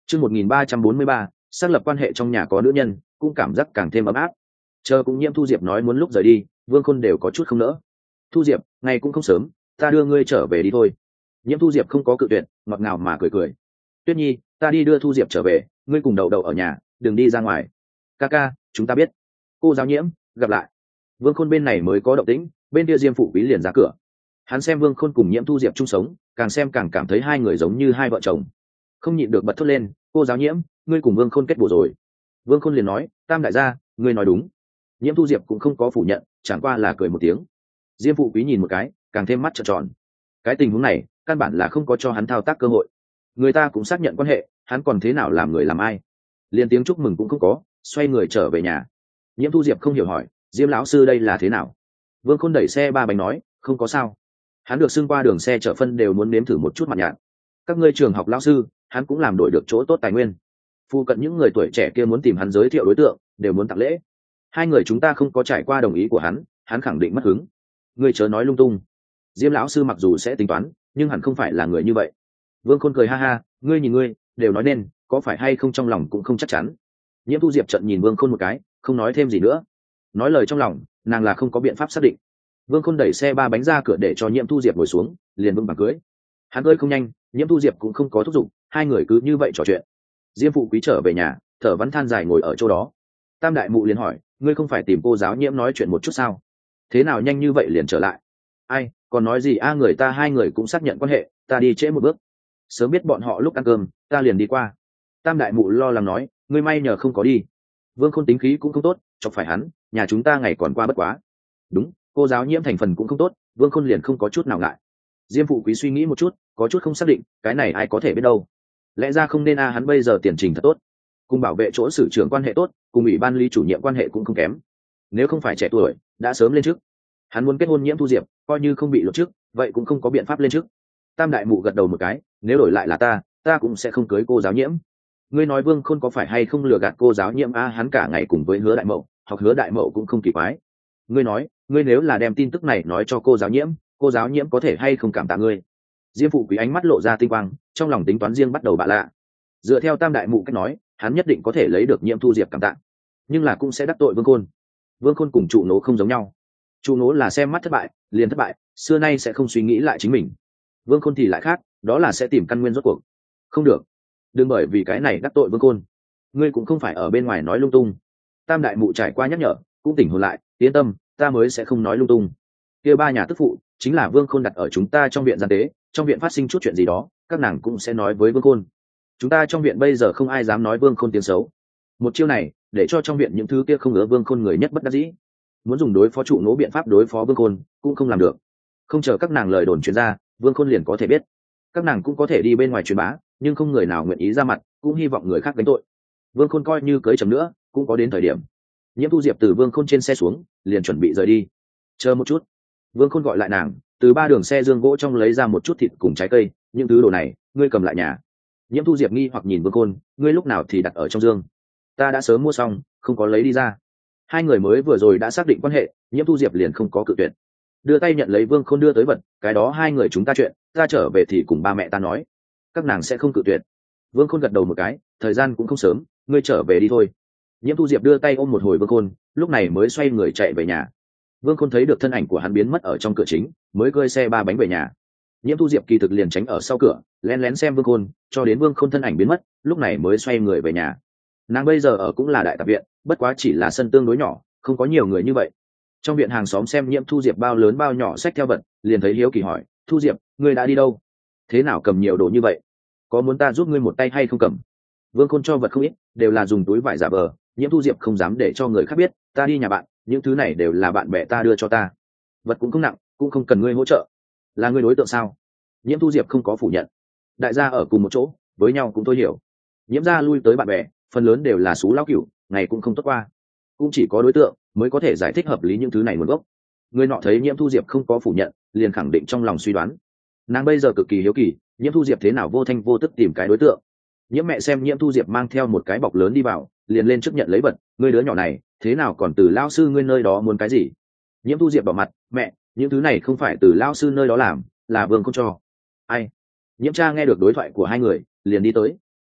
Chương 1343, xác lập quan hệ trong nhà có nữ nhân, cũng cảm giác càng thêm ấm áp. Chờ cũng Nhiễm Thu Diệp nói muốn lúc rời đi, Vương Khôn đều có chút không nỡ. Thu Diệp, ngày cũng không sớm, ta đưa ngươi trở về đi thôi. Nhiễm Thu Diệp không có cự tuyệt, ngọt ngào mà cười cười. Tuyết Nhi, ta đi đưa Thu Diệp trở về, ngươi cùng đậu đậu ở nhà, đừng đi ra ngoài. Ca ca, chúng ta biết. Cô giáo Nhiễm, gặp lại. Vương Khôn bên này mới có động tĩnh, bên kia Diêm Phụ Quý liền ra cửa. Hắn xem Vương Khôn cùng Nhiễm Thu Diệp chung sống, càng xem càng cảm thấy hai người giống như hai vợ chồng. Không nhịn được bật thốt lên, cô giáo Nhiễm, ngươi cùng Vương Khôn kết bổ rồi. Vương Khôn liền nói, Tam đại gia, ngươi nói đúng. Nhiễm Thu Diệp cũng không có phủ nhận, chẳng qua là cười một tiếng. Diêm Phụ Quý nhìn một cái, càng thêm mắt trợn tròn. Cái tình huống này căn bản là không có cho hắn thao tác cơ hội, người ta cũng xác nhận quan hệ, hắn còn thế nào làm người làm ai. Liên tiếng chúc mừng cũng không có, xoay người trở về nhà. Nhiễm Thu Diệp không hiểu hỏi, Diêm lão sư đây là thế nào? Vương Khôn đẩy xe ba bánh nói, không có sao. Hắn được xưng qua đường xe chở phân đều muốn nếm thử một chút mặt nhạt. Các ngươi trường học lão sư, hắn cũng làm đổi được chỗ tốt tài nguyên. Phu cận những người tuổi trẻ kia muốn tìm hắn giới thiệu đối tượng, đều muốn tặng lễ. Hai người chúng ta không có trải qua đồng ý của hắn khẳng định mất hứng. Ngươi chớ nói lung tung. Diêm lão sư mặc dù sẽ tính toán, nhưng hẳn không phải là người như vậy. Vương Khôn cười ha ha, ngươi nhìn ngươi, đều nói nên, có phải hay không trong lòng cũng không chắc chắn. Nhiễm Thu Diệp trận nhìn Vương Khôn một cái, không nói thêm gì nữa. Nói lời trong lòng, nàng là không có biện pháp xác định. Vương Khôn đẩy xe ba bánh ra cửa để cho Nhiễm Thu Diệp ngồi xuống, liền vững vàng cưới. Hắn cưới không nhanh, Nhiễm Thu Diệp cũng không có thúc giục, hai người cứ như vậy trò chuyện. Diêm Phụ Quý trở về nhà, thở vắn than dài ngồi ở chỗ đó. Tam đại mụ liền hỏi, ngươi không phải tìm cô giáo Nhiễm nói chuyện một chút sao? Thế nào nhanh như vậy liền trở lại? Ai, còn nói gì a, người ta hai người cũng xác nhận quan hệ, ta đi trễ một bước. Sớm biết bọn họ lúc ăn cơm, ta liền đi qua. Tam đại mụ lo lắng nói, ngươi may nhờ không có đi. Vương Khôn tính khí cũng không tốt, chọc phải hắn, nhà chúng ta ngày còn qua bất quá. Đúng, cô giáo Nhiễm thành phần cũng không tốt, Vương Khôn liền không có chút nào ngại. Diêm Phụ Quý suy nghĩ một chút, có chút không xác định, cái này ai có thể biết đâu. Lẽ ra không nên a, hắn bây giờ tiền trình thật tốt, cùng bảo vệ chỗ sử trưởng quan hệ tốt, cùng ủy ban lý chủ nhiệm quan hệ cũng không kém. Nếu không phải trẻ tuổi, đã sớm lên trước. Hắn muốn kết hôn Nhiễm Thu Diệp, coi như không bị lột trước, vậy cũng không có biện pháp lên trước. Tam đại mụ gật đầu một cái, nếu đổi lại là ta cũng sẽ không cưới cô giáo Nhiễm. Ngươi nói Vương Khôn có phải hay không lừa gạt cô giáo Nhiễm a, hắn cả ngày cùng với Hứa Đại Mậu, học Hứa Đại Mậu cũng không kỳ quái. Ngươi nói, ngươi nếu là đem tin tức này nói cho cô giáo Nhiễm có thể hay không cảm tạ ngươi? Diêm Phụ Quý ánh mắt lộ ra tinh quang, trong lòng tính toán riêng bắt đầu bạ lạ. Dựa theo Tam đại mụ cách nói, hắn nhất định có thể lấy được Nhiễm Thu Diệp cảm tạ, nhưng là cũng sẽ đắc tội Vương Khôn. Vương Khôn cùng trụ nố không giống nhau. Trụ nố là xem mắt thất bại liền thất bại, xưa nay sẽ không suy nghĩ lại chính mình. Vương Khôn thì lại khác, đó là sẽ tìm căn nguyên rốt cuộc. Không được, đừng bởi vì cái này đắc tội Vương Khôn. Ngươi cũng không phải ở bên ngoài nói lung tung. Tam đại mụ trải qua nhắc nhở, cũng tỉnh hồn lại, yên tâm, ta mới sẽ không nói lung tung. Kia ba nhà tức phụ chính là Vương Khôn đặt ở chúng ta trong viện gian tế, trong viện phát sinh chút chuyện gì đó, các nàng cũng sẽ nói với Vương Khôn. Chúng ta trong viện bây giờ không ai dám nói Vương Khôn tiếng xấu. Một chiêu này để cho trong viện những thứ kia không ngớ Vương Khôn người nhất bất đắc dĩ. Muốn dùng đối phó trụ nỗ biện pháp đối phó Vương Khôn cũng không làm được. Không chờ các nàng lời đồn truyền ra, Vương Khôn liền có thể biết. Các nàng cũng có thể đi bên ngoài truyền bá, nhưng không người nào nguyện ý ra mặt, cũng hy vọng người khác gánh tội. Vương Khôn coi như cưới chồng nữa, cũng có đến thời điểm. Nhiễm Thu Diệp từ Vương Khôn trên xe xuống, liền chuẩn bị rời đi. Chờ một chút. Vương Khôn gọi lại nàng, từ ba đường xe dương gỗ trong lấy ra một chút thịt cùng trái cây, những thứ đồ này ngươi cầm lại nhà. Nhiễm Thu Diệp nghi hoặc nhìn Vương Khôn, ngươi lúc nào thì đặt ở trong dương? Ta đã sớm mua xong, không có lấy đi ra. Hai người mới vừa rồi đã xác định quan hệ, Nhiễm Thu Diệp liền không có cự tuyệt, đưa tay nhận lấy Vương Khôn đưa tới vật, cái đó hai người chúng ta chuyện, ta trở về thì cùng ba mẹ ta nói, các nàng sẽ không cự tuyệt. Vương Khôn gật đầu một cái, thời gian cũng không sớm, ngươi trở về đi thôi. Nhiễm Thu Diệp đưa tay ôm một hồi Vương Khôn, lúc này mới xoay người chạy về nhà. Vương Khôn thấy được thân ảnh của hắn biến mất ở trong cửa chính, mới cơi xe ba bánh về nhà. Nhiễm Thu Diệp kỳ thực liền tránh ở sau cửa, lén lén xem Vương Khôn, cho đến Vương Khôn thân ảnh biến mất, lúc này mới xoay người về nhà. Nàng bây giờ ở cũng là đại tạp viện, bất quá chỉ là sân tương đối nhỏ, không có nhiều người như vậy. Trong viện hàng xóm xem Nhiễm Thu Diệp bao lớn bao nhỏ xách theo vật, liền thấy hiếu kỳ hỏi, Thu Diệp, ngươi đã đi đâu? Thế nào cầm nhiều đồ như vậy? Có muốn ta giúp ngươi một tay hay không cầm? Vương Khôn cho vật không ít, đều là dùng túi vải giả vờ. Nhiễm Thu Diệp không dám để cho người khác biết, ta đi nhà bạn, những thứ này đều là bạn bè ta đưa cho ta. Vật cũng không nặng, cũng không cần ngươi hỗ trợ. Là ngươi đối tượng sao? Nhiễm Thu Diệp không có phủ nhận. Đại gia ở cùng một chỗ, với nhau cũng tôi hiểu. Nhiễm gia lui tới bạn bè, phần lớn đều là xú lão cửu, ngày cũng không tốt qua. Cũng chỉ có đối tượng mới có thể giải thích hợp lý những thứ này nguồn gốc. Người nọ thấy Nhiễm Thu Diệp không có phủ nhận, liền khẳng định trong lòng suy đoán. Nàng bây giờ cực kỳ hiếu kỳ, Nhiễm Thu Diệp thế nào vô thanh vô tức tìm cái đối tượng. Nhiễm mẹ xem Nhiễm Thu Diệp mang theo một cái bọc lớn đi vào, liền lên trước nhận lấy vật, ngươi đứa nhỏ này thế nào còn từ lao sư ngươi nơi đó muốn cái gì? Nhiễm Thu Diệp đỏ mặt, mẹ, những thứ này không phải từ lao sư nơi đó làm, là Vương Khôn cho. Ai? Nhiễm cha nghe được đối thoại của hai người, liền đi tới.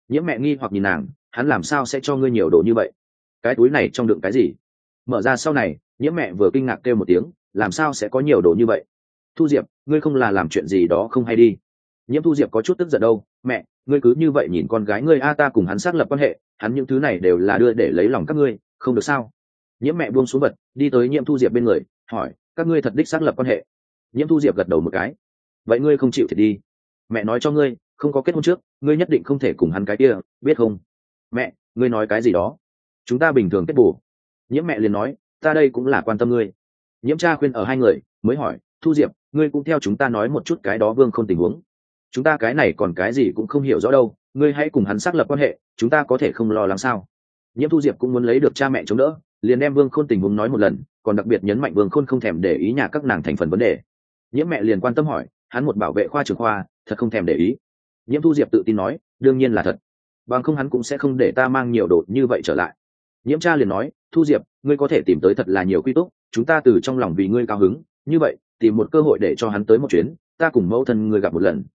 Nhiễm mẹ nghi hoặc nhìn nàng, hắn làm sao sẽ cho ngươi nhiều đồ như vậy? Cái túi này trong đựng cái gì? Mở ra sau này, Nhiễm mẹ vừa kinh ngạc kêu một tiếng, làm sao sẽ có nhiều đồ như vậy? Thu Diệp, ngươi không là làm chuyện gì đó không hay đi? Nhiễm Thu Diệp có chút tức giận đâu, mẹ, ngươi cứ như vậy nhìn con gái ngươi a, ta cùng hắn xác lập quan hệ, hắn những thứ này đều là đưa để lấy lòng các ngươi, không được sao? Nhiễm mẹ buông xuống vật, đi tới Nhiễm Thu Diệp bên người, hỏi, các ngươi thật đích xác lập quan hệ? Nhiễm Thu Diệp gật đầu một cái. Vậy ngươi không chịu thì đi. Mẹ nói cho ngươi, không có kết hôn trước, ngươi nhất định không thể cùng hắn cái kia, biết không? Mẹ, ngươi nói cái gì đó? Chúng ta bình thường kết bù. Nhiễm mẹ liền nói, ta đây cũng là quan tâm ngươi. Nhiễm cha khuyên ở hai người, mới hỏi, Thu Diệp, ngươi cũng theo chúng ta nói một chút cái đó Vương Khôn tình huống. Chúng ta cái này còn cái gì cũng không hiểu rõ đâu, ngươi hãy cùng hắn xác lập quan hệ, chúng ta có thể không lo lắng sao? Nhiễm Thu Diệp cũng muốn lấy được cha mẹ chống đỡ, liền đem Vương Khôn tình huống nói một lần, còn đặc biệt nhấn mạnh Vương Khôn không thèm để ý nhà các nàng thành phần vấn đề. Nhiễm mẹ liền quan tâm hỏi, hắn một bảo vệ khoa trưởng khoa, thật không thèm để ý? Nhiễm Thu Diệp tự tin nói, đương nhiên là thật, bằng không hắn cũng sẽ không để ta mang nhiều đồ như vậy trở lại. Nhiễm cha liền nói, Thu Diệp, ngươi có thể tìm tới thật là nhiều quy túc, chúng ta từ trong lòng vì ngươi cao hứng, như vậy tìm một cơ hội để cho hắn tới một chuyến, ta cùng mẫu thân ngươi gặp một lần.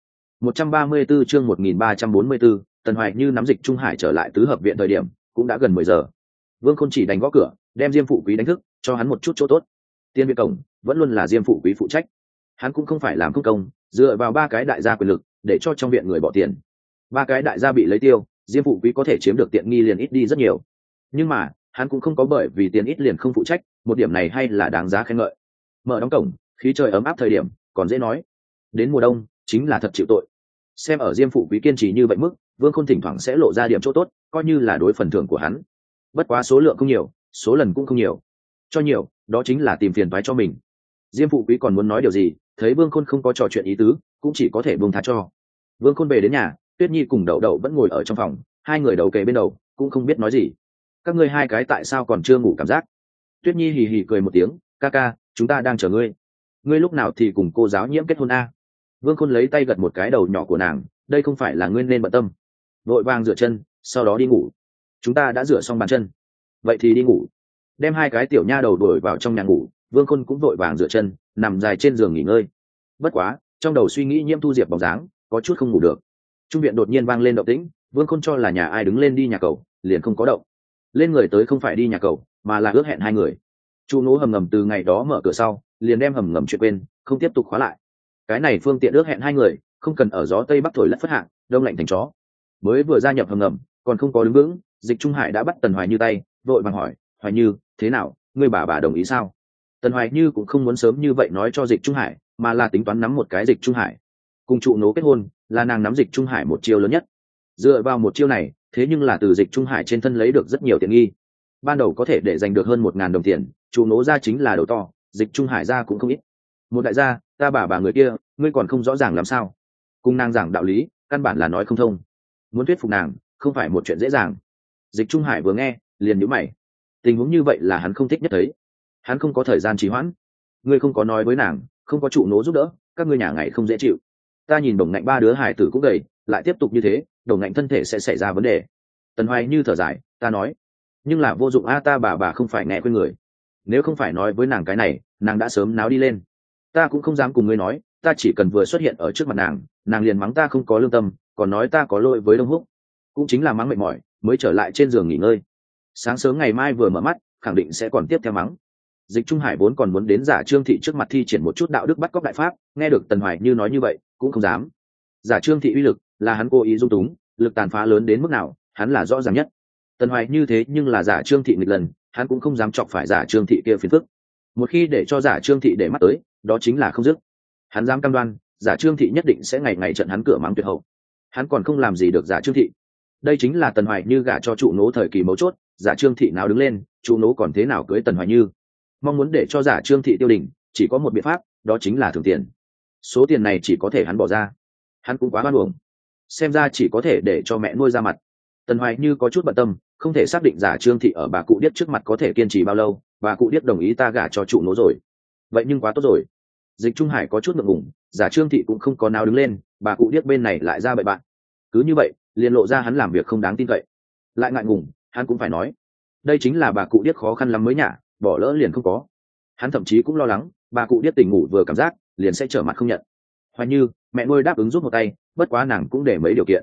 134 chương 1344, Tần Hoài Như nắm Dịch Trung Hải trở lại tứ hợp viện thời điểm, cũng đã gần 10 giờ. Vương Khôn chỉ đành gõ cửa, đem Diêm Phụ Quý đánh thức, cho hắn một chút chỗ tốt. Tiên viện cổng vẫn luôn là Diêm Phụ Quý phụ trách. Hắn cũng không phải làm công công, dựa vào ba cái đại gia quyền lực, để cho trong viện người bỏ tiền. Ba cái đại gia bị lấy tiêu, Diêm Phụ Quý có thể chiếm được tiện nghi liền ít đi rất nhiều. Nhưng mà, hắn cũng không có bởi vì tiền ít liền không phụ trách, một điểm này hay là đáng giá khen ngợi. Mở đóng cổng, khí trời ấm áp thời điểm, còn dễ nói. Đến mùa đông, chính là thật chịu tội. Xem ở Diêm Phụ Quý kiên trì như vậy mức, Vương Khôn thỉnh thoảng sẽ lộ ra điểm chỗ tốt, coi như là đối phần thưởng của hắn. Bất quá số lượng không nhiều, số lần cũng không nhiều. Cho nhiều, đó chính là tìm phiền toái cho mình. Diêm Phụ Quý còn muốn nói điều gì, thấy Vương Khôn không có trò chuyện ý tứ, cũng chỉ có thể buông tha cho. Vương Khôn về đến nhà, Tuyết Nhi cùng Đậu Đậu vẫn ngồi ở trong phòng, hai người đầu kề bên đầu, cũng không biết nói gì. Các ngươi hai cái tại sao còn chưa ngủ cảm giác? Tuyết Nhi hì hì cười một tiếng, ca ca, chúng ta đang chờ ngươi. Ngươi lúc nào thì cùng cô giáo Nhiễm kết hôn a? Vương Khôn lấy tay gật một cái đầu nhỏ của nàng, đây không phải là ngươi nên bận tâm. Vội vàng rửa chân, sau đó đi ngủ. Chúng ta đã rửa xong bàn chân, vậy thì đi ngủ. Đem hai cái tiểu nha đầu đuổi vào trong nhà ngủ, Vương Khôn cũng vội vàng rửa chân, nằm dài trên giường nghỉ ngơi. Bất quá, trong đầu suy nghĩ Nhiễm Thu Diệp bóng dáng, có chút không ngủ được. Trung viện đột nhiên vang lên động tĩnh, Vương Khôn cho là nhà ai đứng lên đi nhà cầu, liền không có động. Lên người tới không phải đi nhà cầu, mà là ước hẹn hai người. Chu Nỗ hầm ngầm từ ngày đó mở cửa sau, liền đem hầm ngầm chuyện quên, không tiếp tục khóa lại. Cái này phương tiện ước hẹn hai người, không cần ở gió tây bắc thổi lất phất hạng, đông lạnh thành chó. Mới vừa gia nhập hầm ngầm, còn không có đứng vững, Dịch Trung Hải đã bắt Tần Hoài Như tay, vội vàng hỏi, Hoài Như, thế nào, ngươi bà đồng ý sao? Tần Hoài Như cũng không muốn sớm như vậy nói cho Dịch Trung Hải, mà là tính toán nắm một cái Dịch Trung Hải. Cùng Trụ Nỗ kết hôn, là nàng nắm Dịch Trung Hải một chiêu lớn nhất. Dựa vào một chiêu này, thế nhưng là từ Dịch Trung Hải trên thân lấy được rất nhiều tiện nghi. Ban đầu có thể để giành được hơn 1.000 đồng tiền, Trụ Nỗ ra chính là đầu to, Dịch Trung Hải ra cũng không ít. Một đại gia, ta bà người kia, ngươi còn không rõ ràng làm sao? Cùng nàng giảng đạo lý, căn bản là nói không thông. Muốn thuyết phục nàng, không phải một chuyện dễ dàng. Dịch Trung Hải vừa nghe, liền nhíu mày. Tình huống như vậy là hắn không thích nhất thấy. Hắn không có thời gian trì hoãn. Ngươi không có nói với nàng, không có Trụ Nỗ giúp đỡ, các ngươi nhà ngày không dễ chịu. Ta nhìn Đồng Ngạnh ba đứa hải tử cũng gầy, lại tiếp tục như thế, Đồng Ngạnh thân thể sẽ xảy ra vấn đề. Tần Hoài Như thở dài, ta nói, nhưng là vô dụng a, ta bà không phải nghe khuyên người. Nếu không phải nói với nàng cái này, nàng đã sớm náo đi lên. Ta cũng không dám cùng ngươi nói, ta chỉ cần vừa xuất hiện ở trước mặt nàng, nàng liền mắng ta không có lương tâm, còn nói ta có lỗi với Đông Húc, cũng chính là mắng mệt mỏi, mới trở lại trên giường nghỉ ngơi. Sáng sớm ngày mai vừa mở mắt, khẳng định sẽ còn tiếp theo mắng. Dịch Trung Hải vốn còn muốn đến Giả Trương Thị trước mặt thi triển một chút đạo đức bắt cóc đại pháp, nghe được Tần Hoài Như nói như vậy, cũng không dám. Giả Trương Thị uy lực, là hắn cố ý dung túng, lực tàn phá lớn đến mức nào, hắn là rõ ràng nhất. Tần Hoài Như thế nhưng là Giả Trương Thị nghịch lần, hắn cũng không dám chọc phải Giả Trương Thị kia phiền phức. Một khi để cho Giả Trương Thị để mắt tới, đó chính là không dứt. Hắn dám cam đoan, Giả Trương Thị nhất định sẽ ngày ngày trận hắn cửa mắng tuyệt hậu. Hắn còn không làm gì được Giả Trương Thị. Đây chính là Tần Hoài Như gả cho Trụ Nỗ thời kỳ mấu chốt, Giả Trương Thị nào đứng lên, Trụ Nỗ còn thế nào cưới Tần Hoài Như. Mong muốn để cho Giả Trương Thị tiêu đỉnh, chỉ có một biện pháp, đó chính là thưởng tiền. Số tiền này chỉ có thể hắn bỏ ra. Hắn cũng quá oan uổng. Xem ra chỉ có thể để cho mẹ nuôi ra mặt. Tần Hoài Như có chút bận tâm, không thể xác định Giả Trương Thị ở bà cụ điếc trước mặt có thể kiên trì bao lâu, bà cụ điếc đồng ý ta gả cho Trụ Nỗ rồi. Vậy nhưng quá tốt rồi. Dịch Trung Hải có chút ngượng ngùng, Giả Trương Thị cũng không có nào đứng lên, bà cụ điếc bên này lại ra bậy bạn. Cứ như vậy, liền lộ ra hắn làm việc không đáng tin cậy. Lại ngại ngùng, hắn cũng phải nói, đây chính là bà cụ điếc khó khăn lắm mới nhả, bỏ lỡ liền không có. Hắn thậm chí cũng lo lắng, bà cụ điếc tỉnh ngủ vừa cảm giác, liền sẽ trở mặt không nhận. Hoài Như, mẹ nuôi đáp ứng giúp một tay, bất quá nàng cũng để mấy điều kiện.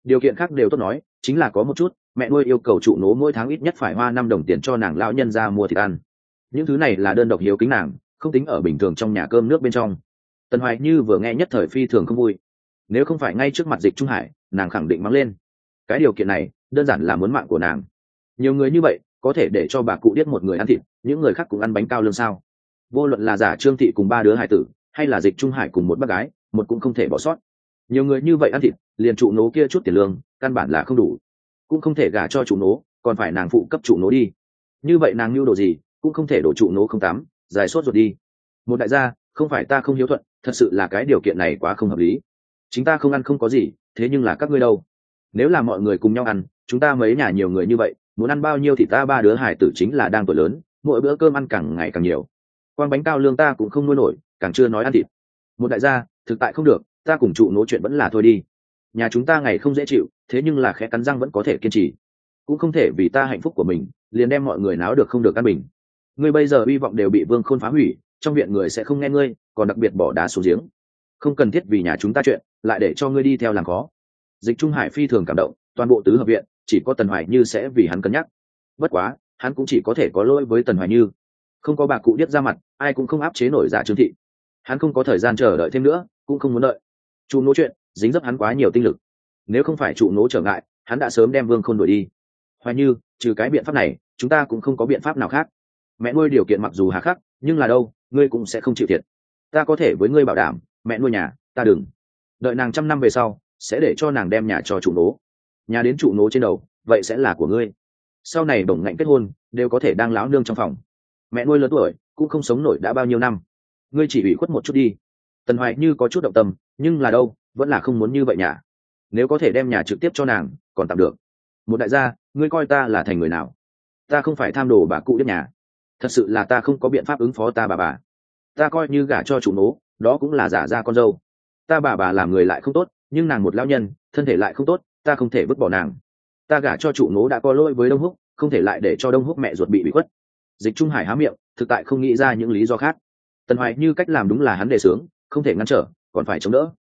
điều kiện khác đều tốt nói, chính là có một chút, mẹ nuôi yêu cầu trụ nố mỗi tháng ít nhất phải hoa 5 đồng tiền cho nàng lão nhân ra mua thịt ăn. Những thứ này là đơn độc hiếu kính nàng, không tính ở bình thường trong nhà cơm nước bên trong. Tần Hoài Như vừa nghe nhất thời phi thường không vui. Nếu không phải ngay trước mặt Dịch Trung Hải, nàng khẳng định mắng lên. Cái điều kiện này đơn giản là muốn mạng của nàng. Nhiều người như vậy có thể để cho bà cụ điếc một người ăn thịt, những người khác cũng ăn bánh cao lương sao? Vô luận là giả Trương Thị cùng 3 đứa hải tử, hay là Dịch Trung Hải cùng một bác gái, một cũng không thể bỏ sót. Nhiều người như vậy ăn thịt, liền trụ nố kia chút tiền lương căn bản là không đủ, cũng không thể gả cho trụ nố, còn phải nàng phụ cấp trụ nố đi. Như vậy nàng nhu đồ gì cũng không thể đổ trụ nố không tắm, dài sốt ruột đi. Một đại gia, không phải ta không hiếu thuận, thật sự là cái điều kiện này quá không hợp lý. Chính ta không ăn không có gì, thế nhưng là các ngươi đâu? Nếu là mọi người cùng nhau ăn, chúng ta mấy nhà nhiều người như vậy, muốn ăn bao nhiêu thì ta 3 đứa hải tử chính là đang tuổi lớn, mỗi bữa cơm ăn càng ngày càng nhiều. Quang bánh cao lương ta cũng không nuôi nổi, càng chưa nói ăn thịt. Một đại gia, thực tại không được, ta cùng trụ nố chuyện vẫn là thôi đi. Nhà chúng ta ngày không dễ chịu, thế nhưng là khẽ cắn răng vẫn có thể kiên trì. Cũng không thể vì ta hạnh phúc của mình, liền đem mọi người náo được không được căn bình. Ngươi bây giờ hy vọng đều bị Vương Khôn phá hủy, trong viện người sẽ không nghe ngươi, còn đặc biệt bỏ đá xuống giếng. Không cần thiết vì nhà chúng ta chuyện, lại để cho ngươi đi theo làm khó. Dịch Trung Hải phi thường cảm động, toàn bộ tứ hợp viện chỉ có Tần Hoài Như sẽ vì hắn cân nhắc. Bất quá, hắn cũng chỉ có thể có lỗi với Tần Hoài Như. Không có bà cụ điếc ra mặt, ai cũng không áp chế nổi giả Trương Thị. Hắn không có thời gian chờ đợi thêm nữa, cũng không muốn đợi. Trụ nố chuyện dính dấp hắn quá nhiều tinh lực, nếu không phải trụ nố trở ngại, hắn đã sớm đem Vương Khôn đuổi đi. Hoài Như, trừ cái biện pháp này, chúng ta cũng không có biện pháp nào khác. Mẹ nuôi điều kiện mặc dù hà khắc, nhưng là đâu, ngươi cũng sẽ không chịu thiệt. Ta có thể với ngươi bảo đảm, mẹ nuôi nhà, ta đừng đợi nàng 100 năm về sau, sẽ để cho nàng đem nhà cho trụ nố. Nhà đến trụ nố trên đầu, vậy sẽ là của ngươi. Sau này bổng ngạnh kết hôn, đều có thể đang láo nương trong phòng. Mẹ nuôi lớn tuổi, cũng không sống nổi đã bao nhiêu năm. Ngươi chỉ ủy khuất một chút đi. Tần Hoài Như có chút động tâm, nhưng là đâu, vẫn là không muốn như vậy nhà. Nếu có thể đem nhà trực tiếp cho nàng, còn tạm được. Một đại gia, ngươi coi ta là thành người nào? Ta không phải tham đồ bà cụ điếc nhà. Thật sự là ta không có biện pháp ứng phó ta bà. Ta coi như gả cho trụ nố, đó cũng là giả ra con dâu. Ta bà làm người lại không tốt, nhưng nàng một lão nhân, thân thể lại không tốt, ta không thể vứt bỏ nàng. Ta gả cho trụ nố đã có lỗi với Đông Húc, không thể lại để cho Đông Húc mẹ ruột bị khuất. Dịch Trung Hải há miệng, thực tại không nghĩ ra những lý do khác. Tần Hoài Như cách làm đúng là hắn đề xướng, không thể ngăn trở, còn phải chống đỡ.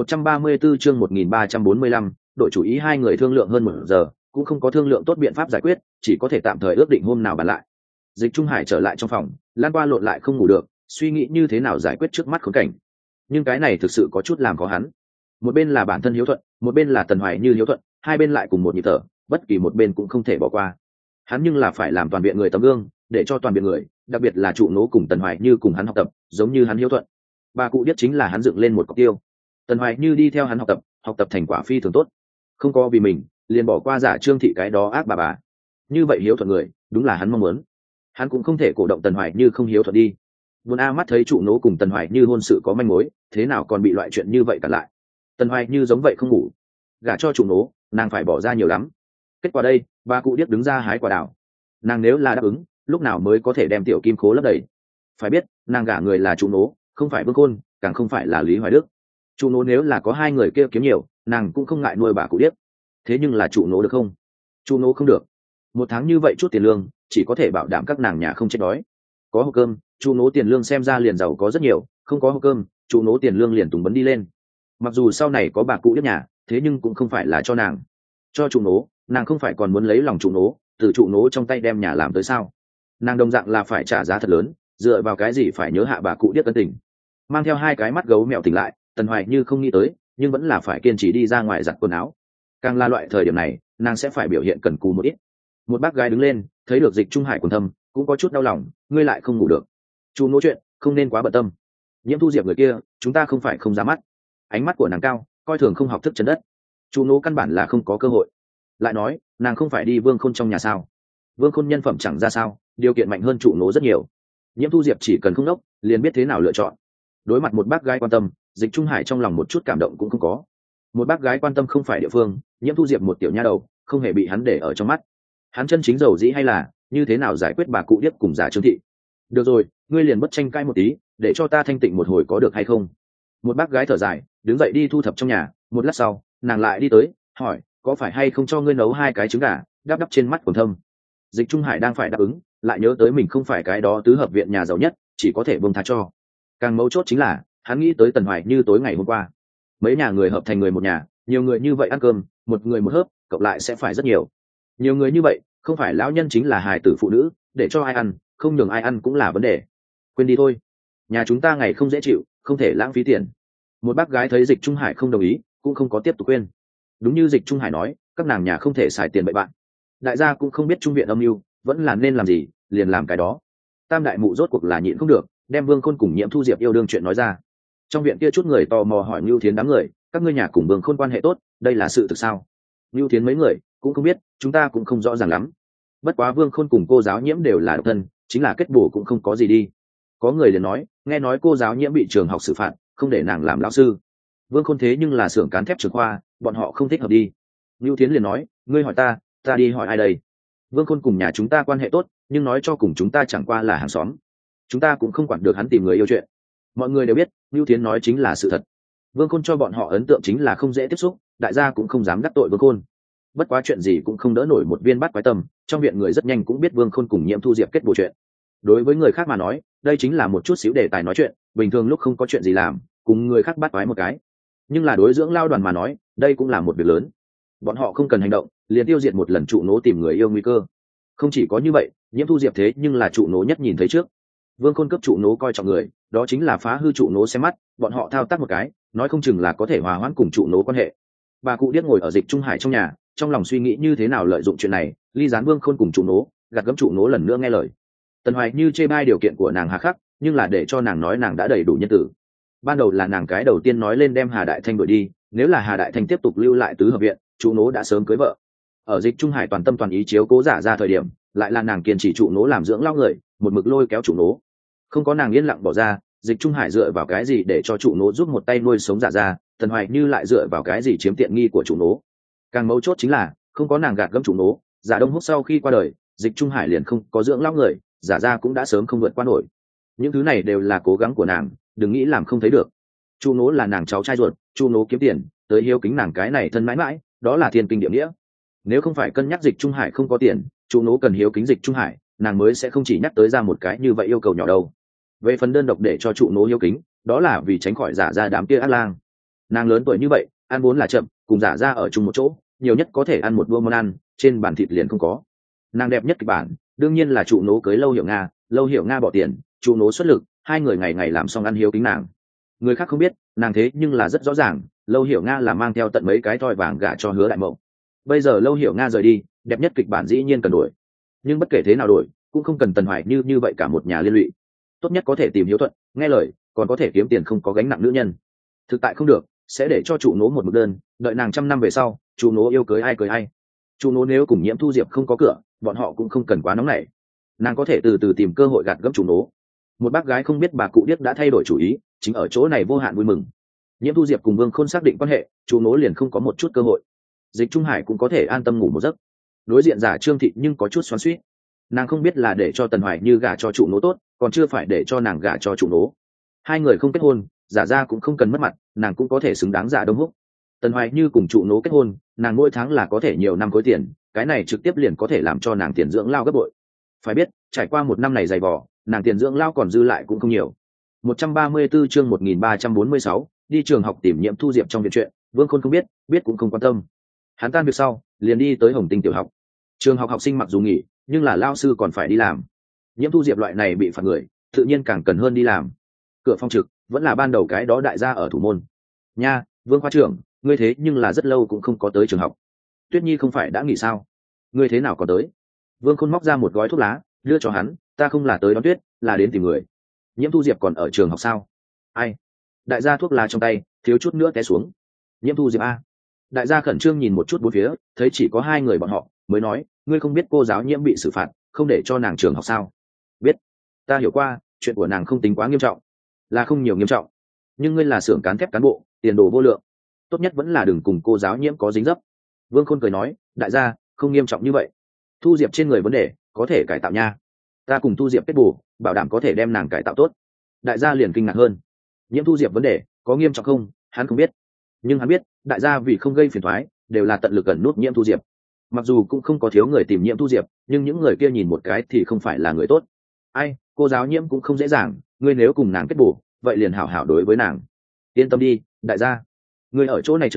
134 chương 1345, đội chủ ý hai người thương lượng hơn 1 giờ, cũng không có thương lượng tốt biện pháp giải quyết, chỉ có thể tạm thời ước định hôm nào bàn lại. Dịch Trung Hải trở lại trong phòng, lan qua lộn lại không ngủ được, suy nghĩ như thế nào giải quyết trước mắt khốn cảnh. Nhưng cái này thực sự có chút làm khó hắn. Một bên là bản thân hiếu thuận, một bên là Tần Hoài Như hiếu thuận, hai bên lại cùng một nhịp thở, bất kỳ một bên cũng không thể bỏ qua. Hắn nhưng là phải làm toàn viện người tấm gương, để cho toàn viện người, đặc biệt là trụ nố cùng Tần Hoài Như cùng hắn học tập, giống như hắn hiếu thuận. Bà cụ biết chính là hắn dựng lên một cọc tiêu. Tần Hoài Như đi theo hắn học tập thành quả phi thường tốt, không có vì mình liền bỏ qua giả Trương Thị cái đó ác bà. Như vậy hiếu thuận người, đúng là hắn mong muốn. Hắn cũng không thể cổ động Tần Hoài Như không hiếu thuận đi. Buồn a mắt thấy trụ nố cùng Tần Hoài Như hôn sự có manh mối, thế nào còn bị loại chuyện như vậy cản lại. Tần Hoài Như giống vậy không ngủ, gả cho trụ nố, nàng phải bỏ ra nhiều lắm. Kết quả đây, bà cụ điếc đứng ra hái quả đào. Nàng nếu là đáp ứng, lúc nào mới có thể đem tiểu kim khố lấp đầy? Phải biết, nàng gả người là trụ nố, không phải Vương Khôn, càng không phải là Lý Hoài Đức. Trụ nố nếu là có hai người kia kiếm nhiều, nàng cũng không ngại nuôi bà cụ điếc. Thế nhưng là trụ nố được không? Trụ nố không được. 1 tháng như vậy chút tiền lương, chỉ có thể bảo đảm các nàng nhà không chết đói. Có hộp cơm, trụ nố tiền lương xem ra liền giàu có rất nhiều, không có hộp cơm, trụ nố tiền lương liền tùng bấn đi lên. Mặc dù sau này có bà cụ điếc nhà, thế nhưng cũng không phải là cho nàng. Cho trụ nố, nàng không phải còn muốn lấy lòng trụ nố, từ trụ nố trong tay đem nhà làm tới sao? Nàng đồng dạng là phải trả giá thật lớn, dựa vào cái gì phải nhớ hạ bà cụ điếc ân tình. Mang theo 2 cái mắt gấu mèo tỉnh lại, Tần Hoài Như không nghĩ tới, nhưng vẫn là phải kiên trì đi ra ngoài giặt quần áo. Càng là loại thời điểm này, nàng sẽ phải biểu hiện cần cù một ít. Một bác gái đứng lên, thấy được Dịch Trung Hải quần thâm, cũng có chút đau lòng, ngươi lại không ngủ được. Chú nói chuyện, không nên quá bận tâm. Nhiễm Thu Diệp người kia, chúng ta không phải không ra mắt. Ánh mắt của nàng cao, coi thường không học thức chân đất. Chú nố căn bản là không có cơ hội. Lại nói, nàng không phải đi Vương Khôn trong nhà sao? Vương Khôn nhân phẩm chẳng ra sao, điều kiện mạnh hơn trụ nố rất nhiều. Nhiễm Thu Diệp chỉ cần không đốc, liền biết thế nào lựa chọn. Đối mặt một bác gái quan tâm, Dịch Trung Hải trong lòng một chút cảm động cũng không có. Một bác gái quan tâm không phải địa phương, Nhiễm Thu Diệp một tiểu nha đầu, không hề bị hắn để ở trong mắt. Hắn chân chính giàu dĩ hay là như thế nào giải quyết bà cụ điếc cùng giả Trương Thị. Được rồi, ngươi liền bất tranh cãi một tí, để cho ta thanh tịnh một hồi có được hay không? Một bác gái thở dài, đứng dậy đi thu thập trong nhà. Một lát sau, nàng lại đi tới, hỏi, có phải hay không cho ngươi nấu 2 cái trứng gà, đắp trên mắt còn thâm. Dịch Trung Hải đang phải đáp ứng, lại nhớ tới mình không phải cái đó tứ hợp viện nhà giàu nhất, chỉ có thể buông tha cho. Càng mấu chốt chính là, hắn nghĩ tới Tần Hoài Như tối ngày hôm qua, mấy nhà người hợp thành người một nhà, nhiều người như vậy ăn cơm, một người một hớp cộng lại sẽ phải rất nhiều. Nhiều người như vậy không phải lão nhân chính là hài tử phụ nữ, để cho ai ăn không nhường ai ăn cũng là vấn đề. Quên đi thôi, nhà chúng ta ngày không dễ chịu, không thể lãng phí tiền. Một bác gái thấy Dịch Trung Hải không đồng ý, cũng không có tiếp tục khuyên. Đúng như Dịch Trung Hải nói, các nàng nhà không thể xài tiền bậy bạn. Đại gia cũng không biết trung viện âm mưu, vẫn là nên làm gì liền làm cái đó. Tam đại mụ rốt cuộc là nhịn không được, đem Vương Khôn cùng Nhiễm Thu Diệp yêu đương chuyện nói ra. Trong viện kia chút người tò mò hỏi Nưu Thiến đám người, các ngươi nhà cùng Vương Khôn quan hệ tốt, đây là sự thực sao? Nưu Thiến mấy người cũng không biết, chúng ta cũng không rõ ràng lắm. Bất quá Vương Khôn cùng cô giáo Nhiễm đều là độc thân, chính là kết bổ cũng không có gì đi. Có người liền nói, nghe nói cô giáo Nhiễm bị trường học xử phạt, không để nàng làm lão sư. Vương Khôn thế nhưng là xưởng cán thép trường khoa, bọn họ không thích hợp đi. Nưu Thiến liền nói, ngươi hỏi ta đi hỏi ai đây? Vương Khôn cùng nhà chúng ta quan hệ tốt, nhưng nói cho cùng chúng ta chẳng qua là hàng xóm, chúng ta cũng không quản được hắn tìm người yêu chuyện. Mọi người đều biết Nưu Thiến nói chính là sự thật. Vương Khôn cho bọn họ ấn tượng chính là không dễ tiếp xúc, đại gia cũng không dám đắc tội Vương Khôn. Bất quá chuyện gì cũng không đỡ nổi một viên bát quái tâm, trong viện người rất nhanh cũng biết Vương Khôn cùng Nhiễm Thu Diệp kết bổ chuyện. Đối với người khác mà nói, đây chính là một chút xíu đề tài nói chuyện, bình thường lúc không có chuyện gì làm, cùng người khác bát quái một cái. Nhưng là đối dưỡng lao đoàn mà nói, đây cũng là một việc lớn. Bọn họ không cần hành động, liền tiêu diệt một lần trụ nố tìm người yêu nguy cơ. Không chỉ có như vậy, Nhiễm Thu Diệp thế nhưng là trụ nố nhất nhìn thấy trước. Vương Khôn cấp trụ nố coi trọng người, đó chính là phá hư trụ nố xem mắt, bọn họ thao tác một cái, nói không chừng là có thể hòa hoãn cùng trụ nố quan hệ. Bà cụ điếc ngồi ở Dịch Trung Hải trong nhà, trong lòng suy nghĩ như thế nào lợi dụng chuyện này, ly gián Vương Khôn cùng trụ nố, gạt gẫm trụ nố lần nữa nghe lời. Tần Hoài Như chê bai điều kiện của nàng hà khắc, nhưng là để cho nàng nói nàng đã đầy đủ nhân tử. Ban đầu là nàng cái đầu tiên nói lên đem Hà Đại Thanh đuổi đi, nếu là Hà Đại Thanh tiếp tục lưu lại tứ hợp viện, trụ nố đã sớm cưới vợ. Ở Dịch Trung Hải toàn tâm toàn ý chiếu cố giả ra thời điểm, lại là nàng kiên trì trụ nố làm dưỡng lao người, một mực lôi kéo trụ nố. Không có nàng yên lặng bỏ ra, Dịch Trung Hải dựa vào cái gì để cho trụ nố giúp một tay nuôi sống giả ra, Tần Hoài Như lại dựa vào cái gì chiếm tiện nghi của trụ nố. Càng mấu chốt chính là không có nàng gạt gẫm trụ nố, giả Đông Húc sau khi qua đời, Dịch Trung Hải liền không có dưỡng lao người, giả ra cũng đã sớm không vượt qua nổi. Những thứ này đều là cố gắng của nàng, đừng nghĩ làm không thấy được. Trụ nố là nàng cháu trai ruột, trụ nố kiếm tiền tới hiếu kính nàng cái này thân mãi mãi, đó là thiên kinh địa nghĩa. Nếu không phải cân nhắc Dịch Trung Hải không có tiền, trụ nố cần hiếu kính Dịch Trung Hải, nàng mới sẽ không chỉ nhắc tới ra một cái như vậy yêu cầu nhỏ đâu. Về phần đơn độc để cho trụ nố hiếu kính, đó là vì tránh khỏi giả ra đám kia ác lang. Nàng lớn tuổi như vậy, ăn vốn là chậm, cùng giả ra ở chung một chỗ, nhiều nhất có thể ăn một bữa món ăn, trên bàn thịt liền không có. Nàng đẹp nhất kịch bản đương nhiên là trụ nố cưới Lâu Hiểu Nga, Lâu Hiểu Nga bỏ tiền, trụ nố xuất lực, hai người ngày ngày làm xong ăn hiếu kính nàng. Người khác không biết, nàng thế nhưng là rất rõ ràng, Lâu Hiểu Nga là mang theo tận mấy cái thoi vàng gả cho Hứa Đại Mậu. Bây giờ Lâu Hiểu Nga rời đi, đẹp nhất kịch bản dĩ nhiên cần đổi, nhưng bất kể thế nào đổi cũng không cần Tần Hoài như vậy cả một nhà liên lụy. Tốt nhất có thể tìm hiếu thuận, nghe lời, còn có thể kiếm tiền không có gánh nặng nữ nhân. Thực tại không được, sẽ để cho trụ nố một mực đơn, đợi nàng 100 năm về sau, trụ nố yêu cưới ai cưới ai. Trụ nố nếu cùng Nhiễm Thu Diệp không có cửa, bọn họ cũng không cần quá nóng nảy, nàng có thể từ từ tìm cơ hội gạt gẫm trụ nố. Một bác gái không biết bà cụ điếc đã thay đổi chủ ý, chính ở chỗ này vô hạn vui mừng. Nhiễm Thu Diệp cùng Vương Khôn xác định quan hệ, trụ nố liền không có một chút cơ hội. Dịch Trung Hải cũng có thể an tâm ngủ một giấc. Đối diện giả Trương Thị nhưng có chút xoắn xuýt, nàng không biết là để cho Tần Hoài Như gả cho trụ nố tốt, còn chưa phải để cho nàng gả cho trụ nố. Hai người không kết hôn, giả ra cũng không cần mất mặt, nàng cũng có thể xứng đáng giả Đông Húc. Tần Hoài Như cùng trụ nố kết hôn, nàng mỗi tháng là có thể nhiều năm khối tiền, cái này trực tiếp liền có thể làm cho nàng tiền dưỡng lao gấp bội. Phải biết, trải qua một năm này dày vò, nàng tiền dưỡng lao còn dư lại cũng không nhiều. 134 chương 1346, đi trường học tìm Nhiễm Thu Diệp trong viện chuyện, Vương Khôn không biết, biết cũng không quan tâm. Hắn tan việc sau, liền đi tới Hồng Tinh tiểu học. Trường học học sinh mặc dù nghỉ, nhưng là lao sư còn phải đi làm. Nhiễm Thu Diệp loại này bị phạt người, tự nhiên càng cần hơn đi làm. Cửa phòng trực vẫn là ban đầu cái đó đại gia ở thủ môn. Nha, Vương khoa trưởng, ngươi thế nhưng là rất lâu cũng không có tới trường học. Tuyết Nhi không phải đã nghỉ sao? Ngươi thế nào còn tới? Vương Khôn móc ra một gói thuốc lá, đưa cho hắn, ta không là tới đón Tuyết, là đến tìm người. Nhiễm Thu Diệp còn ở trường học sao? Ai? Đại gia thuốc lá trong tay, thiếu chút nữa té xuống. Nhiễm Thu Diệp a. Đại gia khẩn trương nhìn một chút bốn phía, thấy chỉ có hai người bọn họ, mới nói, ngươi không biết cô giáo Nhiễm bị xử phạt, không để cho nàng trường học sao? Biết. Ta hiểu qua, chuyện của nàng không tính quá nghiêm trọng, là không nhiều nghiêm trọng, nhưng ngươi là xưởng cán thép cán bộ, tiền đồ vô lượng, tốt nhất vẫn là đừng cùng cô giáo Nhiễm có dính dấp. Vương Khôn cười nói, đại gia, không nghiêm trọng như vậy. Thu Diệp trên người vấn đề, có thể cải tạo nha. Ta cùng Thu Diệp kết bù, bảo đảm có thể đem nàng cải tạo tốt. Đại gia liền kinh ngạc hơn. Nhiễm Thu Diệp vấn đề, có nghiêm trọng không, hắn không biết. Nhưng hắn biết, đại gia vì không gây phiền toái, đều là tận lực gần nút Nhiễm Thu Diệp. Mặc dù cũng không có thiếu người tìm Nhiễm Thu Diệp, nhưng những người kia nhìn một cái thì không phải là người tốt. Ai, cô giáo Nhiễm cũng không dễ dàng, ngươi nếu cùng nàng kết bù, vậy liền hảo hảo đối với nàng. Yên tâm đi, đại gia. Ngươi ở chỗ này chờ,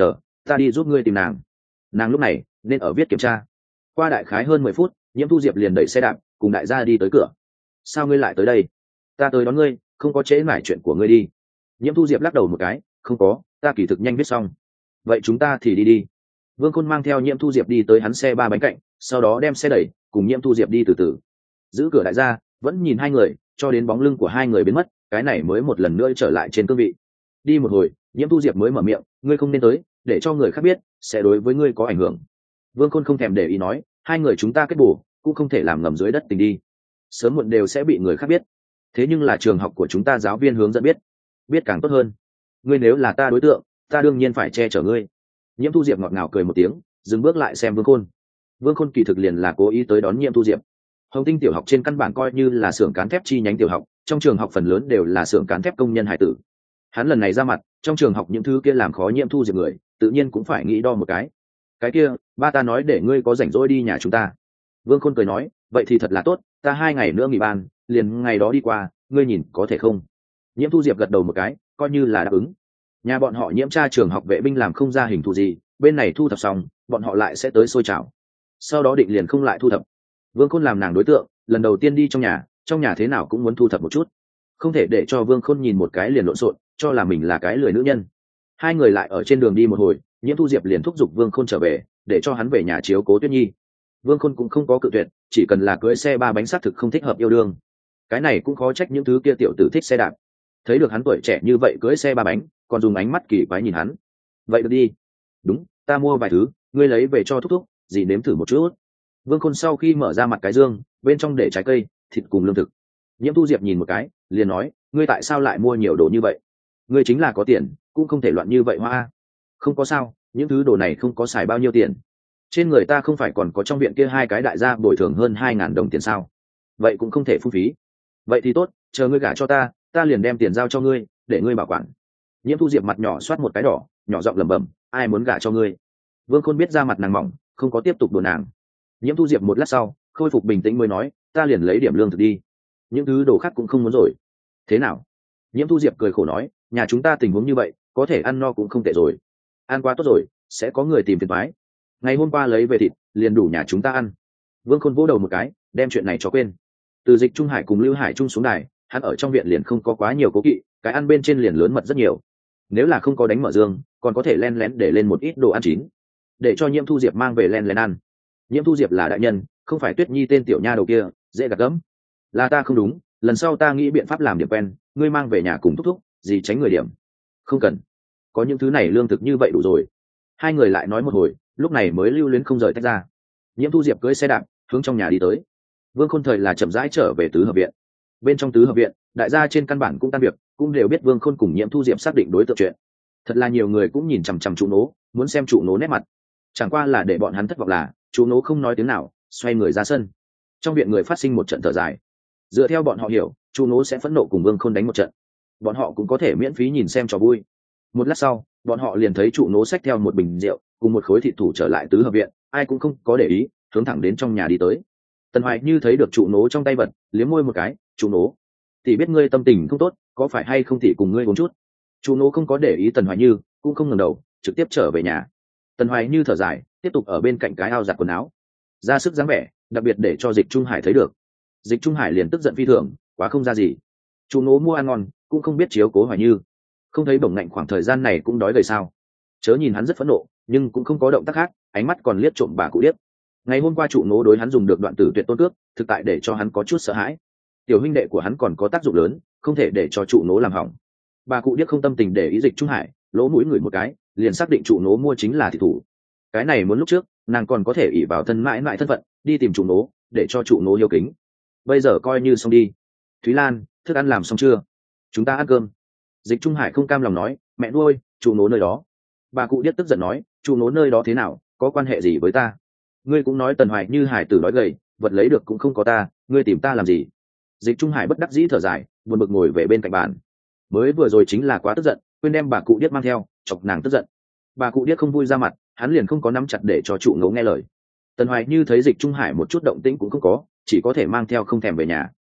ta đi giúp ngươi tìm nàng. Nàng lúc này nên ở viết kiểm tra. Qua đại khái hơn 10 phút, Nhiễm Thu Diệp liền đẩy xe đạp cùng đại gia đi tới cửa. Sao ngươi lại tới đây? Ta tới đón ngươi, không có trễ mải chuyện của ngươi đi. Nhiễm Thu Diệp lắc đầu một cái, không có, ta kỳ thực nhanh viết xong. Vậy chúng ta thì đi đi. Vương Khôn mang theo Nhiễm Thu Diệp đi tới hắn xe ba bánh cạnh, sau đó đem xe đẩy cùng Nhiễm Thu Diệp đi từ từ. Giữ cửa đại gia vẫn nhìn hai người cho đến bóng lưng của hai người biến mất, cái này mới một lần nữa trở lại trên cương vị. Đi một hồi, Nhiễm Thu Diệp mới mở miệng, ngươi không nên tới, để cho người khác biết sẽ đối với ngươi có ảnh hưởng. Vương Khôn không thèm để ý nói, hai người chúng ta kết bù cũng không thể làm ngầm dưới đất tình đi, sớm muộn đều sẽ bị người khác biết. Thế nhưng là trường học của chúng ta giáo viên hướng dẫn biết càng tốt hơn. Ngươi nếu là ta đối tượng, ta đương nhiên phải che chở ngươi. Nhiễm Thu Diệp ngọt ngào cười một tiếng, dừng bước lại xem Vương Khôn. Vương Khôn kỳ thực liền là cố ý tới đón Nhiễm Thu Diệp. Hồng Tinh tiểu học trên căn bản coi như là xưởng cán thép chi nhánh tiểu học, trong trường học phần lớn đều là xưởng cán thép công nhân hải tử. Hắn lần này ra mặt, trong trường học những thứ kia làm khó Nhiễm Thu Diệp người, tự nhiên cũng phải nghĩ đo một cái. Cái kia, ba ta nói để ngươi có rảnh rỗi đi nhà chúng ta. Vương Khôn cười nói, vậy thì thật là tốt, ta 2 ngày nữa nghỉ ban, liền ngày đó đi qua, ngươi nhìn có thể không? Nhiễm Thu Diệp gật đầu một cái, coi như là đáp ứng. Nhà bọn họ Nhiễm tra trường học vệ binh làm không ra hình thù gì, bên này thu thập xong, bọn họ lại sẽ tới xôi trào. Sau đó định liền không lại thu thập. Vương Khôn làm nàng đối tượng, lần đầu tiên đi trong nhà thế nào cũng muốn thu thập một chút, không thể để cho Vương Khôn nhìn một cái liền lộn xộn, cho là mình là cái lười nữ nhân. Hai người lại ở trên đường đi một hồi, Nhiễm Thu Diệp liền thúc giục Vương Khôn trở về, để cho hắn về nhà chiếu cố Tuyết Nhi. Vương Khôn cũng không có cự tuyệt, chỉ cần là cưỡi xe ba bánh xác thực không thích hợp yêu đương. Cái này cũng khó trách những thứ kia tiểu tử thích xe đạp. Thấy được hắn tuổi trẻ như vậy cưỡi xe ba bánh, còn dùng ánh mắt kỳ quái nhìn hắn. Vậy được đi. Đúng, ta mua vài thứ, ngươi lấy về cho thúc thúc, gì nếm thử một chút. Vương Khôn sau khi mở ra mặt cái dương, bên trong để trái cây, thịt cùng lương thực. Nhiễm Thu Diệp nhìn một cái, liền nói, ngươi tại sao lại mua nhiều đồ như vậy? Ngươi chính là có tiền, cũng không thể loạn như vậy hoa. Không có sao, những thứ đồ này không có xài bao nhiêu tiền. Trên người ta không phải còn có trong viện kia 2 cái đại gia bồi thường hơn 2.000 đồng tiền sao? Vậy cũng không thể phung phí. Vậy thì tốt, chờ ngươi gả cho ta liền đem tiền giao cho ngươi, để ngươi bảo quản. Nhiễm Thu Diệp mặt nhỏ soát một cái đỏ, nhỏ giọng lẩm bẩm, ai muốn gả cho ngươi? Vương Khôn biết ra mặt nàng mỏng, không có tiếp tục đùa nàng. Nhiễm Thu Diệp một lát sau khôi phục bình tĩnh mới nói, ta liền lấy điểm lương thực đi, những thứ đồ khác cũng không muốn rồi. Thế nào? Nhiễm Thu Diệp cười khổ nói, nhà chúng ta tình huống như vậy, có thể ăn no cũng không tệ rồi. Ăn quá tốt rồi, sẽ có người tìm phiền toái. Ngày hôm qua lấy về thịt, liền đủ nhà chúng ta ăn. Vương Khôn vỗ đầu một cái, đem chuyện này cho quên. Từ Dịch Trung Hải cùng Lưu Hải Trung xuống đài, hắn ở trong viện liền không có quá nhiều cố kỵ, cái ăn bên trên liền lớn mật rất nhiều. Nếu là không có đánh mở dương, còn có thể len lén để lên một ít đồ ăn chín, để cho Nhiễm Thu Diệp mang về len lén ăn. Nhiễm Thu Diệp là đại nhân, không phải Tuyết Nhi tên tiểu nha đầu kia, dễ gạt gẫm. Là ta không đúng, lần sau ta nghĩ biện pháp làm điểm quen, ngươi mang về nhà cùng thúc thúc, gì tránh người điểm. Không cần, có những thứ này lương thực như vậy đủ rồi. Hai người lại nói một hồi, lúc này mới lưu luyến không rời tách ra. Nhiễm Thu Diệp cưỡi xe đạp hướng trong nhà đi tới. Vương Khôn thời là chậm rãi trở về tứ hợp viện. Bên trong tứ hợp viện, đại gia trên căn bản cũng tan việc, cũng đều biết Vương Khôn cùng Nhiễm Thu Diệp xác định đối tượng chuyện. Thật là nhiều người cũng nhìn chằm chằm trụ nố, muốn xem trụ nố nét mặt. Chẳng qua là để bọn hắn thất vọng là trụ nố không nói tiếng nào, xoay người ra sân. Trong viện người phát sinh một trận thở dài. Dựa theo bọn họ hiểu, trụ nố sẽ phẫn nộ cùng Vương Khôn đánh một trận. Bọn họ cũng có thể miễn phí nhìn xem trò vui. Một lát sau, bọn họ liền thấy trụ nố xách theo một bình rượu cùng một khối thịt thủ trở lại tứ hợp viện, ai cũng không có để ý, hướng thẳng đến trong nhà đi tới. Tần Hoài Như thấy được trụ nố trong tay vật, liếm môi một cái, trụ nố, tỷ biết ngươi tâm tình không tốt, có phải hay không tỷ cùng ngươi uống chút. Trụ nố không có để ý Tần Hoài Như, cũng không ngẩng đầu, trực tiếp trở về nhà. Tần Hoài Như thở dài, tiếp tục ở bên cạnh cái ao giặt quần áo, ra sức dáng vẻ, đặc biệt để cho Dịch Trung Hải thấy được. Dịch Trung Hải liền tức giận phi thường, quá không ra gì. Trụ nố mua ăn ngon, cũng không biết chiếu cố Hoài Như, không thấy bổng ngạnh khoảng thời gian này cũng đói gầy sao? Chớ nhìn hắn rất phẫn nộ, nhưng cũng không có động tác khác, ánh mắt còn liếc trộm bà cụ điếc. Ngày hôm qua trụ nố đối hắn dùng được đoạn tử tuyệt tôn cước, thực tại để cho hắn có chút sợ hãi. Tiểu huynh đệ của hắn còn có tác dụng lớn, không thể để cho trụ nố làm hỏng. Bà cụ điếc không tâm tình để ý Dịch Trung Hải, lỗ mũi ngửi một cái, liền xác định trụ nố mua chính là thị thủ. Cái này muốn lúc trước, nàng còn có thể ỷ vào thân mãi mãi thân phận, đi tìm trụ nố, để cho trụ nố hiếu kính. Bây giờ coi như xong đi. Thúy Lan, thức ăn làm xong chưa? Chúng ta ăn cơm. Dịch Trung Hải không cam lòng nói, mẹ nuôi, trụ nố nơi đó. Bà cụ điếc tức giận nói, trụ nố nơi đó thế nào, có quan hệ gì với ta? Ngươi cũng nói Tần Hoài Như hải tử đói gầy, vật lấy được cũng không có ta, ngươi tìm ta làm gì? Dịch Trung Hải bất đắc dĩ thở dài, buồn bực ngồi về bên cạnh bàn. Mới vừa rồi chính là quá tức giận, quên đem bà cụ điếc mang theo, chọc nàng tức giận. Bà cụ điếc không vui ra mặt, hắn liền không có nắm chặt để cho trụ nố nghe lời. Tần Hoài Như thấy Dịch Trung Hải một chút động tĩnh cũng không có, chỉ có thể mang theo không thèm về nhà.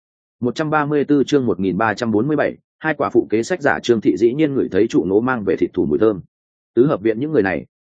134 chương 1347, hai quả phụ kế sách giả Trương Thị dĩ nhiên ngửi thấy trụ nố mang về thịt thủ mùi thơm. Tứ hợp viện những người này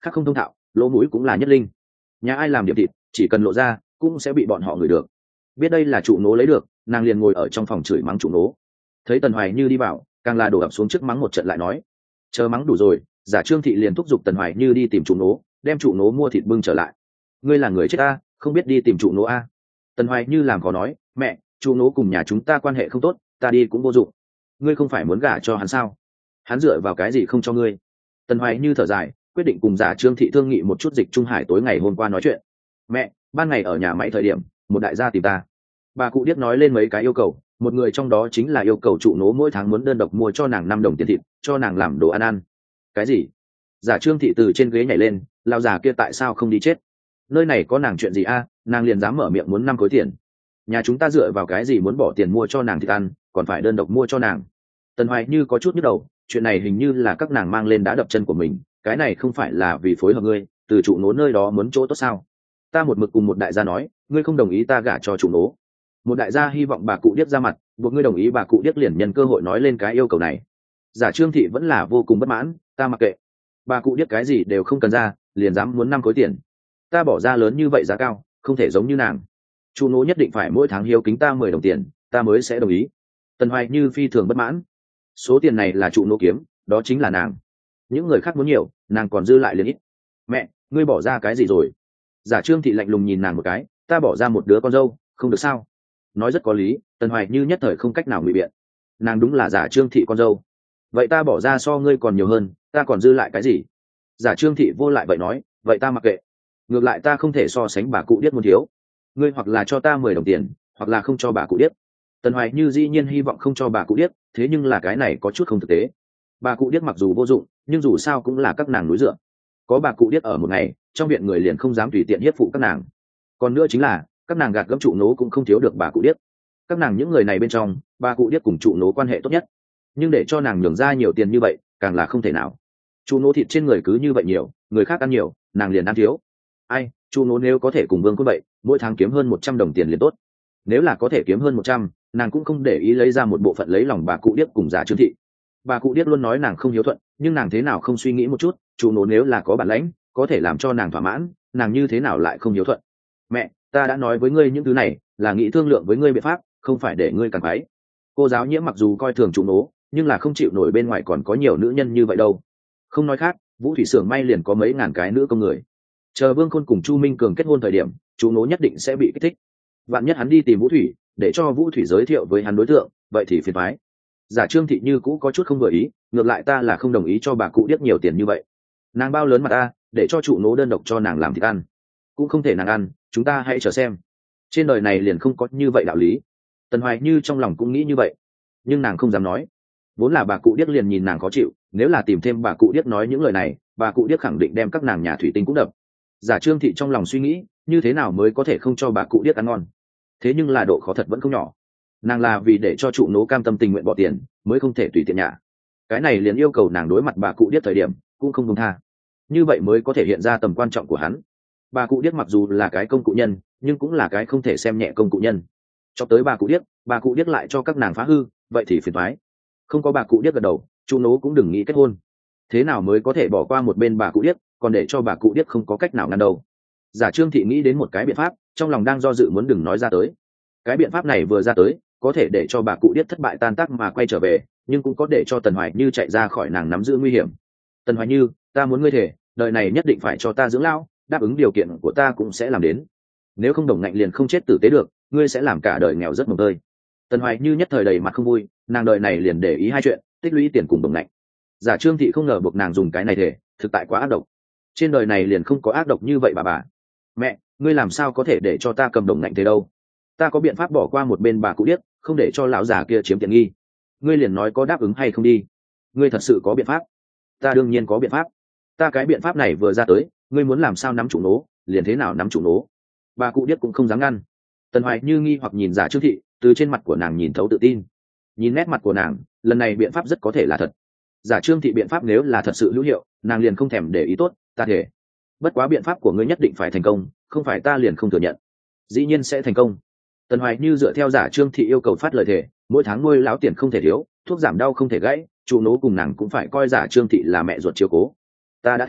khác không thông thạo, lỗ mũi cũng là nhất linh. Nhà ai làm điểm thịt, chỉ cần lộ ra cũng sẽ bị bọn họ ngửi được. Biết đây là trụ nố lấy được, nàng liền ngồi ở trong phòng chửi mắng trụ nố. Thấy Tần Hoài Như đi vào, càng là đổ ập xuống trước mắng một trận lại nói: chờ mắng đủ rồi, giả Trương thị liền thúc giục Tần Hoài Như đi tìm trụ nố, đem trụ nố mua thịt bưng trở lại. Ngươi là người chết a, không biết đi tìm trụ nố a? Tần Hoài Như làm khó nói: mẹ, trụ nố cùng nhà chúng ta quan hệ không tốt, ta đi cũng vô dụng. Ngươi không phải muốn gả cho hắn sao? Hắn dựa vào cái gì không cho ngươi? Tần Hoài Như thở dài, quyết định cùng giả Trương thị thương nghị một chút. Dịch Trung Hải tối ngày hôm qua nói chuyện: mẹ, ban ngày ở nhà máy thời điểm, một đại gia tìm ta. Bà cụ điếc nói lên mấy cái yêu cầu, một người trong đó chính là yêu cầu trụ nố mỗi tháng muốn đơn độc mua cho nàng 5 đồng tiền thịt, cho nàng làm đồ ăn ăn. Cái gì? Giả Trương thị từ trên ghế nhảy lên, lao già kia tại sao không đi chết? Nơi này có nàng chuyện gì a? Nàng liền dám mở miệng muốn 5 khối tiền. Nhà chúng ta dựa vào cái gì muốn bỏ tiền mua cho nàng thịt ăn, còn phải đơn độc mua cho nàng? Tần Hoài Như có chút nhức đầu, chuyện này hình như là các nàng mang lên đã đập chân của mình, cái này không phải là vì phối hợp ngươi, từ trụ nố nơi đó muốn chỗ tốt sao? Ta một mực cùng một đại gia nói, ngươi không đồng ý ta gả cho trụ nố. Một đại gia hy vọng bà cụ điếc ra mặt, buộc ngươi đồng ý. Bà cụ điếc liền nhân cơ hội nói lên cái yêu cầu này. Giả Trương thị vẫn là vô cùng bất mãn: ta mặc kệ, bà cụ điếc cái gì đều không cần ra, liền dám muốn 5 khối tiền. Ta bỏ ra lớn như vậy giá cao, không thể giống như nàng. Trụ nố nhất định phải mỗi tháng hiếu kính ta 10 đồng tiền, ta mới sẽ đồng ý. Tần Hoài Như phi thường bất mãn. Số tiền này là trụ nố kiếm, đó chính là nàng. Những người khác muốn nhiều, nàng còn dư lại liền ít. Mẹ, ngươi bỏ ra cái gì rồi? Giả Trương thị lạnh lùng nhìn nàng một cái: ta bỏ ra một đứa con dâu, không được sao? Nói rất có lý. Tần Hoài Như nhất thời không cách nào ngụy biện. Nàng đúng là Giả Trương thị con dâu. Vậy ta bỏ ra so ngươi còn nhiều hơn, ta còn dư lại cái gì? Giả Trương thị vô lại vậy nói: vậy ta mặc kệ. Ngược lại ta không thể so sánh bà cụ điếc muốn thiếu. Ngươi hoặc là cho ta 10 đồng tiền, hoặc là không cho bà cụ điếc. Tần Hoài Như dĩ nhiên hy vọng không cho bà cụ điếc, thế nhưng là cái này có chút không thực tế. Bà cụ điếc mặc dù vô dụng, nhưng dù sao cũng là các nàng núi dựa. Có bà cụ điếc ở một ngày, trong viện người liền không dám tùy tiện hiếp phụ các nàng. Còn nữa chính là các nàng gạt gẫm trụ nố cũng không thiếu được bà cụ điếc. Các nàng những người này bên trong, bà cụ điếc cùng trụ nố quan hệ tốt nhất, nhưng để cho nàng nhường ra nhiều tiền như vậy càng là không thể nào. Trụ nố thịt trên người cứ như vậy nhiều, người khác ăn nhiều, nàng liền ăn thiếu. Ai, trụ nố nếu có thể cùng Vương Quân vậy, mỗi tháng kiếm hơn 100 đồng tiền liền tốt. Nếu là có thể kiếm hơn 100, nàng cũng không để ý lấy ra một bộ phận lấy lòng bà cụ điếc cùng Giả Trương thị. Bà cụ điếc luôn nói nàng không hiếu thuận, nhưng nàng thế nào không suy nghĩ một chút, trụ nố nếu là có bản lãnh, có thể làm cho nàng thỏa mãn, nàng như thế nào lại không hiếu thuận? Mẹ, ta đã nói với ngươi những thứ này, là nghĩ thương lượng với ngươi biện pháp, không phải để ngươi càng quái. Cô giáo Nhiễm mặc dù coi thường trụ nố, nhưng là không chịu nổi bên ngoài còn có nhiều nữ nhân như vậy đâu. Không nói khác, Vũ Thủy xưởng may liền có mấy ngàn cái nữ công người. Chờ Vương Khôn cùng Chu Minh Cường kết hôn thời điểm, trụ nố nhất định sẽ bị kích thích. Vạn nhất hắn đi tìm Vũ Thủy, để cho Vũ Thủy giới thiệu với hắn đối tượng, vậy thì phiền toái. Giả Trương thị như cũ có chút không vừa ý, ngược lại ta là không đồng ý cho bà cụ điếc nhiều tiền như vậy. Nàng bao lớn mặt ta, để cho trụ nố đơn độc cho nàng làm thịt ăn, cũng không thể nàng ăn, chúng ta hãy chờ xem. Trên đời này liền không có như vậy đạo lý. Tần Hoài Như trong lòng cũng nghĩ như vậy, nhưng nàng không dám nói. Vốn là bà cụ điếc liền nhìn nàng khó chịu, nếu là tìm thêm bà cụ điếc nói những lời này, bà cụ điếc khẳng định đem các nàng nhà thủy tinh cũng đập. Giả Trương thị trong lòng suy nghĩ, như thế nào mới có thể không cho bà cụ điếc ăn ngon. Thế nhưng là độ khó thật vẫn không nhỏ. Nàng là vì để cho trụ nố cam tâm tình nguyện bỏ tiền, mới không thể tùy tiện nhả. Cái này liền yêu cầu nàng đối mặt bà cụ điếc thời điểm cũng không buông tha, như vậy mới có thể hiện ra tầm quan trọng của hắn. Bà cụ điếc mặc dù là cái công cụ nhân, nhưng cũng là cái không thể xem nhẹ công cụ nhân. Cho tới bà cụ điếc lại cho các nàng phá hư, vậy thì phiền toái. Không có bà cụ điếc gật đầu, trụ nố cũng đừng nghĩ kết hôn. Thế nào mới có thể bỏ qua một bên bà cụ điếc, còn để cho bà cụ điếc không có cách nào ngăn đầu. Giả Trương thị nghĩ đến một cái biện pháp, trong lòng đang do dự muốn đừng nói ra tới. Cái biện pháp này vừa ra tới, có thể để cho bà cụ điếc thất bại tan tác mà quay trở về, nhưng cũng có để cho Tần Hoài Như chạy ra khỏi nàng nắm giữ nguy hiểm. Tần Hoài Như, ta muốn ngươi thể, đời này nhất định phải cho ta dưỡng lão, đáp ứng điều kiện của ta cũng sẽ làm đến. Nếu không đồng ngạnh liền không chết tử tế được, ngươi sẽ làm cả đời nghèo rất mồng tơi. Tần Hoài Như nhất thời đầy mặt không vui, nàng đời này liền để ý hai chuyện, tích lũy tiền cùng đồng ngạnh. Giả Trương thị không ngờ buộc nàng dùng cái này thể, thực tại quá ác độc. Trên đời này liền không có ác độc như vậy bà. Mẹ, ngươi làm sao có thể để cho ta cầm đồng ngạnh thế đâu? Ta có biện pháp bỏ qua một bên bà cụ điếc, không để cho lão già kia chiếm tiện nghi. Ngươi liền nói có đáp ứng hay không đi? Ngươi thật sự có biện pháp? Ta đương nhiên có biện pháp. Ta cái biện pháp này vừa ra tới, ngươi muốn làm sao nắm chủ nố, liền thế nào nắm chủ nố. Bà cụ điếc cũng không dám ngăn. Tần Hoài Như nghi hoặc nhìn Giả Trương thị, từ trên mặt của nàng nhìn thấu tự tin. Nhìn nét mặt của nàng, lần này biện pháp rất có thể là thật. Giả Trương thị biện pháp nếu là thật sự hữu hiệu, nàng liền không thèm để ý tốt, ta thể. Bất quá biện pháp của ngươi nhất định phải thành công, không phải ta liền không thừa nhận. Dĩ nhiên sẽ thành công. Tần Hoài Như dựa theo Giả Trương thị yêu cầu phát lời thề, mỗi tháng nuôi lão tiền không thể thiếu, thuốc giảm đau không thể gãy, chủ nố cùng nàng cũng phải coi Giả Trương thị là mẹ ruột chiếu cố. Ta đã thể,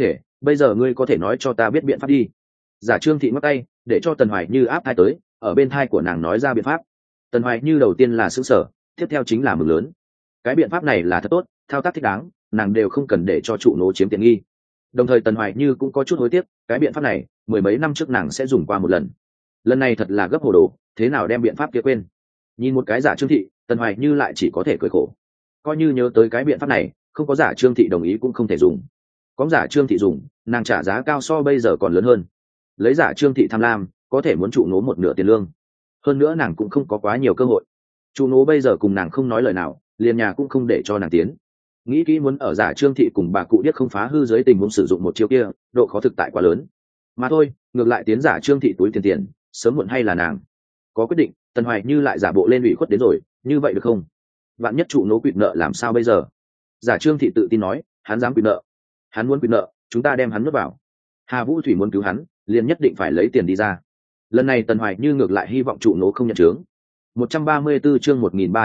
bây giờ ngươi có thể nói cho ta biết biện pháp đi. Giả Trương Thị ngắt tay để cho Tần Hoài Như áp thai tới, ở bên thai của nàng nói ra biện pháp. Tần Hoài Như đầu tiên là sững sờ, tiếp theo chính là mừng lớn. Cái biện pháp này là thật tốt, thao tác thích đáng, nàng đều không cần để cho trụ nố chiếm tiện nghi. Đồng thời Tần Hoài Như cũng có chút hối tiếc, cái biện pháp này mười mấy năm trước nàng sẽ dùng qua một lần này thật là gấp hồ đồ, thế nào đem biện pháp kia quên. Nhìn một cái Giả Trương Thị, Tần Hoài Như lại chỉ có thể cười khổ. Coi như nhớ tới cái biện pháp này, không có Giả Trương Thị đồng ý cũng không thể dùng. Có Giả Trương Thị dùng, nàng trả giá cao so bây giờ còn lớn hơn. Lấy Giả Trương Thị tham lam, có thể muốn trụ nố một nửa tiền lương. Hơn nữa nàng cũng không có quá nhiều cơ hội. Trụ nố bây giờ cùng nàng không nói lời nào, liền nhà cũng không để cho nàng tiến. Nghĩ kỹ muốn ở Giả Trương Thị cùng bà cụ điếc không phá hư dưới tình huống sử dụng một chiêu kia, độ khó thực tại quá lớn. Mà thôi, ngược lại tiến Giả Trương Thị túi tiền, sớm muộn hay là nàng. Có quyết định, Tần Hoài Như lại giả bộ lên ủy khuất đến rồi, như vậy được không? Vạn nhất trụ nố quỵt nợ làm sao bây giờ? Giả Trương Thị tự tin nói, hắn dám quỵt nợ, hắn muốn quỵt nợ, chúng ta đem hắn nuốt vào. Hà Vũ Thủy muốn cứu hắn, liền nhất định phải lấy tiền đi ra. Lần này Tần Hoài Như ngược lại hy vọng trụ nố không nhận chướng. 134 chương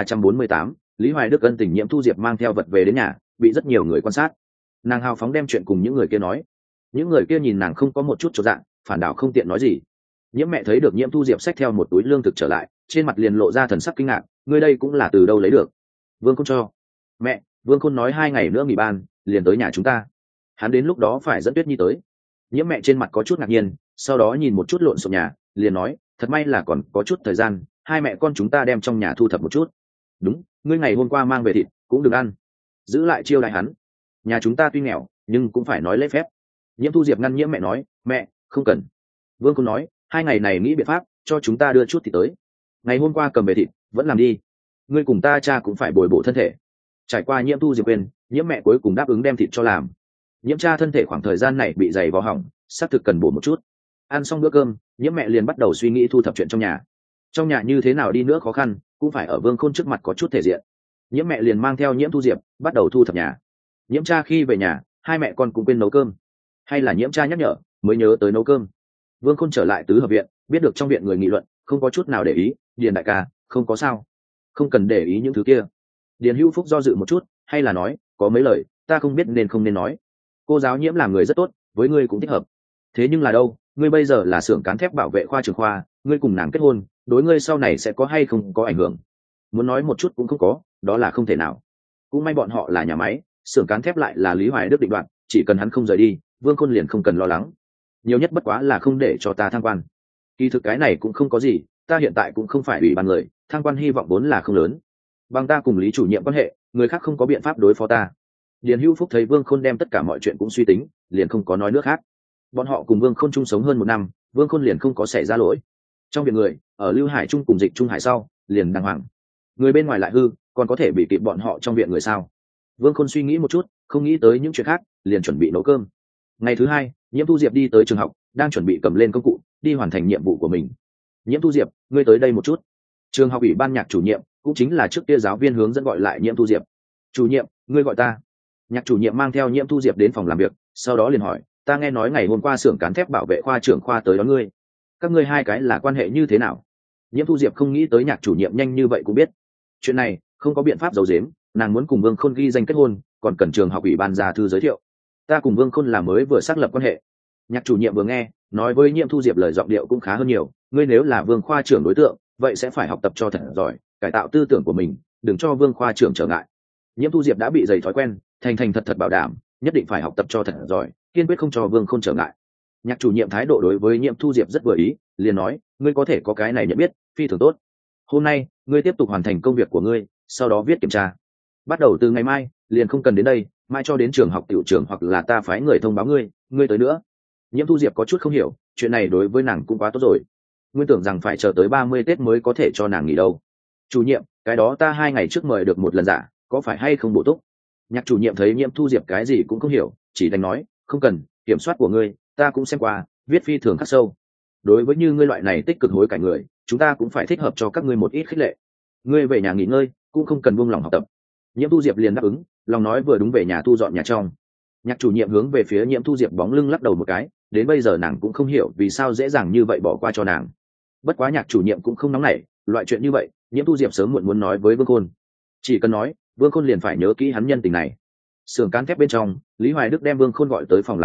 1348, Lý Hoài Đức ân tình Nhiễm Thu Diệp mang theo vật về đến nhà, bị rất nhiều người quan sát. Nàng hào phóng đem chuyện cùng những người kia nói. Những người kia nhìn nàng không có một chút chột dạ, phản đảo không tiện nói gì. Nhiễm mẹ thấy được Nhiễm Thu Diệp xách theo một túi lương thực trở lại, trên mặt liền lộ ra thần sắc kinh ngạc, ngươi đây cũng là từ đâu lấy được? Vương Khôn cho. Mẹ, Vương Khôn nói 2 ngày nữa nghỉ ban, liền tới nhà chúng ta. Hắn đến lúc đó phải dẫn Tuyết Nhi tới. Nhiễm mẹ trên mặt có chút ngạc nhiên, sau đó nhìn một chút lộn xộn nhà, liền nói, thật may là còn có chút thời gian, hai mẹ con chúng ta đem trong nhà thu thập một chút. Đúng, ngươi ngày hôm qua mang về thịt, cũng đừng ăn. Giữ lại chiêu đãi hắn. Nhà chúng ta tuy nghèo, nhưng cũng phải nói lễ phép. Nhiễm Thu Diệp ngăn Nhiễm mẹ nói, mẹ, không cần. Vương Khôn nói, 2 ngày này nghĩ biện pháp, cho chúng ta đưa chút thịt tới. Ngày hôm qua cầm về thịt, vẫn làm đi. Ngươi cùng ta cha cũng phải bồi bổ thân thể. Trải qua Nhiễm Thu Diệp quên, Nhiễm mẹ cuối cùng đáp ứng đem thịt cho làm. Nhiễm cha thân thể khoảng thời gian này bị dày vò hỏng, xác thực cần bổ một chút. Ăn xong bữa cơm, Nhiễm mẹ liền bắt đầu suy nghĩ thu thập chuyện trong nhà. Trong nhà như thế nào đi nữa khó khăn, cũng phải ở Vương Khôn trước mặt có chút thể diện. Nhiễm mẹ liền mang theo Nhiễm Thu Diệp bắt đầu thu thập nhà. Nhiễm cha khi về nhà, hai mẹ con cũng quên nấu cơm, hay là Nhiễm cha nhắc nhở mới nhớ tới nấu cơm. Vương Khôn trở lại tứ hợp viện, biết được trong viện người nghị luận, không có chút nào để ý. Điền đại ca, không có sao, không cần để ý những thứ kia. Điền Hữu Phúc do dự một chút, hay là nói, có mấy lời ta không biết nên không nên nói. Cô giáo Nhiễm làm người rất tốt, với ngươi cũng thích hợp. Thế nhưng là đâu, ngươi bây giờ là xưởng cán thép bảo vệ khoa trưởng khoa, ngươi cùng nàng kết hôn, đối ngươi sau này sẽ có hay không có ảnh hưởng? Muốn nói một chút cũng không có, đó là không thể nào. Cũng may bọn họ là nhà máy, xưởng cán thép lại là Lý Hoài Đức định đoạt, chỉ cần hắn không rời đi, Vương Khôn liền không cần lo lắng. Nhiều nhất bất quá là không để cho ta thăng quan. Kỳ thực cái này cũng không có gì, ta hiện tại cũng không phải ủy ban người, thăng quan hy vọng vốn là không lớn. Bằng ta cùng Lý chủ nhiệm quan hệ, người khác không có biện pháp đối phó ta. Điền Hữu Phúc thấy Vương Khôn đem tất cả mọi chuyện cũng suy tính, liền không có nói nước khác. Bọn họ cùng Vương Khôn chung sống hơn 1 năm, Vương Khôn liền không có xảy ra lỗi. Trong viện người, ở Lưu Hải Trung cùng Dịch Trung Hải sau, liền đàng hoàng. Người bên ngoài lại hư, còn có thể bị kịp bọn họ trong viện người sao? Vương Khôn suy nghĩ một chút, không nghĩ tới những chuyện khác, liền chuẩn bị nấu cơm. Ngày thứ 2, Nhiễm Thu Diệp đi tới trường học, đang chuẩn bị cầm lên công cụ, đi hoàn thành nhiệm vụ của mình. Nhiễm Thu Diệp, ngươi tới đây một chút. Trường học ủy ban nhạc chủ nhiệm, cũng chính là trước kia giáo viên hướng dẫn gọi lại Nhiễm Thu Diệp. Chủ nhiệm, ngươi gọi ta. Nhạc chủ nhiệm mang theo Nhiễm Thu Diệp đến phòng làm việc, sau đó liền hỏi, ta nghe nói ngày hôm qua xưởng cán thép bảo vệ khoa trưởng khoa tới đón ngươi, các ngươi hai cái là quan hệ như thế nào? Nhiễm Thu Diệp không nghĩ tới nhạc chủ nhiệm nhanh như vậy cũng biết. Chuyện này không có biện pháp giấu giếm, nàng muốn cùng Vương Khôn ghi danh kết hôn, còn cần trường học ủy ban ra thư giới thiệu. Ta cùng Vương Khôn là mới vừa xác lập quan hệ. Nhạc chủ nhiệm vừa nghe, nói với Nhiễm Thu Diệp lời giọng điệu cũng khá hơn nhiều, ngươi nếu là Vương khoa trưởng đối tượng, vậy sẽ phải học tập cho thật giỏi, cải tạo tư tưởng của mình, đừng cho Vương khoa trưởng trở ngại. Nhiễm Thu Diệp đã bị dày thói quen, thành thành thật thật bảo đảm, nhất định phải học tập cho thật giỏi, kiên quyết không cho Vương Khôn trở ngại. Nhạc chủ nhiệm thái độ đối với Nhiễm Thu Diệp rất vừa ý, liền nói, ngươi có thể có cái này nhận biết, phi thường tốt. Hôm nay, ngươi tiếp tục hoàn thành công việc của ngươi, sau đó viết kiểm tra. Bắt đầu từ ngày mai, liền không cần đến đây, mai cho đến trường học tiểu trường hoặc là ta phái người thông báo ngươi, ngươi tới nữa. Nhiễm Thu Diệp có chút không hiểu, chuyện này đối với nàng cũng quá tốt rồi. Nguyên tưởng rằng phải chờ tới 30 Tết mới có thể cho nàng nghỉ đâu. Chủ nhiệm, cái đó ta 2 ngày trước mời được một lần giả, có phải hay không bổ túc? Nhạc chủ nhiệm thấy Nhiễm Thu Diệp cái gì cũng không hiểu, chỉ đành nói, không cần, kiểm soát của ngươi, ta cũng xem qua, viết phi thường khắc sâu. Đối với như ngươi loại này tích cực hối cải người, chúng ta cũng phải thích hợp cho các ngươi một ít khích lệ. Ngươi về nhà nghỉ ngơi, cũng không cần buông lòng học tập. Nhiễm Thu Diệp liền đáp ứng, lòng nói vừa đúng về nhà thu dọn nhà trong. Nhạc chủ nhiệm hướng về phía Nhiễm Thu Diệp bóng lưng lắc đầu một cái, đến bây giờ nàng cũng không hiểu vì sao dễ dàng như vậy bỏ qua cho nàng. Bất quá nhạc chủ nhiệm cũng không nóng nảy, loại chuyện như vậy, Nhiễm Thu Diệp sớm muộn muốn nói với Vương Khôn. Chỉ cần nói, Vương Khôn liền phải nhớ kỹ hắn nhân tình này. Xưởng cán thép bên trong, Lý Hoài Đức đem Vương Khôn gọi tới phòng làm việc,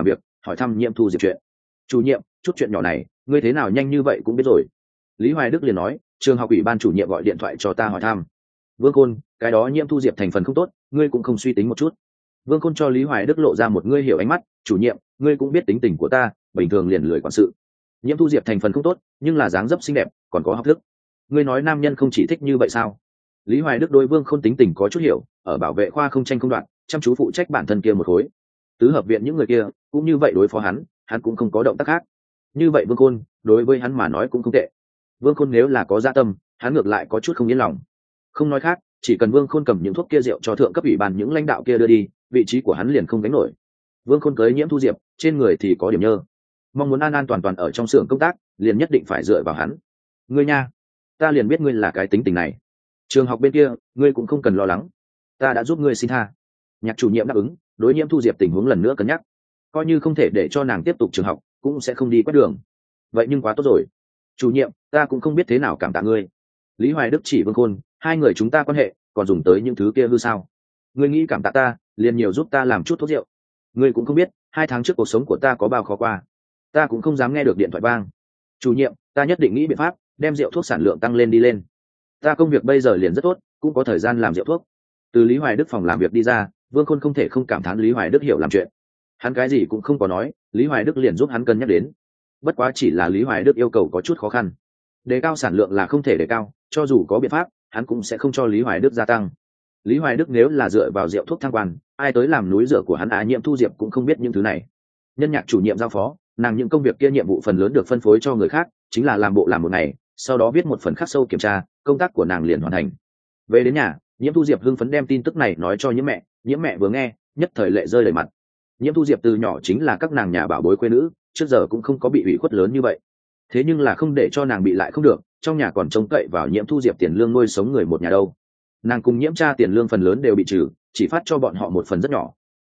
hỏi thăm Nhiễm Thu Diệp chuyện. Chủ nhiệm, chút chuyện nhỏ này ngươi thế nào nhanh như vậy cũng biết rồi. Lý Hoài Đức liền nói, trường học ủy ban chủ nhiệm gọi điện thoại cho ta hỏi thăm. Vương Khôn, cái đó Nhiễm Thu Diệp thành phần không tốt, ngươi cũng không suy tính một chút. Vương Khôn cho Lý Hoài Đức lộ ra một ngươi hiểu ánh mắt. Chủ nhiệm, ngươi cũng biết tính tình của ta, bình thường liền lười quản sự. Nhiễm Thu Diệp thành phần không tốt, nhưng là dáng dấp xinh đẹp, còn có học thức. Ngươi nói nam nhân không chỉ thích như vậy sao? Lý Hoài Đức đối Vương Khôn tính tình có chút hiểu, ở bảo vệ khoa không tranh không đoạn, chăm chú phụ trách bản thân kia một khối. Tứ hợp viện những người kia cũng như vậy đối phó hắn cũng không có động tác khác. Như vậy Vương Khôn đối với hắn mà nói cũng không tệ. Vương Khôn nếu là có dạ tâm, hắn ngược lại có chút không yên lòng. Không nói khác, chỉ cần Vương Khôn cầm những thuốc kia rượu cho thượng cấp ủy ban những lãnh đạo kia đưa đi, vị trí của hắn liền không gánh nổi. Vương Khôn cưới Nhiễm Thu Diệp, trên người thì có điểm nhơ, mong muốn an an toàn toàn ở trong xưởng công tác, liền nhất định phải dựa vào hắn. Ngươi nha, ta liền biết ngươi là cái tính tình này. Trường học bên kia, ngươi cũng không cần lo lắng, ta đã giúp ngươi xin tha. Nhạc chủ nhiệm đáp ứng, đối Nhiễm Thu Diệp tình huống lần nữa cân nhắc, coi như không thể để cho nàng tiếp tục trường học, cũng sẽ không đi quét đường. Vậy nhưng quá tốt rồi. Chủ nhiệm, ta cũng không biết thế nào cảm tạ ngươi. Lý Hoài Đức chỉ Vương Khôn, hai người chúng ta quan hệ còn dùng tới những thứ kia hư sao? Ngươi nghĩ cảm tạ ta, liền nhiều giúp ta làm chút thuốc rượu. Ngươi cũng không biết 2 tháng trước cuộc sống của ta có bao khó qua, ta cũng không dám nghe được điện thoại vang. Chủ nhiệm, ta nhất định nghĩ biện pháp đem rượu thuốc sản lượng tăng lên đi lên. Ta công việc bây giờ liền rất tốt, cũng có thời gian làm rượu thuốc. Từ Lý Hoài Đức phòng làm việc đi ra, Vương Khôn không thể không cảm thán Lý Hoài Đức hiểu làm chuyện. Hắn cái gì cũng không có nói, Lý Hoài Đức liền giúp hắn cân nhắc đến. Bất quá chỉ là Lý Hoài Đức yêu cầu có chút khó khăn. Đề cao sản lượng là không thể đề cao, cho dù có biện pháp, hắn cũng sẽ không cho Lý Hoài Đức gia tăng. Lý Hoài Đức nếu là dựa vào rượu thuốc thăng quan, ai tới làm núi rửa của hắn Nhiễm Thu Diệp cũng không biết những thứ này. Nhân Nhạc chủ nhiệm giao phó, nàng những công việc kia nhiệm vụ phần lớn được phân phối cho người khác, chính là làm bộ làm một ngày, sau đó viết một phần khắc sâu kiểm tra, công tác của nàng liền hoàn thành. Về đến nhà, Nhiễm Thu Diệp hưng phấn đem tin tức này nói cho Nhiễm mẹ vừa nghe, nhất thời lệ rơi đầy mặt. Nhiễm Thu Diệp từ nhỏ chính là các nàng nhà bảo bối quê nữ, trước giờ cũng không có bị ủy khuất lớn như vậy. Thế nhưng là không để cho nàng bị lại không được, trong nhà còn trông cậy vào Nhiễm Thu Diệp tiền lương nuôi sống người một nhà đâu. Nàng cùng Nhiễm cha tiền lương phần lớn đều bị trừ, chỉ phát cho bọn họ một phần rất nhỏ.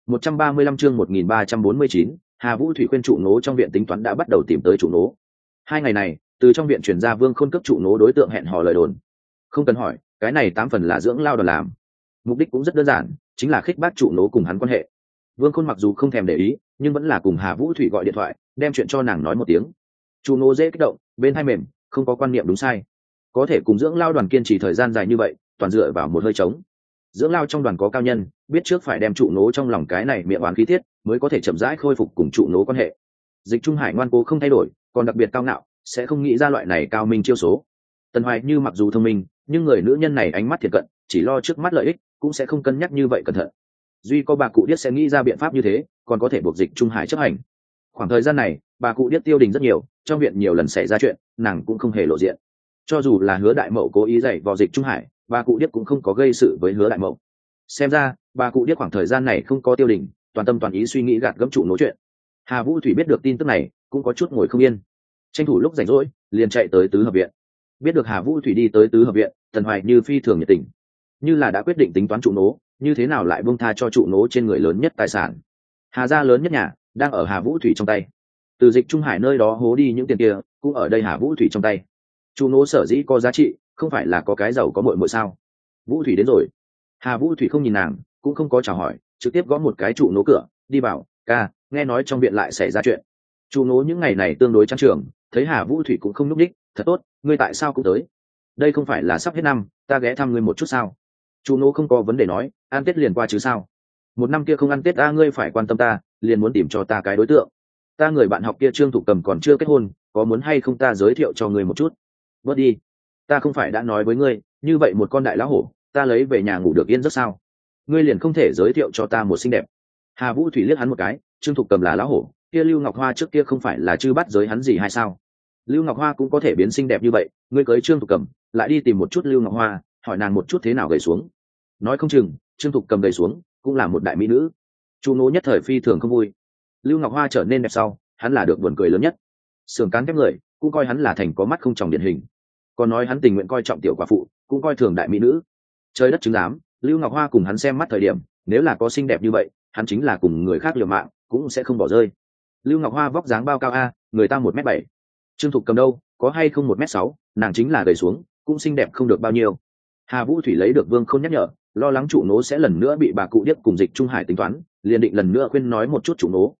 135 chương 1349, Hà Vũ Thủy khuyên trụ nố trong viện tính toán đã bắt đầu tìm tới trụ nố. 2 ngày này, từ trong viện chuyển ra Vương Khôn cấp trụ nố đối tượng hẹn hò lời đồn. Không cần hỏi, cái này 8 phần là dưỡng lao đoàn làm. Mục đích cũng rất đơn giản, chính là khích bác trụ nố cùng hắn quan hệ. Vương Khôn mặc dù không thèm để ý, nhưng vẫn là cùng Hà Vũ Thủy gọi điện thoại, đem chuyện cho nàng nói một tiếng. Trụ nố dễ kích động, bên hai mềm, không có quan niệm đúng sai. Có thể cùng dưỡng lao đoàn kiên trì thời gian dài như vậy, toàn dựa vào một hơi trống. Dưỡng lao trong đoàn có cao nhân, biết trước phải đem trụ nố trong lòng cái này miệng oán khí tiết, mới có thể chậm rãi khôi phục cùng trụ nố quan hệ. Dịch Trung Hải ngoan cố không thay đổi, còn đặc biệt cao ngạo, sẽ không nghĩ ra loại này cao minh chiêu số. Tần Hoài Như mặc dù thông minh, nhưng người nữ nhân này ánh mắt thiệt cận, chỉ lo trước mắt lợi ích, cũng sẽ không cân nhắc như vậy cẩn thận. Duy có bà cụ điếc sẽ nghĩ ra biện pháp như thế, còn có thể buộc Dịch Trung Hải chấp hành. Khoảng thời gian này, bà cụ điếc tiêu đình rất nhiều, trong viện nhiều lần xảy ra chuyện, nàng cũng không hề lộ diện. Cho dù là Hứa Đại Mậu cố ý dạy vào Dịch Trung Hải, bà cụ điếc cũng không có gây sự với Hứa Đại Mậu. Xem ra bà cụ điếc khoảng thời gian này không có tiêu đình, toàn tâm toàn ý suy nghĩ gạt gẫm trụ nối chuyện. Hà Vũ Thủy biết được tin tức này, cũng có chút ngồi không yên, tranh thủ lúc rảnh rỗi liền chạy tới tứ hợp viện. Biết được Hà Vũ Thủy đi tới tứ hợp viện, Tần Hoài Như phi thường nhiệt tình, như là đã quyết định tính toán trụ nố, như thế nào lại buông tha cho trụ nố trên người lớn nhất tài sản. Hà gia lớn nhất nhà đang ở Hà Vũ Thủy trong tay, từ Dịch Trung Hải nơi đó hố đi những tiền kia cũng ở đây Hà Vũ Thủy trong tay. Trụ nố sở dĩ có giá trị, không phải là có cái giàu có muội muội sao? Vũ Thủy đến rồi. Hà Vũ Thủy không nhìn nàng, cũng không có chào hỏi, trực tiếp gõ một cái trụ nố cửa, đi bảo, ca, nghe nói trong viện lại xảy ra chuyện. Trụ nố những ngày này tương đối trang trường, thấy Hà Vũ Thủy cũng không núp đích, thật tốt, ngươi tại sao cũng tới? Đây không phải là sắp hết năm, ta ghé thăm ngươi một chút sao? Trụ nố không có vấn đề nói, ăn Tết liền qua chứ sao? Một năm kia không ăn Tết ngươi phải quan tâm ta, liền muốn tìm cho ta cái đối tượng. Ta người bạn học kia Trương Thục Cầm còn chưa kết hôn, có muốn hay không ta giới thiệu cho ngươi một chút? Bớt đi, ta không phải đã nói với ngươi, như vậy một con đại lão hổ, ta lấy về nhà ngủ được yên giấc sao? Ngươi liền không thể giới thiệu cho ta một xinh đẹp? Hà Vũ Thủy liếc hắn một cái, Trương Thục Cầm là lão hổ, kia Lưu Ngọc Hoa trước kia không phải là chư bắt giới hắn gì hay sao? Lưu Ngọc Hoa cũng có thể biến xinh đẹp như vậy, ngươi cưới Trương Thục Cầm, lại đi tìm một chút Lưu Ngọc Hoa, hỏi nàng một chút thế nào gầy xuống. Nói không chừng Trương Thục Cầm gầy xuống cũng là một đại mỹ nữ. Chu Nỗ nhất thời phi thường không vui. Lưu Ngọc Hoa trở nên đẹp sau, hắn là được buồn cười lớn nhất. Sườn cán kép người cũng coi hắn là thành có mắt không tròng điển hình, còn nói hắn tình nguyện coi trọng tiểu quả phụ, cũng coi thường đại mỹ nữ. Trời đất chứng giám, Lưu Ngọc Hoa cùng hắn xem mắt thời điểm, nếu là có xinh đẹp như vậy, hắn chính là cùng người khác liều mạng cũng sẽ không bỏ rơi. Lưu Ngọc Hoa vóc dáng bao cao a, người ta 1m7. Trương Thục Cầm đâu, có hay không 1m6, nàng chính là gầy xuống, cũng xinh đẹp không được bao nhiêu. Hà Vũ Thủy lấy được Vương Khôn nhắc nhở, lo lắng Trụ Nỗ sẽ lần nữa bị bà cụ điếc cùng Dịch Trung Hải tính toán, liền định lần nữa khuyên nói một chút Trụ Nỗ,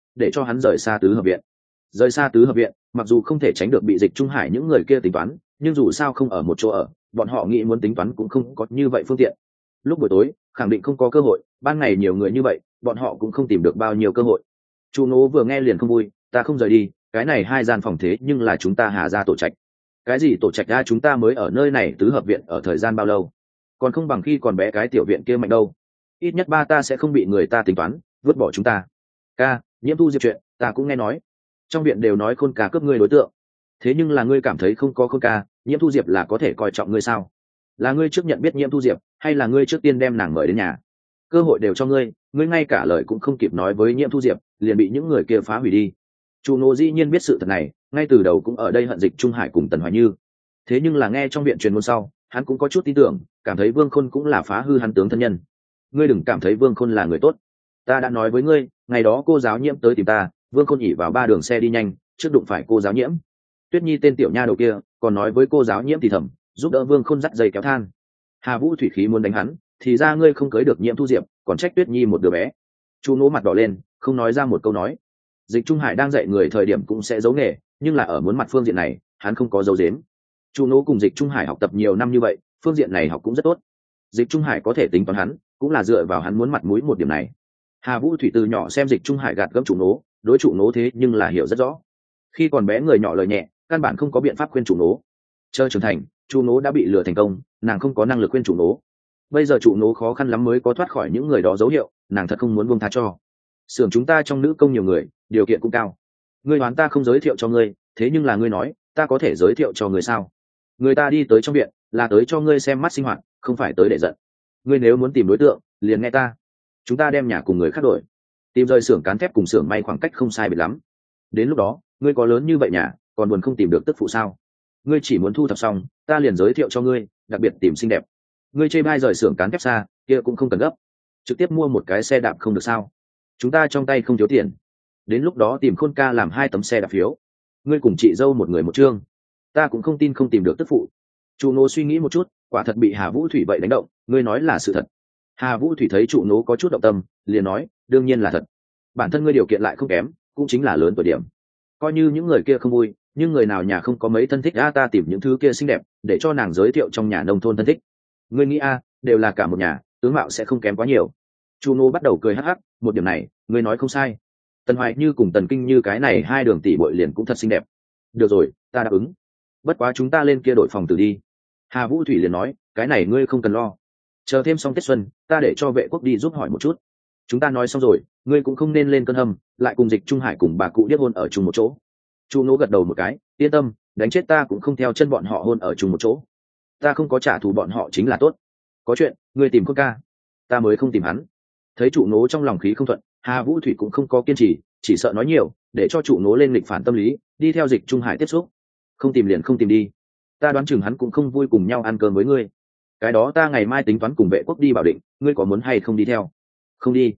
để cho hắn rời xa tứ hợp viện. Rời xa tứ hợp viện, mặc dù không thể tránh được bị Dịch Trung Hải những người kia tính toán, nhưng dù sao không ở một chỗ ở, bọn họ nghĩ muốn tính toán cũng không có như vậy phương tiện. Lúc buổi tối khẳng định không có cơ hội, ban ngày nhiều người như vậy bọn họ cũng không tìm được bao nhiêu cơ hội. Chu Nỗ vừa nghe liền không vui, ta không rời đi, cái này 2 gian phòng thế nhưng là chúng ta Hà gia tổ trạch. Cái gì tổ trạch ra, chúng ta mới ở nơi này tứ hợp viện ở thời gian bao lâu, còn không bằng khi còn bé cái tiểu viện kia mạnh đâu. Ít nhất ba ta sẽ không bị người ta tính toán vứt bỏ chúng ta. Ca, Nhiễm Thu Diệp chuyện ta cũng nghe nói, trong viện đều nói Khôn ca cướp ngươi đối tượng, thế nhưng là ngươi cảm thấy không có Khôn ca, Nhiễm Thu Diệp là có thể coi trọng ngươi sao? Là ngươi trước nhận biết Nhiễm Thu Diệp, hay là ngươi trước tiên đem nàng mời đến nhà? Cơ hội đều cho ngươi, ngươi ngay cả lời cũng không kịp nói với Nhiễm Thu Diệp liền bị những người kia phá hủy đi. Chu Nô dĩ nhiên biết sự thật này, ngay từ đầu cũng ở đây hận Dịch Trung Hải cùng Tần Hoài Như. Thế nhưng là nghe trong viện truyền ngôn sau, hắn cũng có chút tin tưởng, cảm thấy Vương Khôn cũng là phá hư hắn tướng thân nhân. Ngươi đừng cảm thấy Vương Khôn là người tốt, ta đã nói với ngươi, ngày đó cô giáo Nhiễm tới tìm ta, Vương Khôn nhỉ vào 3 đường xe đi nhanh, trước đụng phải cô giáo Nhiễm. Tuyết Nhi tên tiểu nha đầu kia còn nói với cô giáo Nhiễm thì thầm, giúp đỡ Vương Khôn dắt dây kéo than. Hà Vũ thủy khí muốn đánh hắn, thì ra ngươi không cưới được Nhiễm Thu Diệp, còn trách Tuyết Nhi một đứa bé. Chu Nỗ mặt đỏ lên, không nói ra một câu nói. Dịch Trung Hải đang dạy người thời điểm cũng sẽ giấu nghề, nhưng là ở muốn mặt phương diện này hắn không có giấu giếm. Chu Nỗ cùng Dịch Trung Hải học tập nhiều năm như vậy, phương diện này học cũng rất tốt. Dịch Trung Hải có thể tính toán hắn, cũng là dựa vào hắn muốn mặt mũi một điểm này. Hà Vũ thủy từ nhỏ xem Dịch Trung Hải gạt gẫm Chu Nỗ, đối Chu Nỗ thế nhưng là hiểu rất rõ. Khi còn bé người nhỏ lời nhẹ, căn bản không có biện pháp khuyên Chu Nỗ. Chờ trưởng thành, Chu Nỗ đã bị lừa thành công, nàng không có năng lực khuyên Chu Nỗ. Bây giờ Chu Nỗ khó khăn lắm mới có thoát khỏi những người đó dấu hiệu, nàng thật không muốn buông tha cho. Xưởng chúng ta trong nữ công nhiều người, điều kiện cũng cao. Ngươi đoán ta không giới thiệu cho ngươi, thế nhưng là ngươi nói ta có thể giới thiệu cho người sao? Người ta đi tới trong viện là tới cho ngươi xem mắt sinh hoạt, không phải tới để giận. Ngươi nếu muốn tìm đối tượng liền nghe ta, chúng ta đem nhà cùng người khác đổi, tìm rời xưởng cán thép cùng xưởng may khoảng cách không sai biệt lắm. Đến lúc đó ngươi có lớn như vậy nhà còn buồn không tìm được tức phụ sao? Ngươi chỉ muốn thu thập xong ta liền giới thiệu cho ngươi, đặc biệt tìm xinh đẹp. Ngươi chê bai rời xưởng cán thép xa kia cũng không cần gấp, trực tiếp mua một cái xe đạp không được sao? Chúng ta trong tay không thiếu tiền, đến lúc đó tìm Khôn ca làm 2 tấm xe đạp phiếu, ngươi cùng chị dâu một người một chương, ta cũng không tin không tìm được tức phụ. Chu Nỗ suy nghĩ một chút, quả thật bị Hà Vũ thủy vậy đánh động, ngươi nói là sự thật. Hà Vũ thủy thấy Chu Nỗ có chút động tâm, liền nói đương nhiên là thật, bản thân ngươi điều kiện lại không kém, cũng chính là lớn tuổi điểm. Coi như những người kia không vui, nhưng người nào nhà không có mấy thân thích ta tìm những thứ kia xinh đẹp để cho nàng giới thiệu trong nhà nông thôn thân thích. Ngươi nghĩ đều là cả một nhà, tướng mạo sẽ không kém quá nhiều. Chu Nỗ bắt đầu cười hắc hắc, một điểm này ngươi nói không sai. Tần Hoài Như cùng Tần Kinh Như cái này 2 đường tỷ bội liền cũng thật xinh đẹp. Được rồi, ta đáp ứng. Bất quá chúng ta lên kia đổi phòng tử đi. Hà Vũ thủy liền nói, cái này ngươi không cần lo. Chờ thêm xong Tết xuân, ta để cho vệ quốc đi giúp hỏi một chút. Chúng ta nói xong rồi, ngươi cũng không nên lên cơn hâm, lại cùng Dịch Trung Hải cùng bà cụ điếc hôn ở chung một chỗ. Chu Nỗ gật đầu một cái, yên tâm, đánh chết ta cũng không theo chân bọn họ hôn ở chung một chỗ. Ta không có trả thù bọn họ chính là tốt. Có chuyện, ngươi tìm Khôn ca, ta mới không tìm hắn. Thấy Chu Nỗ trong lòng khí không thuận, Hà Vũ thủy cũng không có kiên trì, chỉ sợ nói nhiều để cho Chu Nỗ lên lịch phản tâm lý, đi theo Dịch Trung Hải tiếp xúc. Không tìm liền không tìm đi, ta đoán chừng hắn cũng không vui cùng nhau ăn cơm với ngươi. Cái đó ta ngày mai tính toán cùng vệ quốc đi Bảo Định, ngươi có muốn hay không đi theo? Không đi.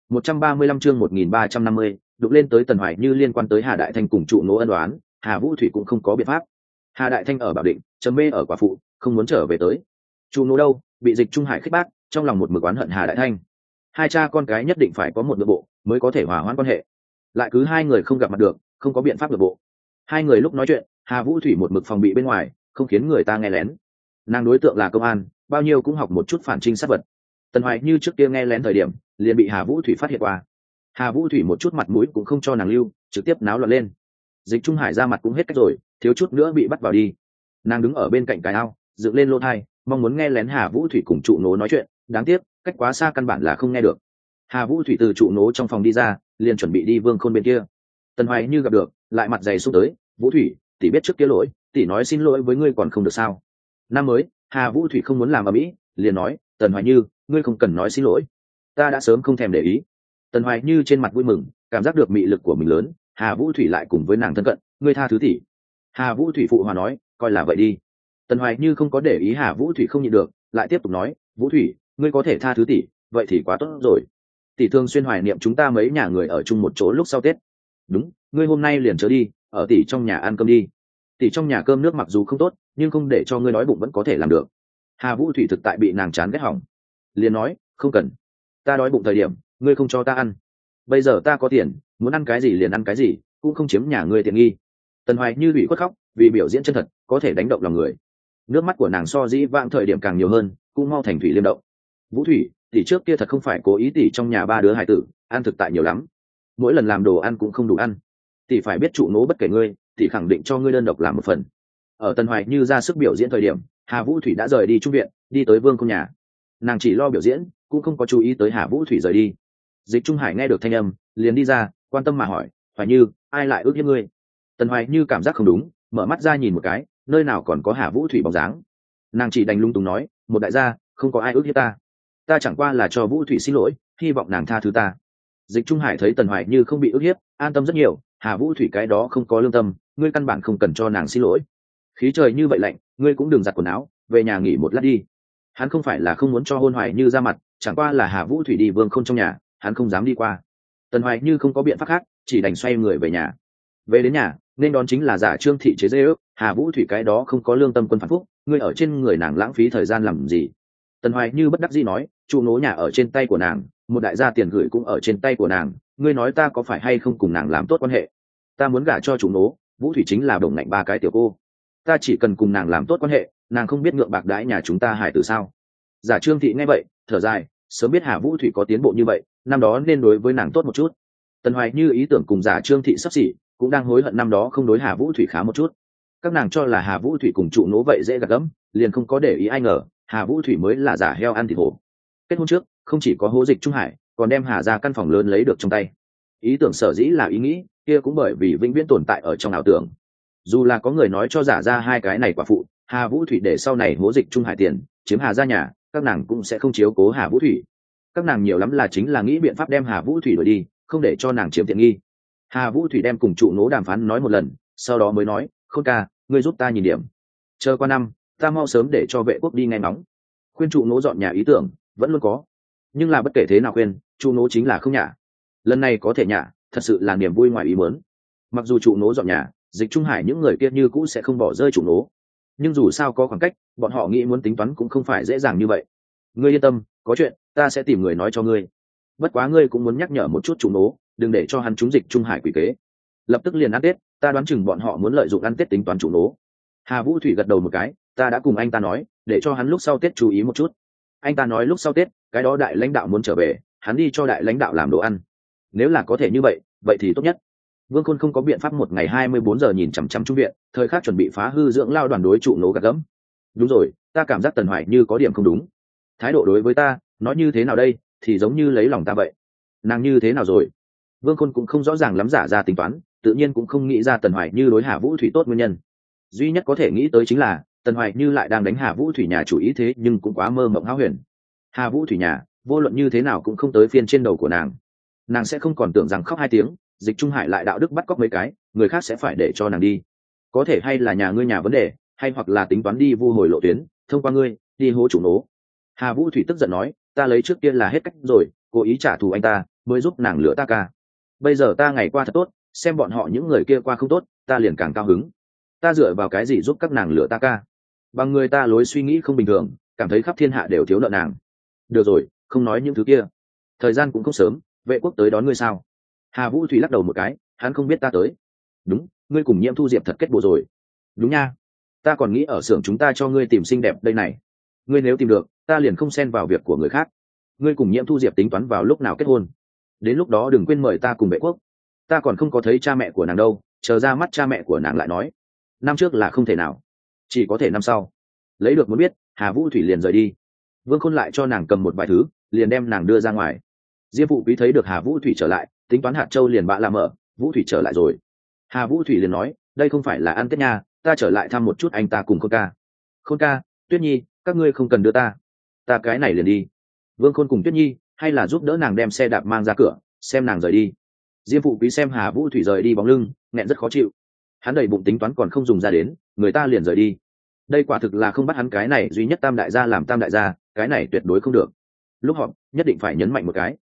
135 chương 1350, đụng lên tới Tần Hoài Như liên quan tới Hà Đại Thanh cùng Chu Nỗ ân đoán, Hà Vũ thủy cũng không có biện pháp. Hà Đại Thanh ở Bảo Định, trầm mê ở quả phụ, không muốn trở về tới. Chu Nỗ đâu, bị Dịch Trung Hải khích bác, trong lòng một mực oán hận Hà Đại Thanh. 2 cha con cái nhất định phải có một nội bộ mới có thể hòa hoãn quan hệ, lại cứ 2 người không gặp mặt được, không có biện pháp nội bộ. 2 người lúc nói chuyện, Hà Vũ thủy một mực phòng bị bên ngoài, không khiến người ta nghe lén. Nàng đối tượng là công an, bao nhiêu cũng học một chút phản trinh sát vật. Tần Hoài Như trước kia nghe lén thời điểm liền bị Hà Vũ thủy phát hiện qua. Hà Vũ thủy một chút mặt mũi cũng không cho nàng lưu, trực tiếp náo loạn lên. Dịch Trung Hải ra mặt cũng hết cách rồi, thiếu chút nữa bị bắt vào đi. Nàng đứng ở bên cạnh cái ao, dựng lên lô thai, mong muốn nghe lén Hà Vũ thủy cùng Chu Nỗ nói chuyện, đáng tiếc cách quá xa căn bản là không nghe được. Hà Vũ thủy từ Chu Nỗ trong phòng đi ra, liền chuẩn bị đi Vương Khôn bên kia. Tần Hoài Như gặp được, lại mặt dày xúc tới, Vũ thủy, tỷ biết trước kia lỗi, tỷ nói xin lỗi với ngươi còn không được sao? Năm mới, Hà Vũ thủy không muốn làm ầm ĩ, liền nói, Tần Hoài Như, ngươi không cần nói xin lỗi, ta đã sớm không thèm để ý. Tần Hoài Như trên mặt vui mừng, cảm giác được mị lực của mình lớn, Hà Vũ thủy lại cùng với nàng thân cận, ngươi tha thứ tỷ. Hà Vũ thủy phụ hòa nói, coi là vậy đi. Tần Hoài Như không có để ý Hà Vũ thủy không nhịn được, lại tiếp tục nói, Vũ thủy, ngươi có thể tha thứ tỷ, vậy thì quá tốt rồi. Tỷ thường xuyên hoài niệm chúng ta mấy nhà người ở chung một chỗ lúc sau Tết. Đúng, ngươi hôm nay liền trở đi, ở tỷ trong nhà ăn cơm đi. Tỷ trong nhà cơm nước mặc dù không tốt, nhưng không để cho ngươi đói bụng vẫn có thể làm được. Hà Vũ thủy thực tại bị nàng chán ghét hỏng, liền nói, không cần, ta đói bụng thời điểm ngươi không cho ta ăn, bây giờ ta có tiền, muốn ăn cái gì liền ăn cái gì, cũng không chiếm nhà ngươi tiện nghi. Tần Hoài Như bị khuất khóc, vì biểu diễn chân thật có thể đánh động lòng người. Nước mắt của nàng so dĩ vãng thời điểm càng nhiều hơn, cũng mau thành thủy liêm động. Vũ Thủy, tỷ trước kia thật không phải cố ý, tỷ trong nhà ba đứa hải tử ăn thực tại nhiều lắm, mỗi lần làm đồ ăn cũng không đủ ăn, tỷ phải biết trụ nố bất kể ngươi, tỷ khẳng định cho ngươi đơn độc làm một phần. Ở Tần Hoài Như ra sức biểu diễn thời điểm, Hà Vũ Thủy đã rời đi trung viện, đi tới Vương Khôn nhà. Nàng chỉ lo biểu diễn, cũng không có chú ý tới Hà Vũ Thủy rời đi. Dịch Trung Hải nghe được thanh âm, liền đi ra, quan tâm mà hỏi, Hoài Như, ai lại ước hiếp ngươi? Tần Hoài Như cảm giác không đúng, mở mắt ra nhìn một cái, nơi nào còn có Hà Vũ Thủy bóng dáng. Nàng chỉ đành lung tung nói, một đại gia, không có ai ước hiếp ta, ta chẳng qua là cho Vũ Thủy xin lỗi, hy vọng nàng tha thứ ta. Dịch Trung Hải thấy Tần Hoài Như không bị ước hiếp, an tâm rất nhiều. Hà Vũ Thủy cái đó không có lương tâm, ngươi căn bản không cần cho nàng xin lỗi. Khí trời như vậy lạnh, ngươi cũng đừng giặt quần áo, về nhà nghỉ một lát đi. Hắn không phải là không muốn cho Hôn Hoài Như ra mặt, chẳng qua là Hà Vũ Thủy đi Vương Khôn trong nhà, hắn không dám đi qua. Tần Hoài Như không có biện pháp khác, chỉ đành xoay người về nhà. Về đến nhà, nên đón chính là giả Trương thị chế dê ước, Hà Vũ Thủy cái đó không có lương tâm quân phản phúc, ngươi ở trên người nàng lãng phí thời gian làm gì? Tần Hoài Như bất đắc dĩ nói, trụ nố nhà ở trên tay của nàng, một đại gia tiền gửi cũng ở trên tay của nàng, ngươi nói ta có phải hay không cùng nàng làm tốt quan hệ? Ta muốn gả cho trụ nố, Vũ Thủy chính là đồng ngạnh ba cái tiểu cô, ta chỉ cần cùng nàng làm tốt quan hệ, nàng không biết ngượng bạc đãi nhà chúng ta hải tử sao? Giả Trương thị nghe vậy, thở dài, sớm biết Hà Vũ Thủy có tiến bộ như vậy, năm đó nên đối với nàng tốt một chút. Tần Hoài Như ý tưởng cùng Giả Trương thị sắp xỉ, cũng đang hối hận năm đó không đối Hà Vũ Thủy khá một chút. Các nàng cho là Hà Vũ Thủy cùng trụ nố vậy dễ gạt gẫm, liền không có để ý, ai ngờ Hà Vũ Thủy mới là giả heo ăn thịt hổ. Kết hôn trước, không chỉ có hố Dịch Trung Hải, còn đem Hà ra căn phòng lớn lấy được trong tay. Ý tưởng sở dĩ là ý nghĩ, kia cũng bởi vì vĩnh viễn tồn tại ở trong ảo tưởng. Dù là có người nói cho giả ra hai cái này quả phụ, Hà Vũ Thủy để sau này hố Dịch Trung Hải tiền, chiếm Hà ra nhà, các nàng cũng sẽ không chiếu cố Hà Vũ Thủy. Các nàng nhiều lắm là chính là nghĩ biện pháp đem Hà Vũ Thủy đuổi đi, không để cho nàng chiếm tiện nghi. Hà Vũ Thủy đem cùng trụ nố đàm phán nói một lần, sau đó mới nói, Khôn ca, ngươi giúp ta nhìn điểm, chờ qua năm ta mau sớm để cho Vệ Quốc đi nghe ngóng. Khuyên trụ nố dọn nhà ý tưởng vẫn luôn có, nhưng là bất kể thế nào khuyên, trụ nố chính là không nhả. Lần này có thể nhả, thật sự là niềm vui ngoài ý muốn. Mặc dù trụ nố dọn nhà, Dịch Trung Hải những người kia như cũ sẽ không bỏ rơi trụ nố, nhưng dù sao có khoảng cách, bọn họ nghĩ muốn tính toán cũng không phải dễ dàng như vậy. Ngươi yên tâm, có chuyện ta sẽ tìm người nói cho ngươi. Bất quá ngươi cũng muốn nhắc nhở một chút trụ nố, đừng để cho hắn trúng Dịch Trung Hải quỷ kế. Lập tức liền ăn Tết, ta đoán chừng bọn họ muốn lợi dụng ăn Tết tính toán trụ nố. Hà Vũ Thủy gật đầu một cái, ta đã cùng anh ta nói, để cho hắn lúc sau Tết chú ý một chút. Anh ta nói lúc sau Tết, cái đó đại lãnh đạo muốn trở về, hắn đi cho đại lãnh đạo làm đồ ăn. Nếu là có thể như vậy, vậy thì tốt nhất. Vương Khôn không có biện pháp một ngày 24 giờ nhìn chằm chằm trung viện, thời khắc chuẩn bị phá hư dưỡng lao đoàn đối trụ nố gạt gẫm. Đúng rồi, ta cảm giác Tần Hoài Như có điểm không đúng. Thái độ đối với ta, nói như thế nào đây, thì giống như lấy lòng ta vậy. Nàng như thế nào rồi? Vương Khôn cũng không rõ ràng lắm giả ra tính toán, tự nhiên cũng không nghĩ ra Tần Hoài Như đối Hà Vũ Thủy tốt nguyên nhân. Duy nhất có thể nghĩ tới chính là Tần Hoài Như lại đang đánh Hà Vũ Thủy nhà chủ ý, thế nhưng cũng quá mơ mộng hão huyền. Hà Vũ Thủy nhà, vô luận như thế nào cũng không tới phiên trên đầu của nàng sẽ không còn tưởng rằng khóc 2 tiếng, Dịch Trung Hải lại đạo đức bắt cóc mấy cái, người khác sẽ phải để cho nàng đi. Có thể hay là nhà ngươi nhà vấn đề, hay hoặc là tính toán đi vu hồi lộ tuyến, thông qua ngươi đi hố chủ nố. Hà Vũ Thủy tức giận nói, ta lấy trước kia là hết cách rồi, cố ý trả thù anh ta mới giúp nàng lựa ta ca. Bây giờ ta ngày qua thật tốt, xem bọn họ những người kia qua không tốt, ta liền càng cao hứng. Ta dựa vào cái gì giúp các nàng lựa ta ca? Bằng người ta lối suy nghĩ không bình thường, cảm thấy khắp thiên hạ đều thiếu nợ nàng. Được rồi, không nói những thứ kia. Thời gian cũng không sớm, Vệ Quốc tới đón ngươi sao? Hà Vũ Thủy lắc đầu một cái, hắn không biết ta tới. Đúng, ngươi cùng Nhiễm Thu Diệp thật kết bộ rồi. Đúng nha, ta còn nghĩ ở xưởng chúng ta cho ngươi tìm xinh đẹp đây này. Ngươi nếu tìm được, ta liền không xen vào việc của người khác. Ngươi cùng Nhiễm Thu Diệp tính toán vào lúc nào kết hôn? Đến lúc đó đừng quên mời ta cùng Vệ Quốc. Ta còn không có thấy cha mẹ của nàng đâu, chờ ra mắt cha mẹ của nàng lại nói. Năm trước là không thể nào, chỉ có thể năm sau. Lấy được muốn biết, Hà Vũ Thủy liền rời đi. Vương Khôn lại cho nàng cầm một vài thứ, liền đem nàng đưa ra ngoài. Diêm Phụ Quý thấy được Hà Vũ Thủy trở lại, tính toán hạt châu liền bạ làm mở, Vũ Thủy trở lại rồi. Hà Vũ Thủy liền nói, đây không phải là ăn Tết nha, ta trở lại thăm một chút anh ta cùng Khôn ca. Khôn ca, Tuyết Nhi, các ngươi không cần đưa ta cái này liền đi. Vương Khôn cùng Tuyết Nhi, hay là giúp đỡ nàng đem xe đạp mang ra cửa, xem nàng rời đi. Diêm Phụ Quý xem Hà Vũ Thủy rời đi bóng lưng, nghẹn rất khó chịu. Hắn đầy bụng tính toán còn không dùng ra đến, người ta liền rời đi. Đây quả thực là không bắt hắn cái này duy nhất tam đại gia làm tam đại gia, cái này tuyệt đối không được. Lúc họp nhất định phải nhấn mạnh một cái.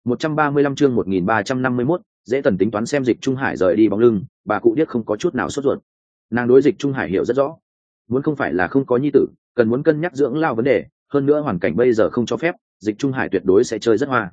135 chương 1351, dễ tần tính toán xem Dịch Trung Hải rời đi bóng lưng, bà cụ điếc không có chút nào sốt ruột. Nàng đối Dịch Trung Hải hiểu rất rõ, muốn không phải là không có nhi tử, cần muốn cân nhắc dưỡng lao vấn đề, hơn nữa hoàn cảnh bây giờ không cho phép, Dịch Trung Hải tuyệt đối sẽ chơi rất hoa.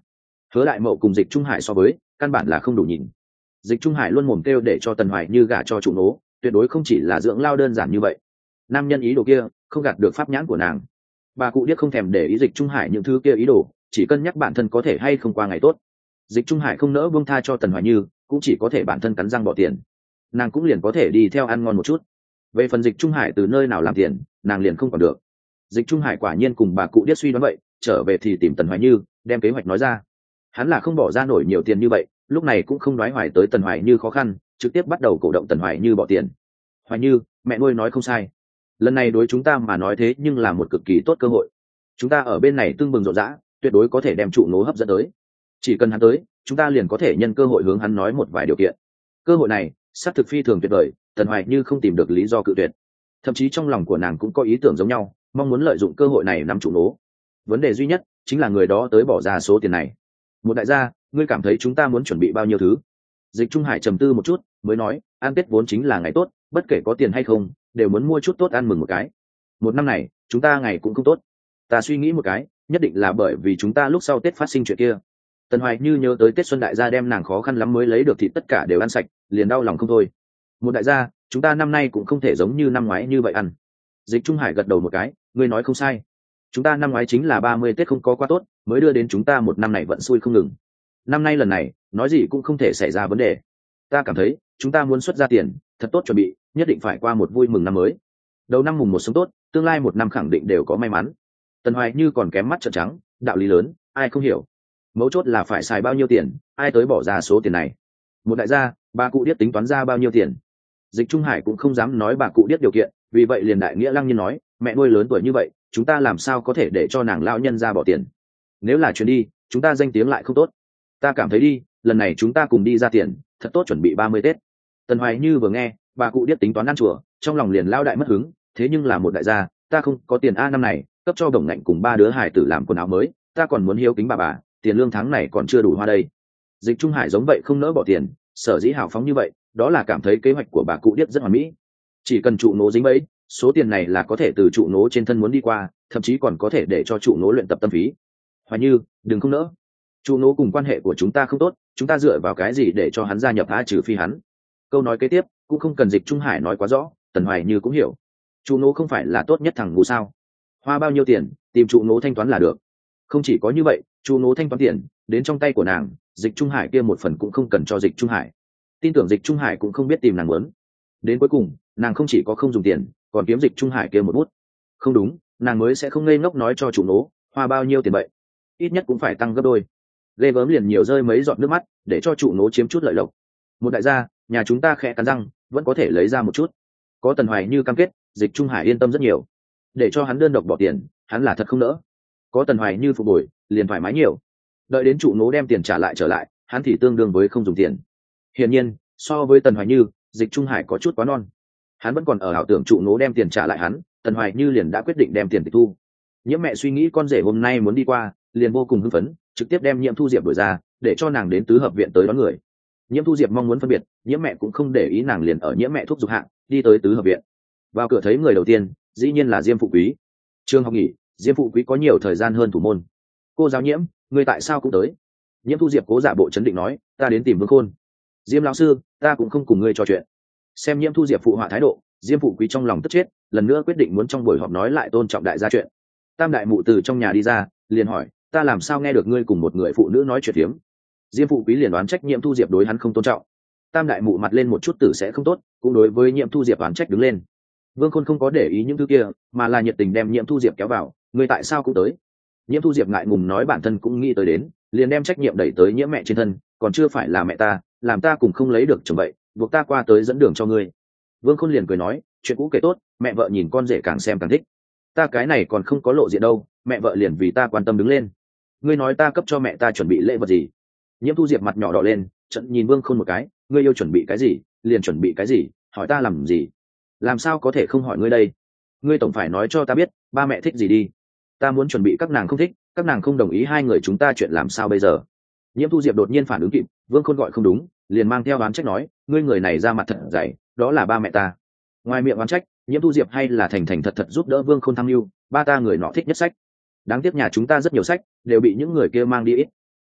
Hứa Đại Mậu cùng Dịch Trung Hải so với căn bản là không đủ nhìn. Dịch Trung Hải luôn mồm kêu để cho Tần Hoài Như gả cho trụ nố, tuyệt đối không chỉ là dưỡng lao đơn giản như vậy. Nam nhân ý đồ kia không gạt được pháp nhãn của nàng. Bà cụ điếc không thèm để ý Dịch Trung Hải những thứ kia ý đồ, chỉ cân nhắc bản thân có thể hay không qua ngày tốt. Dịch Trung Hải không nỡ buông tha cho Tần Hoài Như, cũng chỉ có thể bản thân cắn răng bỏ tiền. Nàng cũng liền có thể đi theo ăn ngon một chút. Về phần Dịch Trung Hải từ nơi nào làm tiền, nàng liền không còn được. Dịch Trung Hải quả nhiên cùng bà cụ điếc suy đoán vậy, trở về thì tìm Tần Hoài Như, đem kế hoạch nói ra. Hắn là không bỏ ra nổi nhiều tiền như vậy, lúc này cũng không nói hoài tới Tần Hoài Như khó khăn, trực tiếp bắt đầu cổ động Tần Hoài Như bỏ tiền. Hoài Như, mẹ nuôi nói không sai, lần này đối chúng ta mà nói thế nhưng là một cực kỳ tốt cơ hội. Chúng ta ở bên này tương bừng rộn rã, tuyệt đối có thể đem trụ nố hấp dẫn tới. Chỉ cần hắn tới, chúng ta liền có thể nhân cơ hội hướng hắn nói một vài điều kiện. Cơ hội này xác thực phi thường tuyệt vời, Tần Hoài Như không tìm được lý do cự tuyệt. Thậm chí trong lòng của nàng cũng có ý tưởng giống nhau, mong muốn lợi dụng cơ hội này nắm trụ nố. Vấn đề duy nhất chính là người đó tới bỏ ra số tiền này. Một đại gia, ngươi cảm thấy chúng ta muốn chuẩn bị bao nhiêu thứ? Dịch Trung Hải trầm tư một chút, mới nói, ăn Tết vốn chính là ngày tốt, bất kể có tiền hay không, đều muốn mua chút tốt ăn mừng một cái. Một năm này, chúng ta ngày cũng không tốt. Ta suy nghĩ một cái, nhất định là bởi vì chúng ta lúc sau Tết phát sinh chuyện kia. Tần Hoài Như nhớ tới Tết xuân đại gia đem nàng khó khăn lắm mới lấy được thịt tất cả đều ăn sạch, liền đau lòng không thôi. Một đại gia, chúng ta năm nay cũng không thể giống như năm ngoái như vậy ăn. Dịch Trung Hải gật đầu một cái, ngươi nói không sai. Chúng ta năm ngoái chính là 30 Tết không có quá tốt, mới đưa đến chúng ta một năm này vận xui không ngừng. Năm nay lần này, nói gì cũng không thể xảy ra vấn đề. Ta cảm thấy, chúng ta muốn xuất ra tiền, thật tốt chuẩn bị, nhất định phải qua một vui mừng năm mới. Đầu năm mùng một sống tốt, tương lai một năm khẳng định đều có may mắn. Tần Hoài Như còn kém mắt trợn trắng, đạo lý lớn, ai không hiểu. Mấu chốt là phải xài bao nhiêu tiền, ai tới bỏ ra số tiền này. Một đại gia, bà cụ điếc tính toán ra bao nhiêu tiền. Dịch Trung Hải cũng không dám nói bà cụ điếc điều kiện, vì vậy liền đại nghĩa lăng nhiên nói, mẹ nuôi lớn tuổi như vậy, chúng ta làm sao có thể để cho nàng lão nhân ra bỏ tiền. Nếu là chuyến đi, chúng ta danh tiếng lại không tốt. Ta cảm thấy đi, lần này chúng ta cùng đi ra tiền, thật tốt chuẩn bị 30 Tết. Tần Hoài Như vừa nghe, bà cụ điếc tính toán ăn chùa, trong lòng liền lao đại mất hứng, thế nhưng là một đại gia, ta không có tiền a năm này, cấp cho Đồng Ngạnh cùng 3 đứa hài tử làm quần áo mới, ta còn muốn hiếu kính bà, tiền lương tháng này còn chưa đủ hoa đây. Dịch Trung Hải giống vậy không nỡ bỏ tiền, sở dĩ hào phóng như vậy, đó là cảm thấy kế hoạch của bà cụ điếc rất hoàn mỹ. Chỉ cần trụ nố dính bẫy, số tiền này là có thể từ trụ nố trên thân muốn đi qua, thậm chí còn có thể để cho trụ nố luyện tập tâm phí. Hoài Như, đừng không nỡ. Trụ nố cùng quan hệ của chúng ta không tốt, chúng ta dựa vào cái gì để cho hắn gia nhập trừ phi hắn. Câu nói kế tiếp cũng không cần Dịch Trung Hải nói quá rõ, Tần Hoài Như cũng hiểu. Trụ nố không phải là tốt nhất thằng ngu sao? Hoa bao nhiêu tiền, tìm trụ nố thanh toán là được. Không chỉ có như vậy, trụ nố thanh toán tiền đến trong tay của nàng, Dịch Trung Hải kia một phần cũng không cần cho Dịch Trung Hải. Tin tưởng Dịch Trung Hải cũng không biết tìm nàng muốn. Đến cuối cùng, nàng không chỉ có không dùng tiền, còn kiếm Dịch Trung Hải kia một bút. Không đúng, nàng mới sẽ không ngây ngốc nói cho chủ nố hoa bao nhiêu tiền vậy, ít nhất cũng phải tăng gấp đôi. Ghê gớm liền nhiều rơi mấy giọt nước mắt để cho chủ nố chiếm chút lợi lộc. Một đại gia, nhà chúng ta khẽ cắn răng vẫn có thể lấy ra một chút. Có Tần Hoài Như cam kết, Dịch Trung Hải yên tâm rất nhiều. Để cho hắn đơn độc bỏ tiền, hắn là thật không nỡ. Có Tần Hoài Như phục hồi, liền thoải mái nhiều. Đợi đến chủ nố đem tiền trả lại trở lại, hắn thì tương đương với không dùng tiền. Hiển nhiên, so với Tần Hoài Như, Dịch Trung Hải có chút quá non. Hắn vẫn còn ở ảo tưởng trụ nố đem tiền trả lại hắn, Tần Hoài Như liền đã quyết định đem tiền tịch thu. Nhiễm mẹ suy nghĩ con rể hôm nay muốn đi qua, liền vô cùng hưng phấn, trực tiếp đem Nhiễm Thu Diệp đuổi ra, để cho nàng đến tứ hợp viện tới đón người. Nhiễm Thu Diệp mong muốn phân biệt, Nhiễm mẹ cũng không để ý nàng, liền ở Nhiễm mẹ thúc giục hạ đi tới tứ hợp viện. Vào cửa thấy người đầu tiên, dĩ nhiên là Diêm Phụ Quý. Trường học nghỉ, Diêm Phụ Quý có nhiều thời gian hơn thủ môn. Cô giáo Nhiễm, ngươi tại sao cũng tới? Nhiễm Thu Diệp cố giả bộ chấn định nói, ta đến tìm Vương Khôn. Diêm lão sư, ta cũng không cùng ngươi trò chuyện. Xem Nhiễm Thu Diệp phụ họa thái độ, Diêm Phụ Quý trong lòng tức chết, lần nữa quyết định muốn trong buổi họp nói lại tôn trọng đại gia chuyện. Tam đại mụ từ trong nhà đi ra, liền hỏi, ta làm sao nghe được ngươi cùng một người phụ nữ nói chuyện hiếm? Diêm Phụ Quý liền đoán trách Nhiễm Thu Diệp đối hắn không tôn trọng. Tam đại mụ mặt lên một chút tử sẽ không tốt, cũng đối với Nhiễm Thu Diệp đoán trách đứng lên. Vương Khôn không có để ý những thứ kia, mà là nhiệt tình đem Nhiễm Thu Diệp kéo vào, ngươi tại sao cũng tới? Nhiễm Thu Diệp ngại ngùng nói bản thân cũng nghĩ tới đến, liền đem trách nhiệm đẩy tới Nhiễm mẹ trên thân, còn chưa phải là mẹ ta, làm ta cùng không lấy được chồng vậy, buộc ta qua tới dẫn đường cho ngươi. Vương Khôn liền cười nói, chuyện cũ kể tốt, mẹ vợ nhìn con rể càng xem càng thích. Ta cái này còn không có lộ diện đâu, mẹ vợ liền vì ta quan tâm đứng lên. Ngươi nói ta cấp cho mẹ ta chuẩn bị lễ vật gì? Nhiễm Thu Diệp mặt nhỏ đỏ lên, trận nhìn Vương Khôn một cái, ngươi yêu chuẩn bị cái gì, liền chuẩn bị cái gì, hỏi ta làm gì? Làm sao có thể không hỏi ngươi đây? Ngươi tổng phải nói cho ta biết, ba mẹ thích gì đi. Ta muốn chuẩn bị các nàng không thích, các nàng không đồng ý, hai người chúng ta chuyện làm sao bây giờ? Nhiễm Thu Diệp đột nhiên phản ứng kịp, Vương Khôn gọi không đúng, liền mang theo oán trách nói, ngươi người này ra mặt thật dày, đó là ba mẹ ta. Ngoài miệng oán trách, Nhiễm Thu Diệp hay là thành thành thật thật giúp đỡ Vương Khôn tham mưu, ba ta người nọ thích nhất sách. Đáng tiếc nhà chúng ta rất nhiều sách, đều bị những người kia mang đi ít.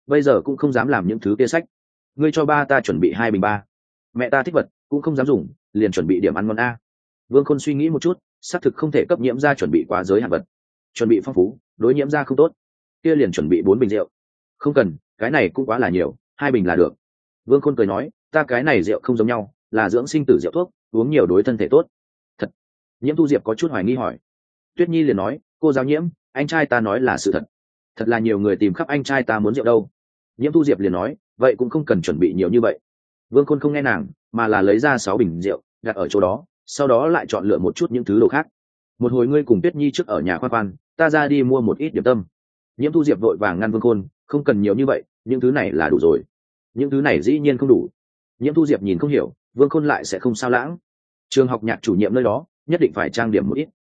bây giờ cũng không dám làm những thứ kia sách. Ngươi cho ba ta chuẩn bị 2 bình ba. Mẹ ta thích vật cũng không dám dùng, liền chuẩn bị điểm ăn ngon a. Vương Khôn suy nghĩ một chút, xác thực không thể cấp Nhiễm gia chuẩn bị quá giới hạn vật, chuẩn bị phong phú đối Nhiễm gia không tốt, kia liền chuẩn bị 4 bình rượu. Không cần, cái này cũng quá là nhiều, 2 bình là được. Vương Khôn cười nói, ta cái này rượu không giống nhau, là dưỡng sinh tử rượu thuốc, uống nhiều đối thân thể tốt. Thật? Nhiễm Thu Diệp có chút hoài nghi hỏi. Tuyết Nhi liền nói, cô giáo Nhiễm, anh trai ta nói là sự thật. Thật là nhiều người tìm khắp anh trai ta muốn rượu đâu. Nhiễm Thu Diệp liền nói, vậy cũng không cần chuẩn bị nhiều như vậy. Vương Khôn không nghe nàng, mà là lấy ra 6 bình rượu đặt ở chỗ đó, sau đó lại chọn lựa một chút những thứ đồ khác. Một hồi ngươi cùng Tuyết Nhi trước ở nhà khoan khoan, ta ra đi mua một ít điểm tâm. Nhiễm Thu Diệp vội vàng ngăn Vương Khôn, không cần nhiều như vậy, những thứ này là đủ rồi. Những thứ này dĩ nhiên không đủ. Nhiễm Thu Diệp nhìn không hiểu, Vương Khôn lại sẽ không sao lãng. Trường học nhạc chủ nhiệm nơi đó nhất định phải trang điểm một ít.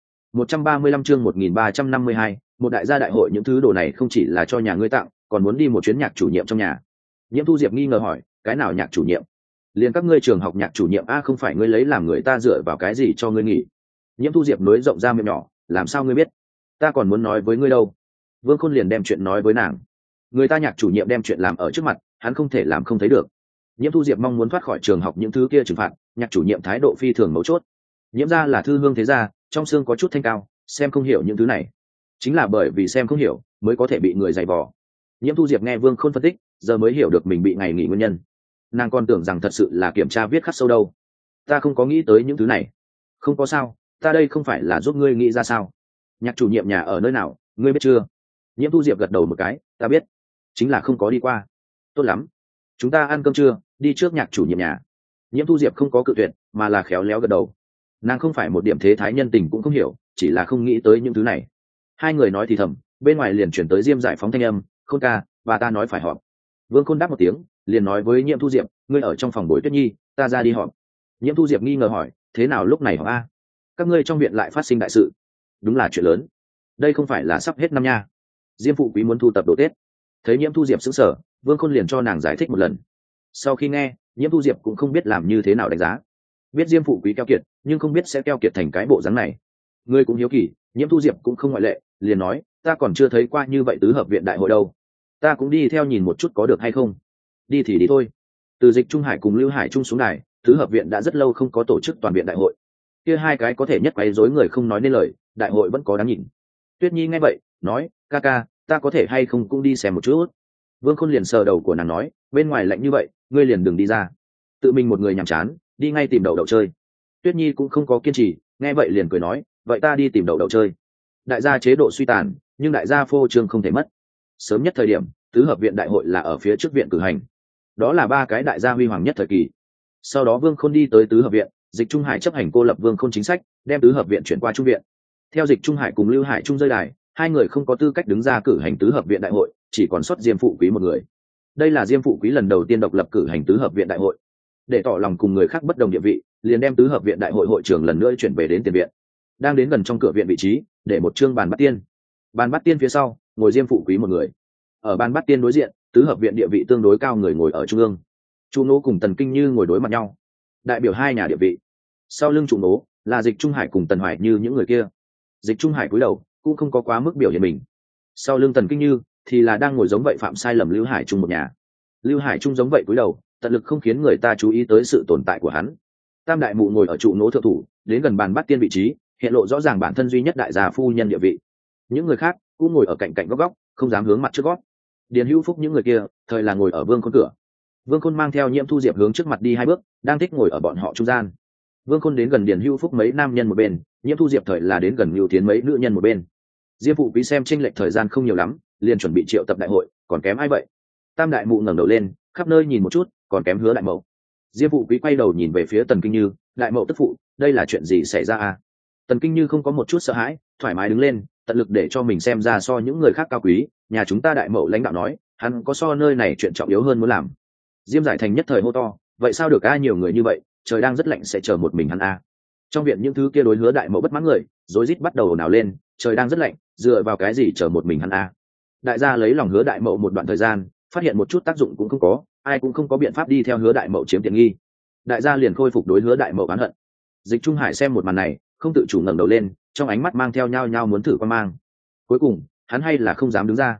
135 chương 1352, một đại gia đại hội, những thứ đồ này không chỉ là cho nhà ngươi tặng, còn muốn đi một chuyến nhạc chủ nhiệm trong nhà. Nhiễm Thu Diệp nghi ngờ hỏi, cái nào nhạc chủ nhiệm? Liền các ngươi trường học nhạc chủ nhiệm a, không phải ngươi lấy làm người ta dựa vào cái gì cho ngươi nghỉ? Nhiễm Thu Diệp nối rộng ra miệng nhỏ, làm sao ngươi biết? Ta còn muốn nói với ngươi đâu. Vương Khôn liền đem chuyện nói với nàng. Người ta nhạc chủ nhiệm đem chuyện làm ở trước mặt, hắn không thể làm không thấy được. Nhiễm Thu Diệp mong muốn thoát khỏi trường học những thứ kia trừng phạt, nhạc chủ nhiệm thái độ phi thường mấu chốt. Nhiễm gia là thư hương thế gia, trong xương có chút thanh cao, xem không hiểu những thứ này. Chính là bởi vì xem không hiểu, mới có thể bị người dày vò. Nhiễm Thu Diệp nghe Vương Khôn phân tích, giờ mới hiểu được mình bị ngày nghỉ nguyên nhân. Nàng còn tưởng rằng thật sự là kiểm tra viết khắc sâu đâu. Ta không có nghĩ tới những thứ này. Không có sao, ta đây không phải là giúp ngươi nghĩ ra sao? Nhạc chủ nhiệm nhà ở nơi nào, ngươi biết chưa? Nhiễm Thu Diệp gật đầu một cái, ta biết. Chính là không có đi qua. Tốt lắm, chúng ta ăn cơm trưa, đi trước nhạc chủ nhiệm nhà. Nhiễm Thu Diệp không có cự tuyệt, mà là khéo léo gật đầu. Nàng không phải một điểm thế thái nhân tình cũng không hiểu, chỉ là không nghĩ tới những thứ này. Hai người nói thì thầm, bên ngoài liền chuyển tới Diêm Giải Phóng thanh âm, Khôn ca, và ta nói phải họp. Vương Khôn đáp một tiếng, liền nói với Nhiễm Thu Diệp, ngươi ở trong phòng bồi Tuyết Nhi, ta ra đi họp. Nhiễm Thu Diệp nghi ngờ hỏi, thế nào lúc này họp a? Các ngươi trong viện lại phát sinh đại sự. Đúng là chuyện lớn. Đây không phải là sắp hết năm nha. Diêm phụ quý muốn thu tập đồ Tết. Thấy Nhiễm Thu Diệp sững sờ, Vương Khôn liền cho nàng giải thích một lần. Sau khi nghe, Nhiễm Thu Diệp cũng không biết làm như thế nào đánh giá. Biết Diêm phụ quý keo kiệt, nhưng không biết sẽ keo kiệt thành cái bộ dáng này. Ngươi cũng hiếu kỳ, Nhiễm Thu Diệp cũng không ngoại lệ, liền nói, ta còn chưa thấy qua như vậy tứ hợp viện đại hội đâu. Ta cũng đi theo nhìn một chút có được hay không. Đi thì đi thôi. Từ Dịch Trung Hải cùng Lưu Hải Trung xuống đài, tứ hợp viện đã rất lâu không có tổ chức toàn viện đại hội. Kia hai cái có thể nhất quấy rối người không nói nên lời, đại hội vẫn có đáng nhìn. Tuyết Nhi nghe vậy, nói, ca ca, ta có thể hay không cũng đi xem một chút. Vương Khôn liền sờ đầu của nàng nói, bên ngoài lạnh như vậy, ngươi liền đừng đi ra. Tự mình một người nhàm chán, đi ngay tìm đậu đậu chơi. Tuyết Nhi cũng không có kiên trì, nghe vậy liền cười nói, vậy ta đi tìm đậu đậu chơi. Đại gia chế độ suy tàn, nhưng đại gia phô trương không thể mất. Sớm nhất thời điểm, tứ hợp viện đại hội là ở phía trước viện cử hành. Đó là ba cái đại gia huy hoàng nhất thời kỳ. Sau đó Vương Khôn đi tới tứ hợp viện, Dịch Trung Hải chấp hành cô lập Vương Khôn chính sách, đem tứ hợp viện chuyển qua trung viện. Theo Dịch Trung Hải cùng Lưu Hải Trung rơi đài, hai người không có tư cách đứng ra cử hành tứ hợp viện đại hội, chỉ còn xuất Diêm phụ quý một người. Đây là Diêm phụ quý lần đầu tiên độc lập cử hành tứ hợp viện đại hội. Để tỏ lòng cùng người khác bất đồng địa vị, liền đem tứ hợp viện đại hội hội trưởng lần nữa chuyển về đến tiền viện. Đang đến gần trong cửa viện vị trí, để một chương bàn bát tiên. Bàn bát tiên phía sau, ngồi Diêm phụ quý một người. Ở bàn bát tiên đối diện, tứ hợp viện địa vị tương đối cao người ngồi ở trung ương. Chu Nỗ cùng Tần Kinh Như ngồi đối mặt nhau, đại biểu hai nhà địa vị. Sau lưng Chu Nỗ là Dịch Trung Hải cùng Tần Hoài Như những người kia. Dịch Trung Hải cúi đầu, cũng không có quá mức biểu hiện mình. Sau lưng Tần Kinh Như thì là đang ngồi giống vậy phạm sai lầm Lưu Hải Trung một nhà. Lưu Hải Trung giống vậy cúi đầu, tận lực không khiến người ta chú ý tới sự tồn tại của hắn. Tam đại mụ ngồi ở trụ nỗ thượng thủ, đến gần bàn bát tiên vị trí, hiện lộ rõ ràng bản thân duy nhất đại gia phu nhân địa vị. Những người khác cũng ngồi ở cạnh cạnh góc góc, không dám hướng mặt trước gót. Điền Hữu Phúc những người kia, thời là ngồi ở Vương Khôn cửa. Vương Khôn mang theo Nhiễm Thu Diệp hướng trước mặt đi hai bước, đang thích ngồi ở bọn họ trung gian. Vương Khôn đến gần Điền Hữu Phúc mấy nam nhân một bên, Nhiễm Thu Diệp thời là đến gần Lưu Tiến mấy nữ nhân một bên. Diêm phụ quý xem chênh lệch thời gian không nhiều lắm, liền chuẩn bị triệu tập đại hội, còn kém ai vậy? Tam đại mụ ngẩng đầu lên, khắp nơi nhìn một chút, còn kém Hứa đại mậu. Diêm phụ quý quay đầu nhìn về phía Tần Kinh Như, đại mậu tức phụ, đây là chuyện gì xảy ra à? Tần Kinh Như không có một chút sợ hãi, thoải mái đứng lên, tận lực để cho mình xem ra so những người khác cao quý. Nhà chúng ta đại mậu lãnh đạo nói, hắn có so nơi này chuyện trọng yếu hơn muốn làm. Diêm Giải Thành nhất thời hô to, vậy sao được a, nhiều người như vậy, trời đang rất lạnh sẽ chờ một mình hắn a. Trong viện những thứ kia đối Hứa đại mậu bất mãn người, rối rít bắt đầu ồn ào lên, trời đang rất lạnh, dựa vào cái gì chờ một mình hắn a? Đại gia lấy lòng Hứa đại mậu một đoạn thời gian, phát hiện một chút tác dụng cũng không có, ai cũng không có biện pháp đi theo Hứa đại mậu chiếm tiện nghi. Đại gia liền khôi phục đối Hứa đại mậu oán hận. Dịch Trung Hải xem một màn này, không tự chủ ngẩng đầu lên, trong ánh mắt mang theo nhao nhao muốn thử quan mang. Cuối cùng, hắn hay là không dám đứng ra.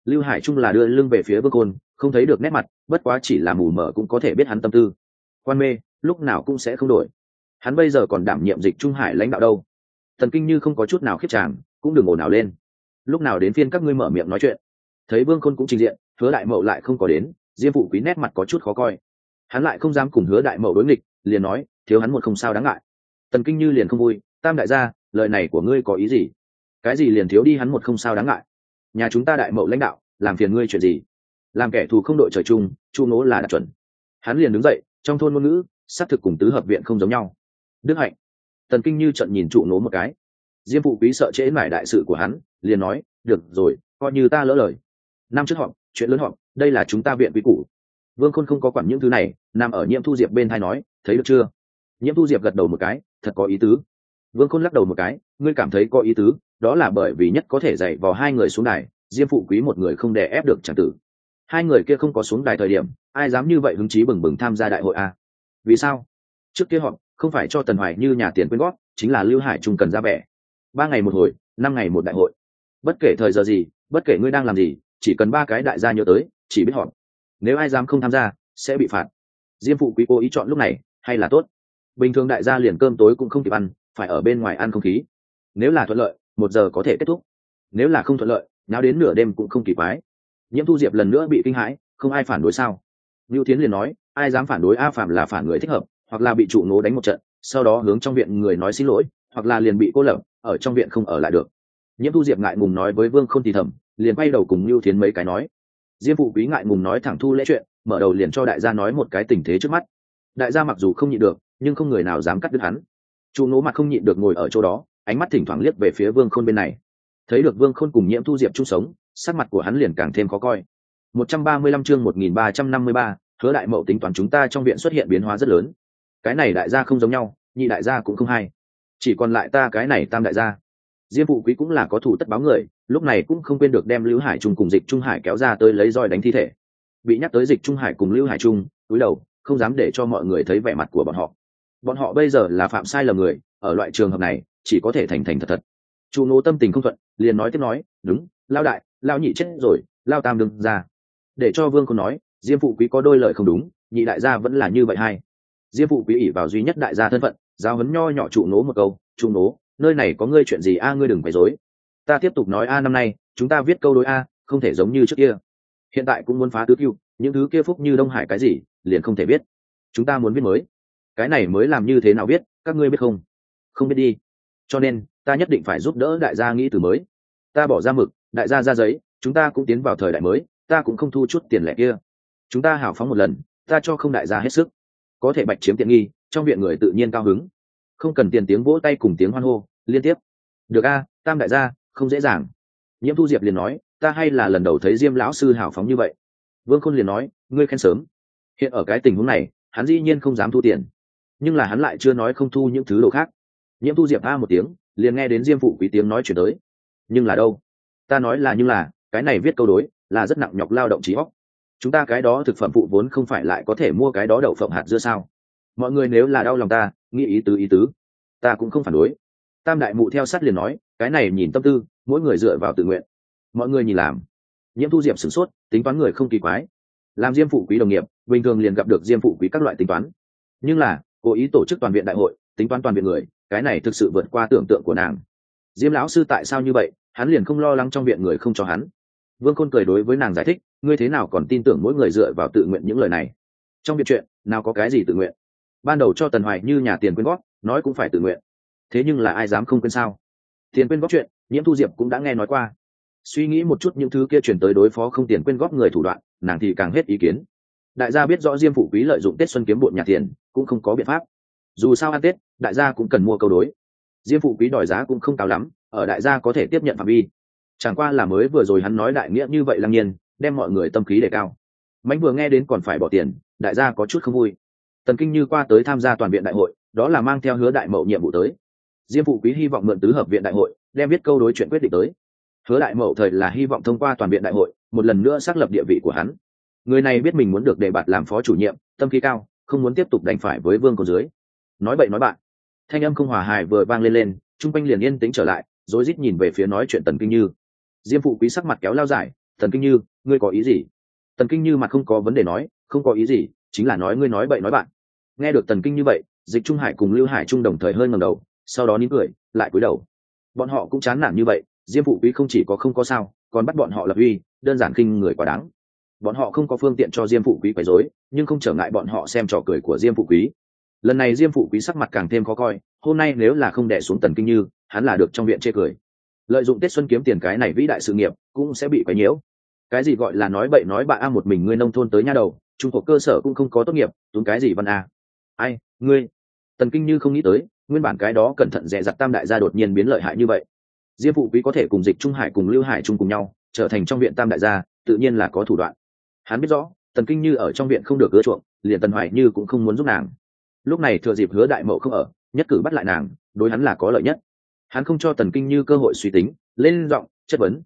Lưu Hải Trung là đưa lưng về phía Vương Khôn, không thấy được nét mặt, bất quá chỉ là mù mờ cũng có thể biết hắn tâm tư. Quan mê lúc nào cũng sẽ không đổi, hắn bây giờ còn đảm nhiệm Dịch Trung Hải lãnh đạo đâu. Thần Kinh Như không có chút nào khiếp tràng, cũng đừng ồn ào lên, lúc nào đến phiên các ngươi mở miệng nói chuyện. Thấy Vương Khôn cũng trình diện, Hứa Đại Mậu lại không có đến, Diêm Phụ Quý nét mặt có chút khó coi. Hắn lại không dám cùng Hứa Đại Mậu đối nghịch, liền nói thiếu hắn một không sao đáng ngại. Tần Kinh Như liền không vui, Tam đại gia, lời này của ngươi có ý gì? Cái gì liền thiếu đi hắn một không sao đáng ngại? Nhà chúng ta Đại Mậu lãnh đạo, làm phiền ngươi chuyện gì? Làm kẻ thù không đội trời chung, Chu Ngố là đạt chuẩn. Hắn liền đứng dậy, trong thôn ngôn ngữ xác thực cùng tứ hợp viện không giống nhau. Đức hạnh. Tần Kinh Như trận nhìn Chu Ngố một cái. Diêm Phụ Quý sợ trễ mải đại sự của hắn, liền nói được rồi, coi như ta lỡ lời. Năm trước họp, chuyện lớn họp, đây là chúng ta viện quý củ. Vương Khôn không có quản những thứ này, nằm ở Nhiễm Thu Diệp bên tai nói, thấy được chưa? Nhiễm Thu Diệp gật đầu một cái, thật có ý tứ. Vương Khôn lắc đầu một cái, ngươi cảm thấy có ý tứ, đó là bởi vì nhất có thể dạy vào hai người xuống đài, Diêm Phụ Quý một người không đè ép được chẳng tử. Hai người kia không có xuống đài thời điểm, ai dám như vậy hứng chí bừng bừng tham gia đại hội a? Vì sao? Trước kia họp, không phải cho Tần Hoài Như nhà tiền quyên góp, chính là Lưu Hải Trung cần ra vẻ. 3 ngày một hồi, 5 ngày một đại hội. Bất kể thời giờ gì, bất kể ngươi đang làm gì, chỉ cần 3 cái đại gia nhớ tới, chỉ biết họp. Nếu ai dám không tham gia, sẽ bị phạt. Diêm Phụ Quý cố ý chọn lúc này, hay là tốt. Bình thường đại gia liền cơm tối cũng không kịp ăn, phải ở bên ngoài ăn không khí. Nếu là thuận lợi, 1 giờ có thể kết thúc. Nếu là không thuận lợi, náo đến nửa đêm cũng không kịp quái. Nhiễm Thu Diệp lần nữa bị kinh hãi, không ai phản đối sao? Lưu Thiến liền nói, ai dám phản đối A Phạm là phản người thích hợp, hoặc là bị trụ ngố đánh một trận, sau đó hướng trong viện người nói xin lỗi, hoặc là liền bị cô lập, ở trong viện không ở lại được. Nhiễm Thu Diệp ngại ngùng nói với Vương Khôn thì thầm, liền quay đầu cùng Lưu Thiến mấy cái nói. Diêm Phụ Quý ngại ngùng nói thẳng thu lễ chuyện, mở đầu liền cho đại gia nói một cái tình thế trước mắt. Đại gia mặc dù không nhịn được, nhưng không người nào dám cắt đứt hắn. Chu Ngố mặt không nhịn được ngồi ở chỗ đó, ánh mắt thỉnh thoảng liếc về phía Vương Khôn bên này. Thấy được Vương Khôn cùng Nhiễm Thu Diệp chung sống, sắc mặt của hắn liền càng thêm khó coi. 135 chương 1353, Hứa Đại Mậu tính toán chúng ta trong viện xuất hiện biến hóa rất lớn. Cái này đại gia không giống nhau, nhị đại gia cũng không hay. Chỉ còn lại ta cái này tam đại gia. Diêm Phụ Quý cũng là có thủ tất báo người, lúc này cũng không quên được đem Lưu Hải Trung cùng Dịch Trung Hải kéo ra tới lấy roi đánh thi thể. Bị nhắc tới Dịch Trung Hải cùng Lưu Hải Trung, cúi đầu, không dám để cho mọi người thấy vẻ mặt của bọn họ. Bọn họ bây giờ là phạm sai lầm người, ở loại trường hợp này, chỉ có thể thành thành thật thật. Chu Ngô tâm tình không thuận, liền nói tiếp nói, đúng, lao đại, lao nhị chết rồi, lao tam đừng ra. Để cho Vương Khôn nói, Diêm Phụ Quý có đôi lời không đúng, nhị đại gia vẫn là như vậy hay. Diêm Phụ Quý ỷ vào duy nhất đại gia thân phận, giáo huấn nho nhỏ Chu Ngô một câu, Chu Ngô, nơi này có ngươi chuyện gì a, ngươi đừng phải dối. Ta tiếp tục nói a, năm nay chúng ta viết câu đối a, không thể giống như trước kia. Hiện tại cũng muốn phá tứ cựu, những thứ kia phúc như Đông Hải cái gì, liền không thể biết. Chúng ta muốn viết mới, cái này mới làm như thế nào biết, các ngươi biết không? Không biết đi. Cho nên ta nhất định phải giúp đỡ đại gia nghĩ từ mới. Ta bỏ ra mực, đại gia ra giấy, chúng ta cũng tiến vào thời đại mới, ta cũng không thu chút tiền lẻ kia. Chúng ta hào phóng một lần, ta cho không đại gia hết sức. Có thể bạch chiếm tiện nghi, trong viện người tự nhiên cao hứng. Không cần tiền tiếng vỗ tay cùng tiếng hoan hô liên tiếp. Được a, tam đại gia, không dễ dàng. Nhiễm Thu Diệp liền nói, ta hay là lần đầu thấy Diêm lão sư hào phóng như vậy. Vương Khôn liền nói, ngươi khen sớm. Hiện ở cái tình huống này, hắn dĩ nhiên không dám thu tiền, nhưng là hắn lại chưa nói không thu những thứ đồ khác. Nhiễm Thu Diệp a một tiếng, liền nghe đến Diêm Phụ Quý tiếng nói chuyển tới. Nhưng là đâu? Ta nói là nhưng là, cái này viết câu đối, là rất nặng nhọc lao động trí óc. Chúng ta cái đó thực phẩm phụ vốn không phải lại có thể mua cái đó đậu phộng hạt dưa sao? Mọi người nếu là đau lòng ta, nghĩ ý tứ, ta cũng không phản đối. Tam đại mụ theo sát liền nói, cái này nhìn tâm tư, mỗi người dựa vào tự nguyện. Mọi người nhìn làm. Nhiễm Thu Diệp sửng sốt, tính toán người không kỳ quái. Làm Diêm Phụ Quý đồng nghiệp, bình thường liền gặp được Diêm Phụ Quý các loại tính toán. Nhưng là, cố ý tổ chức toàn viện đại hội, tính toán toàn viện người, cái này thực sự vượt qua tưởng tượng của nàng. Diêm lão sư tại sao như vậy, hắn liền không lo lắng trong viện người không cho hắn. Vương Khôn cười đối với nàng giải thích, ngươi thế nào còn tin tưởng mỗi người dựa vào tự nguyện những lời này? Trong viện chuyện, nào có cái gì tự nguyện? Ban đầu cho Tần Hoài Như nhà tiền quyên góp, nói cũng phải tự nguyện. Thế nhưng là ai dám không quên sao? Tiền quyên góp chuyện, Nhiễm Thu Diệp cũng đã nghe nói qua. Suy nghĩ một chút những thứ kia chuyển tới đối phó không tiền quyên góp người thủ đoạn, nàng thì càng hết ý kiến. Đại gia biết rõ Diêm Phụ Quý lợi dụng Tết xuân kiếm bộn nhà tiền, cũng không có biện pháp. Dù sao ăn Tết, đại gia cũng cần mua câu đối. Diêm Phụ Quý đòi giá cũng không cao lắm, ở đại gia có thể tiếp nhận phạm vi. Chẳng qua là mới vừa rồi hắn nói đại nghĩa như vậy lăng nhiên, đem mọi người tâm khí đề cao. Mánh vừa nghe đến còn phải bỏ tiền, đại gia có chút không vui. Tần Kinh Như qua tới tham gia toàn viện đại hội, đó là mang theo Hứa Đại Mậu nhiệm vụ tới. Diêm Phụ Quý hy vọng mượn tứ hợp viện đại hội, đem viết câu đối chuyện quyết định tới. Hứa Đại Mậu thời là hy vọng thông qua toàn viện đại hội, một lần nữa xác lập địa vị của hắn. Người này biết mình muốn được đề bạt làm phó chủ nhiệm, tâm khí cao, không muốn tiếp tục đánh phải với Vương Côn dưới. Nói bậy nói bạn, thanh âm không hòa hài vừa vang lên, trung quanh liền yên tĩnh trở lại, rối rít nhìn về phía nói chuyện Tần Kinh Như. Diêm Phụ Quý sắc mặt kéo lao dài, Tần Kinh Như, ngươi có ý gì? Tần Kinh Như mặt không có vấn đề nói, không có ý gì, chính là nói ngươi nói bậy nói bạn. Nghe được Tần Kinh như vậy, Dịch Trung Hải cùng Lưu Hải Trung đồng thời hơi ngẩng đầu, sau đó nín cười, lại cúi đầu. Bọn họ cũng chán nản như vậy, Diêm Phụ Quý không chỉ có không có sao, còn bắt bọn họ lập uy, đơn giản khinh người quá đáng. Bọn họ không có phương tiện cho Diêm Phụ Quý quấy rối, nhưng không trở ngại bọn họ xem trò cười của Diêm Phụ Quý. Lần này Diêm Phụ Quý sắc mặt càng thêm khó coi, hôm nay nếu là không đè xuống Tần Kinh Như, hắn là được trong viện chê cười. Lợi dụng Tết Xuân kiếm tiền cái này vĩ đại sự nghiệp, cũng sẽ bị quấy nhiễu. Cái gì gọi là nói bậy nói bạ, một mình ngươi nông thôn tới nha đầu, trung học cơ sở cũng không có tốt nghiệp, tốn cái gì văn a? Ai, ngươi? Tần Kinh Như không nghĩ tới, nguyên bản cái đó cẩn thận dè dặt tam đại gia đột nhiên biến lợi hại như vậy. Diêm Phụ Quý có thể cùng Dịch Trung Hải cùng Lưu Hải Trung cùng nhau trở thành trong viện tam đại gia, tự nhiên là có thủ đoạn. Hắn biết rõ, Tần Kinh Như ở trong viện không được ưa chuộng, liền Tần Hoài Như cũng không muốn giúp nàng. Lúc này thừa dịp Hứa Đại Mậu không ở, nhất cử bắt lại nàng, đối hắn là có lợi nhất. Hắn không cho Tần Kinh Như cơ hội suy tính, lên giọng chất vấn: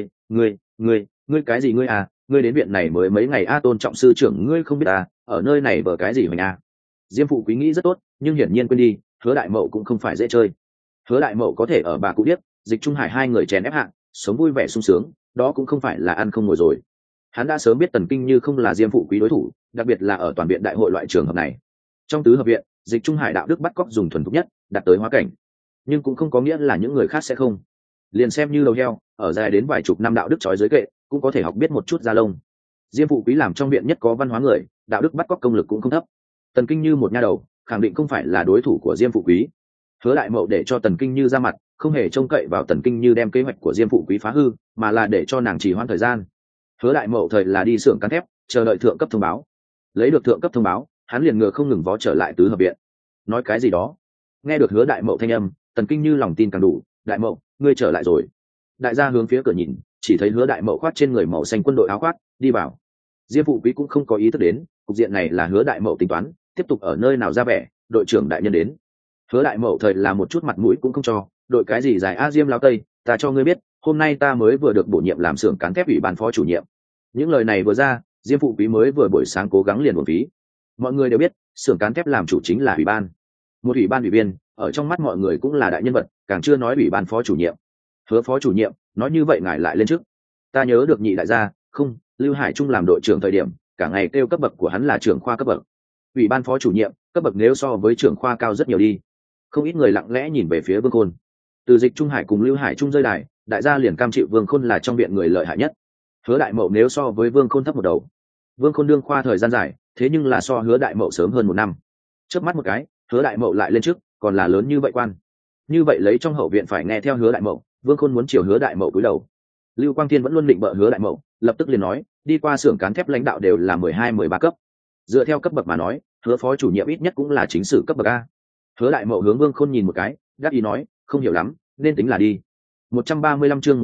ngươi cái gì ngươi à? Ngươi đến viện này mới mấy ngày a? Tôn trọng sư trưởng ngươi không biết à? Ở nơi này vờ cái gì hoành a? Diêm Phụ Quý nghĩ rất tốt, nhưng hiển nhiên quên đi, Hứa Đại Mậu cũng không phải dễ chơi. Hứa Đại Mậu có thể ở bà cụ điếc, Dịch Trung Hải hai người chèn ép hạng, sống vui vẻ sung sướng, đó cũng không phải là ăn không ngồi rồi. Hắn đã sớm biết Tần Kinh Như không là Diêm Phụ Quý đối thủ, đặc biệt là ở toàn viện đại hội loại trường hợp này. Trong tứ hợp viện, Dịch Trung Hải đạo đức bắt cóc dùng thuần thục nhất, đạt tới hóa cảnh, nhưng cũng không có nghĩa là những người khác sẽ không. Liền xem như đầu heo, ở dài đến vài chục năm đạo đức trói dưới kệ, cũng có thể học biết một chút da lông. Diêm Phụ Quý làm trong viện nhất có văn hóa người, đạo đức bắt cóc công lực cũng không thấp. Tần Kinh Như một nha đầu, khẳng định không phải là đối thủ của Diêm Phụ Quý. Hứa Đại Mậu để cho Tần Kinh Như ra mặt, không hề trông cậy vào Tần Kinh Như đem kế hoạch của Diêm Phụ Quý phá hư, mà là để cho nàng trì hoãn thời gian. Hứa Đại Mậu thời là đi xưởng cán thép, chờ đợi thượng cấp thông báo. Lấy được thượng cấp thông báo, hắn liền ngựa không ngừng vó trở lại tứ hợp viện. Nói cái gì đó? Nghe được Hứa Đại Mậu thanh âm, Tần Kinh Như lòng tin càng đủ. Đại Mậu, ngươi trở lại rồi. Đại gia hướng phía cửa nhìn, chỉ thấy Hứa Đại Mậu khoác trên người màu xanh quân đội áo khoác, đi vào. Diêm Phụ Quý cũng không có ý thức đến, cục diện này là Hứa Đại Mậu tính toán, tiếp tục ở nơi nào ra vẻ, đội trưởng đại nhân đến. Hứa Đại Mậu thời là một chút mặt mũi cũng không cho, đội cái gì dài a Diêm lao tây, ta cho ngươi biết, hôm nay ta mới vừa được bổ nhiệm làm xưởng cán thép ủy ban phó chủ nhiệm. Những lời này vừa ra, Diêm Phụ Quý mới vừa buổi sáng cố gắng liền uổng phí. Mọi người đều biết, xưởng cán thép làm chủ chính là ủy ban. Một ủy ban ủy viên, ở trong mắt mọi người cũng là đại nhân vật, càng chưa nói ủy ban phó chủ nhiệm. Hứa phó chủ nhiệm, nói như vậy ngài lại lên trước. Ta nhớ được nhị đại gia, không, Lưu Hải Trung làm đội trưởng thời điểm, cả ngày kêu cấp bậc của hắn là trưởng khoa cấp bậc. Ủy ban phó chủ nhiệm, cấp bậc nếu so với trưởng khoa cao rất nhiều đi. Không ít người lặng lẽ nhìn về phía Vương Khôn. Từ Dịch Trung Hải cùng Lưu Hải Trung rơi đài, đại gia liền cam chịu Vương Khôn là trong viện người lợi hại nhất. Hứa Đại Mậu nếu so với Vương Khôn thấp một đầu. Vương Khôn đương khoa thời gian dài, thế nhưng là so Hứa Đại Mậu sớm hơn một năm. Chớp mắt một cái, Hứa Đại Mậu lại lên trước, còn là lớn như vậy quan. Như vậy lấy trong hậu viện phải nghe theo Hứa Đại Mậu, Vương Khôn muốn chiều Hứa Đại Mậu cúi đầu. Lưu Quang Thiên vẫn luôn định bợ Hứa Đại Mậu, lập tức liền nói, đi qua xưởng cán thép lãnh đạo đều là 12-13 cấp. Dựa theo cấp bậc mà nói, Hứa phó chủ nhiệm ít nhất cũng là chính sử cấp bậc a. Hứa Đại Mậu hướng Vương Khôn nhìn một cái, đáp ý nói, không hiểu lắm, nên tính là đi. 135 chương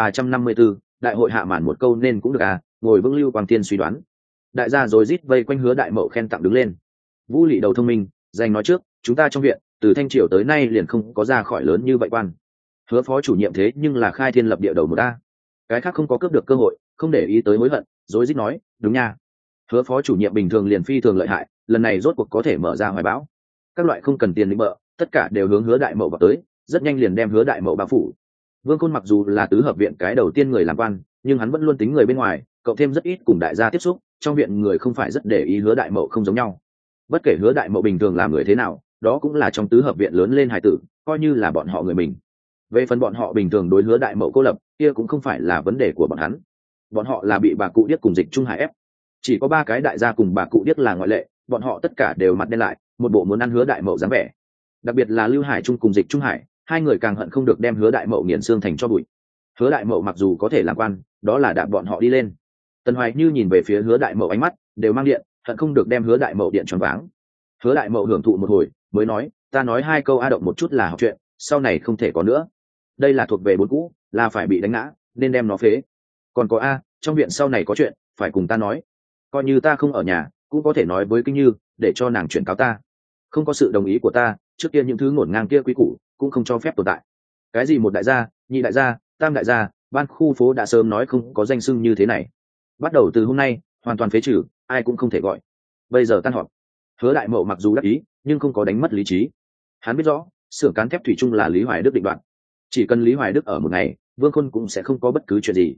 1354, đại hội hạ màn một câu nên cũng được à, ngồi vững. Lưu Quang Thiên suy đoán. Đại gia rồi rít vây quanh Hứa Đại Mậu khen tặng đứng lên. Vũ Lị đầu thông minh, danh nói trước, chúng ta trong viện, từ Thanh Triều tới nay liền không có ra khỏi lớn như vậy quan. Hứa phó chủ nhiệm thế nhưng là khai thiên lập địa đầu một a. Cái khác không có cướp được cơ hội, không để ý tới hối hận, rồi rít nói, đúng nha. Hứa phó chủ nhiệm bình thường liền phi thường lợi hại, lần này rốt cuộc có thể mở ra hoài bão. Các loại không cần tiền lĩnh bợ, tất cả đều hướng Hứa Đại Mậu vào tới, rất nhanh liền đem Hứa Đại Mậu bao phủ. Vương Khôn mặc dù là tứ hợp viện cái đầu tiên người làm quan, nhưng hắn vẫn luôn tính người bên ngoài, cộng thêm rất ít cùng đại gia tiếp xúc, trong viện người không phải rất để ý Hứa Đại Mậu không giống nhau. Bất kể Hứa Đại Mậu bình thường làm người thế nào, đó cũng là trong tứ hợp viện lớn lên hài tử, coi như là bọn họ người mình. Về phần bọn họ bình thường đối Hứa Đại Mậu cô lập, kia cũng không phải là vấn đề của bọn hắn. Bọn họ là bị bà cụ điếc cùng Dịch Trung Hải ép. Chỉ có 3 cái đại gia cùng bà cụ điếc là ngoại lệ, bọn họ tất cả đều mặt đen lại, một bộ muốn ăn Hứa Đại Mậu dáng vẻ. Đặc biệt là Lưu Hải Trung cùng Dịch Trung Hải, hai người càng hận không được đem Hứa Đại Mậu nghiền xương thành cho bụi. Hứa Đại Mậu mặc dù có thể làm quan, đó là đạp bọn họ đi lên. Tần Hoài Như nhìn về phía Hứa Đại Mậu ánh mắt đều mang điện, hận không được đem Hứa Đại Mậu điện choáng váng. Hứa Đại Mậu hưởng thụ một hồi, mới nói, ta nói 2 câu a động một chút là học chuyện, sau này không thể có nữa. Đây là thuộc về bốn cũ, là phải bị đánh ngã, nên đem nó phế. Còn có a, trong viện sau này có chuyện, phải cùng ta nói. Coi như ta không ở nhà, cũng có thể nói với Kinh Như, để cho nàng chuyển cáo ta. Không có sự đồng ý của ta, trước kia những thứ ngổn ngang kia quý củ cũng không cho phép tồn tại. Cái gì một đại gia, nhị đại gia, tam đại gia, ban khu phố đã sớm nói không có danh xưng như thế này. Bắt đầu từ hôm nay, hoàn toàn phế trừ, ai cũng không thể gọi. Bây giờ tan họp. Hứa Đại Mậu mặc dù đắc ý, nhưng không có đánh mất lý trí. Hắn biết rõ, xưởng cán thép thủy chung là Lý Hoài Đức định đoạt. Chỉ cần Lý Hoài Đức ở một ngày, Vương Khôn cũng sẽ không có bất cứ chuyện gì.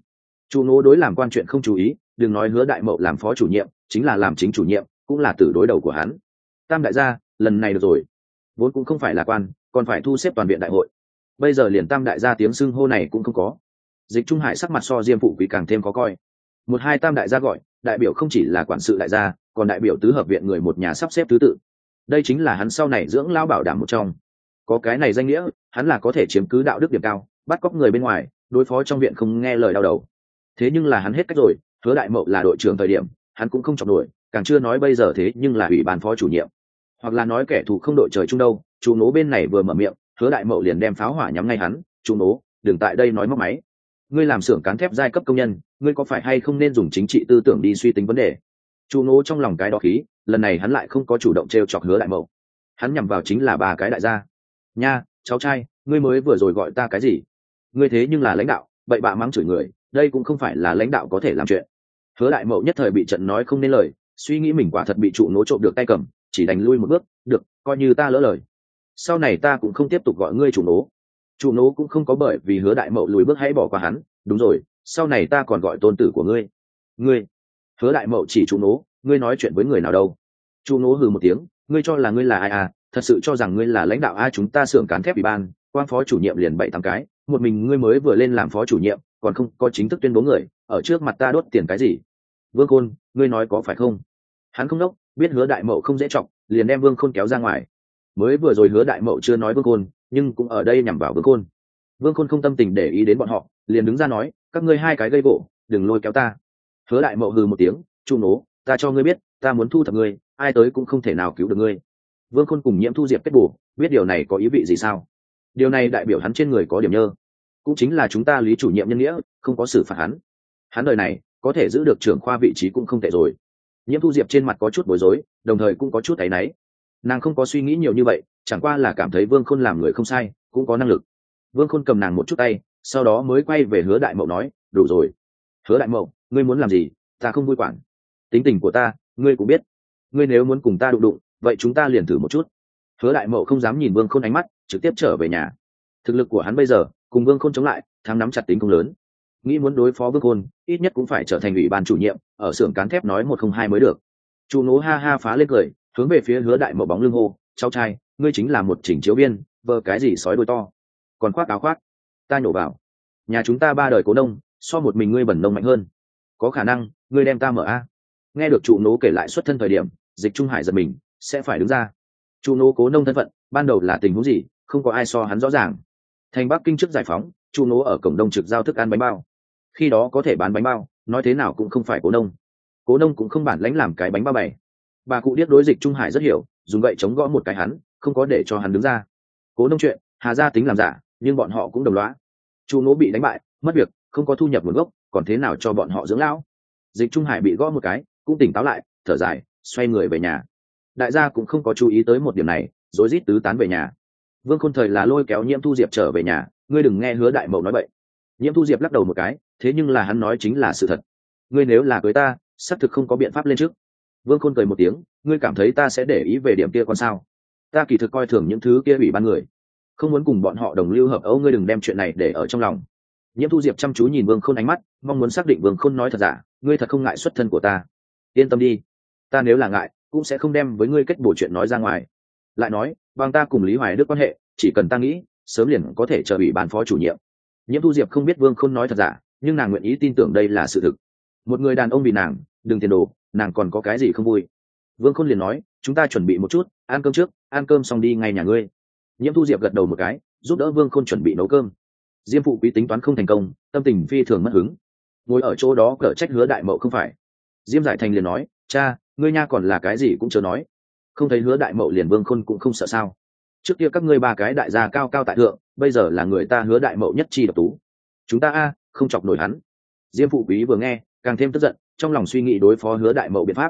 Chu Nỗ đối làm quan chuyện không chú ý, đừng nói Hứa Đại Mậu làm phó chủ nhiệm, chính là làm chính chủ nhiệm cũng là tử đối đầu của hắn. Tam đại gia, lần này được rồi, vốn cũng không phải là quan, còn phải thu xếp toàn viện đại hội, bây giờ liền tam đại gia tiếng xưng hô này cũng không có. Dịch Trung Hải sắc mặt so Diêm Phụ Quý càng thêm khó coi. Một hai tam đại gia gọi, đại biểu không chỉ là quản sự đại gia, còn đại biểu tứ hợp viện người một nhà sắp xếp thứ tự. Đây chính là hắn sau này dưỡng lao bảo đảm một trong. Có cái này danh nghĩa, hắn là có thể chiếm cứ đạo đức điểm cao, bắt cóc người bên ngoài, đối phó trong viện không nghe lời đau đầu. Thế nhưng là hắn hết cách rồi, Hứa Đại Mậu là đội trưởng thời điểm, hắn cũng không chọc nổi, càng chưa nói bây giờ thế nhưng là ủy ban phó chủ nhiệm, hoặc là nói kẻ thù không đội trời chung đâu. Chu Nỗ bên này vừa mở miệng, Hứa Đại Mậu liền đem pháo hỏa nhắm ngay hắn. Chu Nỗ, đừng tại đây nói móc máy, ngươi làm xưởng cán thép giai cấp công nhân, ngươi có phải hay không nên dùng chính trị tư tưởng đi suy tính vấn đề? Chu Nỗ trong lòng cái đó khí, lần này hắn lại không có chủ động trêu chọc Hứa Đại Mậu, hắn nhằm vào chính là ba cái đại gia. Nha, cháu trai, ngươi mới vừa rồi gọi ta cái gì? Ngươi thế nhưng là lãnh đạo, bậy bạ mắng chửi người, đây cũng không phải là lãnh đạo có thể làm chuyện. Hứa Đại Mậu nhất thời bị trận nói không nên lời, suy nghĩ mình quả thật bị Chu Nỗ trộm được tay cầm, chỉ đành lui một bước. Được, coi như ta lỡ lời, sau này ta cũng không tiếp tục gọi ngươi Chu Nỗ. Chu Nỗ cũng không có bởi vì Hứa Đại Mậu lùi bước hãy bỏ qua hắn. Đúng rồi, sau này ta còn gọi tôn tử của ngươi. Ngươi? Hứa Đại Mậu chỉ Chu Nỗ, ngươi nói chuyện với người nào đâu? Chu Nỗ hừ một tiếng, ngươi cho là ngươi là ai à? Thật sự cho rằng ngươi là lãnh đạo ai? Chúng ta xưởng cán thép ủy ban, quan phó chủ nhiệm liền 7-8 cái, một mình ngươi mới vừa lên làm phó chủ nhiệm, còn không có chính thức tuyên bố người, ở trước mặt ta đốt tiền cái gì? Vương Khôn, ngươi nói có phải không? Hắn không đốc, biết Hứa Đại Mậu không dễ chọc, liền đem Vương Khôn kéo ra ngoài. Mới vừa rồi Hứa Đại Mậu chưa nói Vương Khôn, nhưng cũng ở đây nhằm vào Vương Khôn. Vương Khôn không tâm tình để ý đến bọn họ, liền đứng ra nói, các ngươi hai cái gây gỗ, đừng lôi kéo ta. Hứa Đại Mậu hừ một tiếng, Chu Nỗ, ta cho ngươi biết, ta muốn thu thập ngươi, ai tới cũng không thể nào cứu được ngươi. Vương Khôn cùng Nhiễm Thu Diệp kết bù, biết điều này có ý vị gì sao? Điều này đại biểu hắn trên người có điểm nhơ, cũng chính là chúng ta Lý chủ nhiệm nhân nghĩa, không có xử phạt hắn. Hắn đời này có thể giữ được trưởng khoa vị trí cũng không tệ rồi. Nhiễm Thu Diệp trên mặt có chút bối rối, đồng thời cũng có chút áy náy. Nàng không có suy nghĩ nhiều như vậy, chẳng qua là cảm thấy Vương Khôn làm người không sai, cũng có năng lực. Vương Khôn cầm nàng một chút tay, sau đó mới quay về Hứa Đại Mậu nói, đủ rồi. Hứa Đại Mậu, ngươi muốn làm gì, ta không vui quản. Tính tình của ta, ngươi cũng biết. Ngươi nếu muốn cùng ta đụng đụng, vậy chúng ta liền thử một chút. Hứa Đại Mậu không dám nhìn Vương Khôn ánh mắt, trực tiếp trở về nhà. Thực lực của hắn bây giờ cùng Vương Khôn chống lại, thắng nắm chặt tính không lớn. Nghĩ muốn đối phó Vương Khôn, ít nhất cũng phải trở thành ủy ban chủ nhiệm, ở xưởng cán thép nói 102 mới được. Chu Nỗ ha ha phá lên cười, hướng về phía Hứa Đại Mậu bóng lưng hô, cháu trai, ngươi chính là một chỉnh chiếu viên, vờ cái gì sói đuôi to, còn khoác áo khoác. Ta nhổ vào, nhà chúng ta 3 đời cố nông, so một mình ngươi bẩn nông mạnh hơn, có khả năng ngươi đem ta mở a? Nghe được Chu Nỗ kể lại xuất thân thời điểm, Dịch Trung Hải giật mình, sẽ phải đứng ra. Chu Nỗ cố nông thân phận ban đầu là tình huống gì, không có ai so hắn rõ ràng. Thành Bắc Kinh trước giải phóng, Chu Nỗ ở cổng đông trực giao thức ăn bánh bao, khi đó có thể bán bánh bao, nói thế nào cũng không phải cố nông. Cố nông cũng không bản lãnh làm cái bánh bao bày. Bà cụ điếc đối Dịch Trung Hải rất hiểu, dùng gậy chống gõ một cái hắn, không có để cho hắn đứng ra. Cố nông chuyện, Hà gia tính làm giả, nhưng bọn họ cũng đồng lõa. Chu Nỗ bị đánh bại, mất việc, không có thu nhập nguồn gốc, còn thế nào cho bọn họ dưỡng lão? Dịch Trung Hải bị gõ một cái, cũng tỉnh táo lại, thở dài, xoay người về nhà. Đại gia cũng không có chú ý tới một điểm này, rối rít tứ tán về nhà. Vương Khôn thời là lôi kéo Nhiễm Thu Diệp trở về nhà, ngươi đừng nghe Hứa Đại Mậu nói bậy. Nhiễm Thu Diệp lắc đầu một cái, thế nhưng là hắn nói chính là sự thật. Ngươi nếu là cưới ta, xác thực không có biện pháp lên trước. Vương Khôn cười một tiếng, ngươi cảm thấy ta sẽ để ý về điểm kia con sao? Ta kỳ thực coi thường những thứ kia ủy ban người, không muốn cùng bọn họ đồng lưu hợp ấu, ngươi đừng đem chuyện này để ở trong lòng. Nhiễm Thu Diệp chăm chú nhìn Vương Khôn ánh mắt, mong muốn xác định Vương Khôn nói thật giả, ngươi thật không ngại xuất thân của ta? Yên tâm đi, ta nếu là ngại, cũng sẽ không đem với ngươi kết bổ chuyện nói ra ngoài. Lại nói, bằng ta cùng Lý Hoài Đức quan hệ, chỉ cần ta nghĩ, sớm liền có thể chờ ủy ban phó chủ nhiệm. Nhiễm Thu Diệp không biết Vương Khôn nói thật giả, nhưng nàng nguyện ý tin tưởng đây là sự thực. Một người đàn ông vì nàng đừng tiền đồ, nàng còn có cái gì không vui? Vương Khôn liền nói, chúng ta chuẩn bị một chút, ăn cơm trước, ăn cơm xong đi ngay nhà ngươi. Nhiễm Thu Diệp gật đầu một cái, giúp đỡ Vương Khôn chuẩn bị nấu cơm. Diêm Phụ Quý tính toán không thành công, tâm tình phi thường mất hứng, ngồi ở chỗ đó cở trách Hứa Đại Mậu không phải. Diêm Giải Thành liền nói, cha, ngươi nha còn là cái gì cũng chớ nói, không thấy Hứa Đại Mậu liền Vương Khôn cũng không sợ sao? Trước kia các ngươi 3 cái đại gia cao cao tại thượng, bây giờ là người ta Hứa Đại Mậu nhất chi độc tú, chúng ta không chọc nổi hắn. Diêm Phụ Quý vừa nghe càng thêm tức giận, trong lòng suy nghĩ đối phó Hứa Đại Mậu biện pháp.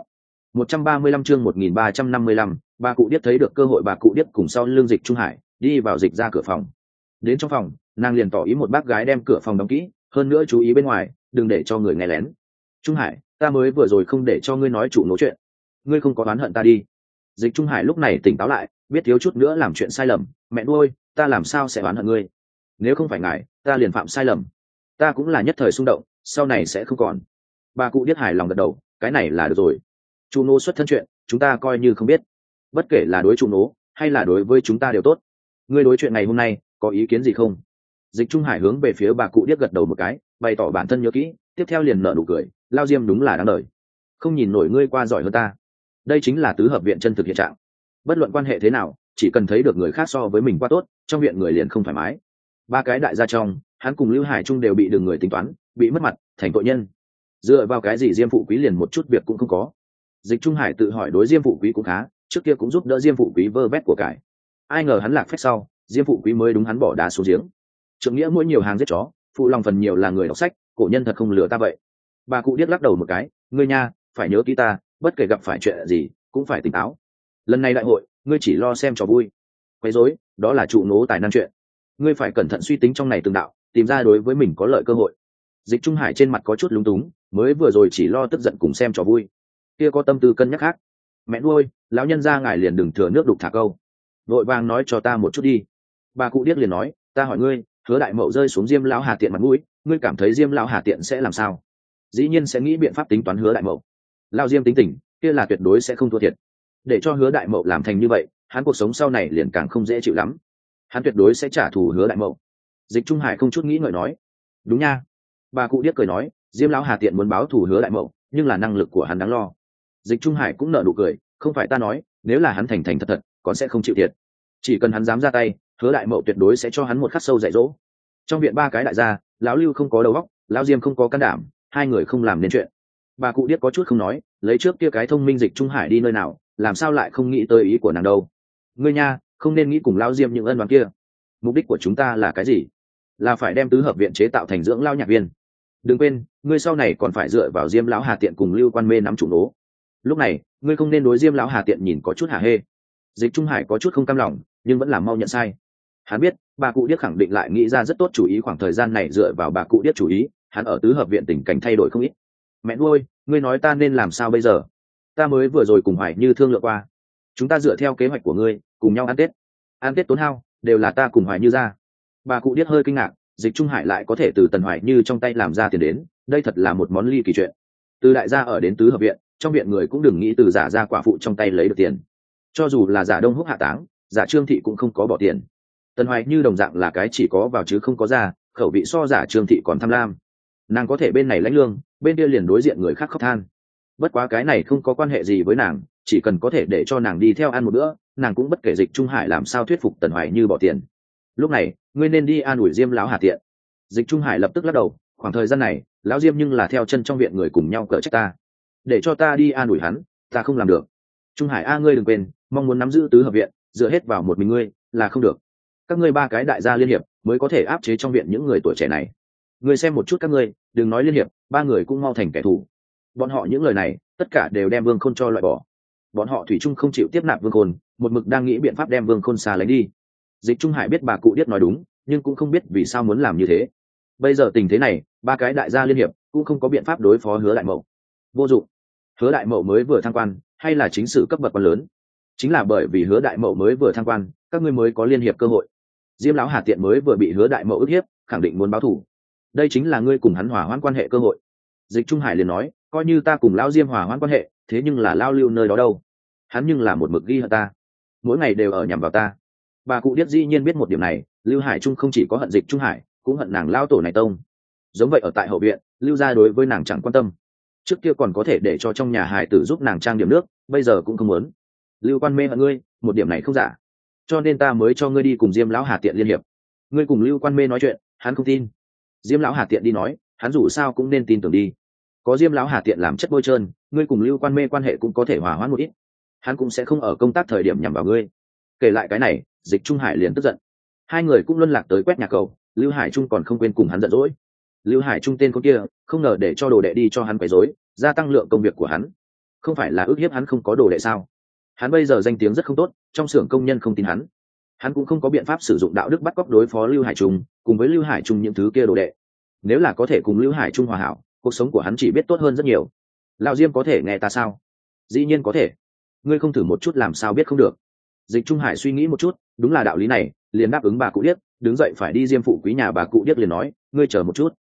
135 chương 1355, bà cụ điếc thấy được cơ hội, bà cụ điếc cùng sau lưng Dịch Trung Hải đi vào dịch ra cửa phòng. Đến trong phòng, nàng liền tỏ ý một bác gái đem cửa phòng đóng kỹ, hơn nữa chú ý bên ngoài, đừng để cho người nghe lén. Trung Hải, ta mới vừa rồi không để cho ngươi nói chủ nói chuyện, ngươi không có oán hận ta đi? Dịch Trung Hải lúc này tỉnh táo lại, biết thiếu chút nữa làm chuyện sai lầm, mẹ nuôi, ta làm sao sẽ oán hận ngươi? Nếu không phải ngài, ta liền phạm sai lầm. Ta cũng là nhất thời xung động, sau này sẽ không còn. Bà cụ điếc hài lòng gật đầu, cái này là được rồi. Chủ nô xuất thân chuyện chúng ta coi như không biết, bất kể là đối chủ nô hay là đối với chúng ta đều tốt. Ngươi đối chuyện ngày hôm nay có ý kiến gì không? Dịch Trung Hải hướng về phía bà cụ điếc gật đầu một cái, bày tỏ bản thân nhớ kỹ, tiếp theo liền nở nụ cười. Lao Diêm đúng là đáng đời, không nhìn nổi ngươi qua giỏi hơn ta. Đây chính là tứ hợp viện chân thực hiện trạng. Bất luận quan hệ thế nào, chỉ cần thấy được người khác so với mình qua tốt, trong viện người liền không thoải mái. Ba cái đại gia trong, hắn cùng Lưu Hải Trung đều bị đường người tính toán, bị mất mặt, thành tội nhân. Dựa vào cái gì Diêm phụ quý liền một chút việc cũng không có? Dịch Trung Hải tự hỏi, đối Diêm phụ quý cũng khá, trước kia cũng giúp đỡ Diêm phụ quý vơ vét của cải. Ai ngờ hắn lạc phép sau, Diêm phụ quý mới đúng hắn bỏ đá xuống giếng. Trượng nghĩa mỗi nhiều hàng giết chó, phụ lòng phần nhiều là người đọc sách, cổ nhân thật không lừa ta vậy. Bà cụ điếc lắc đầu một cái, ngươi nha, phải nhớ kỹ ta, bất kể gặp phải chuyện gì cũng phải tỉnh táo. Lần này đại hội, ngươi chỉ lo xem trò vui, quấy rối đó là trụ nố tài năng chuyện. Ngươi phải cẩn thận suy tính trong này từng đạo, tìm ra đối với mình có lợi cơ hội. Dịch Trung Hải trên mặt có chút lúng túng, mới vừa rồi chỉ lo tức giận cùng xem trò vui, kia có tâm tư cân nhắc khác. Mẹ nuôi, lão nhân gia ngài liền đừng thừa nước đục thả câu, vội vàng nói cho ta một chút đi. Bà cụ điếc liền nói, ta hỏi ngươi, Hứa đại mậu rơi xuống Diêm lão Hà Tiện mặt mũi, ngươi cảm thấy Diêm lão Hà Tiện sẽ làm sao? Dĩ nhiên sẽ nghĩ biện pháp tính toán Hứa đại mậu. Lão Diêm tính tình kia là tuyệt đối sẽ không thua thiệt. Để cho Hứa đại mậu làm thành như vậy, hắn cuộc sống sau này liền càng không dễ chịu lắm. Hắn tuyệt đối sẽ trả thù Hứa đại mậu. Dịch Trung Hải không chút nghĩ ngợi nói, đúng nha. Bà cụ điếc cười nói, Diêm lão Hà Tiện muốn báo thù Hứa đại mậu, nhưng là năng lực của hắn đáng lo. Dịch Trung Hải cũng nở nụ cười, không phải ta nói, nếu là hắn thành thành thật thật, còn sẽ không chịu thiệt. Chỉ cần hắn dám ra tay, Hứa đại mậu tuyệt đối sẽ cho hắn một khắc sâu dạy dỗ. Trong viện ba cái đại gia, lão Lưu không có đầu óc, lão Diêm không có can đảm, hai người không làm nên chuyện. Bà cụ điếc có chút không nói, lấy trước kia cái thông minh Dịch Trung Hải đi nơi nào, làm sao lại không nghĩ tới ý của nàng đâu. Ngươi nha, không nên nghĩ cùng lão Diêm những ân oán kia. Mục đích của chúng ta là cái gì? Là phải đem tứ hợp viện chế tạo thành dưỡng lão nhạc viên. Đừng quên, ngươi sau này còn phải dựa vào Diêm lão Hà Tiện cùng Lưu Quan Mê nắm chủ nố. Lúc này, ngươi không nên đối Diêm lão Hà Tiện nhìn có chút hả hê. Dịch Trung Hải có chút không cam lòng, nhưng vẫn làm mau nhận sai. Hắn biết bà cụ điếc khẳng định lại nghĩ ra rất tốt chủ ý, khoảng thời gian này dựa vào bà cụ điếc chủ ý, hắn ở tứ hợp viện tình cảnh thay đổi không ít. Mẹ nuôi, ngươi nói ta nên làm sao bây giờ? Ta mới vừa rồi cùng Hoài Như thương lượng qua, chúng ta dựa theo kế hoạch của ngươi cùng nhau ăn tết tốn hao đều là ta cùng Hoài Như ra. Bà cụ điếc hơi kinh ngạc, Dịch Trung Hải lại có thể từ Tần Hoài Như trong tay làm ra tiền đến, đây thật là một món ly kỳ chuyện. Từ đại gia ở đến tứ hợp viện, trong viện người cũng đừng nghĩ từ giả gia quả phụ trong tay lấy được tiền. Cho dù là giả Đông Húc hạ táng, giả Trương thị cũng không có bỏ tiền. Tần Hoài Như đồng dạng là cái chỉ có vào chứ không có ra, khẩu vị so giả Trương thị còn tham lam. Nàng có thể bên này lãnh lương, bên kia liền đối diện người khác khóc than. Bất quá cái này không có quan hệ gì với nàng, chỉ cần có thể để cho nàng đi theo ăn một bữa, nàng cũng bất kể Dịch Trung Hải làm sao thuyết phục Tần Hoài Như bỏ tiền. Lúc này, ngươi nên đi an ủi Diêm lão Hà Tiện. Dịch Trung Hải lập tức lắc đầu, khoảng thời gian này, lão Diêm nhưng là theo chân trong viện người cùng nhau cở trách ta, để cho ta đi an ủi hắn, ta không làm được. Trung Hải a, ngươi đừng quên, mong muốn nắm giữ tứ hợp viện, dựa hết vào một mình ngươi là không được. Các ngươi ba cái đại gia liên hiệp mới có thể áp chế trong viện những người tuổi trẻ này. Ngươi xem một chút các ngươi, đừng nói liên hiệp, ba người cũng mau thành kẻ thù. Bọn họ những lời này, tất cả đều đem Vương Khôn cho loại bỏ. Bọn họ thủy chung không chịu tiếp nạp Vương Khôn, một mực đang nghĩ biện pháp đem Vương Khôn xa lấy đi. Dịch Trung Hải biết bà cụ điếc nói đúng, nhưng cũng không biết vì sao muốn làm như thế. Bây giờ tình thế này, ba cái đại gia liên hiệp cũng không có biện pháp đối phó Hứa đại mậu. Vô dụng. Hứa đại mậu mới vừa thăng quan, hay là chính sự cấp bậc quan lớn. Chính là bởi vì Hứa đại mậu mới vừa thăng quan, các ngươi mới có liên hiệp cơ hội. Diêm lão Hà Tiện mới vừa bị Hứa đại mậu ức hiếp, khẳng định muốn báo thù. Đây chính là ngươi cùng hắn hòa hoãn quan hệ cơ hội. Dịch Trung Hải liền nói, coi như ta cùng lão Diêm hòa hoãn quan hệ, thế nhưng là lao Lưu nơi đó đâu? Hắn nhưng là một mực ghi hận ta, mỗi ngày đều ở nhằm vào ta. Bà cụ điếc dĩ nhiên biết một điểm này, Lưu Hải Trung không chỉ có hận Dịch Trung Hải, cũng hận nàng lao tổ này tông. Giống vậy ở tại hậu viện, Lưu gia đối với nàng chẳng quan tâm. Trước kia còn có thể để cho trong nhà hài tử giúp nàng trang điểm nước, bây giờ cũng không muốn. Lưu Quan Mê hận ngươi, một điểm này không giả. Cho nên ta mới cho ngươi đi cùng Diêm lão Hà Tiện liên hiệp. Ngươi cùng Lưu Quan Mê nói chuyện, hắn không tin. Diêm lão Hà Tiện đi nói, hắn dù sao cũng nên tin tưởng đi. Có Diêm lão Hà Tiện làm chất bôi trơn, ngươi cùng Lưu Quan Mê quan hệ cũng có thể hòa hoãn một ít. Hắn cũng sẽ không ở công tác thời điểm nhằm vào ngươi. Kể lại cái này, Dịch Trung Hải liền tức giận. Hai người cũng luân lạc tới quét nhà cầu, Lưu Hải Trung còn không quên cùng hắn giận dỗi. Lưu Hải Trung tên con kia, không ngờ để cho đồ đệ đi cho hắn quấy rối, gia tăng lượng công việc của hắn. Không phải là ức hiếp hắn không có đồ đệ sao? Hắn bây giờ danh tiếng rất không tốt, trong xưởng công nhân không tin hắn. Hắn cũng không có biện pháp sử dụng đạo đức bắt cóc đối phó Lưu Hải Trung, cùng với Lưu Hải Trung những thứ kia đồ đệ. Nếu là có thể cùng Lưu Hải Trung hòa hảo, cuộc sống của hắn chỉ biết tốt hơn rất nhiều. Lão Diêm có thể nghe ta sao? Dĩ nhiên có thể. Ngươi không thử một chút làm sao biết không được. Dịch Trung Hải suy nghĩ một chút, đúng là đạo lý này, liền đáp ứng bà cụ điếc, đứng dậy phải đi Diêm phụ quý nhà. Bà cụ điếc liền nói, ngươi chờ một chút.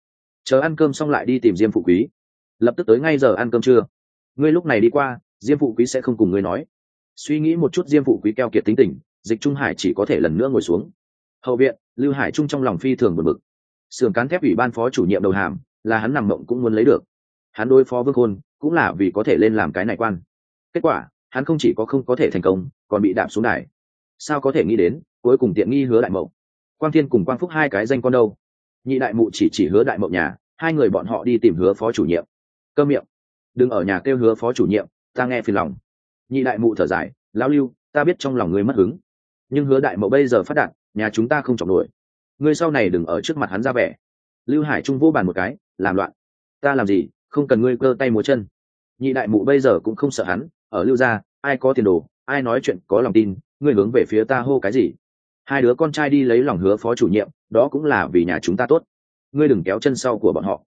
chờ ăn cơm xong lại đi tìm diêm phụ quý. Lập tức tới ngay giờ ăn cơm trưa. Ngươi lúc này đi qua, diêm phụ quý sẽ không cùng ngươi nói. Suy nghĩ một chút, diêm phụ quý keo kiệt tính tình, Dịch Trung Hải chỉ có thể lần nữa ngồi xuống. Hậu viện, Lưu Hải Trung trong lòng phi thường buồn bực. Sườn cán thép ủy ban phó chủ nhiệm đầu hàm là hắn nằm mộng cũng muốn lấy được. Hắn đối phó Vương Khôn cũng là vì có thể lên làm cái này quan. Kết quả hắn không chỉ có không có thể thành công, còn bị đạp xuống đài. Sao có thể nghĩ đến cuối cùng tiện nghi Hứa Đại Mậu, Quang Thiên cùng Quang Phúc hai cái danh con đâu. Nhị đại mụ chỉ Hứa Đại Mậu nhà, hai người bọn họ đi tìm Hứa phó chủ nhiệm. Câm miệng, đừng ở nhà kêu Hứa phó chủ nhiệm, ta nghe phiền lòng. Nhị đại mụ thở dài, lão Lưu, ta biết trong lòng ngươi mất hứng, nhưng Hứa Đại Mậu bây giờ phát đạt, nhà chúng ta không chọc nổi, ngươi sau này đừng ở trước mặt hắn ra vẻ. Lưu Hải Trung vô bàn một cái, làm loạn. Ta làm gì, không cần ngươi cơ tay múa chân. Nhị đại mụ bây giờ cũng không sợ hắn, ở Lưu gia ai có tiền đồ, ai nói chuyện có lòng tin, ngươi hướng về phía ta hô cái gì? Hai đứa con trai đi lấy lòng Hứa phó chủ nhiệm, đó cũng là vì nhà chúng ta tốt, ngươi đừng kéo chân sau của bọn họ.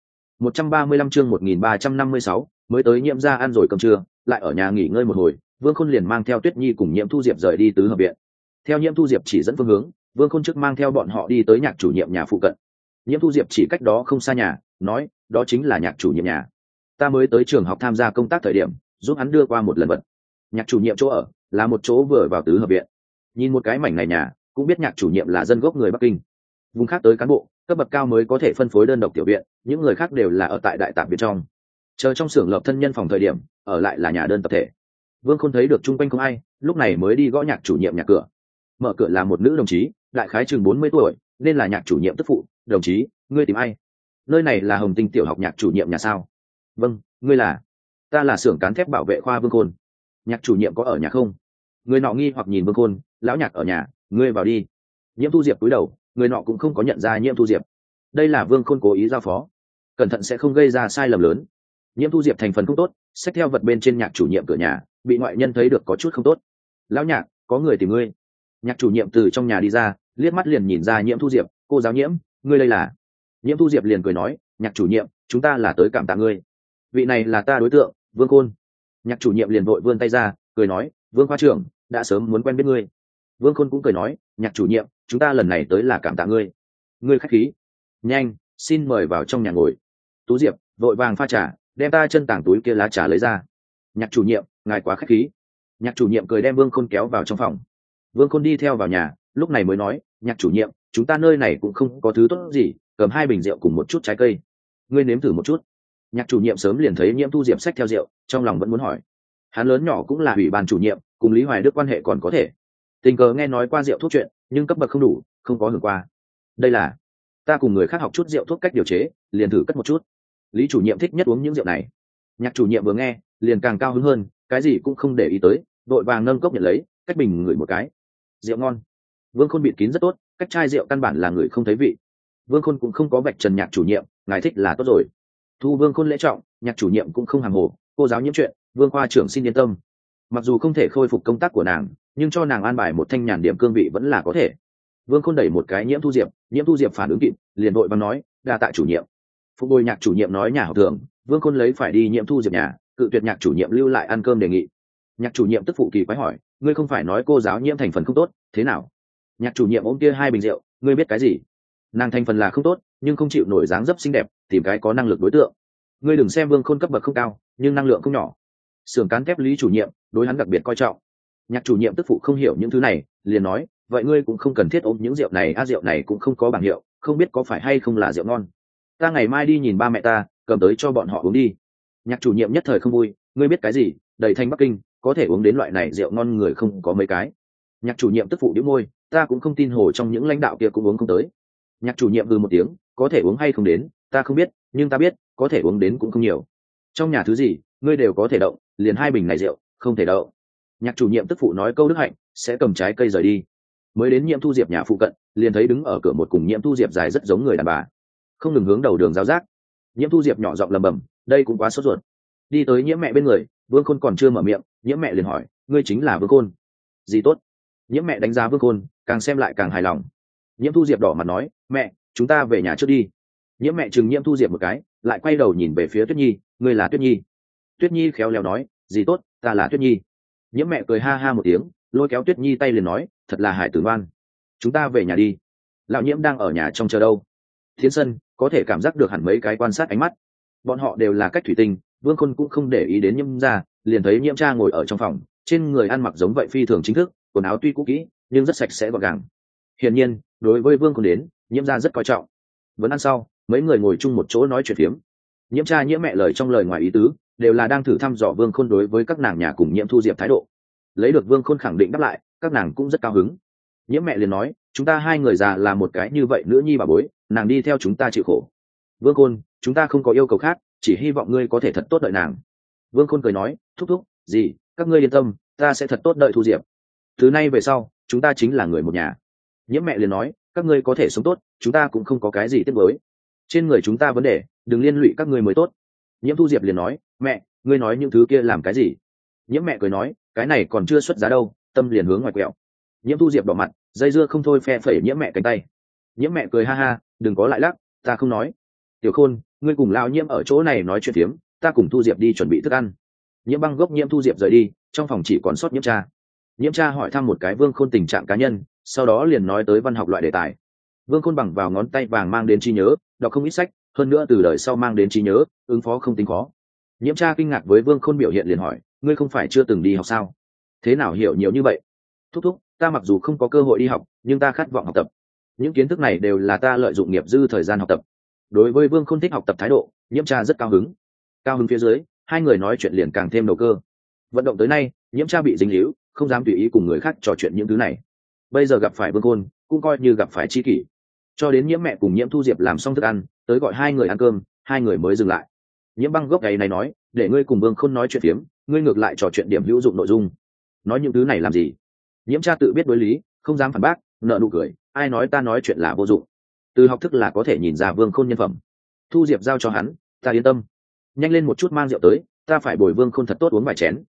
135 chương 1356, mới tới Nhiễm gia ăn rồi cơm trưa, lại ở nhà nghỉ ngơi một hồi, Vương Khôn liền mang theo Tuyết Nhi cùng Nhiễm Thu Diệp rời đi tứ hợp viện. Theo Nhiễm Thu Diệp chỉ dẫn phương hướng, Vương Khôn trước mang theo bọn họ đi tới Nhạc chủ nhiệm nhà phụ cận. Nhiễm Thu Diệp chỉ cách đó không xa nhà, nói, đó chính là Nhạc chủ nhiệm nhà. Ta mới tới trường học tham gia công tác thời điểm, giúp hắn đưa qua một lần vật. Nhạc chủ nhiệm chỗ ở là một chỗ vừa vào tứ hợp viện. Nhìn một cái mảnh này nhà, cũng biết Nhạc chủ nhiệm là dân gốc người Bắc Kinh. Vùng khác tới cán bộ cấp bậc cao mới có thể phân phối đơn độc tiểu viện, những người khác đều là ở tại đại tạp viện trong. Chờ trong xưởng lập thân nhân phòng thời điểm, ở lại là nhà đơn tập thể. Vương Khôn thấy được chung quanh không ai, lúc này mới đi gõ Nhạc chủ nhiệm nhà cửa. Mở cửa là một nữ đồng chí, đại khái chừng 40 tuổi, nên là Nhạc chủ nhiệm tức phụ. Đồng chí, ngươi tìm ai? Nơi này là Hồng Tinh tiểu học Nhạc chủ nhiệm nhà sao? Vâng, ngươi là? Ta là xưởng cán thép bảo vệ khoa Vương Khôn. Nhạc chủ nhiệm có ở nhà không? Người nọ nghi hoặc nhìn Vương Khôn, lão Nhạc ở nhà, ngươi vào đi. Nhiễm Thu Diệp cúi đầu, người nọ cũng không có nhận ra Nhiễm Thu Diệp. Đây là Vương Khôn cố ý giao phó, cẩn thận sẽ không gây ra sai lầm lớn. Nhiễm Thu Diệp thành phần không tốt, xách theo vật bên trên Nhạc chủ nhiệm cửa nhà, bị ngoại nhân thấy được có chút không tốt. Lão Nhạc, có người tìm ngươi. Nhạc chủ nhiệm từ trong nhà đi ra, liếc mắt liền nhìn ra Nhiễm Thu Diệp. Cô giáo Nhiễm, ngươi đây là? Nhiễm Thu Diệp liền cười nói, Nhạc chủ nhiệm, chúng ta là tới cảm tạ ngươi. Vị này là ta đối tượng, Vương Khôn. Nhạc chủ nhiệm liền vội vươn tay ra, cười nói, Vương khoa trưởng đã sớm muốn quen biết ngươi. Vương Khôn cũng cười nói, Nhạc chủ nhiệm, chúng ta lần này tới là cảm tạ ngươi. Ngươi khách khí. Nhanh, xin mời vào trong nhà ngồi. Tú Diệp vội vàng pha trà, đem ta chân tảng túi kia lá trà lấy ra. Nhạc chủ nhiệm, ngài quá khách khí. Nhạc chủ nhiệm cười đem Vương Khôn kéo vào trong phòng. Vương Khôn đi theo vào nhà, lúc này mới nói, Nhạc chủ nhiệm, chúng ta nơi này cũng không có thứ tốt gì, cầm 2 bình rượu cùng một chút trái cây, ngươi nếm thử một chút. Nhạc chủ nhiệm sớm liền thấy Nhiễm Thu Diệp xách theo rượu, trong lòng vẫn muốn hỏi. Hắn lớn nhỏ cũng là ủy ban chủ nhiệm, cùng Lý Hoài Đức quan hệ còn có thể, tình cờ nghe nói qua rượu thuốc chuyện, nhưng cấp bậc không đủ, không có hưởng qua. Đây là ta cùng người khác học chút rượu thuốc cách điều chế, liền thử cất một chút. Lý chủ nhiệm thích nhất uống những rượu này. Nhạc chủ nhiệm vừa nghe liền càng cao hứng hơn, cái gì cũng không để ý tới, vội vàng nâng cốc nhận lấy, cách bình ngửi một cái. Rượu ngon. Vương Khôn bịt kín rất tốt, cách chai rượu căn bản là người không thấy vị. Vương Khôn cũng không có vạch trần Nhạc chủ nhiệm, ngài thích là tốt rồi. Thu Vương Khôn lễ trọng, Nhạc chủ nhiệm cũng không hàng hồ, cô giáo Nhiễm chuyện, Vương khoa trưởng xin yên tâm. Mặc dù không thể khôi phục công tác của nàng, nhưng cho nàng an bài một thanh nhàn điểm cương vị vẫn là có thể. Vương Khôn đẩy một cái Nhiễm Thu Diệp, Nhiễm Thu Diệp phản ứng kịp, liền vội vàng nói, đa tạ chủ nhiệm. Phục bồi Nhạc chủ nhiệm nói nhà học thường, Vương Khôn lấy phải đi Nhiễm Thu Diệp nhà, cự tuyệt Nhạc chủ nhiệm lưu lại ăn cơm đề nghị. Nhạc chủ nhiệm tức phụ kỳ quái hỏi, ngươi không phải nói cô giáo Nhiễm thành phần không tốt, thế nào? Nhạc chủ nhiệm ôm kia 2 bình rượu, ngươi biết cái gì? Nàng thành phần là không tốt, nhưng không chịu nổi dáng dấp xinh đẹp, tìm cái có năng lực đối tượng. Ngươi đừng xem Vương Khôn cấp bậc không cao, nhưng năng lượng không nhỏ. Xưởng cán thép Lý chủ nhiệm đối hắn đặc biệt coi trọng. Nhạc chủ nhiệm tức phụ không hiểu những thứ này, liền nói, vậy ngươi cũng không cần thiết ôm những rượu này, rượu này cũng không có bảng hiệu, không biết có phải hay không là rượu ngon. Ta ngày mai đi nhìn ba mẹ ta, cầm tới cho bọn họ uống đi. Nhạc chủ nhiệm nhất thời không vui, ngươi biết cái gì, đầy thanh Bắc Kinh có thể uống đến loại này rượu ngon người không có mấy cái. Nhạc chủ nhiệm tức phụ đĩu môi, ta cũng không tin hồ trong những lãnh đạo kia cũng uống không tới. Nhạc chủ nhiệm hừ một tiếng, có thể uống hay không đến ta không biết, nhưng ta biết có thể uống đến cũng không nhiều. Trong nhà thứ gì ngươi đều có thể đậu, liền 2 bình này rượu không thể đậu. Nhạc chủ nhiệm tức phụ nói câu đức hạnh, sẽ cầm trái cây rời đi. Mới đến Nhiễm Thu Diệp nhà phụ cận, liền thấy đứng ở cửa một cùng Nhiễm Thu Diệp dài rất giống người đàn bà, không ngừng hướng đầu đường giáo giác. Nhiễm Thu Diệp nhỏ giọng lầm bầm, đây cũng quá sốt ruột. Đi tới Nhiễm mẹ bên người, Vương Khôn còn chưa mở miệng, Nhiễm mẹ liền hỏi, ngươi chính là Vương Khôn? Gì tốt? Nhiễm mẹ đánh giá Vương Khôn, càng xem lại càng hài lòng. Nhiễm Thu Diệp đỏ mặt nói, mẹ, chúng ta về nhà trước đi. Nhiễm mẹ chừng Nhiễm Thu Diệp một cái, lại quay đầu nhìn về phía Tuyết Nhi, ngươi là Tuyết Nhi? Tuyết Nhi khéo léo nói, gì tốt, ta là Tuyết Nhi. Nhiễm mẹ cười ha ha một tiếng, lôi kéo Tuyết Nhi tay liền nói, thật là hải tử ngoan, chúng ta về nhà đi. Lão Nhiễm đang ở nhà trong chờ đâu. Thiến sân, có thể cảm giác được hẳn mấy cái quan sát ánh mắt. Bọn họ đều là cách thủy tinh, Vương Khôn cũng không để ý đến Nhiễm gia, liền thấy Nhiễm Tra ngồi ở trong phòng, trên người ăn mặc giống vậy phi thường chính thức, quần áo tuy cũ kỹ nhưng rất sạch sẽ gọn gàng. Hiển nhiên, đối với Vương Khôn đến, Nhiễm gia rất coi trọng. Vẫn ăn sau, mấy người ngồi chung một chỗ nói chuyện phiếm. Nhiễm Tra Nhiễm mẹ lời trong lời ngoài ý tứ, đều là đang thử thăm dò Vương Khôn đối với các nàng nhà cùng Nhiễm Thu Diệp thái độ. Lấy được Vương Khôn khẳng định đáp lại, các nàng cũng rất cao hứng. Nhiễm mẹ liền nói, chúng ta hai người già là một cái như vậy nữ nhi bà bối, nàng đi theo chúng ta chịu khổ. Vương Khôn, chúng ta không có yêu cầu khác, chỉ hy vọng ngươi có thể thật tốt đợi nàng. Vương Khôn cười nói, thúc thúc, gì, các ngươi yên tâm, ta sẽ thật tốt đợi Thu Diệp. Từ nay về sau, chúng ta chính là người một nhà. Nhiễm mẹ liền nói, các ngươi có thể sống tốt, chúng ta cũng không có cái gì tiếc nuối. Trên người chúng ta vấn đề, đừng liên lụy các ngươi mới tốt. Nhiễm Thu Diệp liền nói, mẹ, ngươi nói những thứ kia làm cái gì? Nhiễm mẹ cười nói, cái này còn chưa xuất giá đâu, tâm liền hướng ngoài quẹo. Nhiễm Thu Diệp đỏ mặt, dây dưa không thôi phe phẩy Nhiễm mẹ cánh tay. Nhiễm mẹ cười ha ha, đừng có lại lắc, ta không nói. Tiểu Khôn, ngươi cùng lão Nhiễm ở chỗ này nói chuyện phiếm, ta cùng Thu Diệp đi chuẩn bị thức ăn. Nhiễm Băng gốc Nhiễm Thu Diệp rời đi, trong phòng chỉ còn sót Nhiễm Tra. Nhiễm Tra hỏi thăm một cái Vương Khôn tình trạng cá nhân, sau đó liền nói tới văn học loại đề tài. Vương Khôn bằng vào ngón tay vàng mang đến trí nhớ, đọc không ít sách, hơn nữa từ đời sau mang đến trí nhớ, ứng phó không tính khó. Nhiễm Tra kinh ngạc với Vương Khôn biểu hiện liền hỏi, ngươi không phải chưa từng đi học sao? Thế nào hiểu nhiều như vậy? Thúc thúc, ta mặc dù không có cơ hội đi học, nhưng ta khát vọng học tập. Những kiến thức này đều là ta lợi dụng nghiệp dư thời gian học tập. Đối với Vương Khôn thích học tập thái độ, Nhiễm Tra rất cao hứng. Cao hứng phía dưới, hai người nói chuyện liền càng thêm đầu cơ. Vận động tới nay, Nhiễm Tra bị dính líu, không dám tùy ý cùng người khác trò chuyện những thứ này. Bây giờ gặp phải Vương Khôn, cũng coi như gặp phải tri kỷ. Cho đến Nhiễm mẹ cùng Nhiễm Thu Diệp làm xong thức ăn, tới gọi hai người ăn cơm, hai người mới dừng lại. Nhiễm Băng gốc ngày này nói, để ngươi cùng Vương Khôn nói chuyện phiếm, ngươi ngược lại trò chuyện điểm hữu dụng nội dung. Nói những thứ này làm gì? Nhiễm Tra tự biết đối lý, không dám phản bác, nợ nụ cười, ai nói ta nói chuyện là vô dụng? Từ học thức là có thể nhìn ra Vương Khôn nhân phẩm. Thu Diệp giao cho hắn, ta yên tâm. Nhanh lên một chút mang rượu tới, ta phải bồi Vương Khôn thật tốt uống vài chén.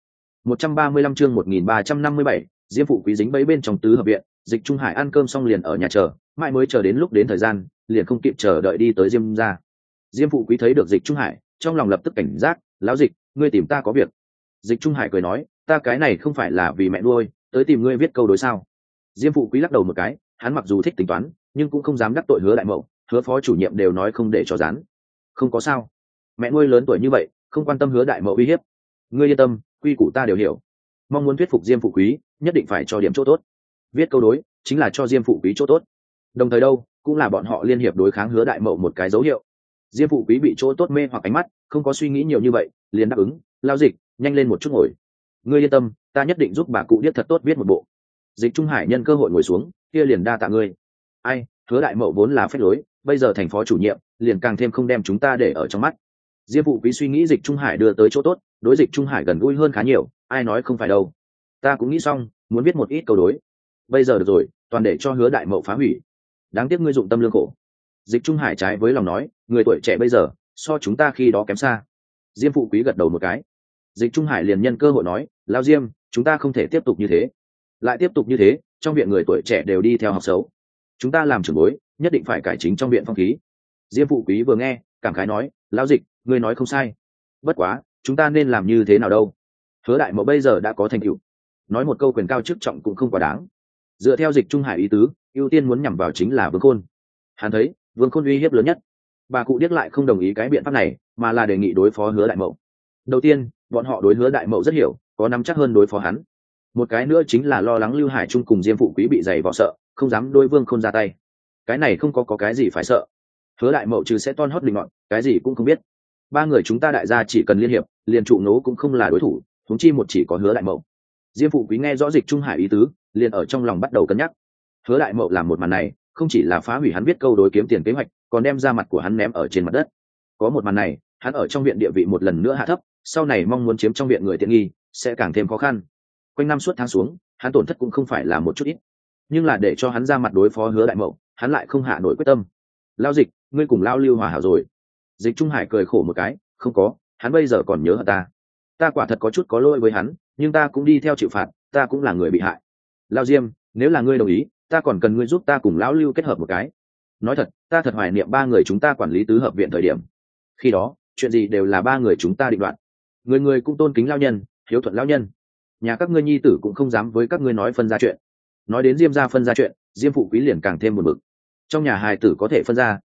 135 chương 1357, Diêm phụ quý dính bấy bên trong tứ hợp viện, Dịch Trung Hải ăn cơm xong liền ở nhà chờ, mãi mới chờ đến lúc đến thời gian, liền không kịp chờ đợi đi tới Diêm gia. Diêm phụ quý thấy được Dịch Trung Hải, trong lòng lập tức cảnh giác, lão Dịch, ngươi tìm ta có việc. Dịch Trung Hải cười nói, ta cái này không phải là vì mẹ nuôi, tới tìm ngươi viết câu đối sao? Diêm phụ quý lắc đầu một cái, hắn mặc dù thích tính toán, nhưng cũng không dám đắc tội Hứa đại mậu, Hứa phó chủ nhiệm đều nói không để cho dán. Không có sao, mẹ nuôi lớn tuổi như vậy, không quan tâm Hứa đại mậu uy hiếp. Ngươi yên tâm, quy củ ta đều hiểu. Mong muốn thuyết phục Diêm phụ quý, nhất định phải cho điểm chỗ tốt. Viết câu đối, chính là cho Diêm phụ quý chỗ tốt. Đồng thời đâu, cũng là bọn họ liên hiệp đối kháng Hứa đại mậu một cái dấu hiệu. Diêm phụ quý bị chỗ tốt mê hoặc ánh mắt, không có suy nghĩ nhiều như vậy, liền đáp ứng, lao Dịch, nhanh lên một chút ngồi. Ngươi yên tâm, ta nhất định giúp bà cụ điếc thật tốt viết một bộ. Dịch Trung Hải nhân cơ hội ngồi xuống, kia liền đa tạ ngươi. Ai, Hứa đại mậu vốn là phép lối, bây giờ thành phó chủ nhiệm, liền càng thêm không đem chúng ta để ở trong mắt. Diêm phụ quý suy nghĩ Dịch Trung Hải đưa tới chỗ tốt, đối Dịch Trung Hải gần gũi hơn khá nhiều, ai nói không phải đâu. Ta cũng nghĩ xong, muốn viết một ít câu đối. Bây giờ được rồi, toàn để cho Hứa đại mậu phá hủy. Đáng tiếc ngươi dụng tâm lương khổ. Dịch Trung Hải trái với lòng nói, người tuổi trẻ bây giờ, so chúng ta khi đó kém xa. Diêm phụ quý gật đầu một cái. Dịch Trung Hải liền nhân cơ hội nói, lao Diêm, chúng ta không thể tiếp tục như thế. Lại tiếp tục như thế, trong viện người tuổi trẻ đều đi theo học xấu. Chúng ta làm trưởng bối, nhất định phải cải chính trong viện phong khí. Diêm phụ quý vừa nghe, cảm khái nói, lão Dịch, ngươi nói không sai. Bất quá, chúng ta nên làm như thế nào đâu? Hứa đại mậu bây giờ đã có thành tựu, nói một câu quyền cao chức trọng cũng không quá đáng. Dựa theo Dịch Trung Hải ý tứ, ưu tiên muốn nhằm vào chính là Vương Khôn. Hắn thấy Vương Khôn uy hiếp lớn nhất. Bà cụ điếc lại không đồng ý cái biện pháp này, mà là đề nghị đối phó Hứa đại mậu. Đầu tiên, bọn họ đối Hứa đại mậu rất hiểu, có nắm chắc hơn đối phó hắn. Một cái nữa chính là lo lắng Lưu Hải Trung cùng Diêm phụ quý bị dày vò sợ, không dám đối Vương Khôn ra tay. Cái này không có cái gì phải sợ. Hứa đại mậu trừ sẽ ton hót định ngọn, cái gì cũng không biết. Ba người chúng ta đại gia chỉ cần liên hiệp, liền trụ nấu cũng không là đối thủ, huống chi một chỉ có Hứa đại mậu. Diêm phụ quý nghe rõ Dịch Trung Hải ý tứ, liền ở trong lòng bắt đầu cân nhắc. Hứa đại mậu làm một màn này, không chỉ là phá hủy hắn viết câu đối kiếm tiền kế hoạch, còn đem ra mặt của hắn ném ở trên mặt đất. Có một màn này, hắn ở trong viện địa vị một lần nữa hạ thấp, sau này mong muốn chiếm trong viện người tiện nghi sẽ càng thêm khó khăn. Quanh năm suốt tháng xuống, hắn tổn thất cũng không phải là một chút ít, nhưng là để cho hắn ra mặt đối phó Hứa đại mậu, hắn lại không hạ nổi quyết tâm. Lao Dịch, ngươi cùng Lao Lưu hòa hảo rồi. Dịch Trung Hải cười khổ một cái, không có, hắn bây giờ còn nhớ hận ta. Ta quả thật có chút có lỗi với hắn, nhưng ta cũng đi theo chịu phạt, ta cũng là người bị hại. Lao Diêm, nếu là ngươi đồng ý, ta còn cần ngươi giúp ta cùng Lão Lưu kết hợp một cái. Nói thật, ta thật hoài niệm ba người chúng ta quản lý tứ hợp viện thời điểm. Khi đó, chuyện gì đều là ba người chúng ta định đoạt. Người người cũng tôn kính lao nhân, hiếu thuận lao nhân. Nhà các ngươi nhi tử cũng không dám với các ngươi nói phân ra chuyện. Nói đến Diêm gia phân ra chuyện, Diêm phụ quý liền càng thêm một bực. Trong nhà hài tử có thể phân ra,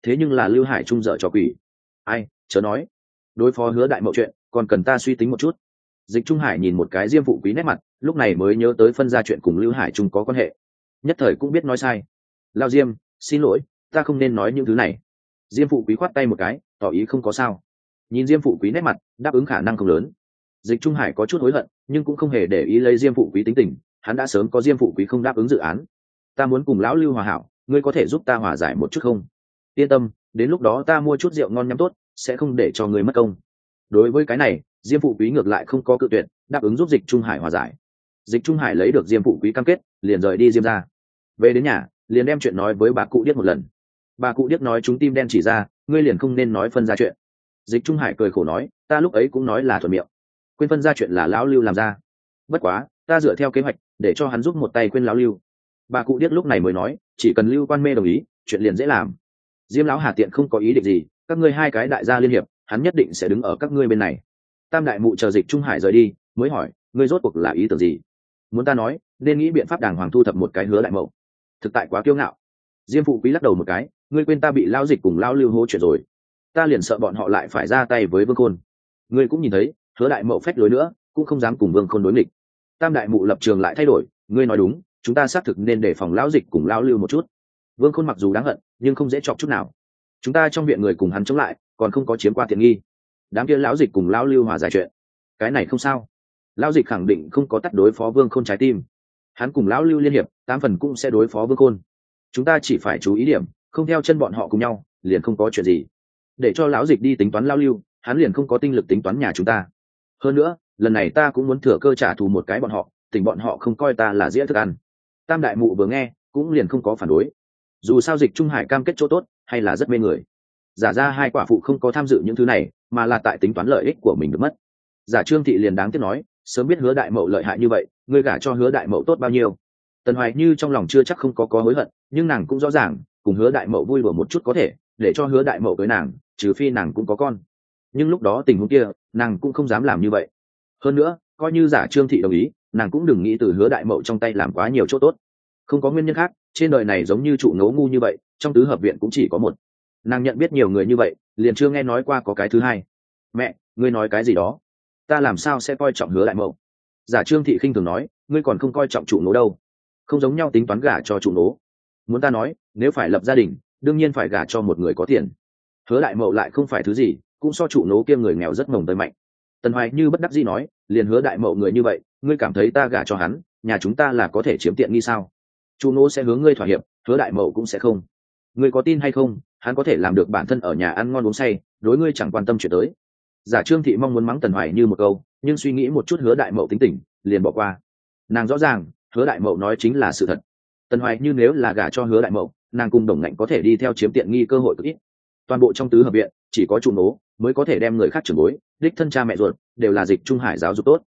thế nhưng là Lưu Hải Trung dở trò quỷ. Ai chớ nói, đối phó Hứa Đại Mậu chuyện còn cần ta suy tính một chút. Dịch Trung Hải nhìn một cái Diêm Phụ Quý nét mặt, lúc này mới nhớ tới phân ra chuyện cùng Lưu Hải Trung có quan hệ, nhất thời cũng biết nói sai. Lao Diêm, xin lỗi, ta không nên nói những thứ này. Diêm Phụ Quý khoát tay một cái, tỏ ý không có sao. Nhìn Diêm Phụ Quý nét mặt, đáp ứng khả năng không lớn. Dịch Trung Hải có chút hối hận, nhưng cũng không hề để ý lấy Diêm Phụ Quý tính tình, hắn đã sớm có Diêm Phụ Quý không đáp ứng dự án. Ta muốn cùng lão Lưu hòa hảo, ngươi có thể giúp ta hòa giải một chút không? Yên tâm, đến lúc đó ta mua chút rượu ngon nhắm tốt, sẽ không để cho ngươi mất công. Đối với cái này, Diêm Phụ Quý ngược lại không có cự tuyệt, đáp ứng giúp Dịch Trung Hải hòa giải. Dịch Trung Hải lấy được Diêm Phụ Quý cam kết, liền rời đi Diêm ra. Về đến nhà, liền đem chuyện nói với bà cụ Điếc một lần. Bà cụ Điếc nói chúng tim đen chỉ ra, ngươi liền không nên nói phân ra chuyện. Dịch Trung Hải cười khổ nói, ta lúc ấy cũng nói là thuận miệng, quên phân ra chuyện là lão Lưu làm ra. Bất quá, ta dựa theo kế hoạch, để cho hắn giúp một tay quên lão Lưu. Bà cụ Điếc lúc này mới nói, chỉ cần Lưu Quan Mê đồng ý, chuyện liền dễ làm. Diêm lão Hà tiện không có ý định gì, các ngươi hai cái đại gia liên hiệp, hắn nhất định sẽ đứng ở các ngươi bên này. Tam đại mụ chờ Dịch Trung Hải rời đi, mới hỏi, ngươi rốt cuộc là ý tưởng gì? Muốn ta nói, nên nghĩ biện pháp đàng hoàng thu thập một cái Hứa Đại Mậu. Thực tại quá kiêu ngạo. Diêm Phụ Quý lắc đầu một cái, ngươi quên ta bị lão Dịch cùng lão Lưu hô chuyện rồi, ta liền sợ bọn họ lại phải ra tay với Vương Khôn. Ngươi cũng nhìn thấy, Hứa Đại Mậu phách lối nữa, cũng không dám cùng Vương Khôn đối nghịch. Tam đại mụ lập trường lại thay đổi, ngươi nói đúng, chúng ta xác thực nên đề phòng lão Dịch cùng lão Lưu một chút. Vương Khôn mặc dù đáng hận, nhưng không dễ chọc chút nào. Chúng ta trong viện người cùng hắn chống lại, còn không có chiếm qua tiện nghi. Đám kia lão Dịch cùng lão Lưu hòa giải chuyện, cái này không sao. Lão Dịch khẳng định không có tắt đối phó Vương Khôn trái tim, hắn cùng lão Lưu liên hiệp, 8 phần cũng sẽ đối phó Vương Khôn. Chúng ta chỉ phải chú ý điểm, không theo chân bọn họ cùng nhau, liền không có chuyện gì. Để cho lão Dịch đi tính toán lão Lưu, hắn liền không có tinh lực tính toán nhà chúng ta. Hơn nữa, lần này ta cũng muốn thừa cơ trả thù một cái bọn họ, tình bọn họ không coi ta là dĩa thức ăn. Tam đại mụ vừa nghe, cũng liền không có phản đối. Dù sao Dịch Trung Hải cam kết chỗ tốt, hay là rất mê người. Giả ra hai quả phụ không có tham dự những thứ này, mà là tại tính toán lợi ích của mình được mất. Giả Trương Thị liền đáng tiếc nói, sớm biết Hứa Đại Mậu lợi hại như vậy, ngươi gả cho Hứa Đại Mậu tốt bao nhiêu. Tần Hoài Như trong lòng chưa chắc không có hối hận, nhưng nàng cũng rõ ràng, cùng Hứa Đại Mậu vui đùa một chút có thể, để cho Hứa Đại Mậu cưới nàng, trừ phi nàng cũng có con. Nhưng lúc đó tình huống kia, nàng cũng không dám làm như vậy. Hơn nữa, coi như Giả Trương Thị đồng ý, nàng cũng đừng nghĩ từ Hứa Đại Mậu trong tay làm quá nhiều chỗ tốt. Không có nguyên nhân khác, trên đời này giống như trụ ngấu ngu như vậy, trong tứ hợp viện cũng chỉ có một. Nàng nhận biết nhiều người như vậy, liền chưa nghe nói qua có cái thứ hai. Mẹ, ngươi nói cái gì đó? Ta làm sao sẽ coi trọng Hứa Đại Mậu? Giả Trương Thị khinh thường nói, ngươi còn không coi trọng trụ nố đâu. Không giống nhau tính toán gả cho trụ nố. Muốn ta nói, nếu phải lập gia đình, đương nhiên phải gả cho một người có tiền. Hứa Đại Mậu lại không phải thứ gì, cũng so trụ nố kia người nghèo rất mồng tới mạnh. Tần Hoài Như bất đắc dĩ nói, liền Hứa Đại Mậu người như vậy, ngươi cảm thấy ta gả cho hắn, nhà chúng ta là có thể chiếm tiện nghi sao? Trụ nố sẽ hướng ngươi thỏa hiệp, Hứa Đại Mậu cũng sẽ không. Ngươi có tin hay không, hắn có thể làm được bản thân ở nhà ăn ngon uống say, đối ngươi chẳng quan tâm chuyện tới. Giả Trương Thị mong muốn mắng Tần Hoài Như một câu, nhưng suy nghĩ một chút Hứa Đại Mậu tính tình, liền bỏ qua. Nàng rõ ràng, Hứa Đại Mậu nói chính là sự thật. Tần Hoài Như nếu là gả cho Hứa Đại Mậu, nàng cùng Đồng Ngạnh có thể đi theo chiếm tiện nghi cơ hội cực ít. Toàn bộ trong tứ hợp viện, chỉ có trụ nố mới có thể đem người khác trưởng bối, đích thân cha mẹ ruột, đều là Dịch Trung Hải giáo dục tốt.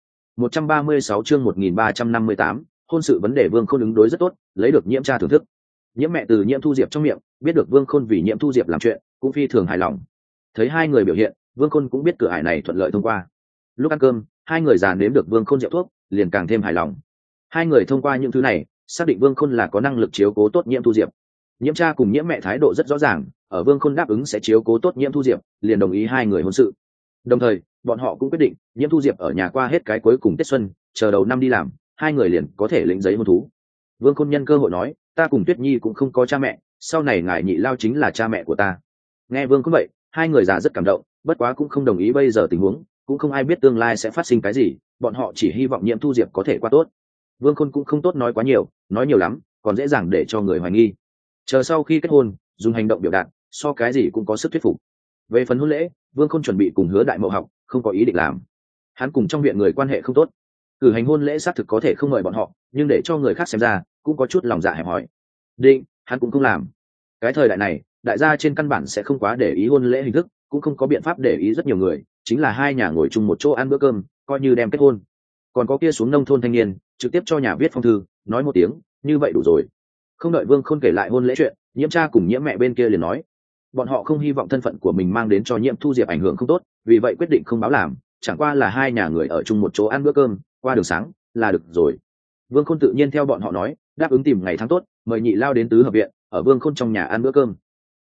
136 chương 1358, hôn sự vấn đề Vương Khôn ứng đối rất tốt, lấy được Nhiễm cha thưởng thức. Nhiễm mẹ từ Nhiễm Thu Diệp trong miệng biết được Vương Khôn vì Nhiễm Thu Diệp làm chuyện, cũng phi thường hài lòng. Thấy hai người biểu hiện, Vương Khôn cũng biết cửa ải này thuận lợi thông qua. Lúc ăn cơm, hai người già nếm được Vương Khôn rượu thuốc, liền càng thêm hài lòng. Hai người thông qua những thứ này, xác định Vương Khôn là có năng lực chiếu cố tốt Nhiễm Thu Diệp. Nhiễm cha cùng Nhiễm mẹ thái độ rất rõ ràng, ở Vương Khôn đáp ứng sẽ chiếu cố tốt Nhiễm Thu Diệp, liền đồng ý hai người hôn sự. Đồng thời, bọn họ cũng quyết định, Nhiễm Thu Diệp ở nhà qua hết cái cuối cùng Tết xuân, chờ đầu năm đi làm, hai người liền có thể lĩnh giấy hôn thú. Vương Khôn nhân cơ hội nói, ta cùng Tuyết Nhi cũng không có cha mẹ, sau này ngài Nhị Lao chính là cha mẹ của ta. Nghe Vương Khôn vậy, hai người già rất cảm động, bất quá cũng không đồng ý bây giờ tình huống, cũng không ai biết tương lai sẽ phát sinh cái gì, bọn họ chỉ hy vọng Nhiễm Thu Diệp có thể qua tốt. Vương Khôn cũng không tốt nói quá nhiều, nói nhiều lắm còn dễ dàng để cho người hoài nghi. Chờ sau khi kết hôn, dùng hành động biểu đạt, so cái gì cũng có sức thuyết phục. Về phần hôn lễ, Vương Khôn chuẩn bị cùng Hứa Đại Mậu học, không có ý định làm. Hắn cùng trong viện người quan hệ không tốt, cử hành hôn lễ xác thực có thể không mời bọn họ, nhưng để cho người khác xem ra, cũng có chút lòng dạ hẹp hòi. Định, hắn cũng không làm. Cái thời đại này, đại gia trên căn bản sẽ không quá để ý hôn lễ hình thức, cũng không có biện pháp để ý rất nhiều người, chính là hai nhà ngồi chung một chỗ ăn bữa cơm, coi như đem kết hôn. Còn có kia xuống nông thôn thanh niên, trực tiếp cho nhà viết phong thư, nói một tiếng, như vậy đủ rồi. Không đợi Vương Khôn kể lại hôn lễ chuyện, Nhiễm cha cùng Nhiễm mẹ bên kia liền nói, bọn họ không hy vọng thân phận của mình mang đến cho Nhiễm Thu Diệp ảnh hưởng không tốt, vì vậy quyết định không báo làm, chẳng qua là hai nhà người ở chung một chỗ ăn bữa cơm, qua đường sáng là được rồi. Vương Khôn tự nhiên theo bọn họ nói, đáp ứng tìm ngày tháng tốt, mời Nhị Lao đến tứ hợp viện, ở Vương Khôn trong nhà ăn bữa cơm.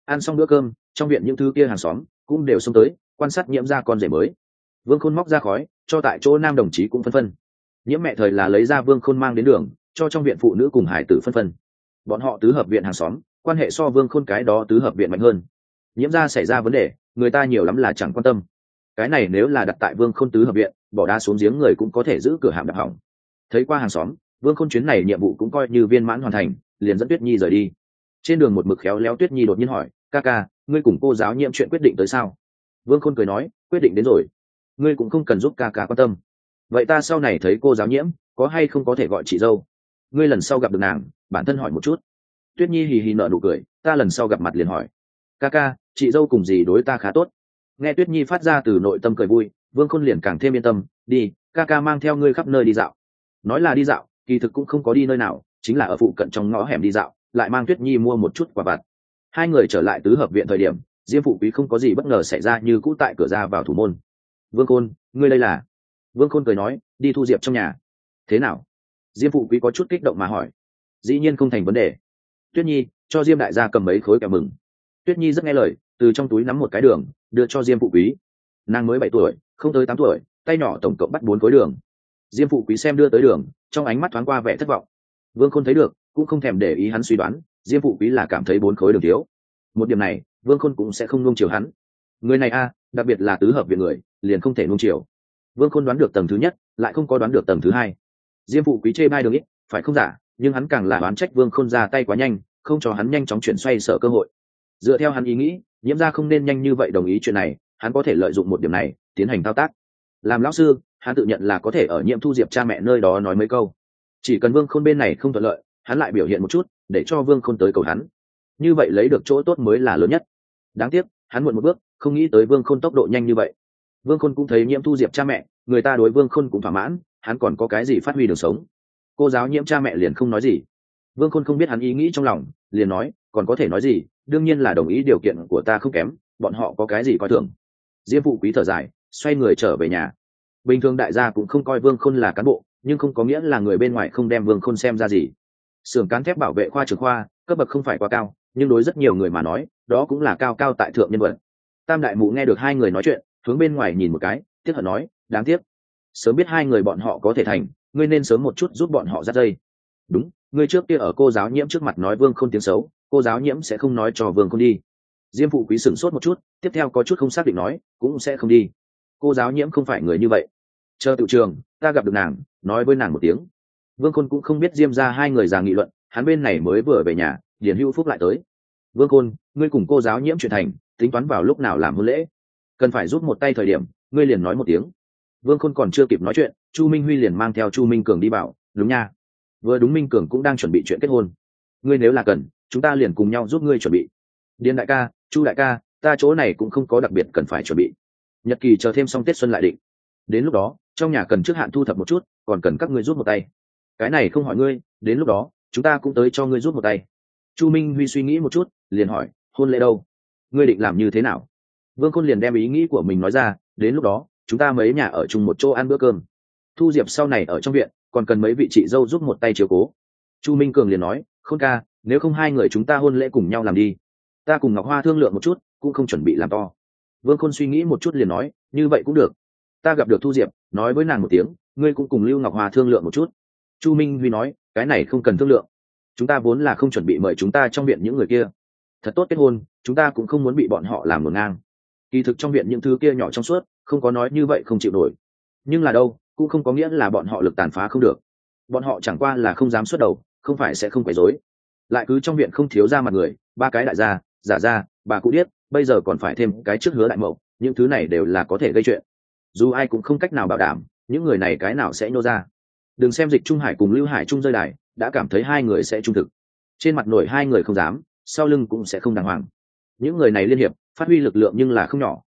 Ăn xong bữa cơm, trong viện những thứ kia hàng xóm cũng đều xông tới quan sát Nhiễm ra con rể mới. Vương Khôn móc ra khói cho tại chỗ nam đồng chí cũng phân phân. Nhiễm mẹ thời là lấy ra Vương Khôn mang đến đường cho trong viện phụ nữ cùng hải tử phân phân. Bọn họ tứ hợp viện hàng xóm quan hệ so Vương Khôn cái đó tứ hợp viện mạnh hơn. Nhiễm ra xảy ra vấn đề, người ta nhiều lắm là chẳng quan tâm. Cái này nếu là đặt tại Vương Khôn tứ hợp viện, bỏ đá xuống giếng người cũng có thể giữ cửa hạm đập hỏng. Thấy qua hàng xóm, Vương Khôn chuyến này nhiệm vụ cũng coi như viên mãn hoàn thành, liền dẫn Tuyết Nhi rời đi. Trên đường một mực khéo léo Tuyết Nhi đột nhiên hỏi, ca ca, ngươi cùng cô giáo Nhiễm chuyện quyết định tới sao? Vương Khôn cười nói, quyết định đến rồi, ngươi cũng không cần giúp ca ca quan tâm. Vậy ta sau này thấy cô giáo Nhiễm có hay không có thể gọi chị dâu? Ngươi lần sau gặp được nàng, bản thân hỏi một chút. Tuyết Nhi hì hì nở nụ cười, ta lần sau gặp mặt liền hỏi. Ca ca, chị dâu cùng gì đối ta khá tốt. Nghe Tuyết Nhi phát ra từ nội tâm cười vui, Vương Khôn liền càng thêm yên tâm, đi, ca ca mang theo ngươi khắp nơi đi dạo. Nói là đi dạo, kỳ thực cũng không có đi nơi nào, chính là ở phụ cận trong ngõ hẻm đi dạo, lại mang Tuyết Nhi mua một chút quà vặt. Hai người trở lại tứ hợp viện thời điểm, Diêm Phụ Quý không có gì bất ngờ xảy ra như cũ tại cửa ra vào thủ môn. Vương Khôn, ngươi đây là? Vương Khôn cười nói, đi thu diệp trong nhà. Thế nào? Diêm Phụ Quý có chút kích động mà hỏi. Dĩ nhiên không thành vấn đề. Tuyết Nhi cho Diêm đại gia cầm mấy khối kẹo mừng. Tuyết Nhi rất nghe lời, từ trong túi nắm một cái đường đưa cho Diêm Phụ Quý. Nàng mới 7 tuổi, không tới 8 tuổi, tay nhỏ tổng cộng bắt 4 khối đường. Diêm Phụ Quý xem đưa tới đường, trong ánh mắt thoáng qua vẻ thất vọng. Vương Khôn thấy được, cũng không thèm để ý hắn suy đoán, Diêm Phụ Quý là cảm thấy 4 khối đường thiếu. Một điểm này, Vương Khôn cũng sẽ không nuông chiều hắn. Người này đặc biệt là tứ hợp viện người, liền không thể nuông chiều. Vương Khôn đoán được tầng thứ nhất, lại không có đoán được tầng thứ hai. Diêm Phụ Quý chê bai đường ít, phải không giả, nhưng hắn càng là đoán trách Vương Khôn ra tay quá nhanh, không cho hắn nhanh chóng chuyển xoay sở cơ hội. Dựa theo hắn ý nghĩ, Nhiễm ra không nên nhanh như vậy đồng ý chuyện này, hắn có thể lợi dụng một điểm này tiến hành thao tác. Làm lão sư, hắn tự nhận là có thể ở Nhiễm Thu Diệp cha mẹ nơi đó nói mấy câu. Chỉ cần Vương Khôn bên này không thuận lợi, hắn lại biểu hiện một chút, để cho Vương Khôn tới cầu hắn. Như vậy lấy được chỗ tốt mới là lớn nhất. Đáng tiếc, hắn muộn một bước, không nghĩ tới Vương Khôn tốc độ nhanh như vậy. Vương Khôn cũng thấy Nhiễm Thu Diệp cha mẹ, người ta đối Vương Khôn cũng thỏa mãn, hắn còn có cái gì phát huy đường sống. Cô giáo Nhiễm cha mẹ liền không nói gì. Vương Khôn không biết hắn ý nghĩ trong lòng, liền nói, còn có thể nói gì, đương nhiên là đồng ý điều kiện của ta không kém, bọn họ có cái gì coi thường. Diêm Phụ Quý thở dài, xoay người trở về nhà. Bình thường đại gia cũng không coi Vương Khôn là cán bộ, nhưng không có nghĩa là người bên ngoài không đem Vương Khôn xem ra gì. Xưởng cán thép bảo vệ khoa trưởng khoa, cấp bậc không phải quá cao, nhưng đối rất nhiều người mà nói, đó cũng là cao cao tại thượng nhân vật. Tam đại mụ nghe được hai người nói chuyện, hướng bên ngoài nhìn một cái, tiếc hận nói, đáng tiếc, sớm biết hai người bọn họ có thể thành, ngươi nên sớm một chút giúp bọn họ dắt dây. Đúng, ngươi trước kia ở cô giáo Nhiễm trước mặt nói Vương Khôn tiếng xấu, cô giáo Nhiễm sẽ không nói cho Vương Khôn đi. Diêm Phụ Quý sửng sốt một chút, tiếp theo có chút không xác định nói, cũng sẽ không đi. Cô giáo Nhiễm không phải người như vậy. Chờ tự trường, ta gặp được nàng, nói với nàng một tiếng. Vương Khôn cũng không biết Diêm ra hai người già nghị luận, hắn bên này mới vừa về nhà, Điền Hữu Phúc lại tới. Vương Khôn, ngươi cùng cô giáo Nhiễm chuyện thành, tính toán vào lúc nào làm hôn lễ? Cần phải giúp một tay thời điểm, ngươi liền nói một tiếng. Vương Khôn còn chưa kịp nói chuyện, Chu Minh Huy liền mang theo Chu Minh Cường đi bảo, đúng nha. Vừa đúng Minh Cường cũng đang chuẩn bị chuyện kết hôn. Ngươi nếu là cần, chúng ta liền cùng nhau giúp ngươi chuẩn bị. Điền đại ca, Chu đại ca, ta chỗ này cũng không có đặc biệt cần phải chuẩn bị. Nhật kỳ chờ thêm xong Tết xuân lại định. Đến lúc đó, trong nhà cần trước hạn thu thập một chút, còn cần các ngươi giúp một tay. Cái này không hỏi ngươi, đến lúc đó, chúng ta cũng tới cho ngươi giúp một tay. Chu Minh Huy suy nghĩ một chút, liền hỏi, hôn lễ đâu? Ngươi định làm như thế nào? Vương Khôn liền đem ý nghĩ của mình nói ra, đến lúc đó, chúng ta mấy nhà ở chung một chỗ ăn bữa cơm. Thu Diệp sau này ở trong viện, còn cần mấy vị chị dâu giúp một tay chiếu cố. Chu Minh Cường liền nói, Khôn ca, nếu không hai người chúng ta hôn lễ cùng nhau làm đi. Ta cùng Ngọc Hoa thương lượng một chút, cũng không chuẩn bị làm to. Vương Khôn suy nghĩ một chút liền nói, như vậy cũng được. Ta gặp được Thu Diệp, nói với nàng một tiếng, ngươi cũng cùng Lưu Ngọc Hoa thương lượng một chút. Chu Minh Huy nói, cái này không cần thương lượng. Chúng ta vốn là không chuẩn bị mời chúng ta trong viện những người kia. Thật tốt kết hôn, chúng ta cũng không muốn bị bọn họ làm ngổn ngang. Kỳ thực trong viện những thứ kia nhỏ trong suốt, không có nói như vậy không chịu nổi. Nhưng là đâu, cũng không có nghĩa là bọn họ lực tàn phá không được. Bọn họ chẳng qua là không dám xuất đầu, không phải sẽ không quấy rối. Lại cứ trong viện không thiếu ra mặt người, ba cái đại gia, giả gia, bà cụ điếc, bây giờ còn phải thêm cái trước hứa đại mậu, những thứ này đều là có thể gây chuyện. Dù ai cũng không cách nào bảo đảm, những người này cái nào sẽ nhô ra. Đừng xem Dịch Trung Hải cùng Lưu Hải Trung rơi đài, đã cảm thấy hai người sẽ trung thực. Trên mặt nổi hai người không dám, sau lưng cũng sẽ không đàng hoàng. Những người này liên hiệp, phát huy lực lượng nhưng là không nhỏ.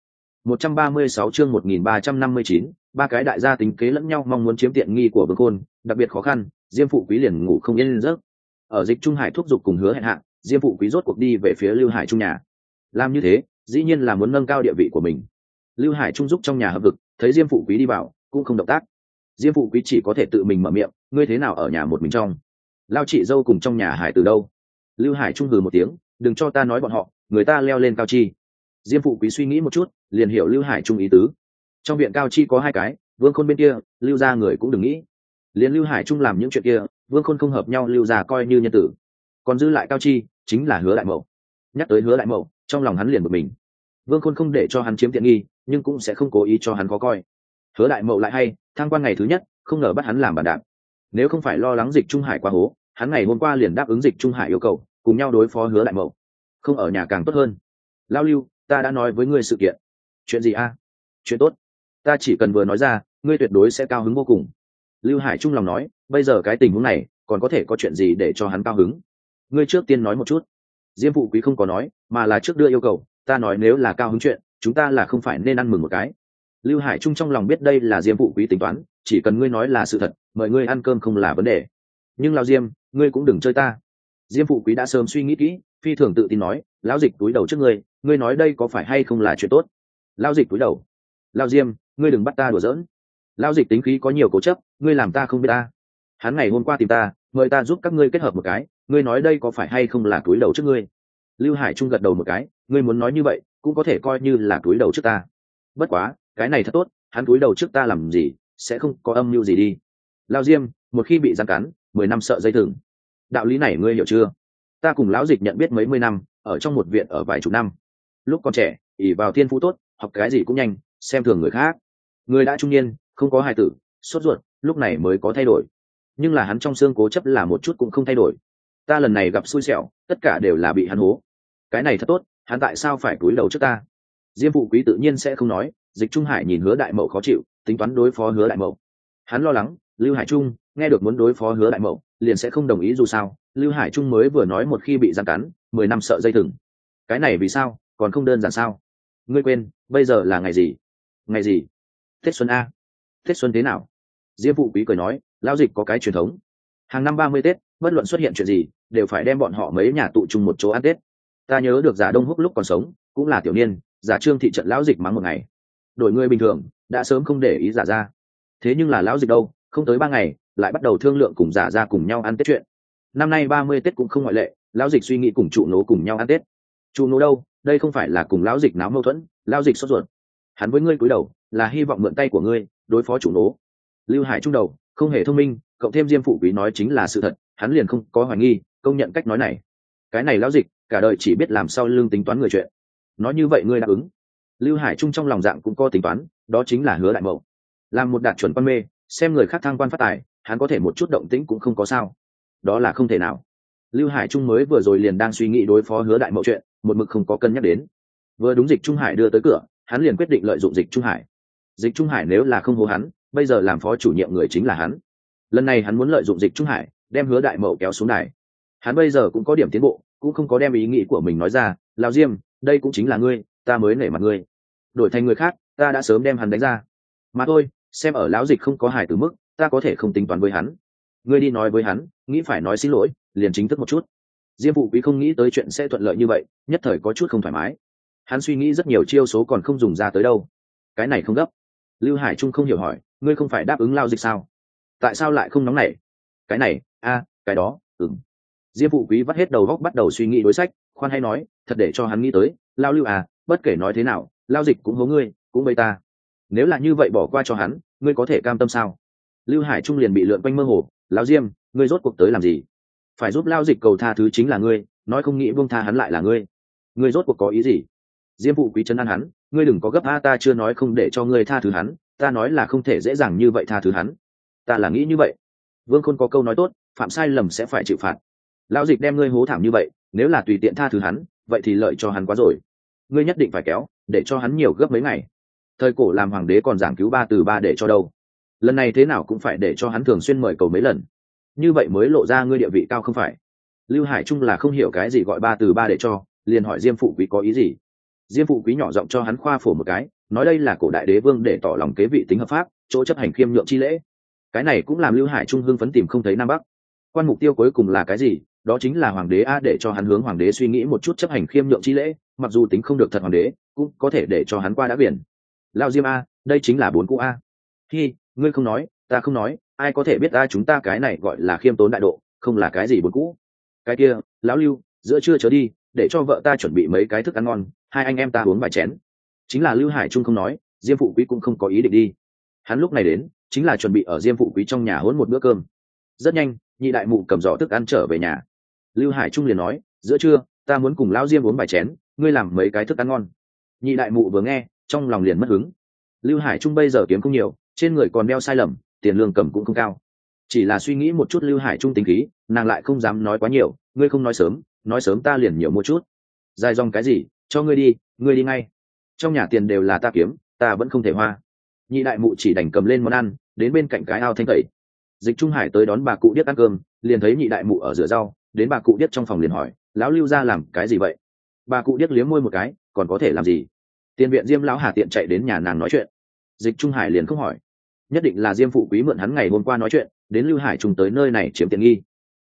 136 chương 1359, ba cái đại gia tính kế lẫn nhau mong muốn chiếm tiện nghi của Vương Khôn, đặc biệt khó khăn, Diêm Phụ Quý liền ngủ không yên giấc. Ở Dịch Trung Hải thúc giục cùng hứa hẹn hạ, Diêm Phụ Quý rốt cuộc đi về phía Lưu Hải Trung nhà. Làm như thế, dĩ nhiên là muốn nâng cao địa vị của mình. Lưu Hải Trung giúp trong nhà hợp vực, thấy Diêm Phụ Quý đi vào, cũng không động tác. Diêm Phụ Quý chỉ có thể tự mình mở miệng, ngươi thế nào ở nhà một mình trong? Lao chị dâu cùng trong nhà Hải từ đâu? Lưu Hải Trung hừ một tiếng, đừng cho ta nói bọn họ, người ta leo lên cao chi. Diêm phụ quý suy nghĩ một chút liền hiểu Lưu Hải Trung ý tứ. Trong viện cao chi có 2 cái, Vương Khôn bên kia Lưu gia người cũng đừng nghĩ. Liền Lưu Hải Trung làm những chuyện kia, Vương Khôn không hợp nhau Lưu gia coi như nhân tử. Còn dư lại cao chi chính là Hứa Đại Mậu. Nhắc tới Hứa Đại Mậu, trong lòng hắn liền bực mình. Vương Khôn không để cho hắn chiếm tiện nghi, nhưng cũng sẽ không cố ý cho hắn khó coi. Hứa Đại Mậu lại hay, thăng quan ngày thứ nhất không ngờ bắt hắn làm bàn đạp. Nếu không phải lo lắng Dịch Trung Hải quá hố, hắn ngày hôm qua liền đáp ứng Dịch Trung Hải yêu cầu cùng nhau đối phó Hứa Đại Mậu. Không ở nhà càng tốt hơn. Lao Lưu, ta đã nói với ngươi sự kiện. Chuyện gì a? Chuyện tốt. Ta chỉ cần vừa nói ra, ngươi tuyệt đối sẽ cao hứng vô cùng. Lưu Hải Trung lòng nói, bây giờ cái tình huống này còn có thể có chuyện gì để cho hắn cao hứng? Ngươi trước tiên nói một chút. Diêm phụ quý không có nói, mà là trước đưa yêu cầu. Ta nói nếu là cao hứng chuyện, chúng ta là không phải nên ăn mừng một cái. Lưu Hải Trung trong lòng biết đây là Diêm phụ quý tính toán, chỉ cần ngươi nói là sự thật, mời ngươi ăn cơm không là vấn đề. Nhưng Lão Diêm, ngươi cũng đừng chơi ta. Diêm phụ quý đã sớm suy nghĩ kỹ, phi thường tự tin nói, lão Dịch túi đầu trước ngươi nói đây có phải hay không là chuyện tốt? Lão Dịch túi đầu. Lão Diêm, ngươi đừng bắt ta đùa giỡn. Lão Dịch tính khí có nhiều cố chấp, ngươi làm ta không biết ta. Hắn ngày hôm qua tìm ta, mời ta giúp các ngươi kết hợp một cái, ngươi nói đây có phải hay không là túi đầu trước ngươi? Lưu Hải Trung gật đầu một cái, ngươi muốn nói như vậy, cũng có thể coi như là túi đầu trước ta. Bất quá, cái này thật tốt, hắn túi đầu trước ta làm gì, sẽ không có âm mưu gì đi. Lão Diêm, một khi bị giăng cắn, 10 năm sợ dây thừng. Đạo lý này ngươi hiểu chưa? Ta cùng lão Dịch nhận biết mấy mươi năm, ở trong một viện ở vài chục năm. Lúc còn trẻ, ỷ vào thiên phú tốt, học cái gì cũng nhanh, xem thường người khác. Người đã trung niên, không có hài tử, sốt ruột, lúc này mới có thay đổi. Nhưng là hắn trong xương cố chấp là một chút cũng không thay đổi. Ta lần này gặp xui xẻo, tất cả đều là bị hắn hố. Cái này thật tốt, hắn tại sao phải cúi đầu trước ta? Diêm phụ quý tự nhiên sẽ không nói. Dịch Trung Hải nhìn Hứa Đại Mậu khó chịu, tính toán đối phó Hứa Đại Mậu. Hắn lo lắng, Lưu Hải Trung nghe được muốn đối phó Hứa Đại Mậu, liền sẽ không đồng ý dù sao. Lưu Hải Trung mới vừa nói một khi bị giăng cắn, 10 năm sợ dây thừng. Cái này vì sao, còn không đơn giản sao? Ngươi quên, bây giờ là ngày gì? Ngày gì? Tết Xuân a. Tết Xuân thế nào? Diêm phụ quý cười nói, lão Dịch có cái truyền thống. Hàng năm 30 Tết, bất luận xuất hiện chuyện gì, đều phải đem bọn họ mấy nhà tụ chung một chỗ ăn Tết. Ta nhớ được Giả Đông Húc lúc còn sống, cũng là tiểu niên, Giả Trương thị trận lão Dịch mắng một ngày. Đổi người bình thường, đã sớm không để ý Giả ra. Thế nhưng là lão Dịch đâu, không tới 3 ngày, lại bắt đầu thương lượng cùng Giả ra cùng nhau ăn Tết chuyện. Năm nay 30 Tết cũng không ngoại lệ, lão Dịch suy nghĩ cùng trụ nố cùng nhau ăn Tết. Trụ nố đâu, đây không phải là cùng lão Dịch náo mâu thuẫn, lão Dịch sốt ruột. Hắn với ngươi cúi đầu, là hy vọng mượn tay của ngươi đối phó chủ nố. Lưu Hải Trung đầu không hề thông minh, cộng thêm Diêm phụ quý nói chính là sự thật, hắn liền không có hoài nghi, công nhận cách nói này. Cái này lão Dịch cả đời chỉ biết làm sao lương tính toán người chuyện. Nói như vậy ngươi đáp ứng? Lưu Hải Trung trong lòng dạng cũng có tính toán, đó chính là Hứa Đại Mậu. Làm một đạt chuẩn quan mê, xem người khác thăng quan phát tài, hắn có thể một chút động tĩnh cũng không có sao. Đó là không thể nào. Lưu Hải Trung mới vừa rồi liền đang suy nghĩ đối phó Hứa Đại Mậu chuyện, một mực không có cân nhắc đến. Vừa đúng Dịch Trung Hải đưa tới cửa, hắn liền quyết định lợi dụng Dịch Trung Hải. Dịch Trung Hải nếu là không hố hắn, bây giờ làm phó chủ nhiệm người chính là hắn. Lần này hắn muốn lợi dụng Dịch Trung Hải, đem Hứa Đại Mậu kéo xuống đài. Hắn bây giờ cũng có điểm tiến bộ, cũng không có đem ý nghĩ của mình nói ra. Lão Diêm, đây cũng chính là ngươi, ta mới nể mặt ngươi. Đổi thành người khác, ta đã sớm đem hắn đánh ra. Mà thôi, xem ở lão Dịch không có hài từ mức, ta có thể không tính toán với hắn. Ngươi đi nói với hắn, nghĩ phải nói xin lỗi, liền chính thức một chút. Diêm phụ quý không nghĩ tới chuyện sẽ thuận lợi như vậy, nhất thời có chút không thoải mái. Hắn suy nghĩ rất nhiều chiêu số còn không dùng ra tới đâu. Cái này không gấp. Lưu Hải Trung không hiểu hỏi, ngươi không phải đáp ứng Lao Dịch sao? Tại sao lại không nóng nảy? Cái này, cái đó, Diêm phụ quý vắt hết đầu góc bắt đầu suy nghĩ đối sách, khoan hay nói, thật để cho hắn nghĩ tới, Lao Lưu bất kể nói thế nào, Lao Dịch cũng hố ngươi, cũng bây ta. Nếu là như vậy bỏ qua cho hắn, ngươi có thể cam tâm sao? Lưu Hải Trung liền bị lượn quanh mơ hồ, Lão Diêm, ngươi rốt cuộc tới làm gì? Phải giúp Lao Dịch cầu tha thứ chính là ngươi, nói không nghĩ buông tha hắn lại là ngươi. Ngươi rốt cuộc có ý gì? Diêm phụ quý trấn an hắn, ngươi đừng có gấp ta chưa nói không để cho ngươi tha thứ hắn, ta nói là không thể dễ dàng như vậy tha thứ hắn. Ta là nghĩ như vậy. Vương Khôn có câu nói tốt, phạm sai lầm sẽ phải chịu phạt. Lão Dịch đem ngươi hố thảm như vậy, nếu là tùy tiện tha thứ hắn, vậy thì lợi cho hắn quá rồi. Ngươi nhất định phải kéo, để cho hắn nhiều gấp mấy ngày. Thời cổ làm hoàng đế còn giảng cứu 3 từ 3 để cho đâu. Lần này thế nào cũng phải để cho hắn thường xuyên mời cầu mấy lần. Như vậy mới lộ ra ngươi địa vị cao không phải? Lưu Hải Trung là không hiểu cái gì gọi 3 từ 3 để cho, liền hỏi Diêm phụ quý có ý gì. Diêm phụ quý nhỏ giọng cho hắn khoa phổ một cái, nói đây là cổ đại đế vương để tỏ lòng kế vị tính hợp pháp, chỗ chấp hành khiêm nhượng chi lễ. Cái này cũng làm Lưu Hải Trung hưng phấn tìm không thấy nam bắc. Quan mục tiêu cuối cùng là cái gì? Đó chính là hoàng đế để cho hắn hướng hoàng đế suy nghĩ một chút chấp hành khiêm nhượng chi lễ, mặc dù tính không được thật hoàng đế, cũng có thể để cho hắn qua đã biển. Lao Diêm đây chính là 4 cũ Hi, ngươi không nói, ta không nói, ai có thể biết chúng ta cái này gọi là khiêm tốn đại độ, không là cái gì 4 cũ. Cái kia, lão Lưu, giữa trưa trở đi, để cho vợ ta chuẩn bị mấy cái thức ăn ngon, hai anh em ta uống vài chén. Chính là Lưu Hải Trung không nói, Diêm Phụ Quý cũng không có ý định đi. Hắn lúc này đến chính là chuẩn bị ở Diêm Phụ Quý trong nhà hỗn một bữa cơm. Rất nhanh, nhị đại mụ cầm giỏ thức ăn trở về nhà. Lưu Hải Trung liền nói, giữa trưa ta muốn cùng lão Diêm uống vài chén, ngươi làm mấy cái thức ăn ngon. Nhị đại mụ vừa nghe, trong lòng liền mất hứng. Lưu Hải Trung bây giờ kiếm không nhiều, trên người còn đeo sai lầm, tiền lương cầm cũng không cao. Chỉ là suy nghĩ một chút Lưu Hải Trung tính khí, nàng lại không dám nói quá nhiều, ngươi không nói sớm ta liền nhiều mua chút. Dài dòng cái gì, cho ngươi đi ngay. Trong nhà tiền đều là ta kiếm, ta vẫn không thể hoa. Nhị đại mụ chỉ đành cầm lên món ăn, đến bên cạnh cái ao thanh tẩy. Dịch Trung Hải tới đón bà cụ điếc ăn cơm, liền thấy nhị đại mụ ở rửa rau, đến bà cụ điếc trong phòng liền hỏi, lão Lưu ra làm cái gì vậy? Bà cụ điếc liếm môi một cái, còn có thể làm gì? Tiền viện Diêm lão Hà tiện chạy đến nhà nàng nói chuyện. Dịch Trung Hải liền không hỏi, nhất định là Diêm Phụ Quý mượn hắn ngày hôm qua nói chuyện, đến Lưu Hải Trung tới nơi này chiếm tiện nghi.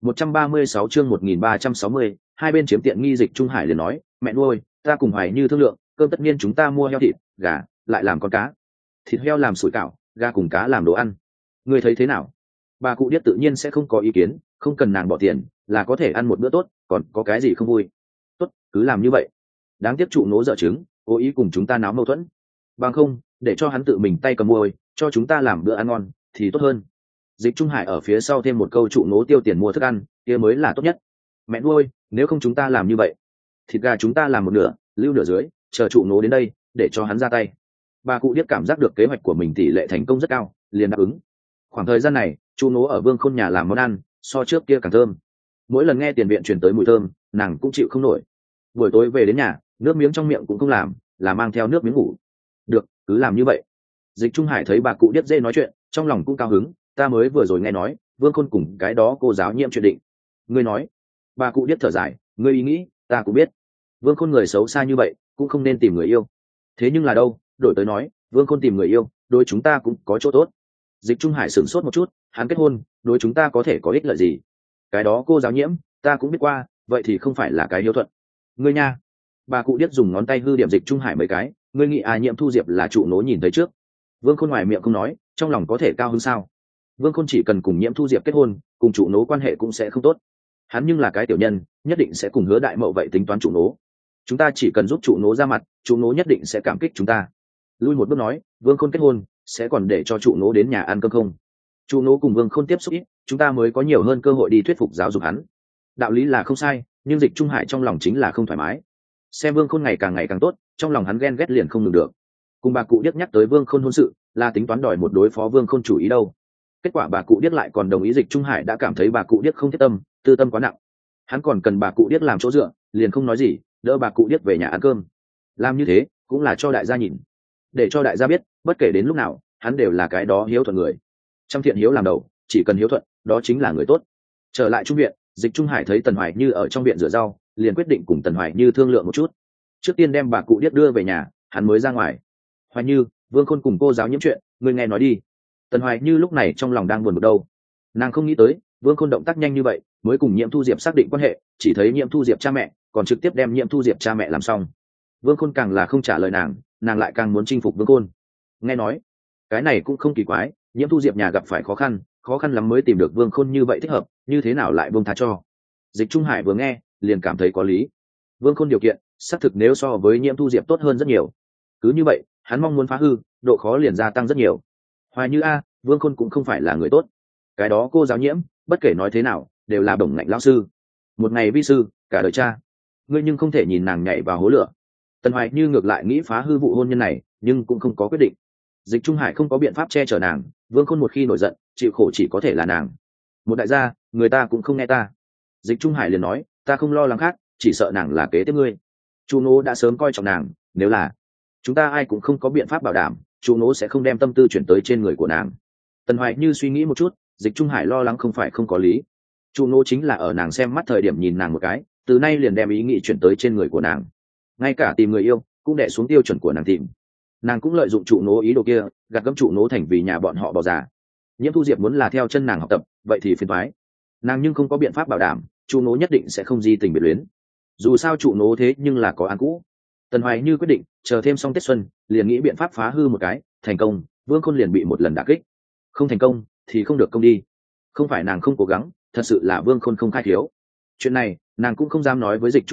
136 chương 1360, hai bên chiếm tiện nghi. Dịch Trung Hải liền nói, mẹ nuôi, ta cùng Hoài Như thương lượng, cơm tất nhiên chúng ta mua heo thịt, gà, lại làm con cá. Thịt heo làm sủi cảo, gà cùng cá làm đồ ăn. Ngươi thấy thế nào? Bà cụ điếc tự nhiên sẽ không có ý kiến, không cần nàng bỏ tiền, là có thể ăn một bữa tốt, còn có cái gì không vui. Tốt, cứ làm như vậy. Đáng tiếc trụ nố dở trứng, cố ý cùng chúng ta náo mâu thuẫn. Bằng không, để cho hắn tự mình tay cầm môi, cho chúng ta làm bữa ăn ngon, thì tốt hơn. Dịch Trung Hải ở phía sau thêm một câu, trụ nố tiêu tiền mua thức ăn, kia mới là tốt nhất. Mẹ nuôi, nếu không chúng ta làm như vậy, thịt gà chúng ta làm một nửa, lưu nửa dưới, chờ trụ nố đến đây, để cho hắn ra tay. Bà cụ điếc cảm giác được kế hoạch của mình tỷ lệ thành công rất cao, liền đáp ứng. Khoảng thời gian này, trụ nố ở Vương Khôn nhà làm món ăn, so trước kia càng thơm. Mỗi lần nghe tiền viện truyền tới mùi thơm, nàng cũng chịu không nổi. Buổi tối về đến nhà, nước miếng trong miệng cũng không làm, là mang theo nước miếng ngủ. Được, cứ làm như vậy. Dịch Trung Hải thấy bà cụ điếc dễ nói chuyện, trong lòng cũng cao hứng. Ta mới vừa rồi nghe nói, Vương Khôn cùng cái đó cô giáo nhiễm chuyện định. Ngươi nói? Bà cụ điếc thở dài, ngươi ý nghĩ, ta cũng biết. Vương Khôn người xấu xa như vậy, cũng không nên tìm người yêu. Thế nhưng là đâu, đổi tới nói, Vương Khôn tìm người yêu, đối chúng ta cũng có chỗ tốt. Dịch Trung Hải sửng sốt một chút, hắn kết hôn, đối chúng ta có thể có ích lợi gì? Cái đó cô giáo nhiễm, ta cũng biết qua, vậy thì không phải là cái hiếu thuận. Ngươi nha. Bà cụ điếc dùng ngón tay hư điểm Dịch Trung Hải mấy cái, ngươi nghĩ Nhiễm Thu Diệp là trụ nố nhìn thấy trước. Vương Khôn ngoài miệng không nói, trong lòng có thể cao hơn sao? Vương Khôn chỉ cần cùng Nhiễm Thu Diệp kết hôn, cùng trụ nố quan hệ cũng sẽ không tốt. Hắn nhưng là cái tiểu nhân, nhất định sẽ cùng Hứa Đại Mậu vậy tính toán trụ nố. Chúng ta chỉ cần giúp trụ nố ra mặt, trụ nố nhất định sẽ cảm kích chúng ta. Lui một bước nói, Vương Khôn kết hôn, sẽ còn để cho trụ nố đến nhà ăn cơm không? Trụ nố cùng Vương Khôn tiếp xúc ít, chúng ta mới có nhiều hơn cơ hội đi thuyết phục giáo dục hắn. Đạo lý là không sai, nhưng Dịch Trung Hải trong lòng chính là không thoải mái. Xem Vương Khôn ngày càng tốt, trong lòng hắn ghen ghét liền không ngừng được. Cùng bà cụ điếc nhắc tới Vương Khôn hôn sự, là tính toán đòi một đối phó Vương Khôn chủ ý đâu. Kết quả bà cụ điếc lại còn đồng ý. Dịch Trung Hải đã cảm thấy bà cụ điếc không thiết tâm, tư tâm quá nặng. Hắn còn cần bà cụ điếc làm chỗ dựa, liền không nói gì, đỡ bà cụ điếc về nhà ăn cơm. Làm như thế cũng là cho đại gia nhìn, để cho đại gia biết, bất kể đến lúc nào, hắn đều là cái đó hiếu thuận người. Trăm thiện hiếu làm đầu, chỉ cần hiếu thuận, đó chính là người tốt. Trở lại trung viện, Dịch Trung Hải thấy Tần Hoài Như ở trong viện rửa rau, liền quyết định cùng Tần Hoài Như thương lượng một chút. Trước tiên đem bà cụ điếc đưa về nhà, hắn mới ra ngoài. Hoài Như, Vương Khôn cùng cô giáo nhiễm chuyện, ngươi nghe nói đi. Tần Hoài Như lúc này trong lòng đang buồn bực đâu. Nàng không nghĩ tới, Vương Khôn động tác nhanh như vậy, mới cùng Nhiễm Thu Diệp xác định quan hệ, chỉ thấy Nhiễm Thu Diệp cha mẹ, còn trực tiếp đem Nhiễm Thu Diệp cha mẹ làm xong. Vương Khôn càng là không trả lời nàng lại càng muốn chinh phục Vương Khôn. Nghe nói, cái này cũng không kỳ quái, Nhiễm Thu Diệp nhà gặp phải khó khăn lắm mới tìm được Vương Khôn như vậy thích hợp, như thế nào lại buông tha cho. Dịch Trung Hải vừa nghe, liền cảm thấy có lý. Vương Khôn điều kiện, xác thực nếu so với Nhiễm Thu Diệp tốt hơn rất nhiều. Cứ như vậy, hắn mong muốn phá hư, độ khó liền gia tăng rất nhiều. Hoài Như Vương Khôn cũng không phải là người tốt. Cái đó cô giáo Nhiễm, bất kể nói thế nào, đều là bổng ngạnh lão sư. Một ngày vi sư, cả đời cha. Ngươi nhưng không thể nhìn nàng nhảy vào hố lửa. Tần Hoài Như ngược lại nghĩ phá hư vụ hôn nhân này, nhưng cũng không có quyết định. Dịch Trung Hải không có biện pháp che chở nàng, Vương Khôn một khi nổi giận, chịu khổ chỉ có thể là nàng. Một đại gia, người ta cũng không nghe ta. Dịch Trung Hải liền nói, ta không lo lắng khác, chỉ sợ nàng là kế tiếp ngươi. Chu Nô đã sớm coi trọng nàng, nếu là chúng ta ai cũng không có biện pháp bảo đảm, Chu Nô sẽ không đem tâm tư chuyển tới trên người của nàng. Tần Hoài Như suy nghĩ một chút, Dịch Trung Hải lo lắng không phải không có lý. Chu Nô chính là ở nàng xem mắt thời điểm nhìn nàng một cái, từ nay liền đem ý nghĩ chuyển tới trên người của nàng. Ngay cả tìm người yêu cũng đè xuống tiêu chuẩn của nàng tìm. Nàng cũng lợi dụng trụ nố ý đồ kia, gạt gẫm trụ nố thành vì nhà bọn họ bỏ già. Nhiễm Thu Diệp muốn là theo chân nàng học tập, vậy thì phiền toái. Nàng nhưng không có biện pháp bảo đảm trụ nố nhất định sẽ không di tình biệt luyến. Dù sao trụ nố thế nhưng là có án cũ. Tần Hoài Như quyết định chờ thêm xong Tết xuân, liền nghĩ biện pháp phá hư một cái, thành công, Vương Khôn liền bị một lần đả kích. Không thành công thì không được công đi. Không phải nàng không cố gắng, thật sự là Vương Khôn không khai thiếu. Chuyện này nàng cũng không dám nói với Dịch Trung Hải,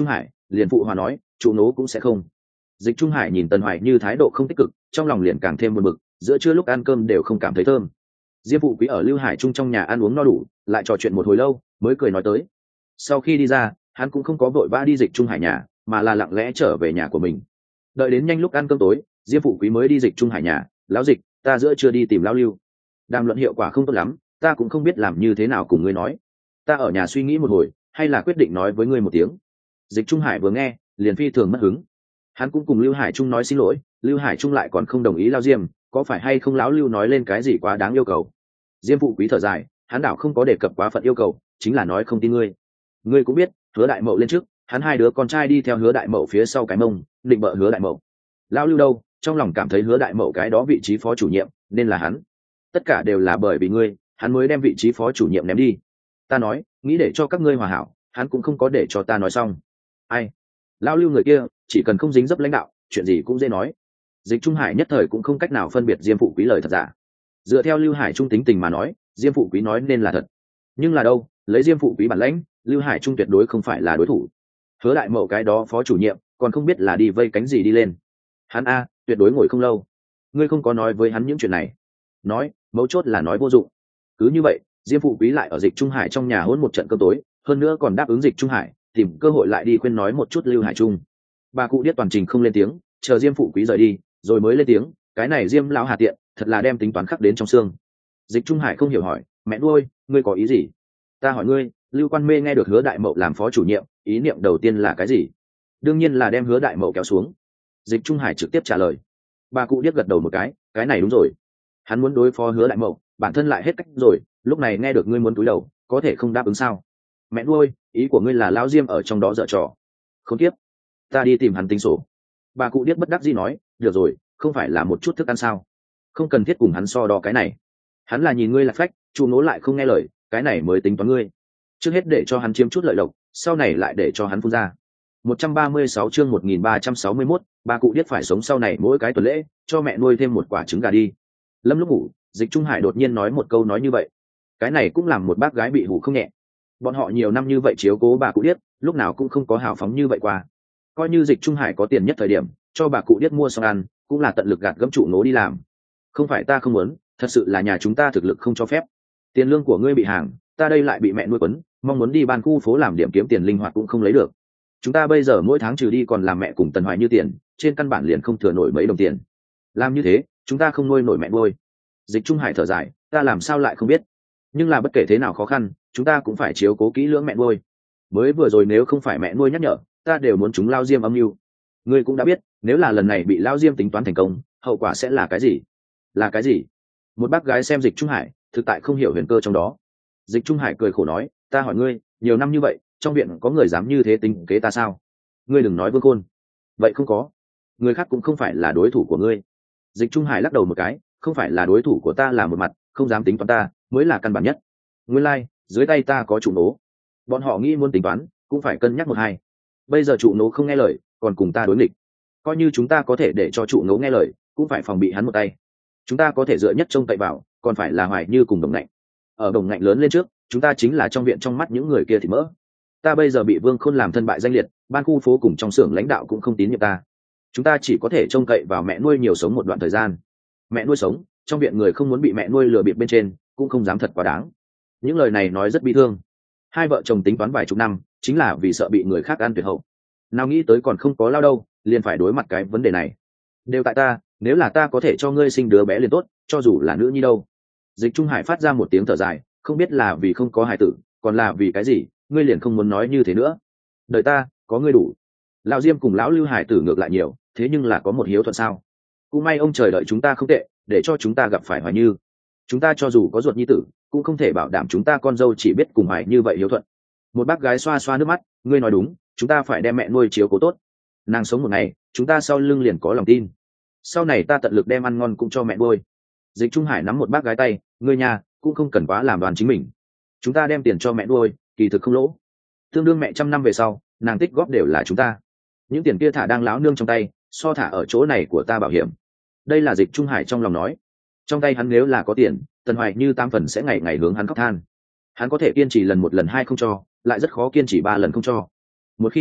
liền phụ hòa nói trụ nố cũng sẽ không. Dịch Trung Hải nhìn Tần Hoài Như thái độ không tích cực, trong lòng liền càng thêm buồn bực, giữa trưa lúc ăn cơm đều không cảm thấy thơm. Diêm Phụ Quý ở Lưu Hải Trung trong nhà ăn uống no đủ, lại trò chuyện một hồi lâu, mới cười nói tới. Sau khi đi ra, hắn cũng không có vội vã đi Dịch Trung Hải nhà, mà là lặng lẽ trở về nhà của mình. Đợi đến nhanh lúc ăn cơm tối, Diêm Phụ Quý mới đi Dịch Trung Hải nhà. Lão Dịch, ta giữa trưa đi tìm Lão Lưu. Đàm luận hiệu quả không tốt lắm, ta cũng không biết làm như thế nào cùng ngươi nói. Ta ở nhà suy nghĩ một hồi, hay là quyết định nói với ngươi một tiếng. Dịch Trung Hải vừa nghe, liền phi thường mất hứng. Hắn cũng cùng Lưu Hải Trung nói xin lỗi, Lưu Hải Trung lại còn không đồng ý Lao Diêm, có phải hay không lão Lưu nói lên cái gì quá đáng yêu cầu. Diêm Phụ Quý thở dài, hắn đảo không có đề cập quá phận yêu cầu, chính là nói không tin ngươi. Ngươi cũng biết, Hứa Đại Mậu lên trước, hắn hai đứa con trai đi theo Hứa Đại Mậu phía sau cái mông, định bợ Hứa Đại Mậu. Lão Lưu đâu, trong lòng cảm thấy Hứa Đại Mậu cái đó vị trí phó chủ nhiệm, nên là hắn. Tất cả đều là bởi vì ngươi, hắn mới đem vị trí phó chủ nhiệm ném đi. Ta nói, nghĩ để cho các ngươi hòa hảo, hắn cũng không có để cho ta nói xong. Ai? Lão Lưu người kia, chỉ cần không dính dấp lãnh đạo, chuyện gì cũng dễ nói. Dịch Trung Hải nhất thời cũng không cách nào phân biệt Diêm Phụ Quý lời thật giả. Dựa theo Lưu Hải Trung tính tình mà nói, Diêm Phụ Quý nói nên là thật. Nhưng là đâu, lấy Diêm Phụ Quý bản lãnh, Lưu Hải Trung tuyệt đối không phải là đối thủ. Hứa Đại Mậu cái đó phó chủ nhiệm, còn không biết là đi vây cánh gì đi lên. Hắn a, tuyệt đối ngồi không lâu. Ngươi không có nói với hắn những chuyện này. Nói, mấu chốt là nói vô dụng. Cứ như vậy, Diêm Phụ Quý lại ở Dịch Trung Hải trong nhà hỗn một trận cơm tối, hơn nữa còn đáp ứng Dịch Trung Hải, tìm cơ hội lại đi khuyên nói một chút Lưu Hải Trung. Bà cụ Điếc toàn trình không lên tiếng, chờ Diêm Phụ Quý rời đi, rồi mới lên tiếng, cái này Diêm lão hà tiện, thật là đem tính toán khắc đến trong xương. Dịch Trung Hải không hiểu hỏi, mẹ nuôi, ngươi có ý gì? Ta hỏi ngươi, Lưu Quan Mê nghe được Hứa Đại Mậu làm phó chủ nhiệm, ý niệm đầu tiên là cái gì? Đương nhiên là đem Hứa Đại Mậu kéo xuống. Dịch Trung Hải trực tiếp trả lời. Bà cụ Điếc gật đầu một cái này đúng rồi. Hắn muốn đối phó Hứa Đại Mậu, bản thân lại hết cách rồi, lúc này nghe được ngươi muốn túi đầu, có thể không đáp ứng sao? Mẹ nuôi, ý của ngươi là lão Diêm ở trong đó dở trò. Không tiếp, ta đi tìm hắn tính sổ. Bà cụ Điếc bất đắc dĩ nói, được rồi, không phải là một chút thức ăn sao? Không cần thiết cùng hắn so đo cái này. Hắn là nhìn ngươi là phách, chu nố lại không nghe lời, cái này mới tính toán ngươi. Trước hết để cho hắn chiếm chút lợi lộc, sau này lại để cho hắn phun ra. 136 chương 1361, bà cụ Điếc phải sống sau này mỗi cái tuần lễ, cho mẹ nuôi thêm một quả trứng gà đi. Lâm lúc ngủ, Dịch Trung Hải đột nhiên nói một câu nói như vậy. Cái này cũng làm một bác gái bị hủ không nhẹ. Bọn họ nhiều năm như vậy chiếu cố bà cụ Điếc, lúc nào cũng không có hào phóng như vậy qua. Coi như Dịch Trung Hải có tiền nhất thời điểm, cho bà cụ Điếc mua xong ăn, cũng là tận lực gạt gẫm trụ nố đi làm. Không phải ta không muốn, thật sự là nhà chúng ta thực lực không cho phép. Tiền lương của ngươi bị hàng, ta đây lại bị mẹ nuôi quấn, mong muốn đi ban khu phố làm điểm kiếm tiền linh hoạt cũng không lấy được. Chúng ta bây giờ mỗi tháng trừ đi còn làm mẹ cùng Tần Hoài Như tiền, trên căn bản liền không thừa nổi mấy đồng tiền. Làm như thế, chúng ta không nuôi nổi mẹ nuôi. Dịch Trung Hải thở dài, ta làm sao lại không biết. Nhưng là bất kể thế nào khó khăn, chúng ta cũng phải chiếu cố kỹ lưỡng mẹ nuôi. Mới vừa rồi nếu không phải mẹ nuôi nhắc nhở, ta đều muốn chúng lao Diêm âm mưu. Ngươi cũng đã biết, nếu là lần này bị lao Diêm tính toán thành công, hậu quả sẽ là cái gì? Là cái gì? Một bác gái xem Dịch Trung Hải, thực tại không hiểu huyền cơ trong đó. Dịch Trung Hải cười khổ nói, ta hỏi ngươi, nhiều năm như vậy, trong viện có người dám như thế tính kế ta sao? Ngươi đừng nói Vương Khôn. Vậy không có. Người khác cũng không phải là đối thủ của ngươi. Dịch Trung Hải lắc đầu một cái, không phải là đối thủ của ta là một mặt, không dám tính toán ta, mới là căn bản nhất. Nguyên lai, dưới tay ta có trụ nố. Bọn họ nghĩ muốn tính toán, cũng phải cân nhắc một hai. Bây giờ trụ nố không nghe lời, còn cùng ta đối nghịch. Coi như chúng ta có thể để cho trụ nố nghe lời, cũng phải phòng bị hắn một tay. Chúng ta có thể dựa nhất trông cậy vào, còn phải là Hoài Như cùng Đồng Ngạnh. Ở Đồng Ngạnh lớn lên trước, chúng ta chính là trong viện trong mắt những người kia thì mỡ. Ta bây giờ bị Vương Khôn làm thân bại danh liệt, ban khu phố cùng trong xưởng lãnh đạo cũng không tín nhiệm ta. Chúng ta chỉ có thể trông cậy vào mẹ nuôi nhiều sống một đoạn thời gian. Mẹ nuôi sống, trong viện người không muốn bị mẹ nuôi lừa bịp bên trên, cũng không dám thật quá đáng. Những lời này nói rất bi thương. Hai vợ chồng tính toán vài chục năm, chính là vì sợ bị người khác ăn tuyệt hậu. Nào nghĩ tới còn không có lao đâu, liền phải đối mặt cái vấn đề này. Đều tại ta, nếu là ta có thể cho ngươi sinh đứa bé liền tốt, cho dù là nữ nhi đâu. Dịch Trung Hải phát ra một tiếng thở dài, không biết là vì không có hài tử, còn là vì cái gì, ngươi liền không muốn nói như thế nữa. Đời ta, có ngươi đủ. Lão Diêm cùng lão Lưu hải tử ngược lại nhiều, thế nhưng là có một hiếu thuận sao? Cũng may ông trời đợi chúng ta không tệ, để cho chúng ta gặp phải Hoài Như. Chúng ta cho dù có ruột nhi tử, cũng không thể bảo đảm chúng ta con dâu chỉ biết cùng Hoài Như vậy hiếu thuận. Một bác gái xoa xoa nước mắt, ngươi nói đúng, chúng ta phải đem mẹ nuôi chiếu cố tốt. Nàng sống một ngày, chúng ta sau lưng liền có lòng tin. Sau này ta tận lực đem ăn ngon cũng cho mẹ nuôi. Dịch Trung Hải nắm một bác gái tay, ngươi nhà cũng không cần quá làm đoàn chính mình. Chúng ta đem tiền cho mẹ nuôi, kỳ thực không lỗ. Tương đương mẹ 100 năm về sau, nàng tích góp đều là chúng ta. Những tiền kia thả đang láo nương trong tay, so thả ở chỗ này của ta bảo hiểm. Đây là Dịch Trung Hải trong lòng nói. Trong tay hắn nếu là có tiền, Tần Hoài Như tam phần sẽ ngày ngày hướng hắn khóc than. Hắn có thể kiên trì lần một lần hai không cho, lại rất khó kiên trì 3 lần không cho. Một khi cho,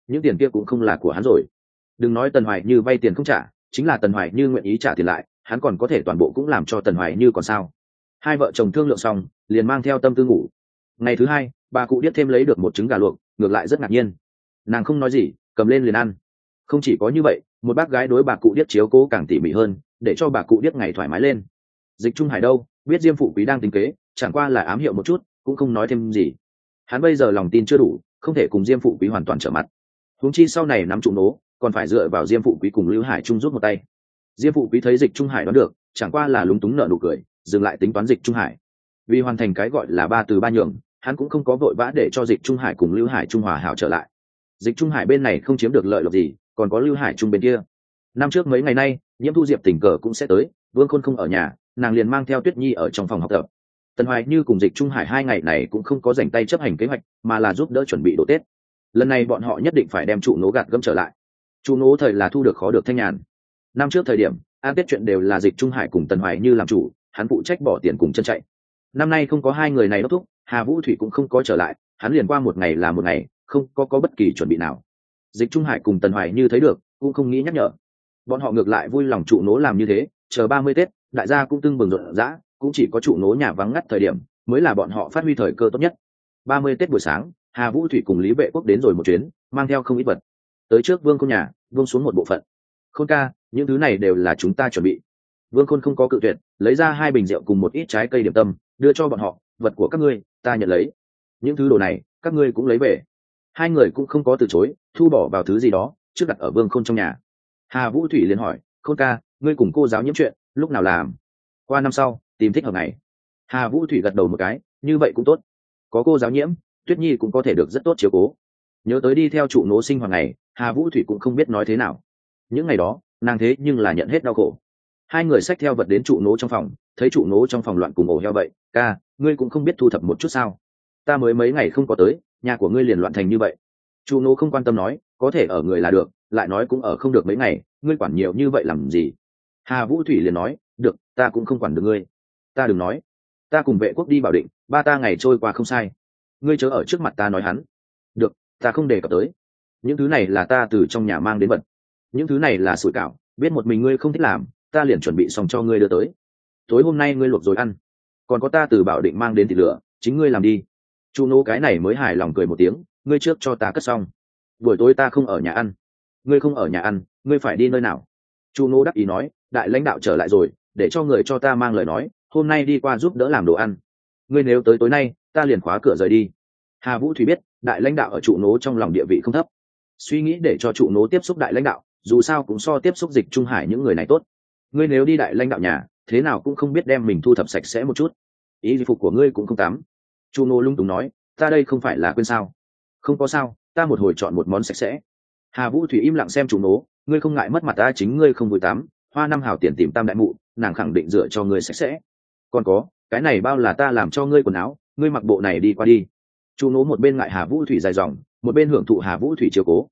những tiền kia cũng không là của hắn rồi. Đừng nói Tần Hoài Như vay tiền không trả, chính là Tần Hoài Như nguyện ý trả tiền lại, hắn còn có thể toàn bộ cũng làm cho Tần Hoài Như còn sao. Hai vợ chồng thương lượng xong liền mang theo tâm tư ngủ. Ngày thứ hai, bà cụ điếc thêm lấy được một trứng gà luộc, ngược lại rất ngạc nhiên. Nàng không nói gì, cầm lên liền ăn. Không chỉ có như vậy, một bác gái đối bà cụ điếc chiếu cố càng tỉ mỉ hơn, để cho bà cụ điếc ngày thoải mái lên. Dịch Trung Hải đâu biết Diêm Phụ Quý đang tính kế, chẳng qua là ám hiệu một chút, cũng không nói thêm gì. Hắn bây giờ lòng tin chưa đủ, không thể cùng Diêm Phụ Quý hoàn toàn trở mặt. Huống chi sau này nắm trụ nố, còn phải dựa vào Diêm Phụ Quý cùng Lưu Hải Trung rút một tay. Diêm Phụ Quý thấy Dịch Trung Hải đoán được, chẳng qua là lúng túng nở nụ cười, dừng lại tính toán Dịch Trung Hải. Vì hoàn thành cái gọi là ba từ ba nhường, hắn cũng không có vội vã để cho Dịch Trung Hải cùng Lưu Hải Trung hòa hảo trở lại. Dịch Trung Hải bên này không chiếm được lợi lộc gì, còn có Lưu Hải Trung bên kia. Năm trước mấy ngày nay, Nhiễm Thu Diệp tình cờ cũng sẽ tới, Vương Khôn không ở nhà, nàng liền mang theo Tuyết Nhi ở trong phòng học tập. Tần Hoài Như cùng Dịch Trung Hải hai ngày này cũng không có rảnh tay chấp hành kế hoạch, mà là giúp đỡ chuẩn bị đồ Tết. Lần này bọn họ nhất định phải đem trụ nố gạt gẫm trở lại. Trụ nố thời là thu được khó được thanh nhàn. Năm trước thời điểm, ăn Tết chuyện đều là Dịch Trung Hải cùng Tần Hoài Như làm chủ, hắn phụ trách bỏ tiền cùng chân chạy. Năm nay không có hai người này đốc thúc, Hà Vũ Thủy cũng không có trở lại, hắn liền qua một ngày là một ngày, không có bất kỳ chuẩn bị nào. Dịch Trung Hải cùng Tần Hoài Như thấy được, cũng không nghĩ nhắc nhở. Bọn họ ngược lại vui lòng trụ nố làm như thế, chờ 30 Tết, đại gia cũng tưng bừng rộn rã, cũng chỉ có trụ nố nhà vắng ngắt thời điểm, mới là bọn họ phát huy thời cơ tốt nhất. 30 Tết buổi sáng, Hà Vũ Thủy cùng Lý Vệ Quốc đến rồi một chuyến, mang theo không ít vật. Tới trước Vương Khôn nhà, Vương xuống một bộ phận. Khôn ca, những thứ này đều là chúng ta chuẩn bị. Vương Khôn không có cự tuyệt, lấy ra 2 bình rượu cùng một ít trái cây điểm tâm, đưa cho bọn họ. Vật của các ngươi, ta nhận lấy. Những thứ đồ này, các ngươi cũng lấy về. Hai người cũng không có từ chối, thu bỏ vào thứ gì đó, trước đặt ở Vương Khôn trong nhà. Hà Vũ Thủy liền hỏi, Khôn ca, ngươi cùng cô giáo Nhiễm chuyện, lúc nào làm? Qua năm sau, tìm thích hợp ngày. Hà Vũ Thủy gật đầu một cái, như vậy cũng tốt. Có cô giáo Nhiễm, Tuyết Nhi cũng có thể được rất tốt chiếu cố. Nhớ tới đi theo trụ nố sinh hoạt ngày, Hà Vũ Thủy cũng không biết nói thế nào. Những ngày đó, nàng thế nhưng là nhận hết đau khổ. Hai người xách theo vật đến trụ nố trong phòng, thấy trụ nố trong phòng loạn cùng ổ heo vậy. Ca, ngươi cũng không biết thu thập một chút sao? Ta mới mấy ngày không có tới, nhà của ngươi liền loạn thành như vậy. Trụ nố không quan tâm nói, có thể ở người là được, lại nói cũng ở không được mấy ngày, ngươi quản nhiều như vậy làm gì? Hà Vũ Thủy liền nói, được, ta cũng không quản được ngươi. Ta đừng nói, ta cùng Vệ Quốc đi bảo định, ba ta ngày trôi qua không sai. Ngươi chớ ở trước mặt ta nói hắn. Được, ta không đề cập tới. Những thứ này là ta từ trong nhà mang đến vật. Những thứ này là sủi cảo, biết một mình ngươi không thích làm, ta liền chuẩn bị xong cho ngươi đưa tới. Tối hôm nay ngươi luộc rồi ăn. Còn có ta từ bảo định mang đến thịt lửa, chính ngươi làm đi. Chu nô cái này mới hài lòng cười một tiếng, ngươi trước cho ta cất xong. Buổi tối ta không ở nhà ăn. Ngươi không ở nhà ăn, ngươi phải đi nơi nào? Chu nô đắc ý nói, đại lãnh đạo trở lại rồi, để cho người cho ta mang lời nói, hôm nay đi qua giúp đỡ làm đồ ăn. Ngươi nếu tới tối nay, ta liền khóa cửa rời đi. Hà Vũ Thủy biết, đại lãnh đạo ở trụ nố trong lòng địa vị không thấp. Suy nghĩ để cho trụ nố tiếp xúc đại lãnh đạo, dù sao cũng so tiếp xúc Dịch Trung Hải những người này tốt. Ngươi nếu đi đại lãnh đạo nhà, thế nào cũng không biết đem mình thu thập sạch sẽ một chút. Ý phục của ngươi cũng không tắm. Chu nô lung túng nói, ta đây không phải là quên sao? Không có sao, ta một hồi chọn một món sạch sẽ. Hà Vũ Thủy im lặng xem trụ nố, ngươi không ngại mất mặt ta, chính ngươi không vui tắm, hoa năm hào tiền tìm tam đại mụ, nàng khẳng định dựa cho ngươi sạch sẽ. Còn có, cái này bao là ta làm cho ngươi quần áo, ngươi mặc bộ này đi qua đi. Chu nố một bên ngại Hà Vũ Thủy dài dòng, một bên hưởng thụ Hà Vũ Thủy chiếu cố.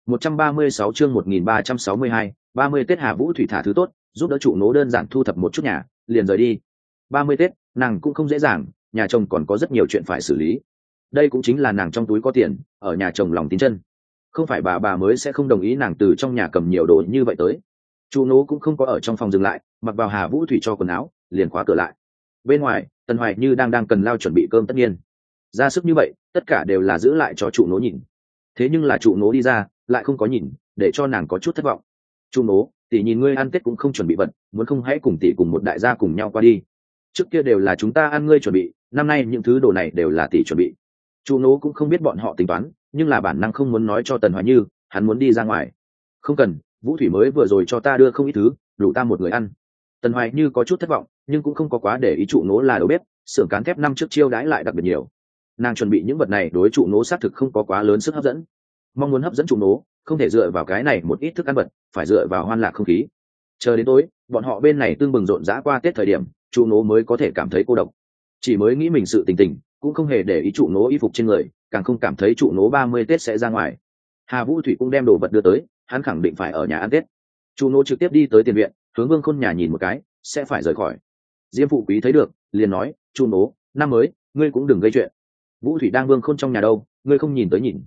136 chương 1362, 30 Tết Hà Vũ Thủy thả thứ tốt, giúp đỡ trụ nố đơn giản thu thập một chút nhà, liền rời đi. 30 Tết, nàng cũng không dễ dàng, nhà chồng còn có rất nhiều chuyện phải xử lý. Đây cũng chính là nàng trong túi có tiền, ở nhà chồng lòng tín chân. Không phải bà mới sẽ không đồng ý nàng từ trong nhà cầm nhiều đồ như vậy tới. Trụ nố cũng không có ở trong phòng dừng lại, mặc vào Hà Vũ Thủy cho quần áo, liền khóa cửa lại. Bên ngoài, Tần Hoài Như đang cần lao chuẩn bị cơm tất nhiên. Ra sức như vậy, tất cả đều là giữ lại cho trụ nố nhìn. Thế nhưng là trụ nố đi ra, lại không có nhìn, để cho nàng có chút thất vọng. Trụ nố, tỷ nhìn ngươi ăn Tết cũng không chuẩn bị vật, muốn không hãy cùng tỷ cùng một đại gia cùng nhau qua đi. Trước kia đều là chúng ta ăn ngươi chuẩn bị, năm nay những thứ đồ này đều là tỷ chuẩn bị. Trụ nố cũng không biết bọn họ tính toán, nhưng là bản năng không muốn nói cho Tần Hoài Như, hắn muốn đi ra ngoài. Không cần, Vũ Thủy mới vừa rồi cho ta đưa không ít thứ, đủ ta một người ăn. Tần Hoài Như có chút thất vọng, nhưng cũng không có quá để ý trụ nố là đầu bếp, xưởng cán thép năm trước chiêu đãi lại đặc biệt nhiều. Nàng chuẩn bị những vật này đối trụ nố xác thực không có quá lớn sức hấp dẫn. Mong muốn hấp dẫn trụ nố, không thể dựa vào cái này một ít thức ăn vật, phải dựa vào hoan lạc không khí. Chờ đến tối, bọn họ bên này tương bừng rộn rã qua Tết thời điểm, trụ nố mới có thể cảm thấy cô độc. Chỉ mới nghĩ mình sự tình tình, cũng không hề để ý trụ nố y phục trên người, càng không cảm thấy trụ nố 30 Tết sẽ ra ngoài. Hà Vũ Thủy cũng đem đồ vật đưa tới, hắn khẳng định phải ở nhà ăn Tết. Trụ nố trực tiếp đi tới tiền viện, hướng Vương Khôn nhà nhìn một cái, sẽ phải rời khỏi. Diêm Phụ Quý thấy được, liền nói, trụ nố, năm mới, ngươi cũng đừng gây chuyện. Vũ Thủy đang Vương Khôn trong nhà đâu, ngươi không nhìn tới nhìn.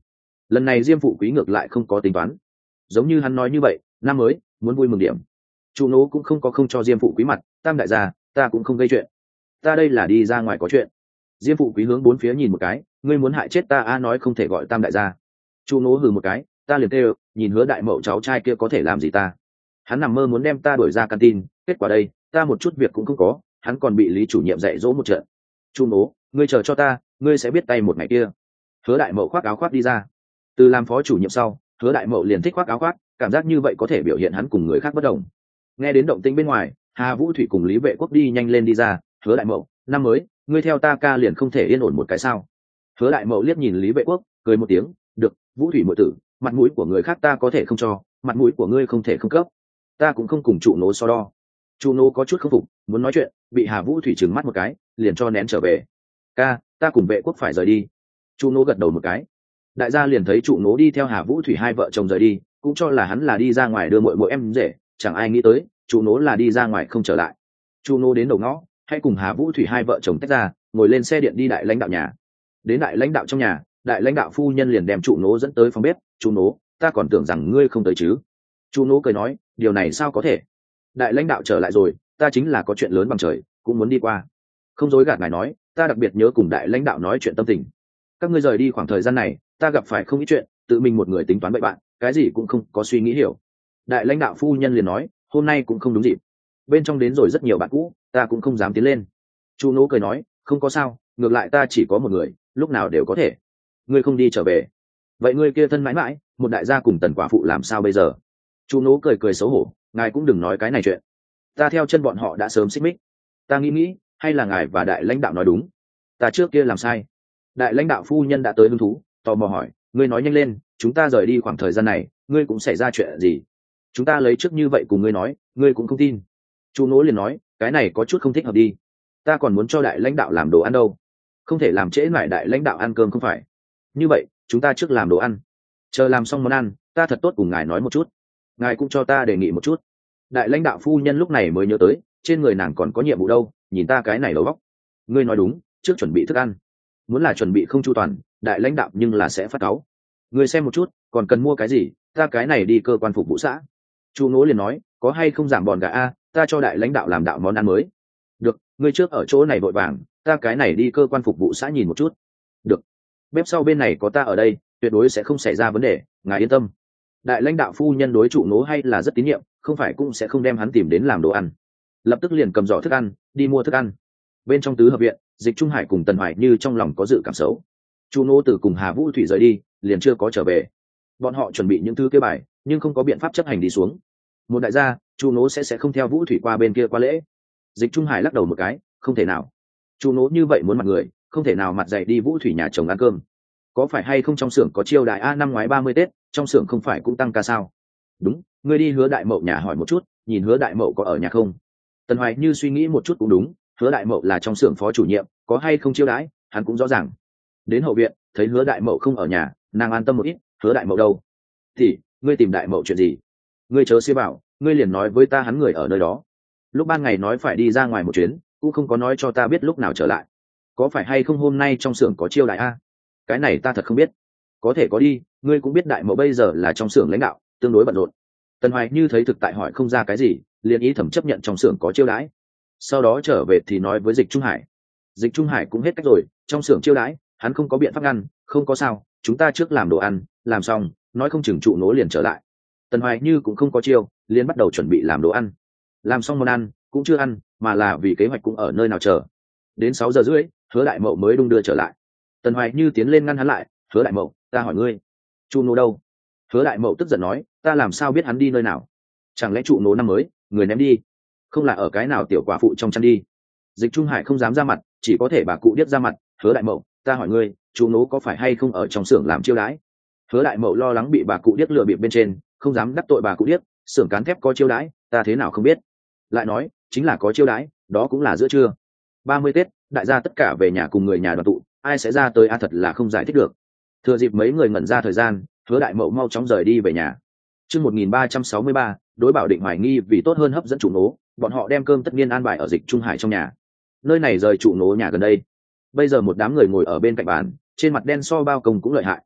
lần này Diêm Phụ Quý ngược lại không có tính toán, giống như hắn nói như vậy, năm mới muốn vui mừng điểm. Trụ nố cũng không có không cho Diêm Phụ Quý mặt, Tam đại gia, ta cũng không gây chuyện, ta đây là đi ra ngoài có chuyện. Diêm Phụ Quý hướng bốn phía nhìn một cái, ngươi muốn hại chết ta a, nói không thể gọi Tam đại gia. Trụ nố hừ một cái, ta liền kêu, nhìn Hứa đại mậu cháu trai kia có thể làm gì ta. Hắn nằm mơ muốn đem ta đuổi ra canteen, kết quả đây, ta một chút việc cũng không có, hắn còn bị Lý chủ nhiệm dạy dỗ một trận. Trụ nố, ngươi chờ cho ta, ngươi sẽ biết tay một ngày kia. Hứa đại mậu khoác áo khoác đi ra. Từ làm phó chủ nhiệm sau, Hứa đại mậu liền thích khoác áo khoác, cảm giác như vậy có thể biểu hiện hắn cùng người khác bất đồng. Nghe đến động tĩnh bên ngoài, Hà Vũ Thủy cùng Lý Vệ Quốc đi nhanh lên đi ra. Hứa đại mậu, năm mới ngươi theo ta ca liền không thể yên ổn một cái sao? Hứa đại mậu liếc nhìn Lý Vệ Quốc, cười một tiếng, được, Vũ Thủy muội tử, mặt mũi của người khác ta có thể không cho, mặt mũi của ngươi không thể không cấp, ta cũng không cùng trụ nố so đo. Trụ nố có chút không phục, muốn nói chuyện, bị Hà Vũ Thủy trừng mắt một cái, liền cho nén trở về. Ca, ta cùng Vệ Quốc phải rời đi. Trụ nố gật đầu một cái. Đại gia liền thấy trụ nố đi theo Hà Vũ Thủy hai vợ chồng rời đi, cũng cho là hắn là đi ra ngoài đưa muội em rể, chẳng ai nghĩ tới trụ nố là đi ra ngoài không trở lại. Trụ nố đến đầu ngõ, hãy cùng Hà Vũ Thủy hai vợ chồng tách ra, ngồi lên xe điện đi đại lãnh đạo nhà. Đến đại lãnh đạo trong nhà, đại lãnh đạo phu nhân liền đem trụ nố dẫn tới phòng bếp. Trụ nố, ta còn tưởng rằng ngươi không tới chứ. Trụ nố cười nói, điều này sao có thể, đại lãnh đạo trở lại rồi, ta chính là có chuyện lớn bằng trời cũng muốn đi qua. Không dối gạt ngài nói, ta đặc biệt nhớ cùng đại lãnh đạo nói chuyện tâm tình. Các ngươi rời đi khoảng thời gian này, ta gặp phải không ít chuyện, tự mình một người tính toán bậy bạn, cái gì cũng không có suy nghĩ hiểu. Đại lãnh đạo phu nhân liền nói, hôm nay cũng không đúng dịp, bên trong đến rồi rất nhiều bạn cũ, ta cũng không dám tiến lên. Chu nỗ cười nói, không có sao, ngược lại ta chỉ có một người, lúc nào đều có thể. Ngươi không đi trở về, vậy ngươi kia thân mãi mãi một đại gia cùng tần quả phụ làm sao bây giờ? Chu nỗ cười cười xấu hổ, ngài cũng đừng nói cái này chuyện, ta theo chân bọn họ đã sớm xích mích. Ta nghĩ hay là ngài và đại lãnh đạo nói đúng, ta trước kia làm sai. Đại lãnh đạo phu nhân đã tới hứng thú, tò mò hỏi, ngươi nói nhanh lên, chúng ta rời đi khoảng thời gian này, ngươi cũng xảy ra chuyện gì? Chúng ta lấy trước như vậy cùng ngươi nói, ngươi cũng không tin. Chu nỗ liền nói, cái này có chút không thích hợp đi, ta còn muốn cho đại lãnh đạo làm đồ ăn đâu, không thể làm trễ lại đại lãnh đạo ăn cơm không phải. Như vậy chúng ta trước làm đồ ăn, chờ làm xong món ăn ta thật tốt cùng ngài nói một chút, ngài cũng cho ta đề nghị một chút. Đại lãnh đạo phu nhân lúc này mới nhớ tới trên người nàng còn có nhiệm vụ đâu, nhìn ta cái này đầu óc. Ngươi nói đúng, trước chuẩn bị thức ăn, muốn là chuẩn bị không chu toàn, đại lãnh đạo nhưng là sẽ phát cáu. Ngươi xem một chút còn cần mua cái gì, ta cái này đi cơ quan phục vụ xã. Chu nỗ liền nói, có hay không giảm bòn gà a, ta cho đại lãnh đạo làm đạo món ăn mới. Được, ngươi trước ở chỗ này vội vàng, ta cái này đi cơ quan phục vụ xã nhìn một chút. Được, bếp sau bên này có ta ở đây, tuyệt đối sẽ không xảy ra vấn đề, ngài yên tâm. Đại lãnh đạo phu nhân đối trụ nỗ hay là rất tín nhiệm, không phải cũng sẽ không đem hắn tìm đến làm đồ ăn. Lập tức liền cầm giỏ thức ăn đi mua thức ăn. Bên trong tứ hợp viện, Dịch Trung Hải cùng Tần Hoài Như trong lòng có dự cảm xấu. Chu nỗ từ cùng Hà Vũ Thủy rời đi, liền chưa có trở về. Bọn họ chuẩn bị những thứ kia bài, nhưng không có biện pháp chấp hành đi xuống. Một đại gia, Chu nỗ sẽ không theo Vũ Thủy qua bên kia qua lễ. Dịch Trung Hải lắc đầu một cái, không thể nào. Chu nỗ như vậy muốn mặt người, không thể nào mặt dày đi Vũ Thủy nhà chồng ăn cơm. Có phải hay không trong xưởng có chiêu đại a, năm ngoái 30 Tết, trong xưởng không phải cũng tăng ca sao? Đúng, ngươi đi Hứa đại mậu nhà hỏi một chút, nhìn Hứa đại mậu có ở nhà không. Tần Hoài Như suy nghĩ một chút cũng đúng, Hứa đại mậu là trong xưởng phó chủ nhiệm, có hay không chiêu đãi hắn cũng rõ ràng. Đến hậu viện thấy Hứa đại mậu không ở nhà, nàng an tâm một ít. Hứa đại mậu đâu? Thì ngươi tìm đại mậu chuyện gì? Ngươi chớ xía bảo, ngươi liền nói với ta hắn người ở nơi đó. Lúc ban ngày nói phải đi ra ngoài một chuyến, cũng không có nói cho ta biết lúc nào trở lại. Có phải hay không hôm nay trong xưởng có chiêu đại a? Cái này ta thật không biết. Có thể có đi, ngươi cũng biết đại mậu bây giờ là trong xưởng lãnh đạo, tương đối bận rộn. Tần Hoài Như thấy thực tại hỏi không ra cái gì, liền ý thẩm chấp nhận trong xưởng có chiêu đãi. Sau đó trở về thì nói với Dịch Trung Hải. Dịch Trung Hải cũng hết cách rồi, trong xưởng chiêu đãi hắn không có biện pháp ngăn, không có sao, chúng ta trước làm đồ ăn, làm xong nói không chừng trụ nỗ liền trở lại. Tần Hoài Như cũng không có chiêu, liền bắt đầu chuẩn bị làm đồ ăn. Làm xong món ăn cũng chưa ăn, mà là vì kế hoạch cũng ở nơi nào chờ. Đến 6 giờ rưỡi, Hứa đại mậu mới đung đưa trở lại. Tần Hoài Như tiến lên ngăn hắn lại, Hứa đại mậu, ta hỏi ngươi, trụ nỗ đâu? Hứa đại mậu tức giận nói, ta làm sao biết hắn đi nơi nào? Chẳng lẽ trụ nỗ năm mới người ném đi, không là ở cái nào tiểu quả phụ trong chăn đi? Dịch Trung Hải không dám ra mặt, chỉ có thể bà cụ điếc ra mặt. Hứa đại mậu, ta hỏi ngươi, trụ nỗ có phải hay không ở trong xưởng làm chiêu đãi? Hứa đại mậu lo lắng bị bà cụ điếc lừa bịp bên trên, không dám đắc tội bà cụ điếc. Xưởng cán thép có chiêu đãi, ta thế nào không biết? Lại nói, chính là có chiêu đãi, đó cũng là giữa trưa. 30 Tết, đại gia tất cả về nhà cùng người nhà đoàn tụ, ai sẽ ra tới a, thật là không giải thích được. Thừa dịp mấy người ngẩn ra thời gian, Hứa đại mậu mau chóng rời đi về nhà. Chương 1363, đối Bảo Định hoài nghi vì tốt hơn hấp dẫn chủ nố, bọn họ đem cơm tất niên an bài ở Dịch Trung Hải trong nhà. Nơi này rời trụ nố nhà gần đây. Bây giờ một đám người ngồi ở bên cạnh bàn, trên mặt đen so bao công cũng lợi hại.